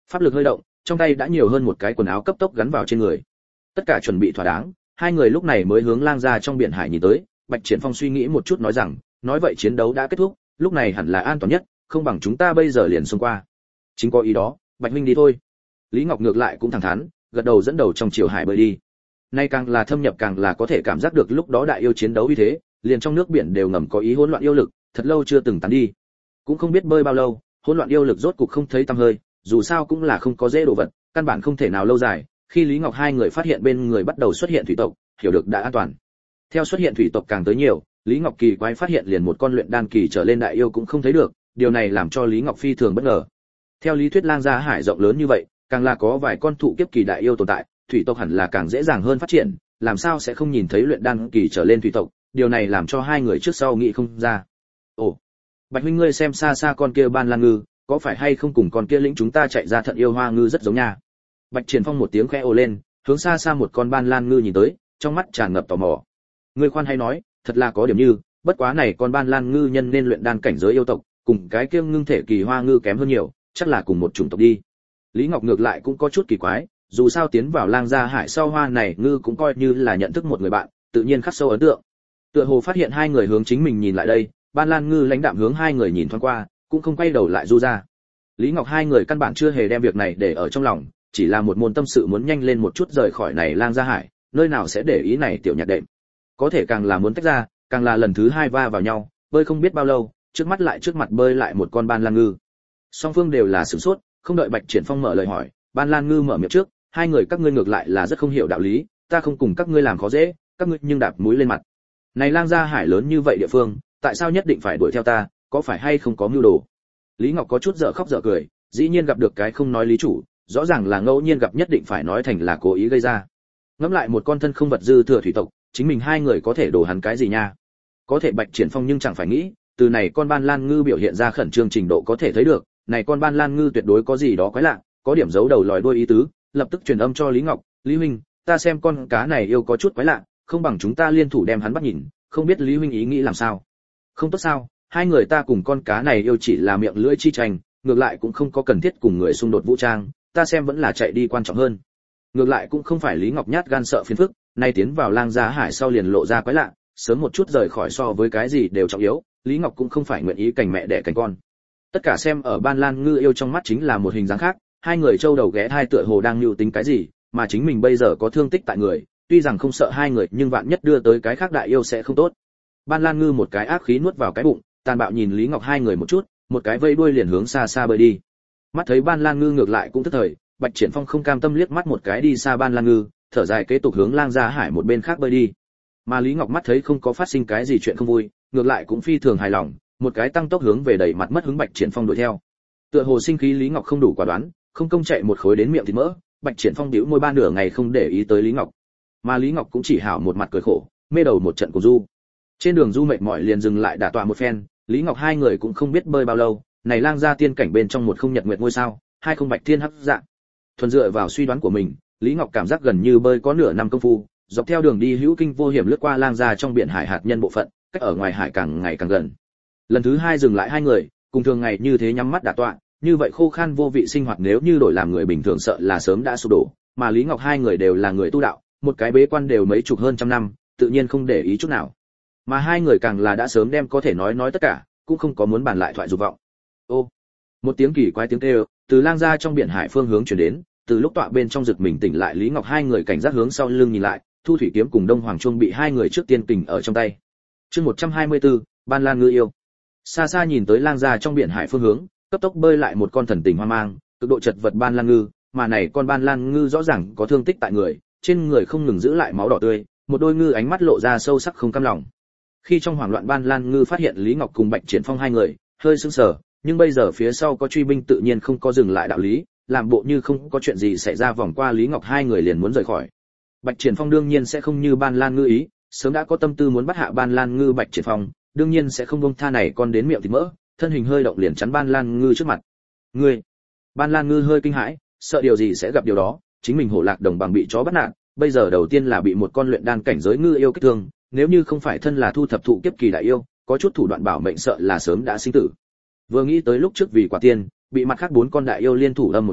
Speaker 1: Pháp lực hơi động, trong tay đã nhiều hơn một cái quần áo cấp tốc gắn vào trên người. Tất cả chuẩn bị thỏa đáng, hai người lúc này mới hướng lang gia trong biển hải nhìn tới. Bạch Triển Phong suy nghĩ một chút nói rằng, nói vậy chiến đấu đã kết thúc, lúc này hẳn là an toàn nhất, không bằng chúng ta bây giờ liền xông qua. Chính có ý đó, Bạch huynh đi thôi. Lý Ngọc ngược lại cũng thẳng thắn, gật đầu dẫn đầu trong chiều hải bơi đi. Nay càng là thâm nhập càng là có thể cảm giác được lúc đó đại yêu chiến đấu uy thế, liền trong nước biển đều ngầm có ý hỗn loạn yêu lực, thật lâu chưa từng tán đi. Cũng không biết bơi bao lâu, hỗn loạn yêu lực rốt cục không thấy tăm hơi, dù sao cũng là không có dễ đồ vật, căn bản không thể nào lâu dài. Khi Lý Ngọc hai người phát hiện bên người bắt đầu xuất hiện thủy tộc, hiểu được đã an toàn. Theo xuất hiện thủy tộc càng tới nhiều, Lý Ngọc kỳ quái phát hiện liền một con luyện đan kỳ trở lên đại yêu cũng không thấy được, điều này làm cho Lý Ngọc phi thường bất ngờ. Theo lý thuyết lang gia hải rộng lớn như vậy, càng là có vài con thụ kiếp kỳ đại yêu tồn tại, thủy tộc hẳn là càng dễ dàng hơn phát triển, làm sao sẽ không nhìn thấy luyện đan kỳ trở lên thủy tộc, điều này làm cho hai người trước sau nghĩ không ra. Ồ, Bạch huynh ngươi xem xa xa con kia ban lan ngư, có phải hay không cùng con kia lĩnh chúng ta chạy ra thận yêu hoa ngư rất giống nha. Bạch Triển Phong một tiếng khẽ ồ lên, hướng xa xa một con ban lan ngư nhìn tới, trong mắt tràn ngập tò mò. Ngươi khoan hay nói, thật là có điểm như, bất quá này con ban lan ngư nhân nên luyện đan cảnh giới yêu tộc, cùng cái kia ngưng thể kỳ hoa ngư kém hơn nhiều, chắc là cùng một chủng tộc đi. Lý Ngọc ngược lại cũng có chút kỳ quái, dù sao tiến vào lang gia hải sau hoa này ngư cũng coi như là nhận thức một người bạn, tự nhiên khắc sâu ấn tượng. Tựa hồ phát hiện hai người hướng chính mình nhìn lại đây, ban lan ngư lãnh đạm hướng hai người nhìn thoáng qua, cũng không quay đầu lại du ra. Lý Ngọc hai người căn bản chưa hề đem việc này để ở trong lòng, chỉ là một môn tâm sự muốn nhanh lên một chút rời khỏi này lang gia hải, nơi nào sẽ để ý này tiểu nhạc đệm. Có thể càng là muốn tách ra, càng là lần thứ hai va vào nhau, bơi không biết bao lâu, trước mặt bơi lại một con ban lan ngư. Song phương đều là sửng sốt, không đợi Bạch Triển Phong mở lời hỏi, ban lan ngư mở miệng trước, hai người các ngươi ngược lại là rất không hiểu đạo lý, ta không cùng các ngươi làm khó dễ, các ngươi nhưng đạp mũi lên mặt. Này lang gia hải lớn như vậy địa phương, tại sao nhất định phải đuổi theo ta, có phải hay không có mưu đồ? Lý Ngọc có chút dở khóc dở cười, dĩ nhiên gặp được cái không nói lý chủ, rõ ràng là ngẫu nhiên gặp nhất định phải nói thành là cố ý gây ra. Ngẫm lại một con thân không vật dư thừa thủy tộc, chính mình hai người có thể đổ hắn cái gì nha? Có thể Bạch Triển Phong nhưng chẳng phải nghĩ, từ này con ban lan ngư biểu hiện ra khẩn trương trình độ có thể thấy được, này con ban lan ngư tuyệt đối có gì đó quái lạ, có điểm giấu đầu lòi đuôi ý tứ, lập tức truyền âm cho Lý Ngọc, Lý huynh, ta xem con cá này yêu có chút quái lạ, không bằng chúng ta liên thủ đem hắn bắt nhìn, không biết Lý huynh ý nghĩ làm sao? Không tốt sao? Hai người ta cùng con cá này yêu chỉ là miệng lưỡi chi tranh, ngược lại cũng không có cần thiết cùng người xung đột vũ trang, ta xem vẫn là chạy đi quan trọng hơn. Ngược lại cũng không phải Lý Ngọc nhát gan sợ phiền phức, nay tiến vào lang gia hải sau liền lộ ra quái lạ, sớm một chút rời khỏi so với cái gì đều trọng yếu, Lý Ngọc cũng không phải nguyện ý cành mẹ đẻ cành con. Tất cả xem ở ban lan ngư yêu trong mắt chính là một hình dáng khác, hai người châu đầu ghé thai tựa hồ đang nhu tính cái gì, mà chính mình bây giờ có thương tích tại người, tuy rằng không sợ hai người nhưng vạn nhất đưa tới cái khác đại yêu sẽ không tốt. Ban lan ngư một cái ác khí nuốt vào cái bụng, tàn bạo nhìn Lý Ngọc hai người một chút, một cái vây đuôi liền hướng xa xa bơi đi. Mắt thấy ban lan ngư ngược lại cũng tức thời, Bạch Triển Phong không cam tâm liếc mắt một cái đi xa ban lan ngư, thở dài kế tục hướng lang gia hải một bên khác bơi đi. Mà Lý Ngọc mắt thấy không có phát sinh cái gì chuyện không vui, ngược lại cũng phi thường hài lòng, một cái tăng tốc hướng về đẩy mặt mất hứng Bạch Triển Phong đuổi theo. Tựa hồ sinh khí Lý Ngọc không đủ quả đoán, không công chạy một khối đến miệng thịt mỡ, Bạch Triển Phong bĩu môi ba nửa ngày không để ý tới Lý Ngọc. Mà Lý Ngọc cũng chỉ hảo một mặt cười khổ, mê đầu một trận của du. Trên đường du mệt mỏi liền dừng lại đả tọa một phen, Lý Ngọc hai người cũng không biết bơi bao lâu, này lang gia tiên cảnh bên trong một không nhật nguyệt ngôi sao, hai không bạch thiên hắc dạng. Thuần dựa vào suy đoán của mình, Lý Ngọc cảm giác gần như bơi có nửa năm công phu, dọc theo đường đi hữu kinh vô hiểm lướt qua lang gia trong biển hải hạt nhân bộ phận, cách ở ngoài hải càng ngày càng gần. Lần thứ hai dừng lại hai người, cùng thường ngày như thế nhắm mắt đả tọa, như vậy khô khan vô vị sinh hoạt nếu như đổi làm người bình thường sợ là sớm đã sụp đổ, mà Lý Ngọc hai người đều là người tu đạo, một cái bế quan đều mấy chục hơn trăm năm, tự nhiên không để ý chút nào. Mà hai người càng là đã sớm đem có thể nói tất cả, cũng không có muốn bàn lại thoại dục vọng. Ô, một tiếng kỳ quái tiếng kêu từ lang gia trong biển hải phương hướng truyền đến, từ lúc tọa bên trong giật mình tỉnh lại Lý Ngọc hai người cảnh giác hướng sau lưng nhìn lại, Thu Thủy kiếm cùng Đông Hoàng Chuông bị hai người trước tiên kình ở trong tay. Chương 124, Ban Lan ngư yêu. Xa xa nhìn tới lang gia trong biển hải phương hướng, cấp tốc bơi lại một con thần tình hoang mang, cực độ chật vật Ban Lan ngư, mà này con Ban Lan ngư rõ ràng có thương tích tại người, trên người không ngừng giữ lại máu đỏ tươi, một đôi ngư ánh mắt lộ ra sâu sắc không cam lòng. Khi trong hoảng loạn Ban Lan ngư phát hiện Lý Ngọc cùng Bạch Triển Phong hai người, hơi sững sờ, nhưng bây giờ phía sau có truy binh tự nhiên không có dừng lại đạo lý, làm bộ như không có chuyện gì xảy ra vòng qua Lý Ngọc hai người liền muốn rời khỏi. Bạch Triển Phong đương nhiên sẽ không như Ban Lan ngư ý, sớm đã có tâm tư muốn bắt hạ Ban Lan ngư. Bạch Triển Phong đương nhiên sẽ không buông tha này con đến miệng thịt mỡ, thân hình hơi động liền chắn Ban Lan ngư trước mặt. Ngươi! Ban Lan ngư hơi kinh hãi, sợ điều gì sẽ gặp điều đó, chính mình hổ lạc đồng bằng bị chó bắt nạt, bây giờ đầu tiên là bị một con luyện đan cảnh giới ngư yêu kích thương, nếu như không phải thân là thu thập thụ kiếp kỳ đại yêu, có chút thủ đoạn bảo mệnh sợ là sớm đã sinh tử. Vừa nghĩ tới lúc trước vì quả tiên, bị mặt khác bốn con đại yêu liên thủ đâm một cái,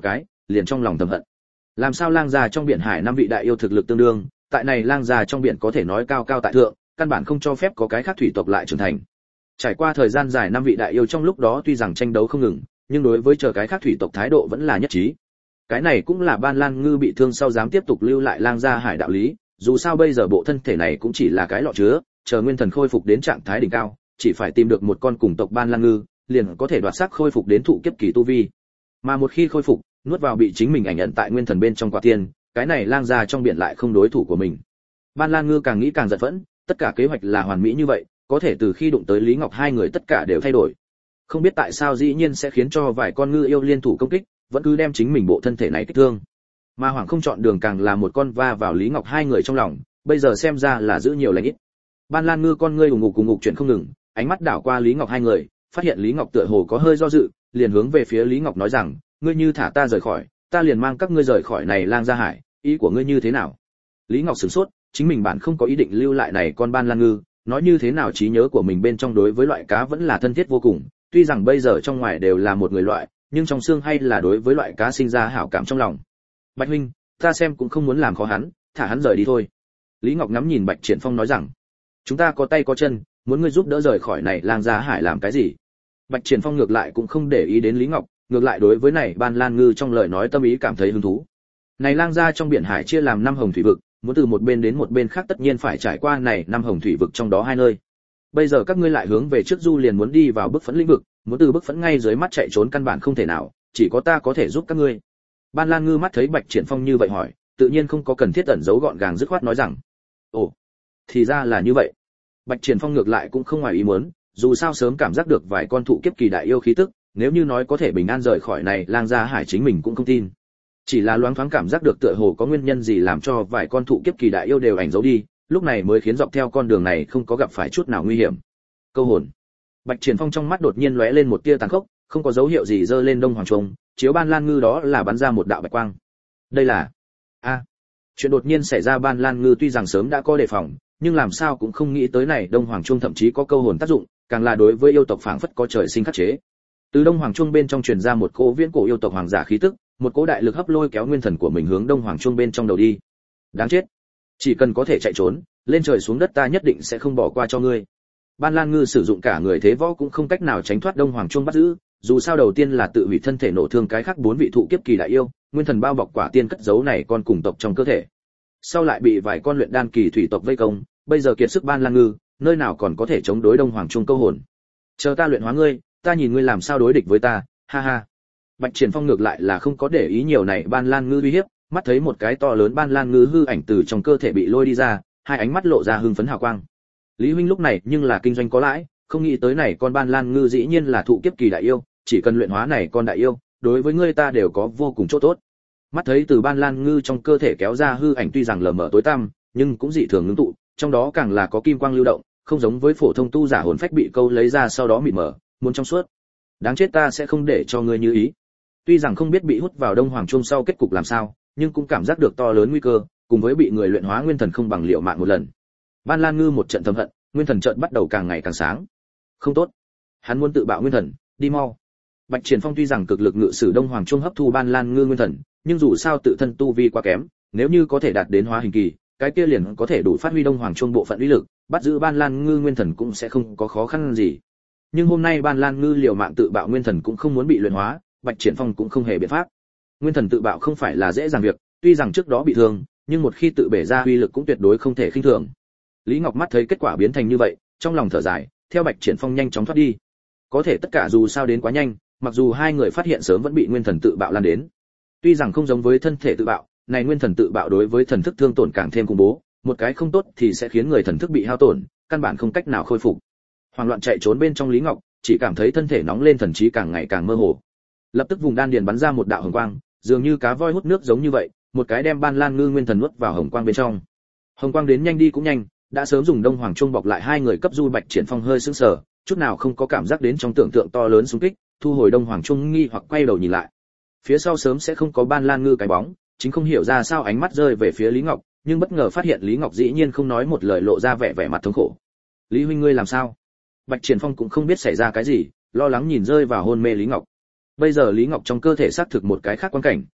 Speaker 1: liền trong lòng thầm hận. Làm sao lang gia trong biển hải năm vị đại yêu thực lực tương đương, tại này lang gia trong biển có thể nói cao cao tại thượng, căn bản không cho phép có cái khác thủy tộc lại trưởng thành. Trải qua thời gian dài năm vị đại yêu trong lúc đó tuy rằng tranh đấu không ngừng, nhưng đối với chờ cái khác thủy tộc thái độ vẫn là nhất trí. Cái này cũng là Ban Lan Ngư bị thương sau dám tiếp tục lưu lại lang gia hải đạo lý, dù sao bây giờ bộ thân thể này cũng chỉ là cái lọ chứa, chờ nguyên thần khôi phục đến trạng thái đỉnh cao, chỉ phải tìm được một con cùng tộc Ban Lan Ngư, liền có thể đoạt xác khôi phục đến thụ kiếp kỳ tu vi. Mà một khi khôi phục, nuốt vào bị chính mình ảnh nhận tại nguyên thần bên trong quả tiên, cái này lang gia trong biển lại không đối thủ của mình. Ban Lan Ngư càng nghĩ càng giận phẫn, tất cả kế hoạch là hoàn mỹ như vậy, có thể từ khi đụng tới Lý Ngọc hai người tất cả đều thay đổi. Không biết tại sao dĩ nhiên sẽ khiến cho vài con ngư yêu liên thủ công kích, vẫn cứ đem chính mình bộ thân thể này kích thương. Mà Hoàng không chọn đường càng là một con va vào Lý Ngọc hai người trong lòng, bây giờ xem ra là giữ nhiều lành ít. Ban Lan Ngư con ngươi ùng ục chuyện không ngừng, ánh mắt đảo qua Lý Ngọc hai người, phát hiện Lý Ngọc tựa hồ có hơi do dự, liền hướng về phía Lý Ngọc nói rằng, ngươi như thả ta rời khỏi, ta liền mang các ngươi rời khỏi này lang gia hải, ý của ngươi như thế nào? Lý Ngọc sửng sốt, chính mình bản không có ý định lưu lại này con Ban Lan Ngư, nói như thế nào trí nhớ của mình bên trong đối với loại cá vẫn là thân thiết vô cùng, tuy rằng bây giờ trong ngoài đều là một người loại, nhưng trong xương hay là đối với loại cá sinh ra hảo cảm trong lòng. Bạch huynh, ta xem cũng không muốn làm khó hắn, thả hắn rời đi thôi. Lý Ngọc ngắm nhìn Bạch Triển Phong nói rằng, chúng ta có tay có chân, muốn ngươi giúp đỡ rời khỏi này lang gia hải làm cái gì? Bạch Triển Phong ngược lại cũng không để ý đến Lý Ngọc, ngược lại đối với này Ban Lan Ngư trong lời nói tâm ý cảm thấy hứng thú. Này lang gia trong biển hải chia làm 5 hồng thủy vực, muốn từ một bên đến một bên khác tất nhiên phải trải qua này 5 hồng thủy vực trong đó 2 nơi. Bây giờ các ngươi lại hướng về trước du liền muốn đi vào bức phẫn lĩnh vực, muốn từ bức phẫn ngay dưới mắt chạy trốn căn bản không thể nào, chỉ có ta có thể giúp các ngươi. Ban Lan Ngư mắt thấy Bạch Triển Phong như vậy hỏi, tự nhiên không có cần thiết ẩn giấu, gọn gàng dứt khoát nói rằng, ồ, thì ra là như vậy. Bạch Triển Phong ngược lại cũng không ngoài ý muốn, dù sao sớm cảm giác được vài con thụ kiếp kỳ đại yêu khí tức, nếu như nói có thể bình an rời khỏi này lang gia hải chính mình cũng không tin. Chỉ là loáng thoáng cảm giác được tựa hồ có nguyên nhân gì làm cho vài con thụ kiếp kỳ đại yêu đều ảnh giấu đi, lúc này mới khiến dọc theo con đường này không có gặp phải chút nào nguy hiểm. Câu hồn. Bạch Triển Phong trong mắt đột nhiên lóe lên một tia tàn khốc, không có dấu hiệu gì giơ lên Đông Hoàng Trung, chiếu Ban Lan Ngư đó là bắn ra một đạo bạch quang. Đây là chuyện đột nhiên xảy ra. Ban Lan Ngư tuy rằng sớm đã có đề phòng, nhưng làm sao cũng không nghĩ tới này Đông Hoàng Trung thậm chí có câu hồn tác dụng, càng là đối với yêu tộc phảng phất có trời sinh khắc chế. Từ Đông Hoàng Trung bên trong truyền ra một cỗ viễn cổ yêu tộc hoàng giả khí tức, một cỗ đại lực hấp lôi kéo nguyên thần của mình hướng Đông Hoàng Trung bên trong đầu đi. Đáng chết, chỉ cần có thể chạy trốn, lên trời xuống đất ta nhất định sẽ không bỏ qua cho ngươi. Ban Lan Ngư sử dụng cả người thế võ cũng không cách nào tránh thoát Đông Hoàng Trung bắt giữ, dù sao đầu tiên là tự hủy thân thể nổ thương cái khác 4 vị thụ kiếp kỳ đại yêu, nguyên thần bao bọc quả tiên cất giấu này con cùng tộc trong cơ thể. Sau lại bị vài con luyện đan kỳ thủy tộc vây công, bây giờ kiệt sức Ban Lan Ngư, nơi nào còn có thể chống đối Đông Hoàng Trung câu hồn. Chờ ta luyện hóa ngươi, ta nhìn ngươi làm sao đối địch với ta, ha ha. Bạch Triển Phong ngược lại là không có để ý nhiều này Ban Lan Ngư uy hiếp, mắt thấy một cái to lớn Ban Lan Ngư hư ảnh từ trong cơ thể bị lôi đi ra, hai ánh mắt lộ ra hưng phấn hào quang. Lý huynh lúc này nhưng là kinh doanh có lãi, không nghĩ tới này con Ban Lan Ngư dĩ nhiên là thụ kiếp kỳ đại yêu, chỉ cần luyện hóa này con đại yêu, đối với ngươi ta đều có vô cùng chỗ tốt. Mắt thấy từ Ban Lan Ngư trong cơ thể kéo ra hư ảnh tuy rằng lờ mờ tối tăm, nhưng cũng dị thường ngưng tụ, trong đó càng là có kim quang lưu động, không giống với phổ thông tu giả hồn phách bị câu lấy ra sau đó mịt mờ, muốn trong suốt. Đáng chết, ta sẽ không để cho ngươi như ý. Tuy rằng không biết bị hút vào Đông Hoàng Trung sau kết cục làm sao, nhưng cũng cảm giác được to lớn nguy cơ, cùng với bị người luyện hóa nguyên thần không bằng liệu mạng một lần. Ban Lan Ngư một trận thầm hận, nguyên thần chợt bắt đầu càng ngày càng sáng. Không tốt, hắn muốn tự bạo nguyên thần, đi mau. Bạch Triển Phong tuy rằng cực lực ngự sử Đông Hoàng Trung hấp thu Ban Lan Ngư nguyên thần, nhưng dù sao tự thân tu vi quá kém, nếu như có thể đạt đến hóa hình kỳ, cái kia liền có thể đủ phát huy Đông Hoàng Trung bộ phận uy lực, bắt giữ Ban Lan Ngư nguyên thần cũng sẽ không có khó khăn gì. Nhưng hôm nay Ban Lan Ngư liều mạng tự bạo nguyên thần cũng không muốn bị luyện hóa, Bạch Triển Phong cũng không hề biện pháp. Nguyên thần tự bạo không phải là dễ dàng việc, tuy rằng trước đó bị thương, nhưng một khi tự bể ra uy lực cũng tuyệt đối không thể khinh thường. Lý Ngọc mắt thấy kết quả biến thành như vậy, trong lòng thở dài, theo Bạch Triển Phong nhanh chóng thoát đi. Có thể tất cả dù sao đến quá nhanh, mặc dù hai người phát hiện sớm vẫn bị nguyên thần tự bạo lan đến. Tuy rằng không giống với thân thể tự bạo, này nguyên thần tự bạo đối với thần thức thương tổn càng thêm khủng bố, một cái không tốt thì sẽ khiến người thần thức bị hao tổn, căn bản không cách nào khôi phục. Hoảng loạn chạy trốn bên trong Lý Ngọc, chỉ cảm thấy thân thể nóng lên, thần trí càng ngày càng mơ hồ. Lập tức vùng đan điền bắn ra một đạo hồng quang, dường như cá voi hút nước giống như vậy, một cái đem Ban Lan Ngư nguyên thần nuốt vào hồng quang bên trong. Hồng quang đến nhanh đi cũng nhanh, đã sớm dùng Đông Hoàng Trung bọc lại hai người cấp du. Bạch Triển Phong hơi sững sờ, chút nào không có cảm giác đến trong tưởng tượng to lớn xung kích, thu hồi Đông Hoàng Trung nghi hoặc quay đầu nhìn lại. Phía sau sớm sẽ không có Ban Lan Ngư cái bóng, chính không hiểu ra sao ánh mắt rơi về phía Lý Ngọc, nhưng bất ngờ phát hiện Lý Ngọc dĩ nhiên không nói một lời, lộ ra vẻ mặt thống khổ. Lý huynh ngươi làm sao? Bạch Triển Phong cũng không biết xảy ra cái gì, lo lắng nhìn rơi vào hôn mê Lý Ngọc. Bây giờ Lý Ngọc trong cơ thể xác thực một cái khác quan cảnh,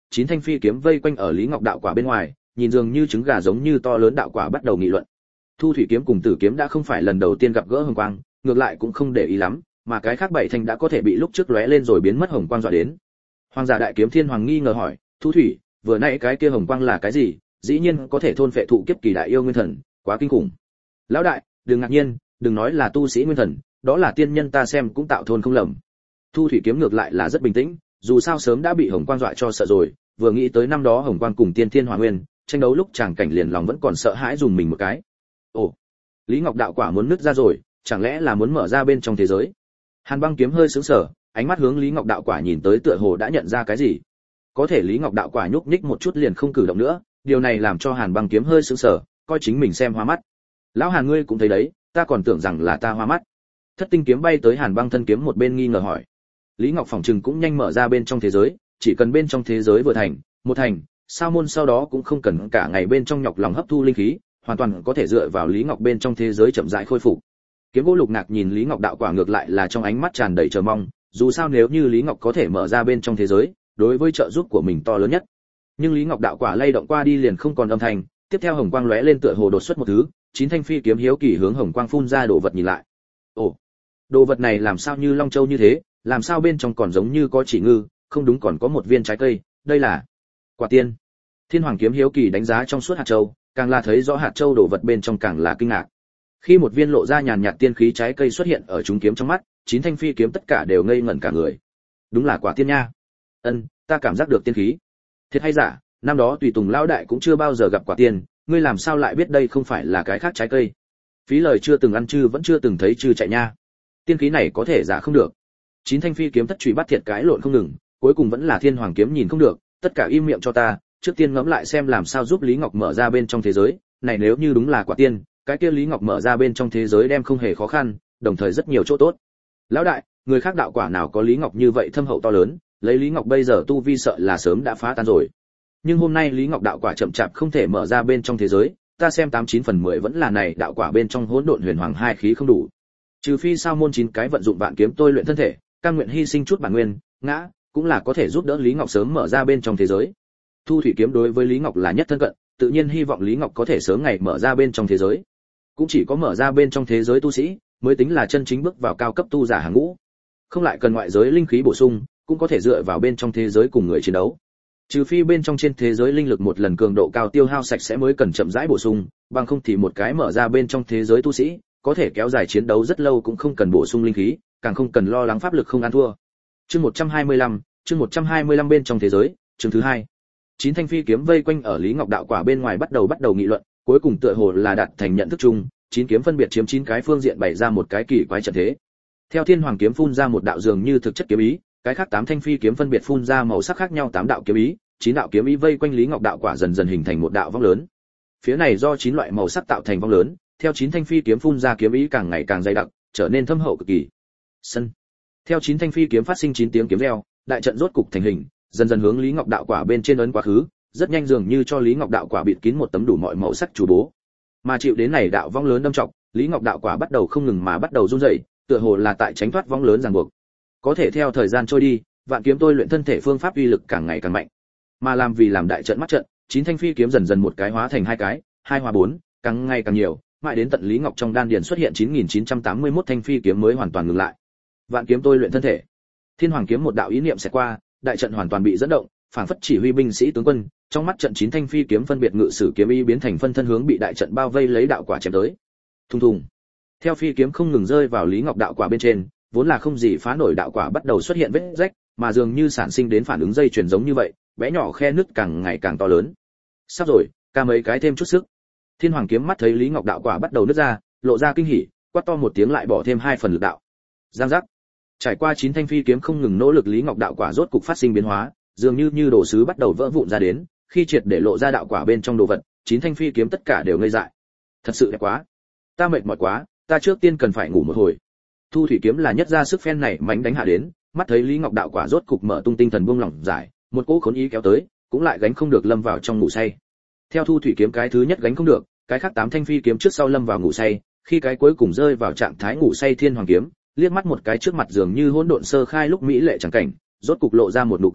Speaker 1: chín thanh phi kiếm vây quanh ở Lý Ngọc đạo quả bên ngoài, nhìn dường như trứng gà giống như to lớn đạo quả bắt đầu nghị luận. Thu thủy kiếm cùng tử kiếm đã không phải lần đầu tiên gặp gỡ hồng quang, ngược lại cũng không để ý lắm, mà cái khác bảy thanh đã có thể bị lúc trước lóe lên rồi biến mất hồng quang dọa đến. Hoàng giả đại kiếm thiên hoàng nghi ngờ hỏi, Thu thủy, vừa nãy cái kia hồng quang là cái gì? Dĩ nhiên có thể thôn phệ thụ kiếp kỳ đại yêu nguyên thần, quá kinh khủng. Lão đại, đừng ngạc nhiên, đừng nói là tu sĩ nguyên thần, đó là tiên nhân ta xem cũng tạo thôn không lầm. Thu thủy kiếm ngược lại là rất bình tĩnh, dù sao sớm đã bị hồng quang dọa cho sợ rồi, vừa nghĩ tới năm đó hồng quang cùng tiên thiên hỏa nguyên tranh đấu lúc chàng cảnh liền lòng vẫn còn sợ hãi dùng mình một cái. Ồ, Lý Ngọc đạo quả muốn nứt ra rồi, chẳng lẽ là muốn mở ra bên trong thế giới? Hàn Băng kiếm hơi sững sờ, ánh mắt hướng Lý Ngọc đạo quả nhìn tới tựa hồ đã nhận ra cái gì. Có thể Lý Ngọc đạo quả nhúc nhích một chút liền không cử động nữa, điều này làm cho Hàn Băng kiếm hơi sững sờ, coi chính mình xem hoa mắt. Lão Hàn ngươi cũng thấy đấy, ta còn tưởng rằng là ta hoa mắt. Thất tinh kiếm bay tới Hàn Băng thân kiếm một bên nghi ngờ hỏi. Lý Ngọc phỏng chừng cũng nhanh mở ra bên trong thế giới, chỉ cần bên trong thế giới vừa thành, một thành, sao môn sau đó cũng không cần cả ngày bên trong nhọc lòng hấp thu linh khí, hoàn toàn có thể dựa vào Lý Ngọc bên trong thế giới chậm rãi khôi phục. Kiếm Gỗ Lục Nạc nhìn Lý Ngọc đạo quả ngược lại là trong ánh mắt tràn đầy chờ mong, dù sao nếu như Lý Ngọc có thể mở ra bên trong thế giới, đối với trợ giúp của mình to lớn nhất. Nhưng Lý Ngọc đạo quả lay động qua đi liền không còn âm thanh, tiếp theo hồng quang lóe lên tựa hồ đột xuất một thứ, chín thanh phi kiếm hiếu kỳ hướng hồng quang phun ra đồ vật nhìn lại. Ồ, đồ vật này làm sao như long châu như thế, làm sao bên trong còn giống như có chỉ ngư, không đúng còn có một viên trái cây, đây là quả tiên. Thiên Hoàng kiếm hiếu kỳ đánh giá trong suốt hạt châu, càng là thấy rõ hạt châu đồ vật bên trong càng là kinh ngạc. Khi một viên lộ ra nhàn nhạt tiên khí trái cây xuất hiện ở chúng kiếm trong mắt, chín thanh phi kiếm tất cả đều ngây ngẩn cả người. Đúng là quả tiên nha. Ta cảm giác được tiên khí. Thiệt hay giả, năm đó tùy tùng lão đại cũng chưa bao giờ gặp quả tiên, ngươi làm sao lại biết đây không phải là cái khác trái cây? Phí lời chưa từng ăn chư vẫn chưa từng thấy chư chạy nha. Tiên khí này có thể giả không được. Chín thanh phi kiếm tất chùy bắt thiệt cái lộn không ngừng, cuối cùng vẫn là Thiên Hoàng kiếm nhìn không được, tất cả im miệng cho ta, trước tiên ngẫm lại xem làm sao giúp Lý Ngọc mở ra bên trong thế giới, này nếu như đúng là quả tiên, cái kia Lý Ngọc mở ra bên trong thế giới đem không hề khó khăn, đồng thời rất nhiều chỗ tốt. Lão đại, người khác đạo quả nào có Lý Ngọc như vậy thâm hậu to lớn, lấy Lý Ngọc bây giờ tu vi sợ là sớm đã phá tan rồi. Nhưng hôm nay Lý Ngọc đạo quả chậm chạp không thể mở ra bên trong thế giới, ta xem 89/10 vẫn là này đạo quả bên trong hỗn độn huyền hoàng hai khí không đủ. Trừ phi sao môn 9 cái vận dụng vạn kiếm tôi luyện thân thể, cam nguyện hy sinh chút bản nguyên, ngã, cũng là có thể giúp đỡ Lý Ngọc sớm mở ra bên trong thế giới. Thu thủy kiếm đối với Lý Ngọc là nhất thân cận, tự nhiên hy vọng Lý Ngọc có thể sớm ngày mở ra bên trong thế giới. Cũng chỉ có mở ra bên trong thế giới tu sĩ, mới tính là chân chính bước vào cao cấp tu giả hàng ngũ. Không lại cần ngoại giới linh khí bổ sung, cũng có thể dựa vào bên trong thế giới cùng người chiến đấu. Trừ phi bên trong trên thế giới linh lực một lần cường độ cao tiêu hao sạch sẽ mới cần chậm rãi bổ sung, bằng không thì một cái mở ra bên trong thế giới tu sĩ, có thể kéo dài chiến đấu rất lâu cũng không cần bổ sung linh khí, càng không cần lo lắng pháp lực không ăn thua. Chương 125 bên trong thế giới, chương thứ 2. Chín thanh phi kiếm vây quanh ở Lý Ngọc đạo quả bên ngoài bắt đầu nghị luận, cuối cùng tựa hồ là đạt thành nhận thức chung, chín kiếm phân biệt chiếm 9 cái phương diện bày ra một cái kỳ quái trận thế. Theo Thiên Hoàng kiếm phun ra một đạo dường như thực chất kiếm ý, cái khác 8 thanh phi kiếm phân biệt phun ra màu sắc khác nhau 8 đạo kiếm ý, 9 đạo kiếm ý vây quanh Lý Ngọc đạo quả dần dần hình thành một đạo vong lớn. Phía này do 9 loại màu sắc tạo thành vong lớn, theo 9 thanh phi kiếm phun ra kiếm ý càng ngày càng dày đặc, trở nên thâm hậu cực kỳ. Sân. Theo 9 thanh phi kiếm phát sinh 9 tiếng kiếm reo, đại trận rốt cục thành hình, dần dần hướng Lý Ngọc đạo quả bên trên ấn quá khứ, rất nhanh dường như cho Lý Ngọc đạo quả bịt kín một tấm đủ mọi màu sắc chủ bố. Mà chịu đến này đạo vong lớn đâm trọng, Lý Ngọc đạo quả bắt đầu không ngừng mà bắt đầu run rẩy, tựa hồ là tại tránh thoát vong lớn ràng buộc. Có thể theo thời gian trôi đi, vạn kiếm tôi luyện thân thể phương pháp uy lực càng ngày càng mạnh. Mà làm vì làm đại trận mắt trận, 9 thanh phi kiếm dần dần một cái hóa thành 2 cái, 2 hóa 4, càng ngày càng nhiều, mãi đến tận Lý Ngọc trong đan điền xuất hiện 9981 thanh phi kiếm mới hoàn toàn ngừng lại. Vạn kiếm tôi luyện thân thể. Thiên Hoàng kiếm một đạo ý niệm sẽ qua, đại trận hoàn toàn bị dẫn động, phảng phất chỉ huy binh sĩ tướng quân, trong mắt trận 9 thanh phi kiếm phân biệt ngự sử kiếm ý biến thành phân thân hướng bị đại trận bao vây lấy đạo quả chém tới. Thùng thùng. Theo phi kiếm không ngừng rơi vào Lý Ngọc đạo quả bên trên, vốn là không gì phá nổi đạo quả bắt đầu xuất hiện vết rách, mà dường như sản sinh đến phản ứng dây chuyền giống như vậy, bé nhỏ khe nứt càng ngày càng to lớn. Sắp rồi, ca mấy cái thêm chút sức. Thiên Hoàng kiếm mắt thấy Lý Ngọc đạo quả bắt đầu nứt ra, lộ ra kinh hỉ, quát to một tiếng lại bỏ thêm 2 phần lực đạo. Giang giác. Trải qua 9 thanh phi kiếm không ngừng nỗ lực, Lý Ngọc đạo quả rốt cục phát sinh biến hóa, dường như đồ sứ bắt đầu vỡ vụn ra đến, khi triệt để lộ ra đạo quả bên trong đồ vật, 9 thanh phi kiếm tất cả đều ngây dại. Thật sự đẹp quá. Ta mệt mỏi quá, ta trước tiên cần phải ngủ một hồi. Thu thủy kiếm là nhất ra sức phen này mánh đánh hạ đến, mắt thấy Lý Ngọc đạo quả rốt cục mở tung tinh thần buông lỏng giải, một cỗ khốn ý kéo tới, cũng lại gánh không được lâm vào trong ngủ say. Theo Thu thủy kiếm cái thứ nhất gánh không được, cái khác 8 thanh phi kiếm trước sau lâm vào ngủ say, khi cái cuối cùng rơi vào trạng thái ngủ say, Thiên Hoàng kiếm liếc mắt một cái trước mặt dường như hỗn độn sơ khai lúc mỹ lệ chẳng cảnh, rốt cục lộ ra một nụ cười,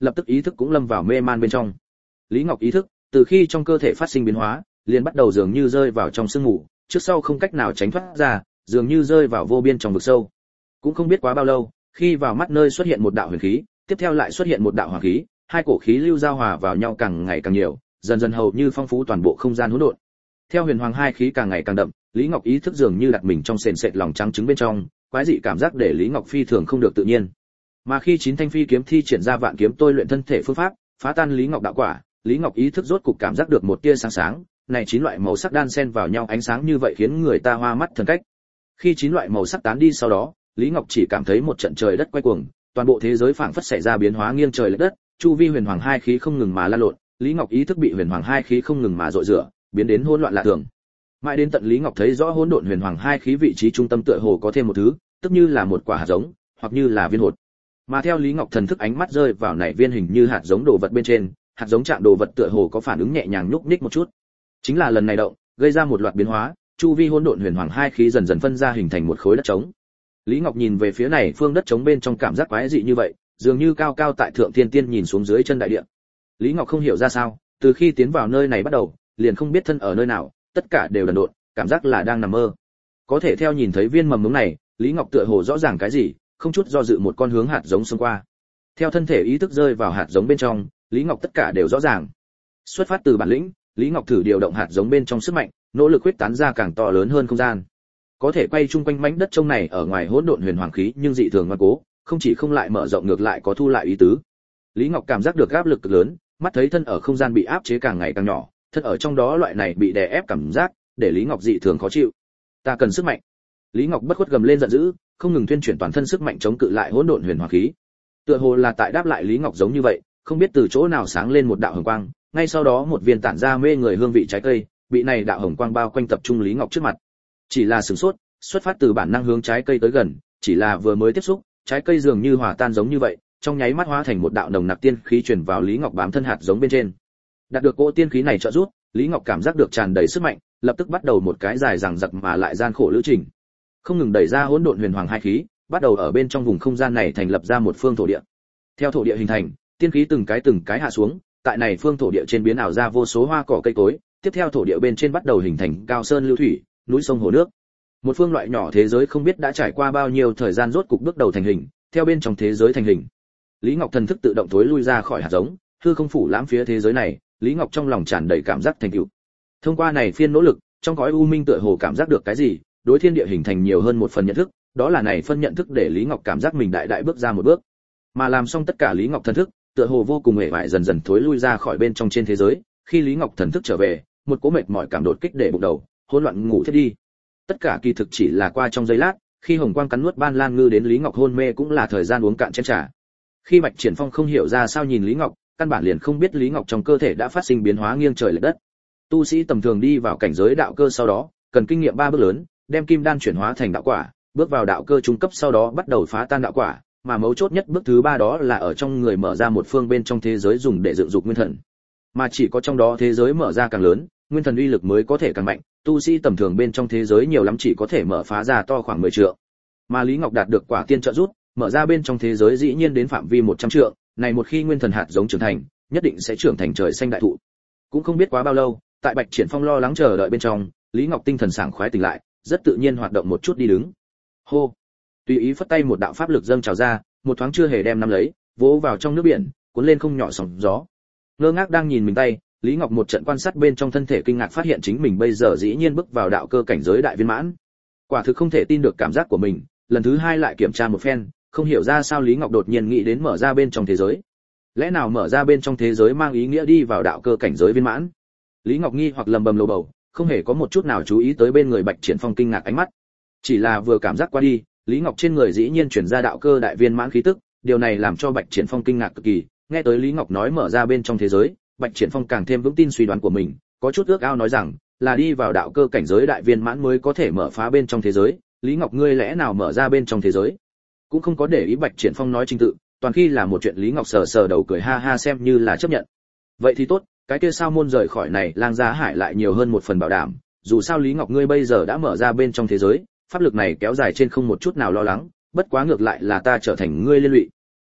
Speaker 1: lập tức ý thức cũng lâm vào mê man bên trong. Lý Ngọc ý thức từ khi trong cơ thể phát sinh biến hóa, liền bắt đầu dường như rơi vào trong sương ngủ, trước sau không cách nào tránh thoát ra, dường như rơi vào vô biên trong vực sâu. Cũng không biết quá bao lâu, khi vào mắt nơi xuất hiện một đạo huyền khí, tiếp theo lại xuất hiện một đạo hỏa khí, hai cổ khí lưu giao hòa vào nhau càng ngày càng nhiều, dần dần hầu như phong phú toàn bộ không gian hỗn độn. Theo huyền hoàng hai khí càng ngày càng đậm, Lý Ngọc ý thức dường như đặt mình trong sền sệt lòng trắng trứng bên trong, quái dị cảm giác để Lý Ngọc phi thường không được tự nhiên. Mà khi chín thanh phi kiếm thi triển ra vạn kiếm tôi luyện thân thể phương pháp, phá tan Lý Ngọc đạo quả, Lý Ngọc ý thức rốt cục cảm giác được một tia sáng sáng, này chín loại màu sắc đan xen vào nhau ánh sáng như vậy khiến người ta hoa mắt thần cách. Khi chín loại màu sắc tán đi sau đó, Lý Ngọc chỉ cảm thấy một trận trời đất quay cuồng, toàn bộ thế giới phảng phất xảy ra biến hóa nghiêng trời lệch đất, chu vi huyền hoàng hai khí không ngừng mà lan lộn, Lý Ngọc ý thức bị huyền hoàng hai khí không ngừng mà dội rửa, biến đến hỗn loạn lạ thường. Mãi đến tận Lý Ngọc thấy rõ hỗn độn huyền hoàng hai khí vị trí trung tâm tựa hồ có thêm một thứ, tức như là một quả hạt giống, hoặc như là viên hột. Mà theo Lý Ngọc thần thức ánh mắt rơi vào nảy viên hình như hạt giống đồ vật bên trên, hạt giống chạm đồ vật tựa hồ có phản ứng nhẹ nhàng nhúc nhích một chút. Chính là lần này động, gây ra một loạt biến hóa, chu vi hỗn độn huyền hoàng hai khí dần dần phân ra hình thành một khối đất trống. Lý Ngọc nhìn về phía này phương đất trống bên trong cảm giác quái dị như vậy, dường như cao cao tại thượng thiên tiên nhìn xuống dưới chân đại địa. Lý Ngọc không hiểu ra sao, từ khi tiến vào nơi này bắt đầu, liền không biết thân ở nơi nào, tất cả đều đần độn, cảm giác là đang nằm mơ. Có thể theo nhìn thấy viên mầm mống này, Lý Ngọc tựa hồ rõ ràng cái gì, không chút do dự một con hướng hạt giống xông qua. Theo thân thể ý thức rơi vào hạt giống bên trong, Lý Ngọc tất cả đều rõ ràng. Xuất phát từ bản lĩnh, Lý Ngọc thử điều động hạt giống bên trong sức mạnh, nỗ lực huyết tán ra càng to lớn hơn không gian. Có thể quay chung quanh mảnh đất trông này ở ngoài hỗn độn huyền hoàng khí, nhưng dị thường ngoan cố, không chỉ không lại mở rộng ngược lại có thu lại ý tứ. Lý Ngọc cảm giác được áp lực cực lớn, mắt thấy thân ở không gian bị áp chế càng ngày càng nhỏ, thân ở trong đó loại này bị đè ép cảm giác, để Lý Ngọc dị thường khó chịu. Ta cần sức mạnh. Lý Ngọc bất khuất gầm lên giận dữ, không ngừng tuyên chuyển toàn thân sức mạnh chống cự lại hỗn độn huyền hoàng khí. Tựa hồ là tại đáp lại Lý Ngọc giống như vậy, không biết từ chỗ nào sáng lên một đạo hồng quang, ngay sau đó một viên tản ra mê người hương vị trái cây, bị này đạo hồng quang bao quanh tập trung Lý Ngọc trước mặt. Chỉ là sửng sốt, xuất phát từ bản năng hướng trái cây tới gần, chỉ là vừa mới tiếp xúc, trái cây dường như hòa tan giống như vậy, trong nháy mắt hóa thành một đạo nồng nặc tiên khí truyền vào Lý Ngọc bám thân hạt giống bên trên. Đạt được cỗ tiên khí này trợ giúp, Lý Ngọc cảm giác được tràn đầy sức mạnh, lập tức bắt đầu một cái dài dằng dặc mà lại gian khổ lữ trình. Không ngừng đẩy ra hỗn độn huyền hoàng hai khí, bắt đầu ở bên trong vùng không gian này thành lập ra một phương thổ địa. Theo thổ địa hình thành, tiên khí từng cái hạ xuống, tại này phương thổ địa trên biến ảo ra vô số hoa cỏ cây cối, tiếp theo thổ địa bên trên bắt đầu hình thành cao sơn lưu thủy, núi sông hồ nước. Một phương loại nhỏ thế giới không biết đã trải qua bao nhiêu thời gian rốt cục bước đầu thành hình, theo bên trong thế giới thành hình. Lý Ngọc thần thức tự động thối lui ra khỏi hạt giống, hư không phủ lãm phía thế giới này, Lý Ngọc trong lòng tràn đầy cảm giác thành tựu. Thông qua này phiên nỗ lực, trong cõi u minh tựa hồ cảm giác được cái gì, đối thiên địa hình thành nhiều hơn một phần nhận thức, đó là này phân nhận thức để Lý Ngọc cảm giác mình đại bước ra một bước. Mà làm xong tất cả Lý Ngọc thần thức, tựa hồ vô cùng mệt mỏi dần dần thối lui ra khỏi bên trong trên thế giới, khi Lý Ngọc thần thức trở về, một cỗ mệt mỏi cảm đột kích để bụng đầu, hỗn loạn ngủ thiết đi. Tất cả kỳ thực chỉ là qua trong giây lát, khi hồng quang cắn nuốt ban lan ngư đến Lý Ngọc hôn mê cũng là thời gian uống cạn chén trà. Khi Bạch Triển Phong không hiểu ra sao nhìn Lý Ngọc, căn bản liền không biết Lý Ngọc trong cơ thể đã phát sinh biến hóa nghiêng trời lệch đất. Tu sĩ tầm thường đi vào cảnh giới đạo cơ sau đó, cần kinh nghiệm 3 bước lớn, đem kim đan chuyển hóa thành đạo quả, bước vào đạo cơ trung cấp sau đó bắt đầu phá tan đạo quả, mà mấu chốt nhất bước thứ 3 đó là ở trong người mở ra một phương bên trong thế giới dùng để dựng dục nguyên thần. Mà chỉ có trong đó thế giới mở ra càng lớn, nguyên thần uy lực mới có thể càng mạnh, tu sĩ tầm thường bên trong thế giới nhiều lắm chỉ có thể mở phá ra to khoảng 10 trượng. Mà Lý Ngọc đạt được quả tiên trợ giúp, mở ra bên trong thế giới dĩ nhiên đến phạm vi 100 trượng, này một khi nguyên thần hạt giống trưởng thành, nhất định sẽ trưởng thành trời xanh đại thụ. Cũng không biết quá bao lâu, tại Bạch Triển Phong lo lắng chờ đợi bên trong, Lý Ngọc tinh thần sảng khoái tỉnh lại, rất tự nhiên hoạt động một chút đi đứng. Hô, tùy ý phất tay một đạo pháp lực dâng trào ra, một thoáng chưa hề đem nắm lấy, vỗ vào trong nước biển, cuốn lên không nhỏ sóng gió. Ngơ ngác đang nhìn mình tay, Lý Ngọc một trận quan sát bên trong thân thể kinh ngạc phát hiện chính mình bây giờ dĩ nhiên bước vào đạo cơ cảnh giới đại viên mãn. Quả thực không thể tin được cảm giác của mình, lần thứ hai lại kiểm tra một phen, không hiểu ra sao Lý Ngọc đột nhiên nghĩ đến mở ra bên trong thế giới. Lẽ nào mở ra bên trong thế giới mang ý nghĩa đi vào đạo cơ cảnh giới viên mãn? Lý Ngọc nghi hoặc lầm bầm lầu bầu, không hề có một chút nào chú ý tới bên người Bạch Triển Phong kinh ngạc ánh mắt. Chỉ là vừa cảm giác qua đi, Lý Ngọc trên người dĩ nhiên chuyển ra đạo cơ đại viên mãn khí tức, điều này làm cho Bạch Triển Phong kinh ngạc cực kỳ. Nghe tới Lý Ngọc nói mở ra bên trong thế giới, Bạch Triển Phong càng thêm vững tin suy đoán của mình, có chút ước ao nói rằng, là đi vào đạo cơ cảnh giới đại viên mãn mới có thể mở phá bên trong thế giới. Lý Ngọc ngươi lẽ nào mở ra bên trong thế giới? Cũng không có để ý Bạch Triển Phong nói trình tự, toàn khi là một chuyện Lý Ngọc sờ sờ đầu cười ha ha xem như là chấp nhận. Vậy thì tốt, cái kia sao môn rời khỏi này lang gia hải lại nhiều hơn một phần bảo đảm, dù sao Lý Ngọc ngươi bây giờ đã mở ra bên trong thế giới, pháp lực này kéo dài trên không một chút nào lo lắng, bất quá ngược lại là ta trở thành ngươi liên lụy.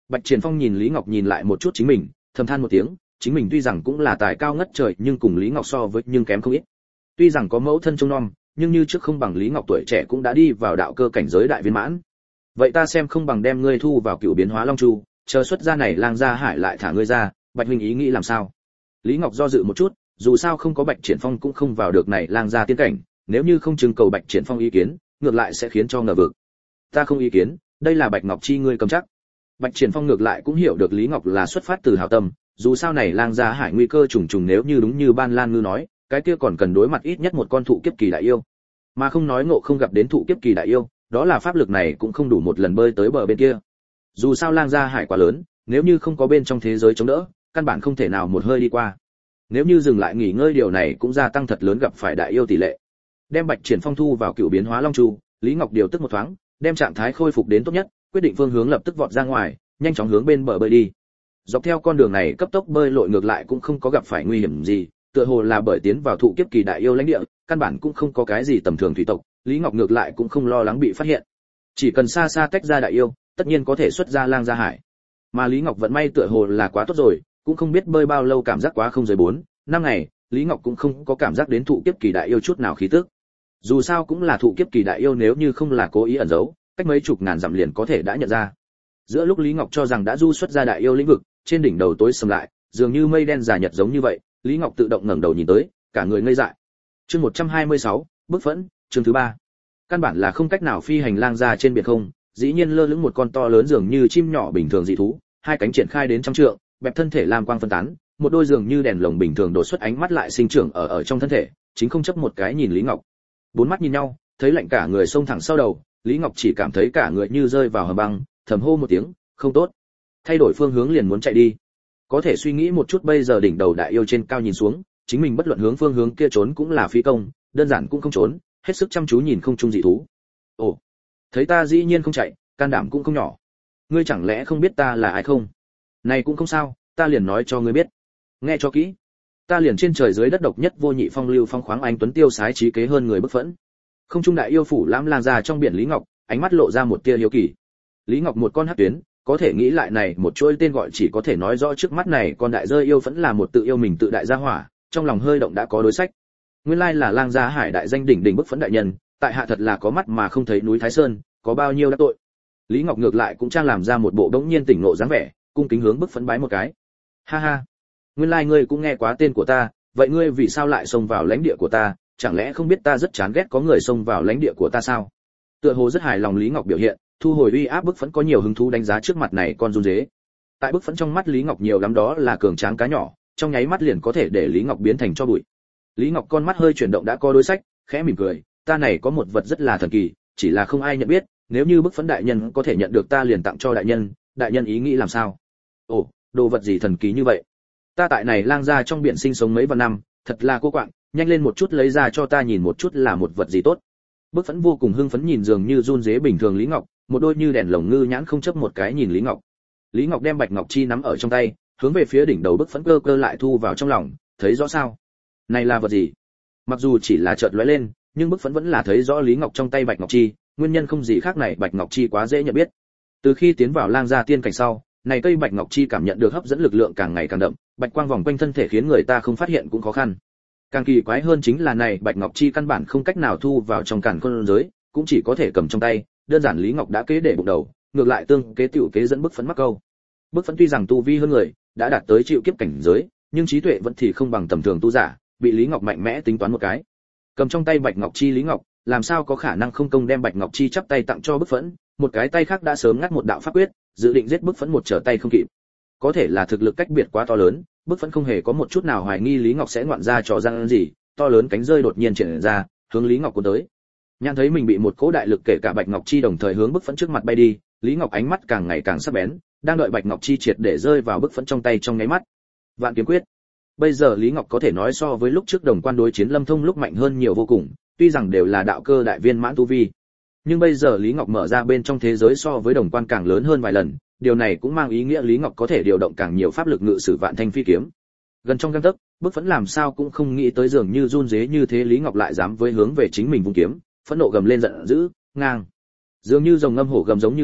Speaker 1: Bạch Triển Phong nhìn Lý Ngọc nhìn lại một chút chính mình, thầm than một tiếng, chính mình tuy rằng cũng là tài cao ngất trời, nhưng cùng Lý Ngọc so với nhưng kém không ít. Tuy rằng có mẫu thân trông nom, nhưng như trước không bằng Lý Ngọc tuổi trẻ cũng đã đi vào đạo cơ cảnh giới đại viên mãn. Vậy ta xem không bằng đem ngươi thu vào Cựu Biến Hóa Long Chu, chờ xuất ra này Lang Gia Hải lại thả ngươi ra, Bạch huynh ý nghĩ làm sao? Lý Ngọc do dự một chút, dù sao không có Bạch Triển Phong cũng không vào được này Lang Gia tiên cảnh, nếu như không trưng cầu Bạch Triển Phong ý kiến, ngược lại sẽ khiến cho ngờ vực. Ta không ý kiến, đây là Bạch Ngọc Chi ngươi cầm chắc. Bạch Triển Phong ngược lại cũng hiểu được Lý Ngọc là xuất phát từ hảo tâm, dù sao này Lang Gia Hải nguy cơ trùng trùng, nếu như đúng như Ban Lan Ngư nói, cái kia còn cần đối mặt ít nhất một con thụ kiếp kỳ đại yêu. Mà không nói ngộ không gặp đến thụ kiếp kỳ đại yêu, đó là pháp lực này cũng không đủ một lần bơi tới bờ bên kia. Dù sao Lang Gia Hải quá lớn, nếu như không có bên trong thế giới chống đỡ, căn bản không thể nào một hơi đi qua. Nếu như dừng lại nghỉ ngơi, điều này cũng gia tăng thật lớn gặp phải đại yêu tỷ lệ. Đem Bạch Triển Phong thu vào Cựu Biến Hóa Long Chu, Lý Ngọc điều tức một thoáng, đem trạng thái khôi phục đến tốt nhất, quyết định phương hướng lập tức vọt ra ngoài, nhanh chóng hướng bên bờ bơi đi. Dọc theo con đường này cấp tốc bơi lội ngược lại cũng không có gặp phải nguy hiểm gì, tựa hồ là bởi tiến vào thụ kiếp kỳ đại yêu lãnh địa, căn bản cũng không có cái gì tầm thường thủy tộc, Lý Ngọc ngược lại cũng không lo lắng bị phát hiện. Chỉ cần xa xa tách ra đại yêu, tất nhiên có thể xuất ra Lang Gia Hải. Mà Lý Ngọc vận may tựa hồ là quá tốt rồi, cũng không biết bơi bao lâu, cảm giác quá không dưới 4-5 ngày, Lý Ngọc cũng không có cảm giác đến thụ kiếp kỳ đại yêu chút nào khí tức. Dù sao cũng là thụ kiếp kỳ đại yêu, nếu như không là cố ý ẩn giấu, cách mấy chục ngàn dặm liền có thể đã nhận ra. Giữa lúc Lý Ngọc cho rằng đã du xuất ra đại yêu lĩnh vực, trên đỉnh đầu tối sầm lại, dường như mây đen giả nhật giống như vậy, Lý Ngọc tự động ngẩng đầu nhìn tới, cả người ngây dại. Chương 126, bức phẫn, chương thứ 3. Căn bản là không cách nào phi hành lang ra trên biển không, dĩ nhiên lơ lửng một con to lớn dường như chim nhỏ bình thường dị thú, hai cánh triển khai đến trăm trượng, bẹp thân thể lam quang phân tán, một đôi dường như đèn lồng bình thường đột xuất ánh mắt lại sinh trưởng ở trong thân thể, chính không chấp một cái nhìn Lý Ngọc. Bốn mắt nhìn nhau, thấy lạnh cả người xông thẳng sau đầu, Lý Ngọc chỉ cảm thấy cả người như rơi vào hầm băng, thầm hô một tiếng, không tốt. Thay đổi phương hướng liền muốn chạy đi. Có thể suy nghĩ một chút, bây giờ đỉnh đầu đại yêu trên cao nhìn xuống, chính mình bất luận hướng phương hướng kia trốn cũng là phí công, đơn giản cũng không trốn, hết sức chăm chú nhìn không trung dị thú. Ồ, thấy ta dĩ nhiên không chạy, can đảm cũng không nhỏ. Ngươi chẳng lẽ không biết ta là ai không? Này cũng không sao, ta liền nói cho ngươi biết. Nghe cho kỹ, ta liền trên trời dưới đất độc nhất vô nhị, phong lưu phong khoáng, anh tuấn tiêu sái trí kế hơn người bức phẫn. Không trung đại yêu phủ lãm Lang Gia trong biển Lý Ngọc, ánh mắt lộ ra một tia hiếu kỳ. Lý Ngọc một con hắc tuyến, có thể nghĩ lại này một chuỗi tên gọi chỉ có thể nói rõ trước mắt này con đại rơi yêu vẫn là một tự yêu mình tự đại gia hỏa, trong lòng hơi động đã có đối sách. Nguyên lai là Lang Gia Hải đại danh đỉnh đỉnh bức phẫn đại nhân, tại hạ thật là có mắt mà không thấy núi Thái Sơn, có bao nhiêu đã tội. Lý Ngọc ngược lại cũng trang làm ra một bộ đống nhiên tỉnh ngộ dáng vẻ, cung kính hướng bức phẫn bái một cái. Ha ha, nguyên lai ngươi cũng nghe quá tên của ta, vậy ngươi vì sao lại xông vào lãnh địa của ta, chẳng lẽ không biết ta rất chán ghét có người xông vào lãnh địa của ta sao? Tựa hồ rất hài lòng Lý Ngọc biểu hiện, thu hồi uy áp, bức phẫn có nhiều hứng thú đánh giá trước mặt này con run dế. Tại bức phẫn trong mắt Lý Ngọc nhiều lắm đó là cường tráng cá nhỏ, trong nháy mắt liền có thể để Lý Ngọc biến thành cho bụi. Lý Ngọc con mắt hơi chuyển động đã có đối sách, khẽ mỉm cười, ta này có một vật rất là thần kỳ, chỉ là không ai nhận biết, nếu như bức phẫn đại nhân có thể nhận được ta liền tặng cho đại nhân ý nghĩ làm sao? Ồ, đồ vật gì thần kỳ như vậy? Ta tại này Lang Gia trong biển sinh sống mấy vạn năm, thật là cô quạng, nhanh lên một chút lấy ra cho ta nhìn một chút là một vật gì tốt. Bức phẫn vô cùng hưng phấn nhìn dường như run dế bình thường Lý Ngọc, một đôi như đèn lồng ngư nhãn không chấp một cái nhìn Lý Ngọc. Lý Ngọc đem bạch ngọc chi nắm ở trong tay, hướng về phía đỉnh đầu bức phẫn cơ lại thu vào trong lòng, thấy rõ sao? Này là vật gì? Mặc dù chỉ là chợt lóe lên, nhưng bức phẫn vẫn là thấy rõ Lý Ngọc trong tay bạch ngọc chi, nguyên nhân không gì khác này bạch ngọc chi quá dễ nhận biết. Từ khi tiến vào Lang Gia tiên cảnh sau, này cây bạch ngọc chi cảm nhận được hấp dẫn lực lượng càng ngày càng đậm, bạch quang vòng quanh thân thể khiến người ta không phát hiện cũng khó khăn. Càng kỳ quái hơn chính là này bạch ngọc chi căn bản không cách nào thu vào trong càn khôn giới, cũng chỉ có thể cầm trong tay, đơn giản Lý Ngọc đã kế để bụng đầu, ngược lại tương kế tiểu kế dẫn bức phẫn mắc câu. Bức phẫn tuy rằng tu vi hơn người, đã đạt tới chịu kiếp cảnh giới, nhưng trí tuệ vẫn thì không bằng tầm thường tu giả, bị Lý Ngọc mạnh mẽ tính toán một cái. Cầm trong tay bạch ngọc chi Lý Ngọc, làm sao có khả năng không công đem bạch ngọc chi chắp tay tặng cho bức phẫn, một cái tay khác đã sớm ngắt một đạo pháp quyết, dự định giết bức phẫn một trở tay không kịp. Có thể là thực lực cách biệt quá to lớn, bức phẫn không hề có một chút nào hoài nghi Lý Ngọc sẽ ngoạn ra trò răng gì, to lớn cánh rơi đột nhiên triển ra, hướng Lý Ngọc cuốn tới. Nhãn thấy mình bị một cỗ đại lực kể cả bạch ngọc chi đồng thời hướng bức phẫn trước mặt bay đi, Lý Ngọc ánh mắt càng ngày càng sắc bén, đang đợi bạch ngọc chi triệt để rơi vào bức phẫn trong tay trong nháy mắt. Vạn kiếm quyết. Bây giờ Lý Ngọc có thể nói so với lúc trước đồng quan đối chiến Lâm Thông lúc mạnh hơn nhiều vô cùng, tuy rằng đều là đạo cơ đại viên mãn tu vi, nhưng bây giờ Lý Ngọc mở ra bên trong thế giới so với đồng quan càng lớn hơn vài lần, điều này cũng mang ý nghĩa Lý Ngọc có thể điều động càng nhiều pháp lực ngự sử vạn thanh phi kiếm. Gần trong gang tấc, bức phẫn làm sao cũng không nghĩ tới dường như run rế như thế Lý Ngọc lại dám với hướng về chính mình vung kiếm, phẫn nộ gầm lên giận dữ, ngang. Dường như rồng ngâm hổ gầm giống như vậy,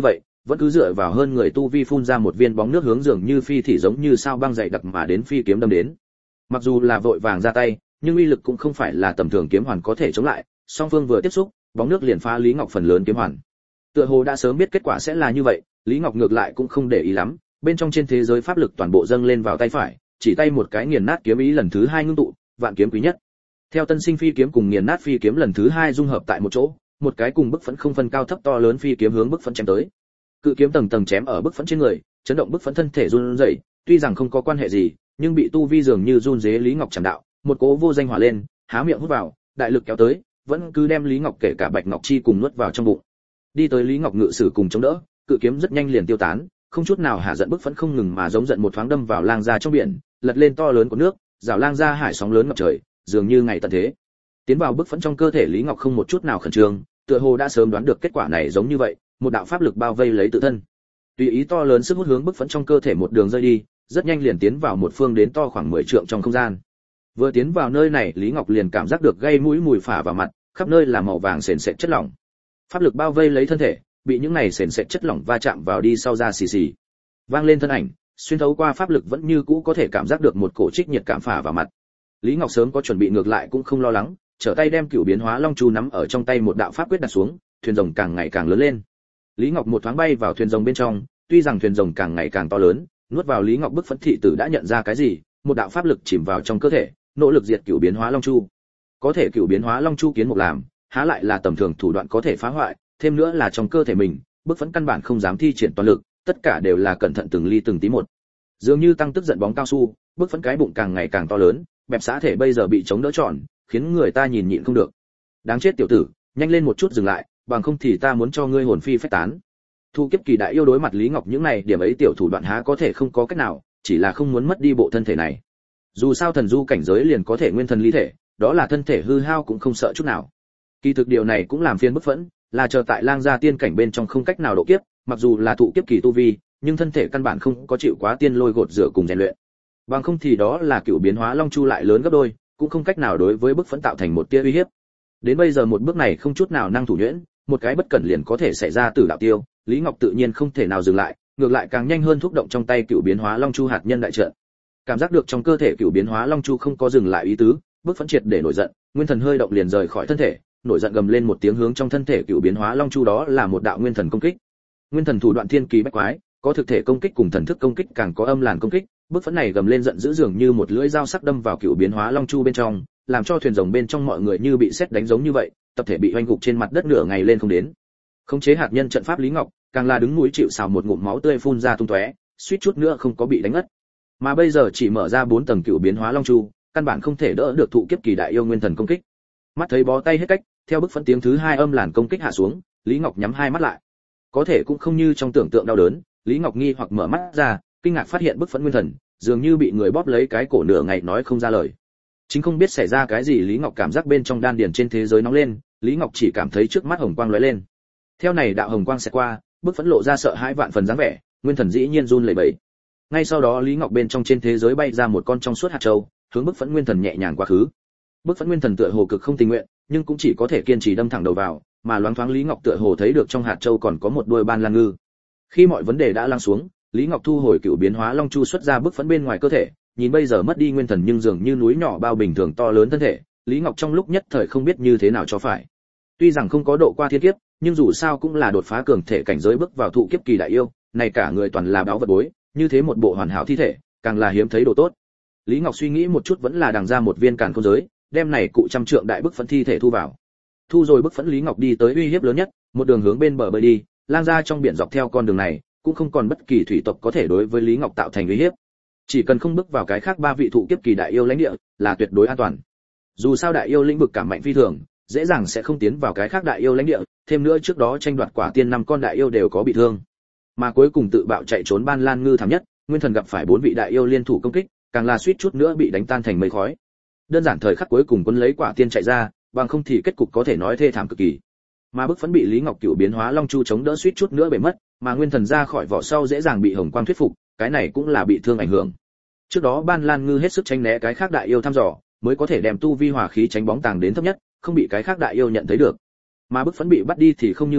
Speaker 1: vẫn cứ dựa vào hơn người tu vi phun ra một viên bóng nước hướng dường như phi thì giống như sao băng dày đặc mà đến phi kiếm đâm đến. Mặc dù là vội vàng ra tay, nhưng uy lực cũng không phải là tầm thường kiếm hoàn có thể chống lại, song phương vừa tiếp xúc, bóng nước liền phá Lý Ngọc phần lớn kiếm hoàn. Tựa hồ đã sớm biết kết quả sẽ là như vậy, Lý Ngọc ngược lại cũng không để ý lắm, bên trong trên thế giới pháp lực toàn bộ dâng lên vào tay phải, chỉ tay một cái nghiền nát kiếm ý lần thứ 2 ngưng tụ, vạn kiếm quý nhất. Theo tân sinh phi kiếm cùng nghiền nát phi kiếm lần thứ 2 dung hợp tại một chỗ, một cái cùng bức phẫn không phân cao thấp to lớn phi kiếm hướng bức phẫn chém tới. Cự kiếm tầng tầng chém ở bức phẫn trên người, chấn động bức phẫn thân thể run rẩy, tuy rằng không có quan hệ gì, nhưng bị tu vi dường như run rế Lý Ngọc chạm đạo, một cỗ vô danh hỏa lên, há miệng hút vào, đại lực kéo tới, vẫn cứ đem Lý Ngọc kể cả Bạch Ngọc Chi cùng nuốt vào trong bụng. Đi tới Lý Ngọc ngự sử cùng chống đỡ, cự kiếm rất nhanh liền tiêu tán, không chút nào hạ giận bức phẫn không ngừng mà giống giận một thoáng đâm vào lang ra trong biển, lật lên to lớn của nước, rào lang ra hải sóng lớn ngập trời, dường như ngày tận thế. Tiến vào bức phẫn trong cơ thể Lý Ngọc không một chút nào khẩn trương, tựa hồ đã sớm đoán được kết quả này giống như vậy, một đạo pháp lực bao vây lấy tự thân. Tùy ý to lớn sức hút hướng bức phẫn trong cơ thể một đường rơi đi, rất nhanh liền tiến vào một phương đến to khoảng 10 trượng trong không gian. Vừa tiến vào nơi này, Lý Ngọc liền cảm giác được gây mũi mùi phả vào mặt, khắp nơi là màu vàng sền sệt chất lỏng. Pháp lực bao vây lấy thân thể, bị những này sền sệt chất lỏng va chạm vào đi sau ra xì xì. Vang lên thân ảnh, xuyên thấu qua pháp lực vẫn như cũ có thể cảm giác được một cổ trích nhiệt cảm phả vào mặt. Lý Ngọc sớm có chuẩn bị ngược lại cũng không lo lắng, trở tay đem cửu biến hóa long chu nắm ở trong tay một đạo pháp quyết đặt xuống, thuyền rồng càng ngày càng lớn lên. Lý Ngọc một thoáng bay vào thuyền rồng bên trong, tuy rằng thuyền rồng càng ngày càng to lớn, nuốt vào Lý Ngọc bức phẫn thị tử đã nhận ra cái gì, một đạo pháp lực chìm vào trong cơ thể, nỗ lực diệt cửu biến hóa long chu. Có thể cửu biến hóa long chu kiến một làm, há lại là tầm thường thủ đoạn có thể phá hoại, thêm nữa là trong cơ thể mình, bức phẫn căn bản không dám thi triển toàn lực, tất cả đều là cẩn thận từng ly từng tí một. Dường như tăng tức giận bóng cao su, bức phẫn cái bụng càng ngày càng to lớn, bẹp xã thể bây giờ bị chống đỡ tròn, khiến người ta nhìn nhịn không được. Đáng chết tiểu tử, nhanh lên một chút dừng lại, bằng không thì ta muốn cho ngươi hồn phi phách tán. Thu kiếp kỳ đại yêu đối mặt Lý Ngọc những này điểm ấy tiểu thủ đoạn há có thể không có cách nào, chỉ là không muốn mất đi bộ thân thể này. Dù sao thần du cảnh giới liền có thể nguyên thần ly thể, đó là thân thể hư hao cũng không sợ chút nào. Kỳ thực điều này cũng làm phiền bức phẫn, là chờ tại lang gia tiên cảnh bên trong không cách nào độ kiếp, mặc dù là thụ kiếp kỳ tu vi, nhưng thân thể căn bản không có chịu quá tiên lôi gột rửa cùng rèn luyện. Bằng không thì đó là cựu biến hóa long chu lại lớn gấp đôi, cũng không cách nào đối với bức phẫn tạo thành một tia uy hiếp. Đến bây giờ một bước này không chút nào năng thủ nhuyễn, một cái bất cẩn liền có thể xảy ra tử đạo tiêu, Lý Ngọc tự nhiên không thể nào dừng lại, ngược lại càng nhanh hơn thúc động trong tay cựu biến hóa long chu hạt nhân đại trận. Cảm giác được trong cơ thể cựu biến hóa long chu không có dừng lại ý tứ, bức phẫn triệt để nổi giận, nguyên thần hơi động liền rời khỏi thân thể, nổi giận gầm lên một tiếng hướng trong thân thể cựu biến hóa long chu đó là một đạo nguyên thần công kích. Nguyên thần thủ đoạn thiên kỳ bách quái, có thực thể công kích cùng thần thức công kích, càng có âm làn công kích, bức phẫn này gầm lên giận dữ dường như một lưỡi dao sắc đâm vào cựu biến hóa long chu bên trong, làm cho thuyền rồng bên trong mọi người như bị sét đánh giống như vậy, tập thể bị hoành gục trên mặt đất nửa ngày lên không đến. Khống chế hạt nhân trận pháp Lý Ngọc, càng là đứng núi chịu sào một ngụm máu tươi phun ra tung tóe, suýt chút nữa không có bị đánh ngất. Mà bây giờ chỉ mở ra 4 tầng cựu biến hóa long chu, căn bản không thể đỡ được thụ kiếp kỳ đại yêu nguyên thần công kích. Mắt thấy bó tay hết cách, theo bức phẫn tiếng thứ 2 âm làn công kích hạ xuống, Lý Ngọc nhắm hai mắt lại. Có thể cũng không như trong tưởng tượng đau đớn, Lý Ngọc nghi hoặc mở mắt ra, kinh ngạc phát hiện bức phẫn nguyên thần dường như bị người bóp lấy cái cổ nửa ngày nói không ra lời. Chính không biết xảy ra cái gì, Lý Ngọc cảm giác bên trong đan điền trên thế giới nóng lên, Lý Ngọc chỉ cảm thấy trước mắt hồng quang lóe lên. Theo này đạo hồng quang sẽ qua, bức phẫn lộ ra sợ hãi vạn phần dáng vẻ, nguyên thần dĩ nhiên run lẩy bẩy. Ngay sau đó Lý Ngọc bên trong trên thế giới bay ra một con trong suốt hạt châu, hướng bức phẫn nguyên thần nhẹ nhàng quá khứ. Bức phẫn nguyên thần tựa hồ cực không tình nguyện, nhưng cũng chỉ có thể kiên trì đâm thẳng đầu vào, mà loáng thoáng Lý Ngọc tựa hồ thấy được trong hạt châu còn có một đuôi ban lan ngư. Khi mọi vấn đề đã lắng xuống, Lý Ngọc thu hồi cựu biến hóa long chu xuất ra bức phẫn bên ngoài cơ thể, nhìn bây giờ mất đi nguyên thần nhưng dường như núi nhỏ bao bình thường to lớn thân thể, Lý Ngọc trong lúc nhất thời không biết như thế nào cho phải. Tuy rằng không có độ qua thiên kiếp, nhưng dù sao cũng là đột phá cường thể cảnh giới bước vào thụ kiếp kỳ đại yêu, này cả người toàn là báu vật bối, như thế một bộ hoàn hảo thi thể, càng là hiếm thấy đồ tốt. Lý Ngọc suy nghĩ một chút vẫn là đằng ra một viên càn khôn giới, đem này cụ trăm trượng đại bức phẫn thi thể thu vào. Thu rồi bức phẫn, Lý Ngọc đi tới uy hiếp lớn nhất, một đường hướng bên bờ bơi đi, lang ra trong biển dọc theo con đường này, cũng không còn bất kỳ thủy tộc có thể đối với Lý Ngọc tạo thành uy hiếp. Chỉ cần không bước vào cái khác 3 vị thụ kiếp kỳ đại yêu lãnh địa, là tuyệt đối an toàn. Dù sao đại yêu lĩnh vực cảm mạnh phi thường, dễ dàng sẽ không tiến vào cái khác đại yêu lãnh địa, thêm nữa trước đó tranh đoạt quả tiên 5 con đại yêu đều có bị thương. Mà cuối cùng tự bạo chạy trốn ban lan ngư thảm nhất, nguyên thần gặp phải 4 vị đại yêu liên thủ công kích, càng là suýt chút nữa bị đánh tan thành mây khói. Đơn giản thời khắc cuối cùng quân lấy quả tiên chạy ra, bằng không thì kết cục có thể nói thê thảm cực kỳ. Mà bức phẫn bị Lý Ngọc cựu biến hóa long chu chống đỡ suýt chút nữa bể mất, mà nguyên thần ra khỏi vỏ sau dễ dàng bị hồng quang thuyết phục, cái này cũng là bị thương ảnh hưởng. Trước đó ban lan ngư hết sức tránh né cái khác đại yêu thăm dò, mới có thể đem tu vi hỏa khí tránh bóng tàng đến thấp nhất, không bị cái khác đại yêu nhận thấy được. Mà bức phẫn bị bắt đi thì không như vậy,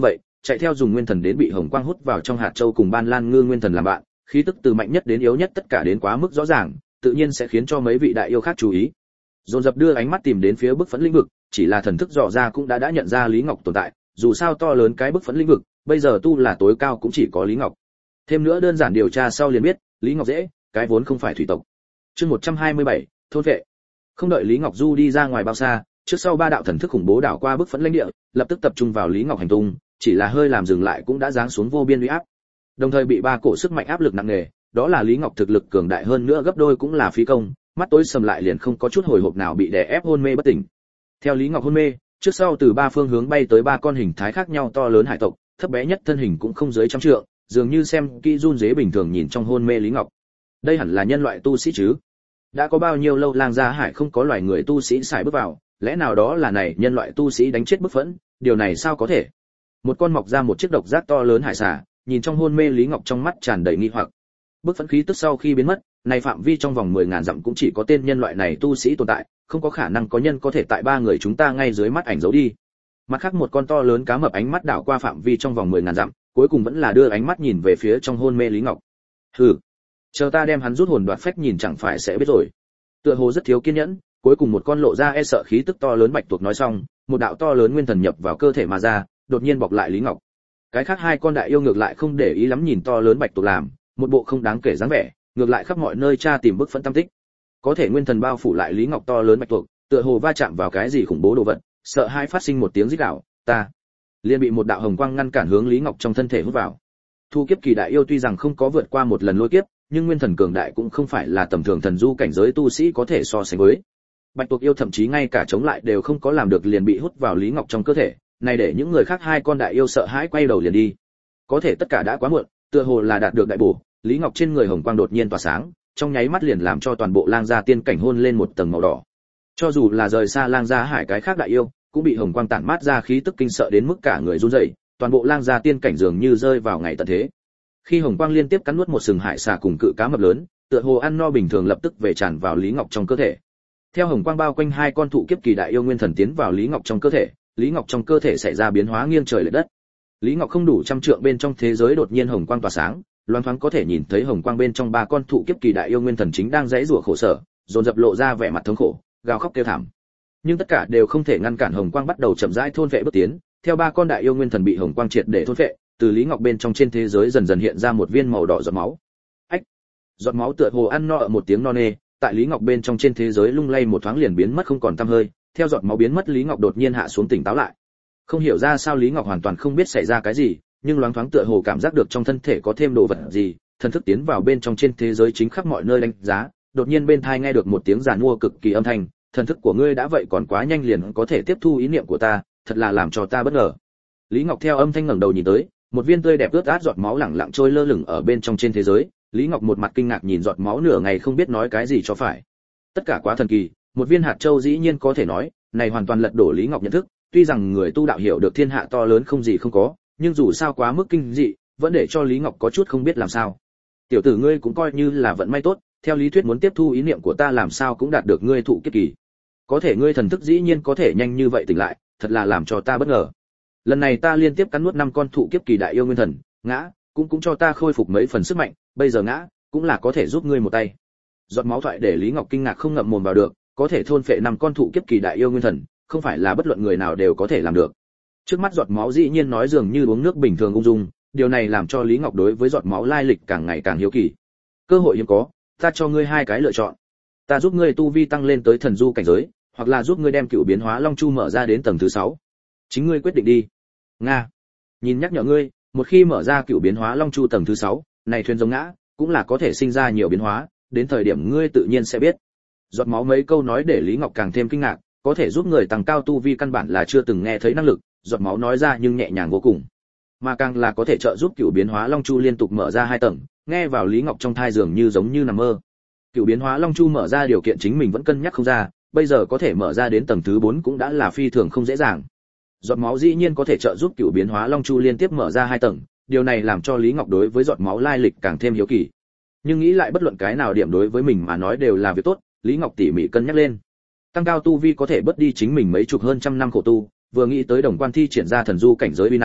Speaker 1: chạy theo dùng nguyên thần đến bị hồng quang hút vào trong hạt châu cùng ban lan ngư nguyên thần làm bạn, khí tức từ mạnh nhất đến yếu nhất tất cả đến quá mức rõ ràng, tự nhiên sẽ khiến cho mấy vị đại yêu khác chú ý. Dồn dập đưa ánh mắt tìm đến phía bức phẫn lĩnh vực, chỉ là thần thức dò ra cũng đã nhận ra Lý Ngọc tồn tại, dù sao to lớn cái bức phẫn lĩnh vực, bây giờ tu là tối cao cũng chỉ có Lý Ngọc. Thêm nữa đơn giản điều tra sau liền biết, Lý Ngọc dễ, cái vốn không phải thủy tộc. Chương 127, thôn vệ. Không đợi Lý Ngọc Du đi ra ngoài bao xa, trước sau ba đạo thần thức khủng bố đảo qua bức phẫn lãnh địa, lập tức tập trung vào Lý Ngọc hành tung, chỉ là hơi làm dừng lại cũng đã giáng xuống vô biên uy áp. Đồng thời bị ba cổ sức mạnh áp lực nặng nề, đó là Lý Ngọc thực lực cường đại hơn nữa gấp đôi cũng là phí công, mắt tối sầm lại liền không có chút hồi hộp nào bị đè ép hôn mê bất tỉnh. Theo Lý Ngọc hôn mê, trước sau từ ba phương hướng bay tới ba con hình thái khác nhau to lớn hải tộc, thấp bé nhất thân hình cũng không dưới trăm trượng, dường như xem kỹ run rế bình thường nhìn trong hôn mê Lý Ngọc. Đây hẳn là nhân loại tu sĩ chứ? Đã có bao nhiêu lâu lang gia hải không có loài người tu sĩ xài bước vào, lẽ nào đó là này nhân loại tu sĩ đánh chết bức phẫn, điều này sao có thể? Một con mọc ra một chiếc độc giác to lớn hải xà, nhìn trong hôn mê Lý Ngọc trong mắt tràn đầy nghi hoặc. Bức phẫn khí tức sau khi biến mất, này phạm vi trong vòng 10.000 dặm cũng chỉ có tên nhân loại này tu sĩ tồn tại, không có khả năng có nhân có thể tại ba người chúng ta ngay dưới mắt ảnh giấu đi. Mặt khác một con to lớn cá mập ánh mắt đảo qua phạm vi trong vòng 10.000 dặm, cuối cùng vẫn là đưa ánh mắt nhìn về phía trong hôn mê Lý Ngọc. Hừ, chờ ta đem hắn rút hồn đoạt phách nhìn chẳng phải sẽ biết rồi. Tựa hồ rất thiếu kiên nhẫn, cuối cùng một con lộ ra e sợ khí tức to lớn bạch tuộc nói xong, một đạo to lớn nguyên thần nhập vào cơ thể mà ra, đột nhiên bọc lại Lý Ngọc. Cái khác hai con đại yêu ngược lại không để ý lắm nhìn to lớn bạch tuộc làm, một bộ không đáng kể dáng vẻ, ngược lại khắp mọi nơi tra tìm bức phẫn tâm tích. Có thể nguyên thần bao phủ lại Lý Ngọc to lớn bạch tuộc, tựa hồ va chạm vào cái gì khủng bố đồ vật, sợ hai phát sinh một tiếng rít gào, ta liền bị một đạo hồng quang ngăn cản hướng Lý Ngọc trong thân thể hút vào. Thu kiếp kỳ đại yêu tuy rằng không có vượt qua một lần lôi kiếp, nhưng nguyên thần cường đại cũng không phải là tầm thường thần du cảnh giới tu sĩ có thể so sánh với. Bạch tuộc yêu thậm chí ngay cả chống lại đều không có làm được liền bị hút vào Lý Ngọc trong cơ thể, này để những người khác hai con đại yêu sợ hãi quay đầu liền đi. Có thể tất cả đã quá muộn, tựa hồ là đạt được đại bổ, Lý Ngọc trên người hồng quang đột nhiên tỏa sáng, trong nháy mắt liền làm cho toàn bộ lang gia tiên cảnh hôn lên một tầng màu đỏ. Cho dù là rời xa lang gia hải cái khác đại yêu, cũng bị hồng quang tản mát ra khí tức kinh sợ đến mức cả người run rẩy, toàn bộ lang gia tiên cảnh dường như rơi vào ngày tận thế. Khi hồng quang liên tiếp cắn nuốt một sừng hải xà cùng cự cá mập lớn, tựa hồ ăn no bình thường lập tức về tràn vào Lý Ngọc trong cơ thể. Theo hồng quang bao quanh hai con thụ kiếp kỳ đại yêu nguyên thần tiến vào Lý Ngọc trong cơ thể, Lý Ngọc trong cơ thể xảy ra biến hóa nghiêng trời lệch đất. Lý Ngọc không đủ trăm trượng bên trong thế giới đột nhiên hồng quang tỏa sáng, loáng thoáng có thể nhìn thấy hồng quang bên trong ba con thụ kiếp kỳ đại yêu nguyên thần chính đang giãy giụa khổ sở, dồn dập lộ ra vẻ mặt thống khổ, gào khóc kêu thảm. Nhưng tất cả đều không thể ngăn cản hồng quang bắt đầu chậm rãi thôn vệ bước tiến, theo ba con đại yêu nguyên thần bị hồng quang triệt để thôn vệ, từ Lý Ngọc bên trong trên thế giới dần dần hiện ra một viên màu đỏ giọt máu. Ách! Giọt máu tựa hồ ăn no ở một tiếng no nê, tại Lý Ngọc bên trong trên thế giới lung lay một thoáng liền biến mất không còn tăm hơi, theo giọt máu biến mất Lý Ngọc đột nhiên hạ xuống tỉnh táo lại. Không hiểu ra sao Lý Ngọc hoàn toàn không biết xảy ra cái gì, nhưng loáng thoáng tựa hồ cảm giác được trong thân thể có thêm đồ vật gì, thần thức tiến vào bên trong trên thế giới chính khắp mọi nơi đánh giá, đột nhiên bên tai nghe được một tiếng giàn mua cực kỳ âm thanh, thần thức của ngươi đã vậy còn quá nhanh liền có thể tiếp thu ý niệm của ta, thật là làm cho ta bất ngờ. Lý Ngọc theo âm thanh ngẩng đầu nhìn tới, một viên tươi đẹp ướt át giọt máu lẳng lặng trôi lơ lửng ở bên trong trên thế giới, Lý Ngọc một mặt kinh ngạc nhìn giọt máu nửa ngày không biết nói cái gì cho phải. Tất cả quá thần kỳ, một viên hạt châu dĩ nhiên có thể nói, này hoàn toàn lật đổ Lý Ngọc nhận thức, tuy rằng người tu đạo hiểu được thiên hạ to lớn không gì không có, nhưng dù sao quá mức kinh dị, vẫn để cho Lý Ngọc có chút không biết làm sao. Tiểu tử ngươi cũng coi như là vận may tốt, theo lý thuyết muốn tiếp thu ý niệm của ta làm sao cũng đạt được ngươi thụ kiếp kỳ. Có thể ngươi thần thức dĩ nhiên có thể nhanh như vậy tỉnh lại, thật là làm cho ta bất ngờ. Lần này ta liên tiếp cắn nuốt 5 con thụ kiếp kỳ đại yêu nguyên thần, ngã, cũng cho ta khôi phục mấy phần sức mạnh, bây giờ ngã, cũng là có thể giúp ngươi một tay. Giọt máu thoại để Lý Ngọc kinh ngạc không ngậm mồm vào được, có thể thôn phệ 5 con thụ kiếp kỳ đại yêu nguyên thần, không phải là bất luận người nào đều có thể làm được. Trước mắt giọt máu dĩ nhiên nói dường như uống nước bình thường ung dung, điều này làm cho Lý Ngọc đối với giọt máu lai lịch càng ngày càng hiếu kỳ. Cơ hội hiếm có, ta cho ngươi 2 cái lựa chọn. Ta giúp ngươi tu vi tăng lên tới thần du cảnh giới, hoặc là giúp ngươi đem cựu biến hóa long chu mở ra đến tầng thứ 6. Chính ngươi quyết định đi. Nga. Nhìn nhắc nhở ngươi, một khi mở ra cựu biến hóa long chu tầng thứ 6, này thuyền giống ngã, cũng là có thể sinh ra nhiều biến hóa, đến thời điểm ngươi tự nhiên sẽ biết. Giọt máu mấy câu nói để Lý Ngọc càng thêm kinh ngạc, có thể giúp người tăng cao tu vi căn bản là chưa từng nghe thấy năng lực, giọt máu nói ra nhưng nhẹ nhàng vô cùng. Mà càng là có thể trợ giúp cựu biến hóa long chu liên tục mở ra 2 tầng, nghe vào Lý Ngọc trong thai dường như giống như nằm mơ. Cựu biến hóa long chu mở ra điều kiện chính mình vẫn cân nhắc không ra, bây giờ có thể mở ra đến tầng thứ 4 cũng đã là phi thường không dễ dàng. Giọt máu dĩ nhiên có thể trợ giúp cựu biến hóa long chu liên tiếp mở ra 2 tầng, điều này làm cho Lý Ngọc đối với giọt máu lai lịch càng thêm hiếu kỳ. Nhưng nghĩ lại bất luận cái nào điểm đối với mình mà nói đều là việc tốt, Lý Ngọc tỉ mỉ cân nhắc lên. Tăng cao tu vi có thể bớt đi chính mình mấy chục hơn trăm năm khổ tu, vừa nghĩ tới Đồng Quan thi triển ra thần du cảnh giới uy năng,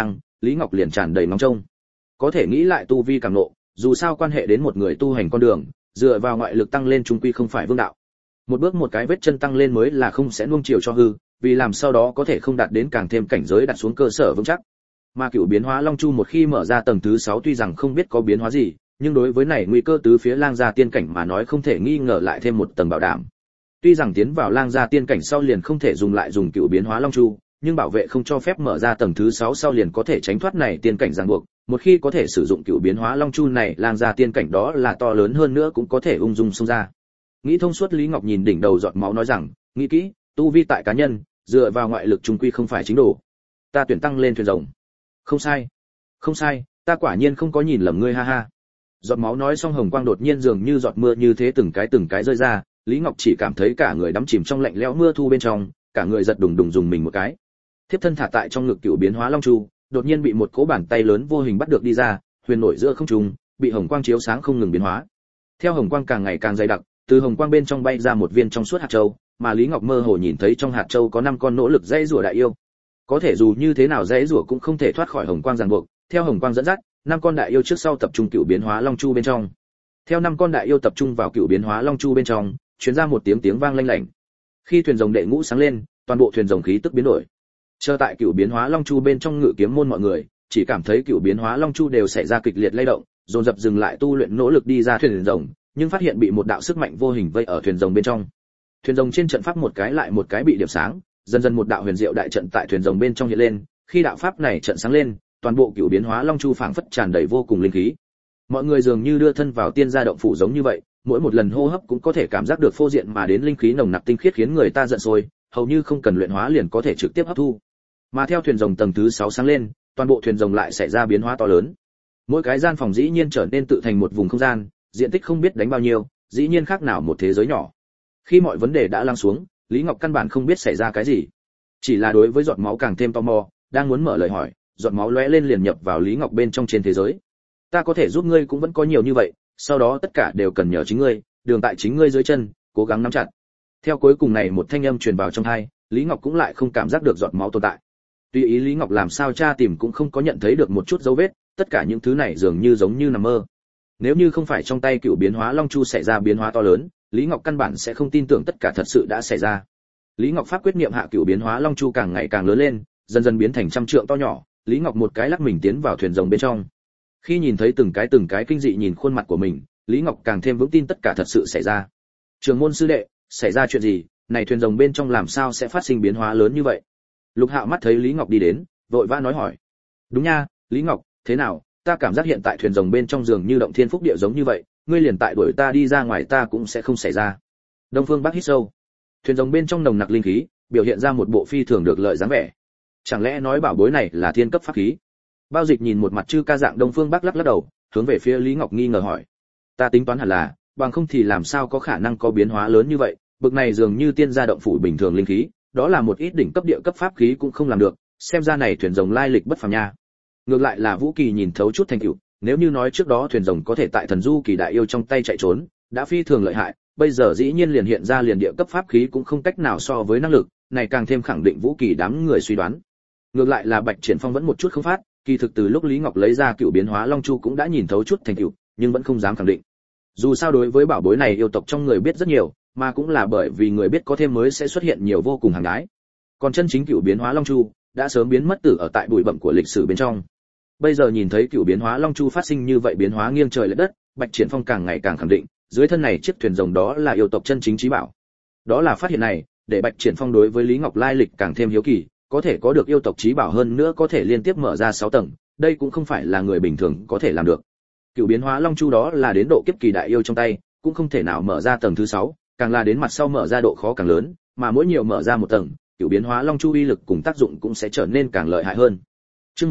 Speaker 1: Lý Ngọc liền tràn đầy ngóng trông. Có thể nghĩ lại tu vi càng nộ, dù sao quan hệ đến một người tu hành con đường, dựa vào ngoại lực tăng lên trung quy không phải vương đạo. Một bước một cái vết chân tăng lên mới là không sẽ nuông chiều cho hư, vì làm sau đó có thể không đạt đến càng thêm cảnh giới đặt xuống cơ sở vững chắc. Mà cửu biến hóa long chu một khi mở ra tầng thứ 6 tuy rằng không biết có biến hóa gì, nhưng đối với này nguy cơ tứ phía lang gia tiên cảnh mà nói không thể nghi ngờ lại thêm một tầng bảo đảm. Tuy rằng tiến vào lang gia tiên cảnh sau liền không thể dùng lại dùng cửu biến hóa long chu, nhưng bảo vệ không cho phép mở ra tầng thứ 6 sau liền có thể tránh thoát này tiên cảnh ràng buộc, một khi có thể sử dụng cửu biến hóa long chu này, lang gia tiên cảnh đó là to lớn hơn nữa cũng có thể ung dung xông ra. Nghĩ thông suốt, Lý Ngọc nhìn đỉnh đầu giọt máu nói rằng, nghĩ kỹ, tu vi tại cá nhân, dựa vào ngoại lực trung quy không phải chính đồ. Ta tuyển tăng lên thuyền rồng. Không sai, không sai, ta quả nhiên không có nhìn lầm ngươi, ha ha. Giọt máu nói xong, hồng quang đột nhiên dường như giọt mưa như thế từng cái rơi ra, Lý Ngọc chỉ cảm thấy cả người đắm chìm trong lạnh lẽo mưa thu bên trong, cả người giật đùng đùng dùng mình một cái. Thiếp thân thả tại trong ngực cửu biến hóa long chu, đột nhiên bị một cỗ bàn tay lớn vô hình bắt được đi ra, huyền nổi giữa không trung, bị hồng quang chiếu sáng không ngừng biến hóa. Theo hồng quang càng ngày càng dày đặc, từ hồng quang bên trong bay ra một viên trong suốt hạt châu, mà Lý Ngọc mơ hồ nhìn thấy trong hạt châu có 5 con nỗ lực dãy rủa đại yêu. Có thể dù như thế nào dãy rủa cũng không thể thoát khỏi hồng quang ràng buộc, theo hồng quang dẫn dắt, 5 con đại yêu trước sau tập trung cửu biến hóa long chu bên trong. Theo 5 con đại yêu tập trung vào cửu biến hóa long chu bên trong, truyền ra một tiếng vang lanh lảnh. Khi thuyền rồng đệ ngũ sáng lên, toàn bộ thuyền rồng khí tức biến đổi. Chờ tại cửu biến hóa long chu bên trong ngự kiếm môn mọi người, chỉ cảm thấy cửu biến hóa long chu đều xảy ra kịch liệt lay động, dồn dập dừng lại tu luyện nỗ lực đi ra thuyền rồng, nhưng phát hiện bị một đạo sức mạnh vô hình vây ở thuyền rồng bên trong. Thuyền rồng trên trận pháp một cái lại một cái bị điểm sáng, dần dần một đạo huyền diệu đại trận tại thuyền rồng bên trong hiện lên, khi đạo pháp này trận sáng lên, toàn bộ cửu biến hóa long chu phảng phất tràn đầy vô cùng linh khí. Mọi người dường như đưa thân vào tiên gia động phủ giống như vậy, mỗi một lần hô hấp cũng có thể cảm giác được phô diện mà đến linh khí nồng nặc tinh khiết khiến người ta giận sôi, hầu như không cần luyện hóa liền có thể trực tiếp hấp thu. Mà theo thuyền rồng tầng thứ 6 sáng lên, toàn bộ thuyền rồng lại xảy ra biến hóa to lớn. Mỗi cái gian phòng dĩ nhiên trở nên tự thành một vùng không gian, diện tích không biết đánh bao nhiêu, dĩ nhiên khác nào một thế giới nhỏ. Khi mọi vấn đề đã lắng xuống, Lý Ngọc căn bản không biết xảy ra cái gì, chỉ là đối với giọt máu càng thêm tò mò, đang muốn mở lời hỏi, giọt máu lóe lên liền nhập vào Lý Ngọc bên trong trên thế giới. Ta có thể giúp ngươi cũng vẫn có nhiều như vậy, sau đó tất cả đều cần nhờ chính ngươi, đường tại chính ngươi dưới chân, cố gắng nắm chặt. Theo cuối cùng này một thanh âm truyền vào trong tai, Lý Ngọc cũng lại không cảm giác được giọt máu tồn tại. Tuy ý Lý Ngọc làm sao tra tìm cũng không có nhận thấy được một chút dấu vết, tất cả những thứ này dường như giống như nằm mơ. Nếu như không phải trong tay cựu biến hóa long chu xảy ra biến hóa to lớn, Lý Ngọc căn bản sẽ không tin tưởng tất cả thật sự đã xảy ra. Lý Ngọc pháp quyết niệm hạ cựu biến hóa long chu càng ngày càng lớn lên, dần dần biến thành trăm trượng to nhỏ, Lý Ngọc một cái lắc mình tiến vào thuyền rồng bên trong. Khi nhìn thấy từng cái kinh dị nhìn khuôn mặt của mình, Lý Ngọc càng thêm vững tin tất cả thật sự xảy ra. Trường môn sư đệ, xảy ra chuyện gì? Này thuyền rồng bên trong làm sao sẽ phát sinh biến hóa lớn như vậy? Lục Hạo mắt thấy Lý Ngọc đi đến, vội vã nói hỏi. Đúng nha, Lý Ngọc, thế nào? Ta cảm giác hiện tại thuyền rồng bên trong giường như động thiên phúc địa giống như vậy, ngươi liền tại đuổi ta đi ra ngoài ta cũng sẽ không xảy ra. Đông Phương Bắc hít sâu. Thuyền rồng bên trong nồng nặc linh khí, biểu hiện ra một bộ phi thường được lợi dáng vẻ. Chẳng lẽ nói bảo bối này là thiên cấp pháp khí? Bao Dịch nhìn một mặt chư ca dạng Đông Phương Bắc lắc lắc đầu, hướng về phía Lý Ngọc nghi ngờ hỏi. Ta tính toán hẳn là, bằng không thì làm sao có khả năng có biến hóa lớn như vậy, bực này dường như tiên gia động phủ bình thường linh khí, đó là một ít đỉnh cấp địa cấp pháp khí cũng không làm được, xem ra này thuyền rồng lai lịch bất phàm nha. Ngược lại là Vũ Kỳ nhìn thấu chút thành tựu, nếu như nói trước đó thuyền rồng có thể tại thần du kỳ đại yêu trong tay chạy trốn, đã phi thường lợi hại, bây giờ dĩ nhiên liền hiện ra liền địa cấp pháp khí cũng không cách nào so với năng lực, này càng thêm khẳng định Vũ Kỳ đám người suy đoán. Ngược lại là Bạch Triển Phong vẫn một chút không phát, kỳ thực từ lúc Lý Ngọc lấy ra cựu biến hóa long chu cũng đã nhìn thấu chút thành tựu, nhưng vẫn không dám khẳng định. Dù sao đối với bảo bối này yêu tộc trong người biết rất nhiều, mà cũng là bởi vì người biết có thêm mới sẽ xuất hiện nhiều vô cùng hàng đái. Còn chân chính cựu biến hóa long chu đã sớm biến mất tử ở tại bụi bặm của lịch sử bên trong. Bây giờ nhìn thấy cựu biến hóa long chu phát sinh như vậy biến hóa nghiêng trời lệch đất, Bạch Triển Phong càng ngày càng khẳng định, dưới thân này chiếc thuyền rồng đó là yêu tộc chân chính chí bảo. Đó là phát hiện này, để Bạch Triển Phong đối với Lý Ngọc lai lịch càng thêm hiếu kỳ, có thể có được yêu tộc chí bảo hơn nữa có thể liên tiếp mở ra 6 tầng, đây cũng không phải là người bình thường có thể làm được. Cựu biến hóa long chu đó là đến độ kiếp kỳ đại yêu trong tay, cũng không thể nào mở ra tầng thứ 6, càng là đến mặt sau mở ra độ khó càng lớn, mà mỗi nhiều mở ra một tầng, cựu biến hóa long chu uy lực cùng tác dụng cũng sẽ trở nên càng lợi hại hơn. Chương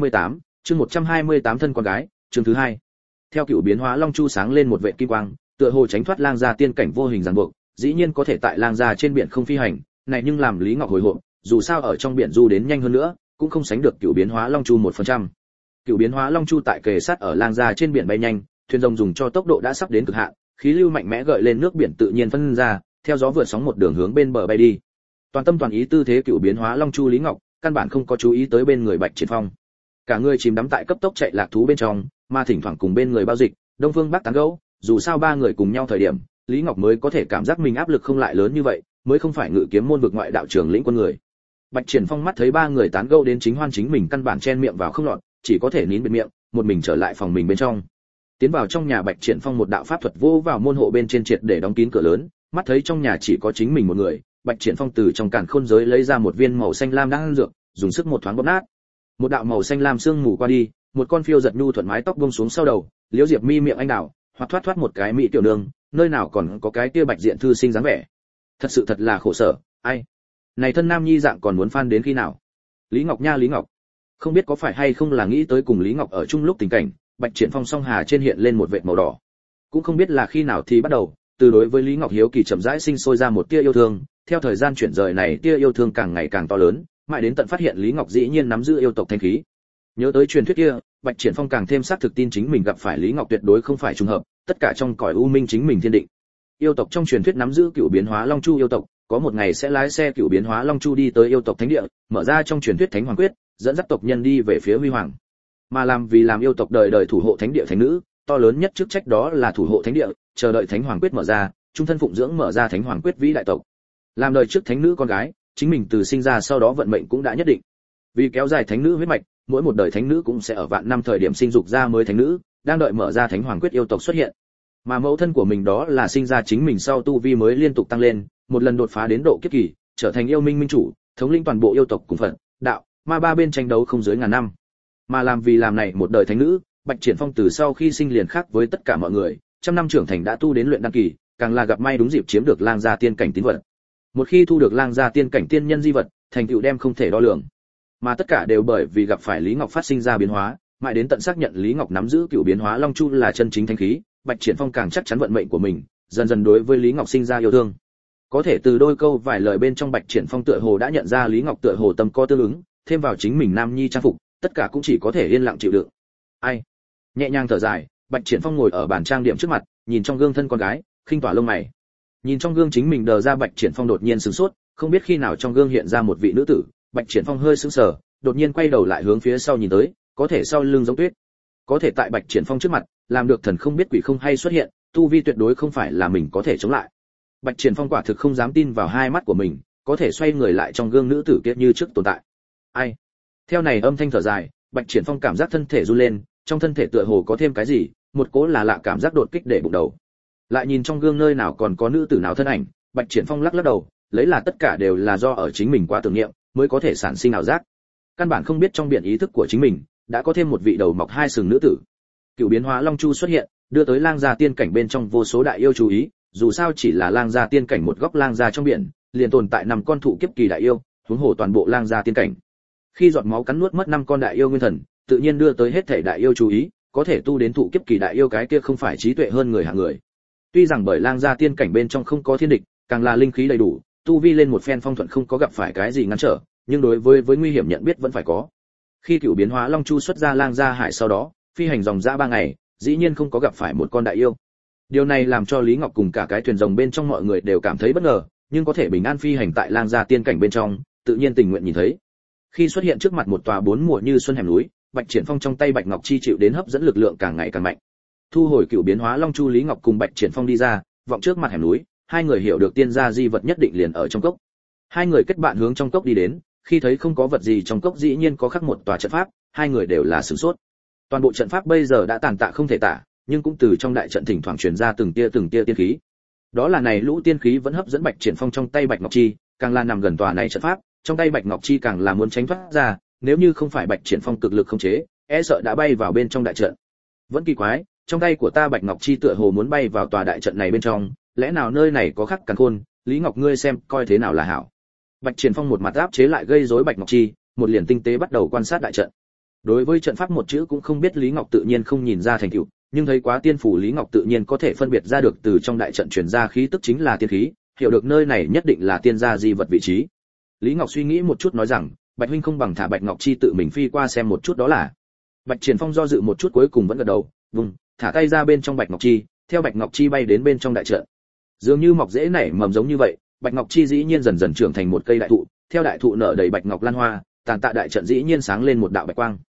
Speaker 1: 128 thân con gái, chương thứ 2. Theo cựu biến hóa long chu sáng lên một vệt kim quang, tựa hồ tránh thoát lang gia tiên cảnh vô hình ràng buộc, dĩ nhiên có thể tại lang gia trên biển không phi hành, này nhưng làm Lý Ngọc hồi hộp, dù sao ở trong biển du đến nhanh hơn nữa, cũng không sánh được cựu biến hóa long chu 1%. Cựu biến hóa long chu tại kề sát ở lang gia trên biển bay nhanh, thuyền rồng dùng cho tốc độ đã sắp đến cực hạn, khí lưu mạnh mẽ gợi lên nước biển tự nhiên phân ra, theo gió vượt sóng một đường hướng bên bờ bay đi. Toàn tâm toàn ý tư thế cựu biến hóa long chu Lý Ngọc, căn bản không có chú ý tới bên người Bạch Triển Phong. cả người chìm đắm tại cấp tốc chạy lạc thú bên trong, mà thỉnh thoảng cùng bên người Bao Dịch, Đông Phương Bắc tán gẫu, dù sao ba người cùng nhau thời điểm, Lý Ngọc mới có thể cảm giác mình áp lực không lại lớn như vậy, mới không phải ngự kiếm môn vực ngoại đạo trưởng lĩnh quân người. Bạch Triển Phong mắt thấy ba người tán gẫu đến chính hoan chính mình căn bản chen miệng vào không lọt, chỉ có thể nín bịt miệng, một mình trở lại phòng mình bên trong. Tiến vào trong nhà, Bạch Triển Phong một đạo pháp thuật vô vào môn hộ bên trên triệt để đóng kín cửa lớn, mắt thấy trong nhà chỉ có chính mình một người, Bạch Triển Phong từ trong càn khôn giới lấy ra một viên màu xanh lam đan dược, dùng sức một thoáng bóp nát. Một đạo màu xanh lam sương mù qua đi, một con phiêu giật nhu thuận mái tóc buông xuống sau đầu, Liễu Diệp Mi miệng anh đào, hoặc thoát thoát một cái mỹ tiểu đường, nơi nào còn có cái kia bạch diện thư sinh dáng vẻ. Thật sự thật là khổ sở, ai. Này thân nam nhi dạng còn muốn phan đến khi nào? Lý Ngọc nha Lý Ngọc. Không biết có phải hay không là nghĩ tới cùng Lý Ngọc ở chung lúc tình cảnh, Bạch Triển Phong song hà trên hiện lên một vệt màu đỏ. Cũng không biết là khi nào thì bắt đầu, từ đối với Lý Ngọc hiếu kỳ chậm rãi sinh sôi ra một tia yêu thương, theo thời gian chuyển rời này tia yêu thương càng ngày càng to lớn, mãi đến tận phát hiện Lý Ngọc dĩ nhiên nắm giữ yêu tộc thanh khí. Nhớ tới truyền thuyết kia, Bạch Triển Phong càng thêm xác thực tin chính mình gặp phải Lý Ngọc tuyệt đối không phải trùng hợp, tất cả trong cõi u minh chính mình thiên định. Yêu tộc trong truyền thuyết nắm giữ cựu biến hóa long chu yêu tộc, có một ngày sẽ lái xe cựu biến hóa long chu đi tới yêu tộc thánh địa, mở ra trong truyền thuyết thánh hoàng quyết, dẫn dắt tộc nhân đi về phía huy hoàng. Mà vì làm yêu tộc đời đời thủ hộ thánh địa thánh nữ, to lớn nhất chức trách đó là thủ hộ thánh địa, chờ đợi thánh hoàng quyết mở ra, trung thân phụng dưỡng mở ra thánh hoàng quyết vĩ đại tộc. Làm đời trước thánh nữ con gái, chính mình từ sinh ra sau đó vận mệnh cũng đã nhất định. Vì kéo dài thánh nữ huyết mạch, mỗi một đời thánh nữ cũng sẽ ở vạn năm thời điểm sinh dục ra mới thánh nữ, đang đợi mở ra thánh hoàng quyết yêu tộc xuất hiện. Mà mẫu thân của mình đó là sinh ra chính mình sau tu vi mới liên tục tăng lên, một lần đột phá đến độ kiếp kỳ, trở thành yêu minh minh chủ, thống lĩnh toàn bộ yêu tộc cùng phận, đạo, ma ba bên tranh đấu không dưới ngàn năm. Mà vì làm này một đời thánh nữ, Bạch Triển Phong từ sau khi sinh liền khác với tất cả mọi người, trăm năm trưởng thành đã tu đến luyện đăng kỳ, càng là gặp may đúng dịp chiếm được lang gia tiên cảnh tín vật. Một khi thu được lang gia tiên cảnh tiên nhân di vật, thành tựu đem không thể đo lường. Mà tất cả đều bởi vì gặp phải Lý Ngọc phát sinh ra biến hóa, mãi đến tận xác nhận Lý Ngọc nắm giữ cựu biến hóa long chu là chân chính thánh khí, Bạch Triển Phong càng chắc chắn vận mệnh của mình, dần dần đối với Lý Ngọc sinh ra yêu thương. Có thể từ đôi câu vài lời bên trong, Bạch Triển Phong tựa hồ đã nhận ra Lý Ngọc tựa hồ tâm có tương ứng, thêm vào chính mình nam nhi trang phục, tất cả cũng chỉ có thể yên lặng chịu đựng. Ai? Nhẹ nhàng thở dài, Bạch Triển Phong ngồi ở bàn trang điểm trước mặt, nhìn trong gương thân con gái, khinh tỏa lông mày. Nhìn trong gương chính mình đờ ra, Bạch Triển Phong đột nhiên sửng sốt, không biết khi nào trong gương hiện ra một vị nữ tử, Bạch Triển Phong hơi sững sờ, đột nhiên quay đầu lại hướng phía sau nhìn tới, có thể sau lưng giống tuyết. Có thể tại Bạch Triển Phong trước mặt, làm được thần không biết quỷ không hay xuất hiện, tu vi tuyệt đối không phải là mình có thể chống lại. Bạch Triển Phong quả thực không dám tin vào hai mắt của mình, có thể xoay người lại trong gương nữ tử kia như trước tồn tại. Ai? Theo này âm thanh thở dài, Bạch Triển Phong cảm giác thân thể run lên, trong thân thể tựa hồ có thêm cái gì, một cỗ là lạ cảm giác đột kích để bụng đầu. Lại nhìn trong gương nơi nào còn có nữ tử nào thân ảnh, Bạch Triển Phong lắc lắc đầu, lấy là tất cả đều là do ở chính mình quá tưởng niệm, mới có thể sản sinh ảo giác. Căn bản không biết trong biển ý thức của chính mình đã có thêm một vị đầu mọc hai sừng nữ tử. Cựu biến hóa long chu xuất hiện, đưa tới lang gia tiên cảnh bên trong vô số đại yêu chú ý, dù sao chỉ là lang gia tiên cảnh một góc lang gia trong biển, liền tồn tại 5 con thụ kiếp kỳ đại yêu, huống hồ toàn bộ lang gia tiên cảnh. Khi giọt máu cắn nuốt mất 5 con đại yêu nguyên thần, tự nhiên đưa tới hết thảy đại yêu chú ý, có thể tu đến thụ kiếp kỳ đại yêu cái kia không phải trí tuệ hơn người hạng người. Tuy rằng bởi lang gia tiên cảnh bên trong không có thiên địch, càng là linh khí đầy đủ, tu vi lên một phen phong thuận không có gặp phải cái gì ngăn trở, nhưng đối với nguy hiểm nhận biết vẫn phải có. Khi cựu biến hóa long chu xuất ra lang gia hải sau đó, phi hành dòng dã 3 ngày, dĩ nhiên không có gặp phải một con đại yêu. Điều này làm cho Lý Ngọc cùng cả cái thuyền rồng bên trong mọi người đều cảm thấy bất ngờ, nhưng có thể bình an phi hành tại lang gia tiên cảnh bên trong, tự nhiên tình nguyện nhìn thấy. Khi xuất hiện trước mặt một tòa 4 mùa như xuân hẻm núi, Bạch Triển Phong trong tay Bạch Ngọc chi chịu đến hấp dẫn lực lượng càng ngày càng mạnh. Thu hồi cựu biến hóa long chu, Lý Ngọc cùng Bạch Triển Phong đi ra, vọng trước mặt hẻm núi, hai người hiểu được tiên gia di vật nhất định liền ở trong cốc. Hai người kết bạn hướng trong cốc đi đến, khi thấy không có vật gì trong cốc dĩ nhiên có khắc một tòa trận pháp, hai người đều là sửng sốt. Toàn bộ trận pháp bây giờ đã tàn tạ không thể tả, nhưng cũng từ trong đại trận thỉnh thoảng truyền ra từng tia tiên khí. Đó là này lũ tiên khí vẫn hấp dẫn Bạch Triển Phong trong tay Bạch Ngọc chi, càng là nằm gần tòa này trận pháp, trong tay Bạch Ngọc chi càng là muốn tránh thoát ra, nếu như không phải Bạch Triển Phong cực lực khống chế, e sợ đã bay vào bên trong đại trận. Vẫn kỳ quái, trong tay của ta Bạch Ngọc chi tựa hồ muốn bay vào tòa đại trận này bên trong, lẽ nào nơi này có khắc càn khôn, Lý Ngọc ngươi xem coi thế nào là hảo. Bạch Triển Phong một mặt áp chế lại gây rối Bạch Ngọc chi, một liền tinh tế bắt đầu quan sát đại trận. Đối với trận pháp một chữ cũng không biết Lý Ngọc tự nhiên không nhìn ra thành tựu, nhưng thấy quá tiên phủ Lý Ngọc tự nhiên có thể phân biệt ra được từ trong đại trận truyền ra khí tức chính là tiên khí, hiểu được nơi này nhất định là tiên gia di vật vị trí. Lý Ngọc suy nghĩ một chút nói rằng, Bạch huynh không bằng thả Bạch Ngọc chi tự mình phi qua xem một chút đó là. Bạch Triển Phong do dự một chút cuối cùng vẫn gật đầu, vùng, thả tay ra bên trong Bạch Ngọc chi, theo Bạch Ngọc chi bay đến bên trong đại trận. Dường như mọc rễ nảy mầm giống như vậy, Bạch Ngọc chi dĩ nhiên dần dần trưởng thành một cây đại thụ, theo đại thụ nở đầy bạch ngọc lan hoa, tàn tạ đại trận dĩ nhiên sáng lên một đạo bạch quang.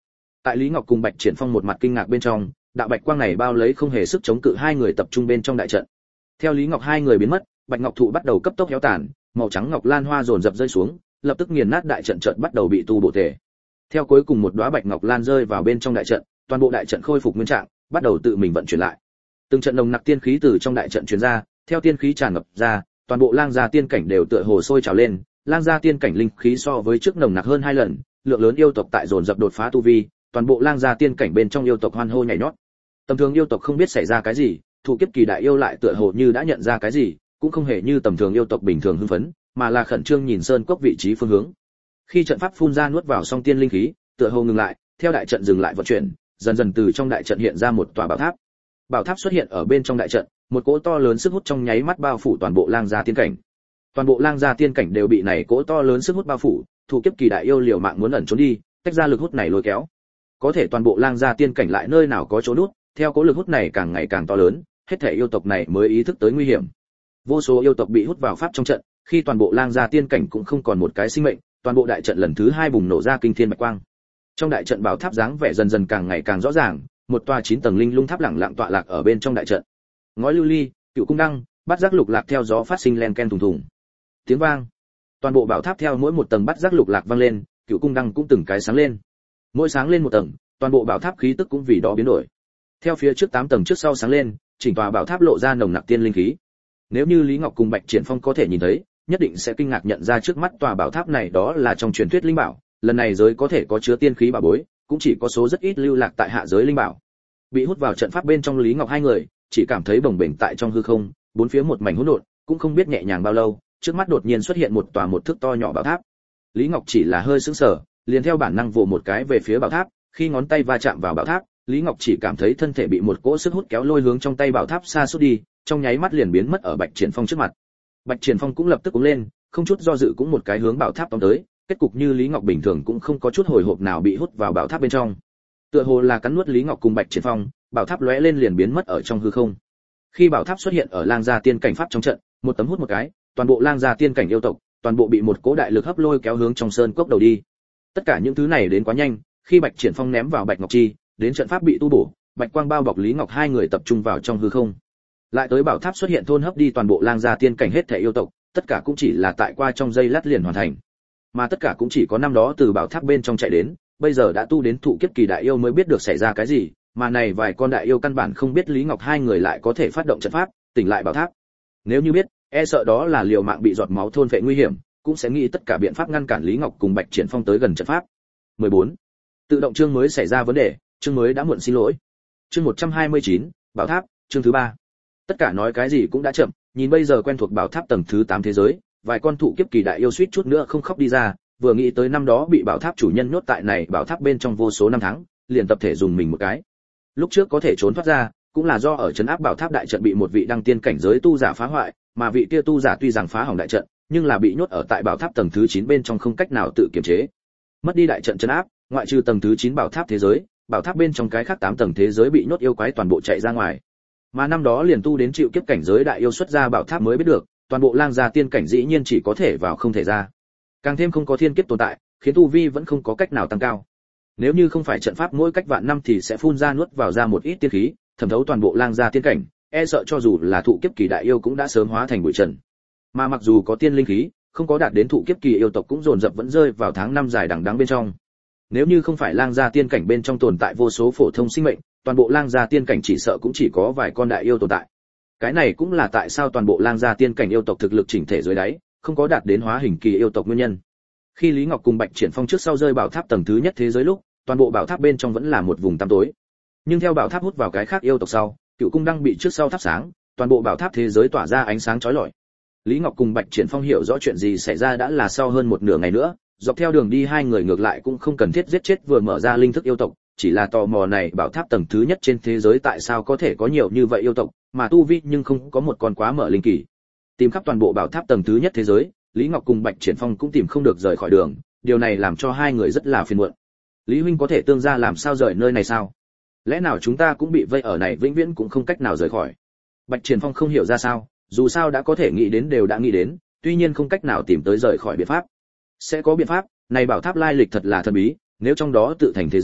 Speaker 1: Tại Lý Ngọc cùng Bạch Triển Phong một mặt kinh ngạc bên trong, đạo bạch quang này bao lấy không hề sức chống cự hai người tập trung bên trong đại trận. Theo Lý Ngọc hai người biến mất, bạch ngọc thụ bắt đầu cấp tốc héo tàn, màu trắng ngọc lan hoa dồn dập rơi xuống, lập tức nghiền nát đại trận chợt bắt đầu bị tu bổ thể. Theo cuối cùng một đóa bạch ngọc lan rơi vào bên trong đại trận, toàn bộ đại trận khôi phục nguyên trạng, bắt đầu tự mình vận chuyển lại. Từng trận nồng nặc tiên khí từ trong đại trận truyền ra, theo tiên khí tràn ngập ra, toàn bộ lang gia tiên cảnh đều tựa hồ sôi trào lên, lang gia tiên cảnh linh khí so với trước nồng nặc hơn 2 lần, lượng lớn yêu tộc tại dồn dập đột phá tu vi, toàn bộ lang gia tiên cảnh bên trong yêu tộc hoan hô nhảy nhót. Tầm thường yêu tộc không biết xảy ra cái gì, thụ kiếp kỳ đại yêu lại tựa hồ như đã nhận ra cái gì, cũng không hề như tầm thường yêu tộc bình thường hưng phấn, mà là khẩn trương nhìn sơn cốc vị trí phương hướng. Khi trận pháp phun ra nuốt vào song tiên linh khí, tựa hồ ngừng lại, theo đại trận dừng lại vận chuyển, dần dần từ trong đại trận hiện ra một tòa bảo tháp. Bảo tháp xuất hiện ở bên trong đại trận, một cỗ to lớn sức hút trong nháy mắt bao phủ toàn bộ lang gia tiên cảnh. Toàn bộ lang gia tiên cảnh đều bị này cỗ to lớn sức hút bao phủ, thụ kiếp kỳ đại yêu liều mạng muốn ẩn trốn đi, tách ra lực hút này lôi kéo. Có thể toàn bộ lang gia tiên cảnh lại nơi nào có chỗ nút, theo cỗ lực hút này càng ngày càng to lớn, hết thảy yêu tộc này mới ý thức tới nguy hiểm. Vô số yêu tộc bị hút vào pháp trong trận, khi toàn bộ lang gia tiên cảnh cũng không còn một cái sinh mệnh, toàn bộ đại trận lần thứ 2 bùng nổ ra kinh thiên bạch quang. Trong đại trận bảo tháp dáng vẻ dần dần càng ngày càng rõ ràng, một tòa 9 tầng linh lung tháp lẳng lặng tọa lạc ở bên trong đại trận. Ngói lưu ly, cựu cung đăng, bát giác lục lạc theo gió phát sinh len ken thùng thùng. Tiếng vang. Toàn bộ bảo tháp theo mỗi một tầng bát giác lục lạc vang lên, cựu cung đăng cũng từng cái sáng lên. Mỗi sáng lên một tầng, toàn bộ bảo tháp khí tức cũng vì đó biến đổi. Theo phía trước 8 tầng trước sau sáng lên, chỉnh tòa bảo tháp lộ ra nồng nặc tiên linh khí. Nếu như Lý Ngọc cùng Bạch Triển Phong có thể nhìn thấy, nhất định sẽ kinh ngạc nhận ra trước mắt tòa bảo tháp này đó là trong truyền thuyết linh bảo, lần này giới có thể có chứa tiên khí bảo bối, cũng chỉ có số rất ít lưu lạc tại hạ giới linh bảo. Bị hút vào trận pháp bên trong Lý Ngọc hai người, chỉ cảm thấy bồng bềnh tại trong hư không, bốn phía một mảnh hỗn độn, cũng không biết nhẹ nhàng bao lâu, trước mắt đột nhiên xuất hiện một tòa một thước to nhỏ bảo tháp. Lý Ngọc chỉ là hơi sững sờ, liền theo bản năng vồ một cái về phía bảo tháp, khi ngón tay va chạm vào bảo tháp, Lý Ngọc chỉ cảm thấy thân thể bị một cỗ sức hút kéo lôi hướng trong tay bảo tháp xa suốt đi, trong nháy mắt liền biến mất ở Bạch Triển Phong trước mặt. Bạch Triển Phong cũng lập tức cuống lên, không chút do dự cũng một cái hướng bảo tháp tóm tới, kết cục như Lý Ngọc bình thường cũng không có chút hồi hộp nào bị hút vào bảo tháp bên trong. Tựa hồ là cắn nuốt Lý Ngọc cùng Bạch Triển Phong, bảo tháp lóe lên liền biến mất ở trong hư không. Khi bảo tháp xuất hiện ở lang gia tiên cảnh pháp trong trận, một tấm hút một cái, toàn bộ lang gia tiên cảnh yêu tộc, toàn bộ bị một cỗ đại lực hấp lôi kéo hướng trong sơn cốc đầu đi. Tất cả những thứ này đến quá nhanh, khi Bạch Triển Phong ném vào Bạch Ngọc Chi, đến trận pháp bị tu bổ, bạch quang bao bọc Lý Ngọc hai người tập trung vào trong hư không. Lại tới bảo tháp xuất hiện thôn hấp đi toàn bộ lang gia tiên cảnh hết thảy yêu tộc, tất cả cũng chỉ là tại qua trong giây lát liền hoàn thành. Mà tất cả cũng chỉ có năm đó từ bảo tháp bên trong chạy đến, bây giờ đã tu đến thụ kiếp kỳ đại yêu mới biết được xảy ra cái gì, mà này vài con đại yêu căn bản không biết Lý Ngọc hai người lại có thể phát động trận pháp, tỉnh lại bảo tháp. Nếu như biết, e sợ đó là liều mạng bị giọt máu thôn phệ nguy hiểm, cũng sẽ nghĩ tất cả biện pháp ngăn cản Lý Ngọc cùng Bạch Triển Phong tới gần trận pháp. 14. Tự động chương mới xảy ra vấn đề, chương mới đã muộn xin lỗi. Chương 129, bảo tháp, chương thứ 3. Tất cả nói cái gì cũng đã chậm, nhìn bây giờ quen thuộc bảo tháp tầng thứ 8 thế giới, vài con thụ kiếp kỳ đại yêu suýt chút nữa không khóc đi ra, vừa nghĩ tới năm đó bị bảo tháp chủ nhân nhốt tại này bảo tháp bên trong vô số năm tháng, liền tập thể dùng mình một cái. Lúc trước có thể trốn thoát ra, cũng là do ở trấn áp bảo tháp đại trận bị một vị đăng tiên cảnh giới tu giả phá hoại, mà vị kia tu giả tuy rằng phá hỏng đại trận, nhưng là bị nhốt ở tại bảo tháp tầng thứ 9 bên trong không cách nào tự kiềm chế. Mất đi đại trận trấn áp, ngoại trừ tầng thứ 9 bảo tháp thế giới, bảo tháp bên trong cái khác 8 tầng thế giới bị nhốt yêu quái toàn bộ chạy ra ngoài. Mà năm đó liền tu đến chịu kiếp cảnh giới đại yêu xuất ra bảo tháp mới biết được, toàn bộ lang gia tiên cảnh dĩ nhiên chỉ có thể vào không thể ra. Càng thêm không có thiên kiếp tồn tại, khiến tu vi vẫn không có cách nào tăng cao. Nếu như không phải trận pháp mỗi cách vạn năm thì sẽ phun ra nuốt vào ra một ít tiên khí, thẩm thấu toàn bộ lang gia tiên cảnh, e sợ cho dù là thụ kiếp kỳ đại yêu cũng đã sớm hóa thành bụi trần. Mà mặc dù có tiên linh khí, không có đạt đến thụ kiếp kỳ yêu tộc cũng dồn dập vẫn rơi vào tháng năm dài đằng đẵng bên trong. Nếu như không phải lang gia tiên cảnh bên trong tồn tại vô số phổ thông sinh mệnh, toàn bộ lang gia tiên cảnh chỉ sợ cũng chỉ có vài con đại yêu tồn tại. Cái này cũng là tại sao toàn bộ lang gia tiên cảnh yêu tộc thực lực chỉnh thể dưới đáy, không có đạt đến hóa hình kỳ yêu tộc nguyên nhân. Khi Lý Ngọc cùng Bạch Triển Phong trước sau rơi bảo tháp tầng thứ nhất thế giới lúc, toàn bộ bảo tháp bên trong vẫn là một vùng tăm tối. Nhưng theo bảo tháp hút vào cái khác yêu tộc sau, cựu cung đang bị trước sau thắp sáng, toàn bộ bảo tháp thế giới tỏa ra ánh sáng chói lọi. Lý Ngọc cùng Bạch Triển Phong hiểu rõ chuyện gì xảy ra đã là sau hơn một nửa ngày nữa, dọc theo đường đi hai người ngược lại cũng không cần thiết giết chết vừa mở ra linh thức yêu tộc, chỉ là tò mò này bảo tháp tầng thứ nhất trên thế giới tại sao có thể có nhiều như vậy yêu tộc, mà tu vi nhưng không có một con quá mở linh kỳ. Tìm khắp toàn bộ bảo tháp tầng thứ nhất thế giới, Lý Ngọc cùng Bạch Triển Phong cũng tìm không được rời khỏi đường, điều này làm cho hai người rất là phiền muộn. Lý huynh có thể tương gia làm sao rời nơi này sao? Lẽ nào chúng ta cũng bị vây ở này vĩnh viễn cũng không cách nào rời khỏi? Bạch Triển Phong không hiểu ra sao, dù sao đã có thể nghĩ đến đều đã nghĩ đến, tuy nhiên không cách nào tìm tới rời khỏi biện pháp. Sẽ có biện pháp, này bảo tháp lai lịch thật là thần bí, nếu trong đó tự thành thế giới,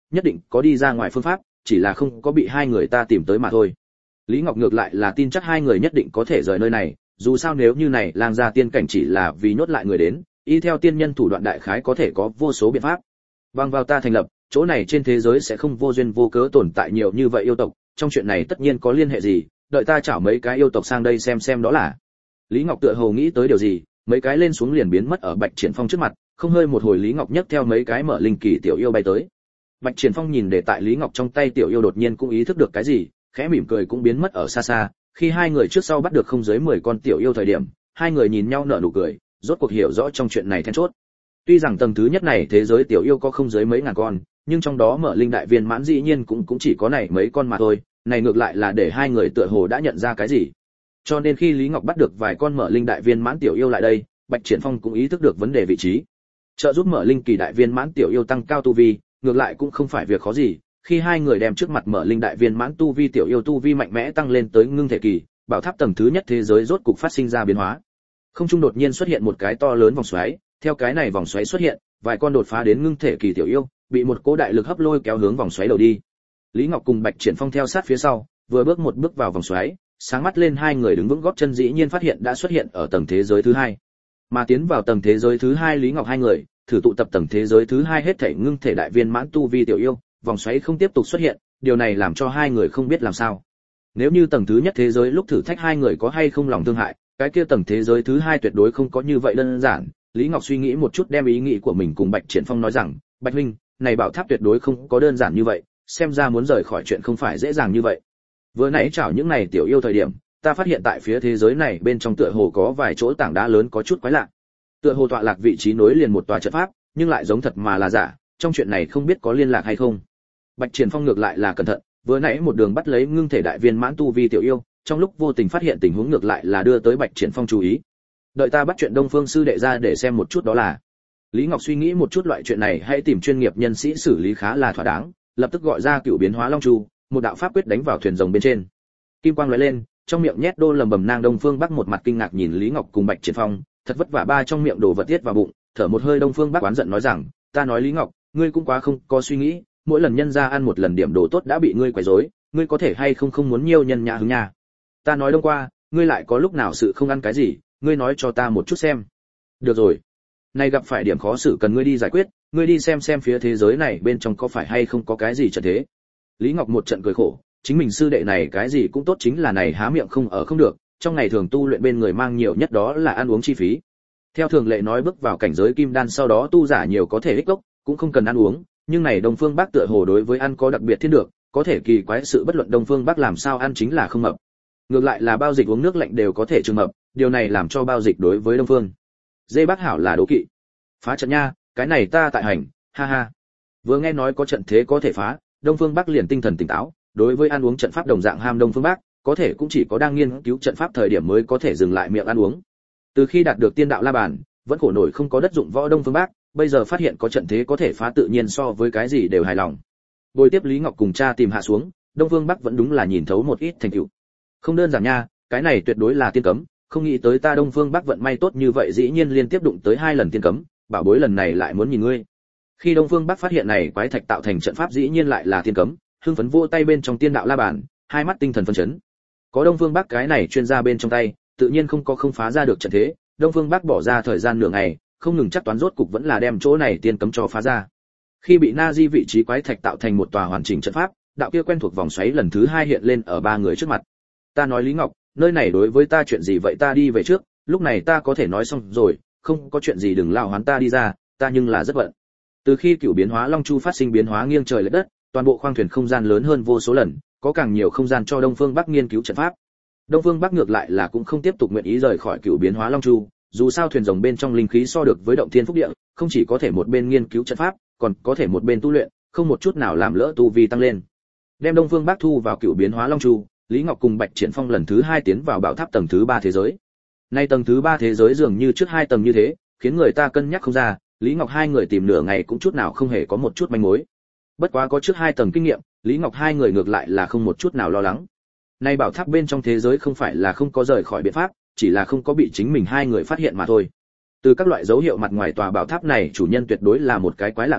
Speaker 1: nhất định có đi ra ngoài phương pháp, chỉ là không có bị hai người ta tìm tới mà thôi. Lý Ngọc ngược lại là tin chắc hai người nhất định có thể rời nơi này, dù sao nếu như này lang gia tiên cảnh chỉ là vì nhốt lại người đến, y theo tiên nhân thủ đoạn đại khái có thể có vô số biện pháp. Bằng vào ta thành lập, chỗ này trên thế giới sẽ không vô duyên vô cớ tồn tại nhiều như vậy yêu tộc, trong chuyện này tất nhiên có liên hệ gì, đợi ta chảo mấy cái yêu tộc sang đây xem đó là. Lý Ngọc tựa hồ nghĩ tới điều gì, mấy cái lên xuống liền biến mất ở Bạch Triển Phong trước mặt, không hơi một hồi Lý Ngọc nhấc theo mấy cái mở linh kỳ tiểu yêu bay tới. Bạch Triển Phong nhìn để tại Lý Ngọc trong tay tiểu yêu đột nhiên cũng ý thức được cái gì, khẽ mỉm cười cũng biến mất ở xa xa, khi hai người trước sau bắt được không dưới 10 con tiểu yêu thời điểm, hai người nhìn nhau nở nụ cười, rốt cuộc hiểu rõ trong chuyện này then chốt. Tuy rằng tầng thứ nhất này thế giới tiểu yêu có không dưới mấy ngàn con, nhưng trong đó mở linh đại viên mãn dĩ nhiên cũng chỉ có này mấy con mà thôi, này ngược lại là để hai người tựa hồ đã nhận ra cái gì. Cho nên khi Lý Ngọc bắt được vài con mở linh đại viên mãn tiểu yêu lại đây, Bạch Triển Phong cũng ý thức được vấn đề vị trí. Trợ giúp mở linh kỳ đại viên mãn tiểu yêu tăng cao tu vi, ngược lại cũng không phải việc khó gì, khi hai người đem trước mặt mở linh đại viên mãn tu vi tiểu yêu tu vi mạnh mẽ tăng lên tới ngưng thể kỳ, bảo tháp tầng thứ nhất thế giới rốt cục phát sinh ra biến hóa. Không trung đột nhiên xuất hiện một cái to lớn vòng xoáy, theo cái này vòng xoáy xuất hiện, vài con đột phá đến ngưng thể kỳ tiểu yêu, bị một cỗ đại lực hấp lôi kéo hướng vòng xoáy đầu đi. Lý Ngọc cùng Bạch Triển Phong theo sát phía sau, vừa bước một bước vào vòng xoáy, sáng mắt lên hai người đứng vững gót chân dĩ nhiên phát hiện đã xuất hiện ở tầng thế giới thứ hai. Mà tiến vào tầng thế giới thứ hai Lý Ngọc hai người, thử tụ tập tầng thế giới thứ hai hết thảy ngưng thể đại viên mãn tu vi tiểu yêu, vòng xoáy không tiếp tục xuất hiện, điều này làm cho hai người không biết làm sao. Nếu như tầng thứ nhất thế giới lúc thử thách hai người có hay không lòng thương hại, cái kia tầng thế giới thứ hai tuyệt đối không có như vậy đơn giản. Lý Ngọc suy nghĩ một chút đem ý nghĩ của mình cùng Bạch Triển Phong nói rằng, Bạch huynh, này bảo tháp tuyệt đối không có đơn giản như vậy, xem ra muốn rời khỏi chuyện không phải dễ dàng như vậy. Vừa nãy chảo những này tiểu yêu thời điểm, ta phát hiện tại phía thế giới này bên trong tựa hồ có vài chỗ tảng đá lớn có chút quái lạ. Tựa hồ tọa lạc vị trí nối liền một tòa trận pháp, nhưng lại giống thật mà là giả, trong chuyện này không biết có liên lạc hay không. Bạch Triển Phong ngược lại là cẩn thận, vừa nãy một đường bắt lấy ngưng thể đại viên mãn tu vi tiểu yêu, trong lúc vô tình phát hiện tình huống ngược lại là đưa tới Bạch Triển Phong chú ý. Đợi ta bắt chuyện Đông Phương sư đệ ra để xem một chút đó là. Lý Ngọc suy nghĩ một chút loại chuyện này hãy tìm chuyên nghiệp nhân sĩ xử lý khá là thỏa đáng, lập tức gọi ra Cửu Biến Hóa Long Chu, một đạo pháp quyết đánh vào thuyền rồng bên trên. Kim quang lóe lên, trong miệng nhét đô lầm bầm nang Đông Phương Bắc một mặt kinh ngạc nhìn Lý Ngọc cùng Bạch Triển Phong, thật vất vả ba trong miệng đổ vật tiết vào bụng, thở một hơi Đông Phương Bắc oán giận nói rằng, ta nói Lý Ngọc, ngươi cũng quá không có suy nghĩ, mỗi lần nhân ra ăn một lần điểm đồ tốt đã bị ngươi quấy rối, ngươi có thể hay không muốn nhiêu nhân nhã hứng nha. Ta nói Đông qua, ngươi lại có lúc nào sự không ăn cái gì, ngươi nói cho ta một chút xem. Được rồi, nay gặp phải điểm khó xử cần ngươi đi giải quyết, ngươi đi xem phía thế giới này bên trong có phải hay không có cái gì trận thế. Lý Ngọc một trận cười khổ, chính mình sư đệ này cái gì cũng tốt chính là này há miệng không ở không được, trong ngày thường tu luyện bên người mang nhiều nhất đó là ăn uống chi phí. Theo thường lệ nói bước vào cảnh giới kim đan sau đó tu giả nhiều có thể ích gốc, cũng không cần ăn uống, nhưng này Đông Phương Bắc tựa hồ đối với ăn có đặc biệt thiên được, có thể kỳ quái sự bất luận Đông Phương Bắc làm sao ăn chính là không mập. Ngược lại là Bao Dịch uống nước lạnh đều có thể trường mập, điều này làm cho Bao Dịch đối với Đông Phương Dê Bác Hảo là đố kỵ. Phá trận nha, cái này ta tại hành, ha ha. Vừa nghe nói có trận thế có thể phá, Đông Phương Bắc liền tinh thần tỉnh táo, đối với ăn uống trận pháp đồng dạng ham Đông Phương Bắc, có thể cũng chỉ có đang nghiên cứu trận pháp thời điểm mới có thể dừng lại miệng ăn uống. Từ khi đạt được tiên đạo la bàn, vẫn khổ nổi không có đất dụng võ Đông Phương Bắc, bây giờ phát hiện có trận thế có thể phá tự nhiên so với cái gì đều hài lòng. Bồi tiếp Lý Ngọc cùng cha tìm hạ xuống, Đông Phương Bắc vẫn đúng là nhìn thấu một ít thành tựu. Không đơn giản nha, cái này tuyệt đối là tiên cấm, không nghĩ tới ta Đông Phương Bắc vận may tốt như vậy dĩ nhiên liên tiếp đụng tới 2 lần tiên cấm, bảo bối lần này lại muốn nhìn ngươi. Khi Đông Phương Bắc phát hiện này quái thạch tạo thành trận pháp dĩ nhiên lại là tiên cấm, hưng phấn vô tay bên trong tiên đạo la bàn, hai mắt tinh thần phấn chấn. Có Đông Phương Bắc cái này chuyên gia bên trong tay, tự nhiên không phá ra được trận thế, Đông Phương Bắc bỏ ra thời gian nửa ngày, không ngừng chắc toán rốt cục vẫn là đem chỗ này tiên cấm cho phá ra. Khi bị Na Di vị trí quái thạch tạo thành một tòa hoàn chỉnh trận pháp, đạo kia quen thuộc vòng xoáy lần thứ 2 hiện lên ở 3 người trước mặt. Ta nói Lý Ngọc, nơi này đối với ta chuyện gì vậy, ta đi về trước, lúc này ta có thể nói xong rồi, không có chuyện gì đừng lao hoán ta đi ra, ta nhưng là rất bận. Từ khi Cửu Biến Hóa Long Chu phát sinh biến hóa nghiêng trời lệch đất, toàn bộ khoang thuyền không gian lớn hơn vô số lần, có càng nhiều không gian cho Đông Phương Bắc nghiên cứu trận pháp. Đông Phương Bắc ngược lại là cũng không tiếp tục nguyện ý rời khỏi Cửu Biến Hóa Long Chu, dù sao thuyền rồng bên trong linh khí so được với động thiên phúc địa, không chỉ có thể một bên nghiên cứu trận pháp, còn có thể một bên tu luyện, không một chút nào làm lỡ tu vi tăng lên. Đem Đông Phương Bắc thu vào Cửu Biến Hóa Long Chu, Lý Ngọc cùng Bạch Triển Phong lần thứ 2 tiến vào bảo tháp tầng thứ 3 thế giới. Nay tầng thứ 3 thế giới dường như trước 2 tầng như thế, khiến người ta cân nhắc không ra, Lý Ngọc hai người tìm nửa ngày cũng chút nào không hề có một chút manh mối. Bất quá có trước 2 tầng kinh nghiệm, Lý Ngọc hai người ngược lại là không một chút nào lo lắng. Nay bảo tháp bên trong thế giới không phải là không có rời khỏi biện pháp, chỉ là không có bị chính mình hai người phát hiện mà thôi. Từ các loại dấu hiệu mặt ngoài tòa bảo tháp này chủ nhân tuyệt đối là một cái quái lạ người,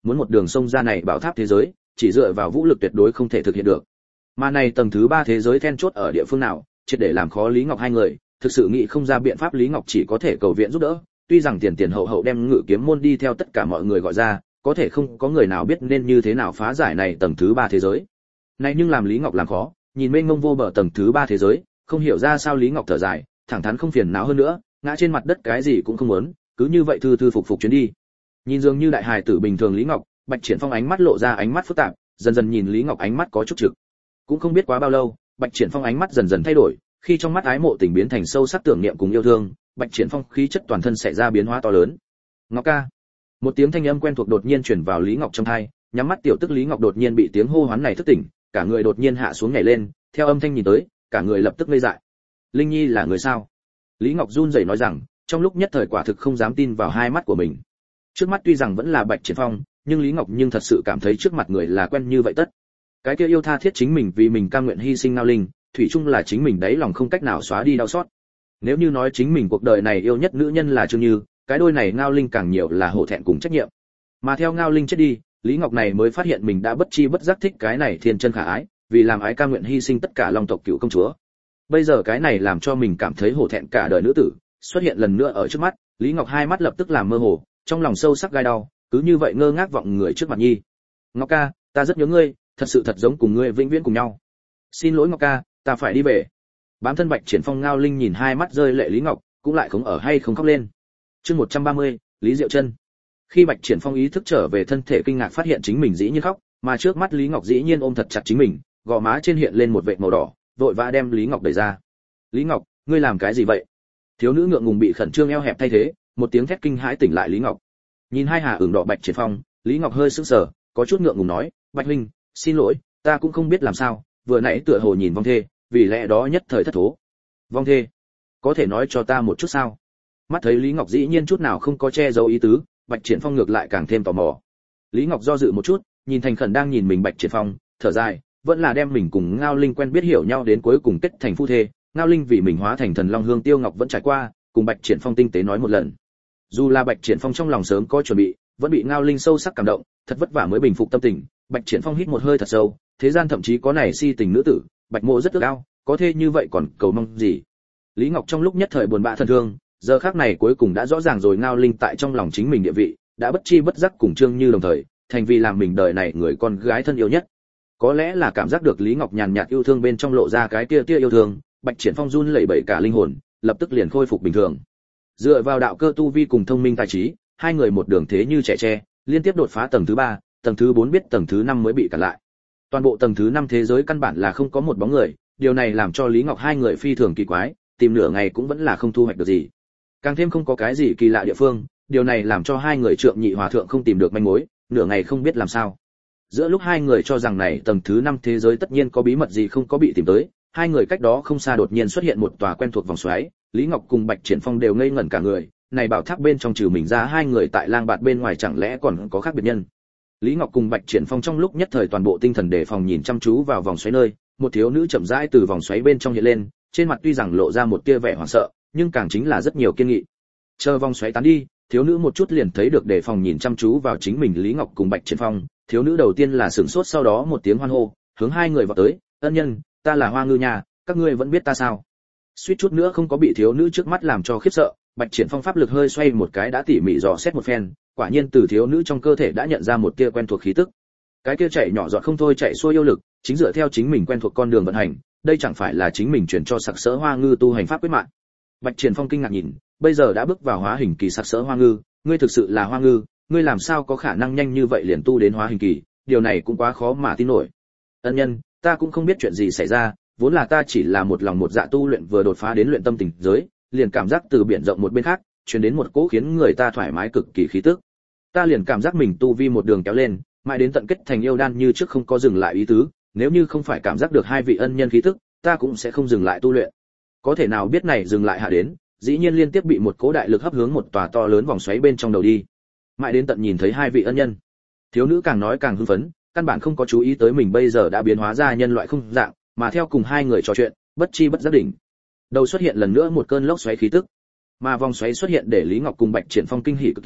Speaker 1: muốn một đường sông ra này bảo tháp thế giới, chỉ dựa vào vũ lực tuyệt đối không thể thực hiện được. Mà này tầng thứ 3 thế giới then chốt ở địa phương nào, triệt để làm khó Lý Ngọc hai người, thực sự nghĩ không ra biện pháp, Lý Ngọc chỉ có thể cầu viện giúp đỡ. Tuy rằng tiền hậu đem Ngự Kiếm môn đi theo tất cả mọi người gọi ra, có thể không có người nào biết nên như thế nào phá giải này tầng thứ 3 thế giới. Này nhưng làm Lý Ngọc làm khó, nhìn mênh mông vô bờ tầng thứ 3 thế giới, không hiểu ra sao Lý Ngọc thở dài, thẳng thắn không phiền não hơn nữa, ngã trên mặt đất cái gì cũng không muốn, cứ như vậy thư phục chuyến đi. Nhìn dường như đại hài tử bình thường Lý Ngọc, Bạch Triển Phong ánh mắt lộ ra ánh mắt phức tạp, dần dần nhìn Lý Ngọc ánh mắt có chút trực. Cũng không biết quá bao lâu, Bạch Triển Phong ánh mắt dần dần thay đổi, khi trong mắt ái mộ tình biến thành sâu sắc tưởng niệm cùng yêu thương, Bạch Triển Phong khí chất toàn thân xảy ra biến hóa to lớn. "Ngọc ca." Một tiếng thanh âm quen thuộc đột nhiên truyền vào Lý Ngọc trong tai, nhắm mắt tiểu tức Lý Ngọc đột nhiên bị tiếng hô hoán này thức tỉnh, cả người đột nhiên hạ xuống nhảy lên, theo âm thanh nhìn tới, cả người lập tức ngây dại. "Linh Nhi là người sao?" Lý Ngọc run rẩy nói rằng, trong lúc nhất thời quả thực không dám tin vào hai mắt của mình. Trước mắt tuy rằng vẫn là Bạch Triển Phong, nhưng Lý Ngọc nhưng thật sự cảm thấy trước mặt người là quen như vậy tất. Cái kia yêu tha thiết chính mình vì mình cam nguyện hy sinh Ngao Linh, thủy chung là chính mình đáy lòng không cách nào xóa đi đau xót. Nếu như nói chính mình cuộc đời này yêu nhất nữ nhân là Trương Như, cái đôi này Ngao Linh càng nhiều là hổ thẹn cùng trách nhiệm. Mà theo Ngao Linh chết đi, Lý Ngọc này mới phát hiện mình đã bất chi bất giác thích cái này thiên chân khả ái, vì làm ái cam nguyện hy sinh tất cả Long tộc cựu công chúa. Bây giờ cái này làm cho mình cảm thấy hổ thẹn cả đời nữ tử xuất hiện lần nữa ở trước mắt, Lý Ngọc hai mắt lập tức làm mơ hồ, trong lòng sâu sắc gai đau, cứ như vậy ngơ ngác vọng người trước mặt Nhi. "Ngọc ca, ta rất nhớ ngươi, thật sự thật giống cùng ngươi vĩnh viễn cùng nhau. Xin lỗi Ngọc ca, ta phải đi về." Bám thân Bạch Triển Phong Ngao Linh nhìn hai mắt rơi lệ Lý Ngọc, cũng lại không ở hay không khóc lên. Chương 130, Lý Diệu Chân. Khi Bạch Triển Phong ý thức trở về thân thể, kinh ngạc phát hiện chính mình dĩ nhiên khóc, mà trước mắt Lý Ngọc dĩ nhiên ôm thật chặt chính mình, gò má trên hiện lên một vệt màu đỏ, vội vã đem Lý Ngọc đẩy ra. "Lý Ngọc, ngươi làm cái gì vậy?" Thiếu nữ ngượng ngùng bị khẩn trương eo hẹp thay thế, một tiếng thét kinh hãi tỉnh lại Lý Ngọc. Nhìn hai hà ửng đỏ Bạch Triển Phong, Lý Ngọc hơi sững sờ, có chút ngượng ngùng nói, "Bạch huynh, xin lỗi, ta cũng không biết làm sao, vừa nãy tựa hồ nhìn vong thê, vì lẽ đó nhất thời thất thố." "Vong thê? Có thể nói cho ta một chút sao?" Mắt thấy Lý Ngọc dĩ nhiên chút nào không có che giấu ý tứ, Bạch Triển Phong ngược lại càng thêm tò mò. Lý Ngọc do dự một chút, nhìn thành khẩn đang nhìn mình Bạch Triển Phong, thở dài, vẫn là đem mình cùng Ngao Linh quen biết hiểu nhau đến cuối cùng kết thành phu thê. Ngao Linh vì mình hóa thành thần long hương tiêu ngọc vẫn trải qua, cùng Bạch Triển Phong tinh tế nói một lần. Dù là Bạch Triển Phong trong lòng sớm có chuẩn bị, vẫn bị Ngao Linh sâu sắc cảm động, thật vất vả mới bình phục tâm tình. Bạch Triển Phong hít một hơi thật sâu, thế gian thậm chí có này si tình nữ tử, Bạch Mộ rất ước ao, có thê như vậy còn cầu mong gì? Lý Ngọc trong lúc nhất thời buồn bã thân thương, giờ khắc này cuối cùng đã rõ ràng rồi Ngao Linh tại trong lòng chính mình địa vị, đã bất chi bất giác cùng Trương Như đồng thời, thành vì làm mình đời này người con gái thân yêu nhất. Có lẽ là cảm giác được Lý Ngọc nhàn nhạt yêu thương bên trong lộ ra cái tia yêu thương, Bạch Triển Phong run lẩy bẩy cả linh hồn, lập tức liền khôi phục bình thường. Dựa vào đạo cơ tu vi cùng thông minh tài trí, hai người một đường thế như trẻ tre, liên tiếp đột phá tầng thứ 3, tầng thứ 4 biết tầng thứ 5 mới bị cản lại. Toàn bộ tầng thứ 5 thế giới căn bản là không có một bóng người, điều này làm cho Lý Ngọc hai người phi thường kỳ quái, tìm nửa ngày cũng vẫn là không thu hoạch được gì. Càng thêm không có cái gì kỳ lạ địa phương, điều này làm cho hai người Trượng Nhị Hòa thượng không tìm được manh mối, nửa ngày không biết làm sao. Giữa lúc hai người cho rằng này tầng thứ 5 thế giới tất nhiên có bí mật gì không có bị tìm tới, hai người cách đó không xa đột nhiên xuất hiện một tòa quen thuộc vòng xoáy, Lý Ngọc cùng Bạch Triển Phong đều ngây ngẩn cả người, này bảo tháp bên trong trừ mình ra hai người tại lang bạt bên ngoài chẳng lẽ còn có khác biệt nhân. Lý Ngọc cùng Bạch Triển Phong trong lúc nhất thời toàn bộ tinh thần đề phòng nhìn chăm chú vào vòng xoáy nơi, một thiếu nữ chậm rãi từ vòng xoáy bên trong hiện lên, trên mặt tuy rằng lộ ra một tia vẻ hoảng sợ, nhưng càng chính là rất nhiều kiên nghị. Chờ vòng xoáy tán đi, thiếu nữ một chút liền thấy được đề phòng nhìn chăm chú vào chính mình Lý Ngọc cùng Bạch Triển Phong, thiếu nữ đầu tiên là sửng sốt, sau đó một tiếng hoan hô, hướng hai người vào tới, "Ân nhân, ta là Hoa Ngư nhà, các ngươi vẫn biết ta sao?" Suýt chút nữa không có bị thiếu nữ trước mắt làm cho khiếp sợ, Bạch Triển Phong pháp lực hơi xoay một cái đã tỉ mỉ dò xét một phen, quả nhiên từ thiếu nữ trong cơ thể đã nhận ra một tia quen thuộc khí tức. Cái kia chạy nhỏ giọt không thôi chạy xuôi yêu lực, chính dựa theo chính mình quen thuộc con đường vận hành, đây chẳng phải là chính mình truyền cho Sặc Sỡ Hoa Ngư tu hành pháp quyết mạng. Bạch Triển Phong kinh ngạc nhìn, bây giờ đã bước vào hóa hình kỳ Sặc Sỡ Hoa Ngư, ngươi thực sự là Hoa Ngư, ngươi làm sao có khả năng nhanh như vậy liền tu đến hóa hình kỳ, điều này cũng quá khó mà tin nổi. Ân nhân, ta cũng không biết chuyện gì xảy ra, vốn là ta chỉ là một lòng một dạ tu luyện, vừa đột phá đến luyện tâm tình giới, liền cảm giác từ biển rộng một bên khác truyền đến một cỗ khiến người ta thoải mái cực kỳ khí tức. Ta liền cảm giác mình tu vi một đường kéo lên, mãi đến tận kết thành yêu đan như trước không có dừng lại ý tứ, nếu như không phải cảm giác được hai vị ân nhân khí tức, ta cũng sẽ không dừng lại tu luyện. Có thể nào biết này dừng lại hạ đến, dĩ nhiên liên tiếp bị một cỗ đại lực hấp hướng một tòa to lớn vòng xoáy bên trong đầu đi. Mãi đến tận nhìn thấy hai vị ân nhân, thiếu nữ càng nói càng hưng phấn, căn bản không có chú ý tới mình bây giờ đã biến hóa ra nhân loại không dạng, mà theo cùng hai người trò chuyện, bất chi bất giác đỉnh đầu xuất hiện lần nữa một cơn lốc xoáy khí tức. Mà vòng xoáy xuất hiện để Lý Ngọc cùng Bạch Triển Phong kinh hỉ cực kỳ,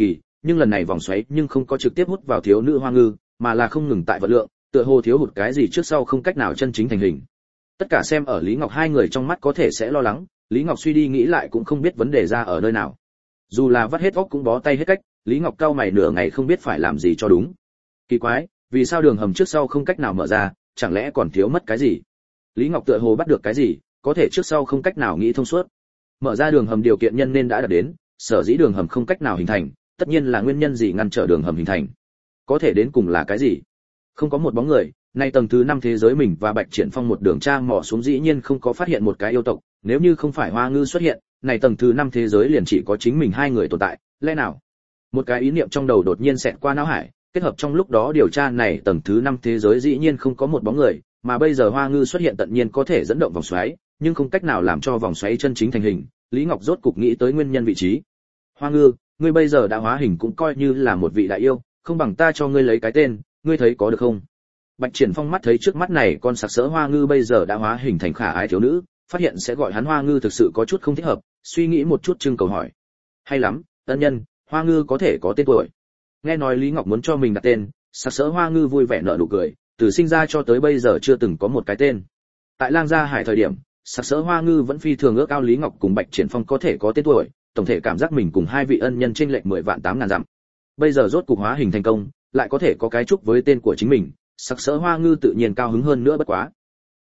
Speaker 1: nhưng lần này vòng xoáy nhưng không có trực tiếp hút vào thiếu nữ hoa ngư, mà là không ngừng tại vật lượng, tựa hồ thiếu hụt cái gì trước sau không cách nào chân chính thành hình. Tất cả xem ở Lý Ngọc hai người trong mắt có thể sẽ lo lắng, Lý Ngọc suy đi nghĩ lại cũng không biết vấn đề ra ở nơi nào. Dù là vắt hết óc cũng bó tay hết cách, Lý Ngọc cau mày nửa ngày không biết phải làm gì cho đúng. Kỳ quái, vì sao đường hầm trước sau không cách nào mở ra, chẳng lẽ còn thiếu mất cái gì? Lý Ngọc tựa hồ bắt được cái gì, có thể trước sau không cách nào nghĩ thông suốt. Mở ra đường hầm điều kiện nhân nên đã đạt đến, sở dĩ đường hầm không cách nào hình thành, tất nhiên là nguyên nhân gì ngăn trở đường hầm hình thành. Có thể đến cùng là cái gì? Không có một bóng người, nay tầng thứ 5 thế giới mình và Bạch Triển Phong một đường tra mò xuống dĩ nhiên không có phát hiện một cái yêu tộc, nếu như không phải Hoa Ngư xuất hiện, này tầng thứ 5 thế giới liền chỉ có chính mình hai người tồn tại, lẽ nào? Một cái ý niệm trong đầu đột nhiên xẹt qua não hải, kết hợp trong lúc đó điều tra này tầng thứ 5 thế giới dĩ nhiên không có một bóng người, mà bây giờ Hoa Ngư xuất hiện tự nhiên có thể dẫn động vòng xoáy, nhưng không cách nào làm cho vòng xoáy chân chính thành hình, Lý Ngọc rốt cục nghĩ tới nguyên nhân vị trí. Hoa Ngư, ngươi bây giờ đã hóa hình cũng coi như là một vị đại yêu, không bằng ta cho ngươi lấy cái tên, ngươi thấy có được không? Bạch Triển Phong mắt thấy trước mắt này con sặc sỡ Hoa Ngư bây giờ đã hóa hình thành khả ái thiếu nữ, phát hiện sẽ gọi hắn Hoa Ngư thực sự có chút không thích hợp, suy nghĩ một chút trưng cầu hỏi. Hay lắm, ân nhân, Hoa Ngư có thể có tên tuổi. Nghe nói Lý Ngọc muốn cho mình đặt tên, sặc sỡ Hoa Ngư vui vẻ nở nụ cười, từ sinh ra cho tới bây giờ chưa từng có một cái tên. Tại Lang Gia Hải thời điểm, sặc sỡ Hoa Ngư vẫn phi thường ước ao Lý Ngọc cùng Bạch Triển Phong có thể có tên tuổi, tổng thể cảm giác mình cùng hai vị ân nhân chênh lệch 10 vạn 8 ngàn dặm. Bây giờ rốt cục hóa hình thành công, lại có thể có cái chúc với tên của chính mình, sặc sỡ Hoa Ngư tự nhiên cao hứng hơn nữa bất quá.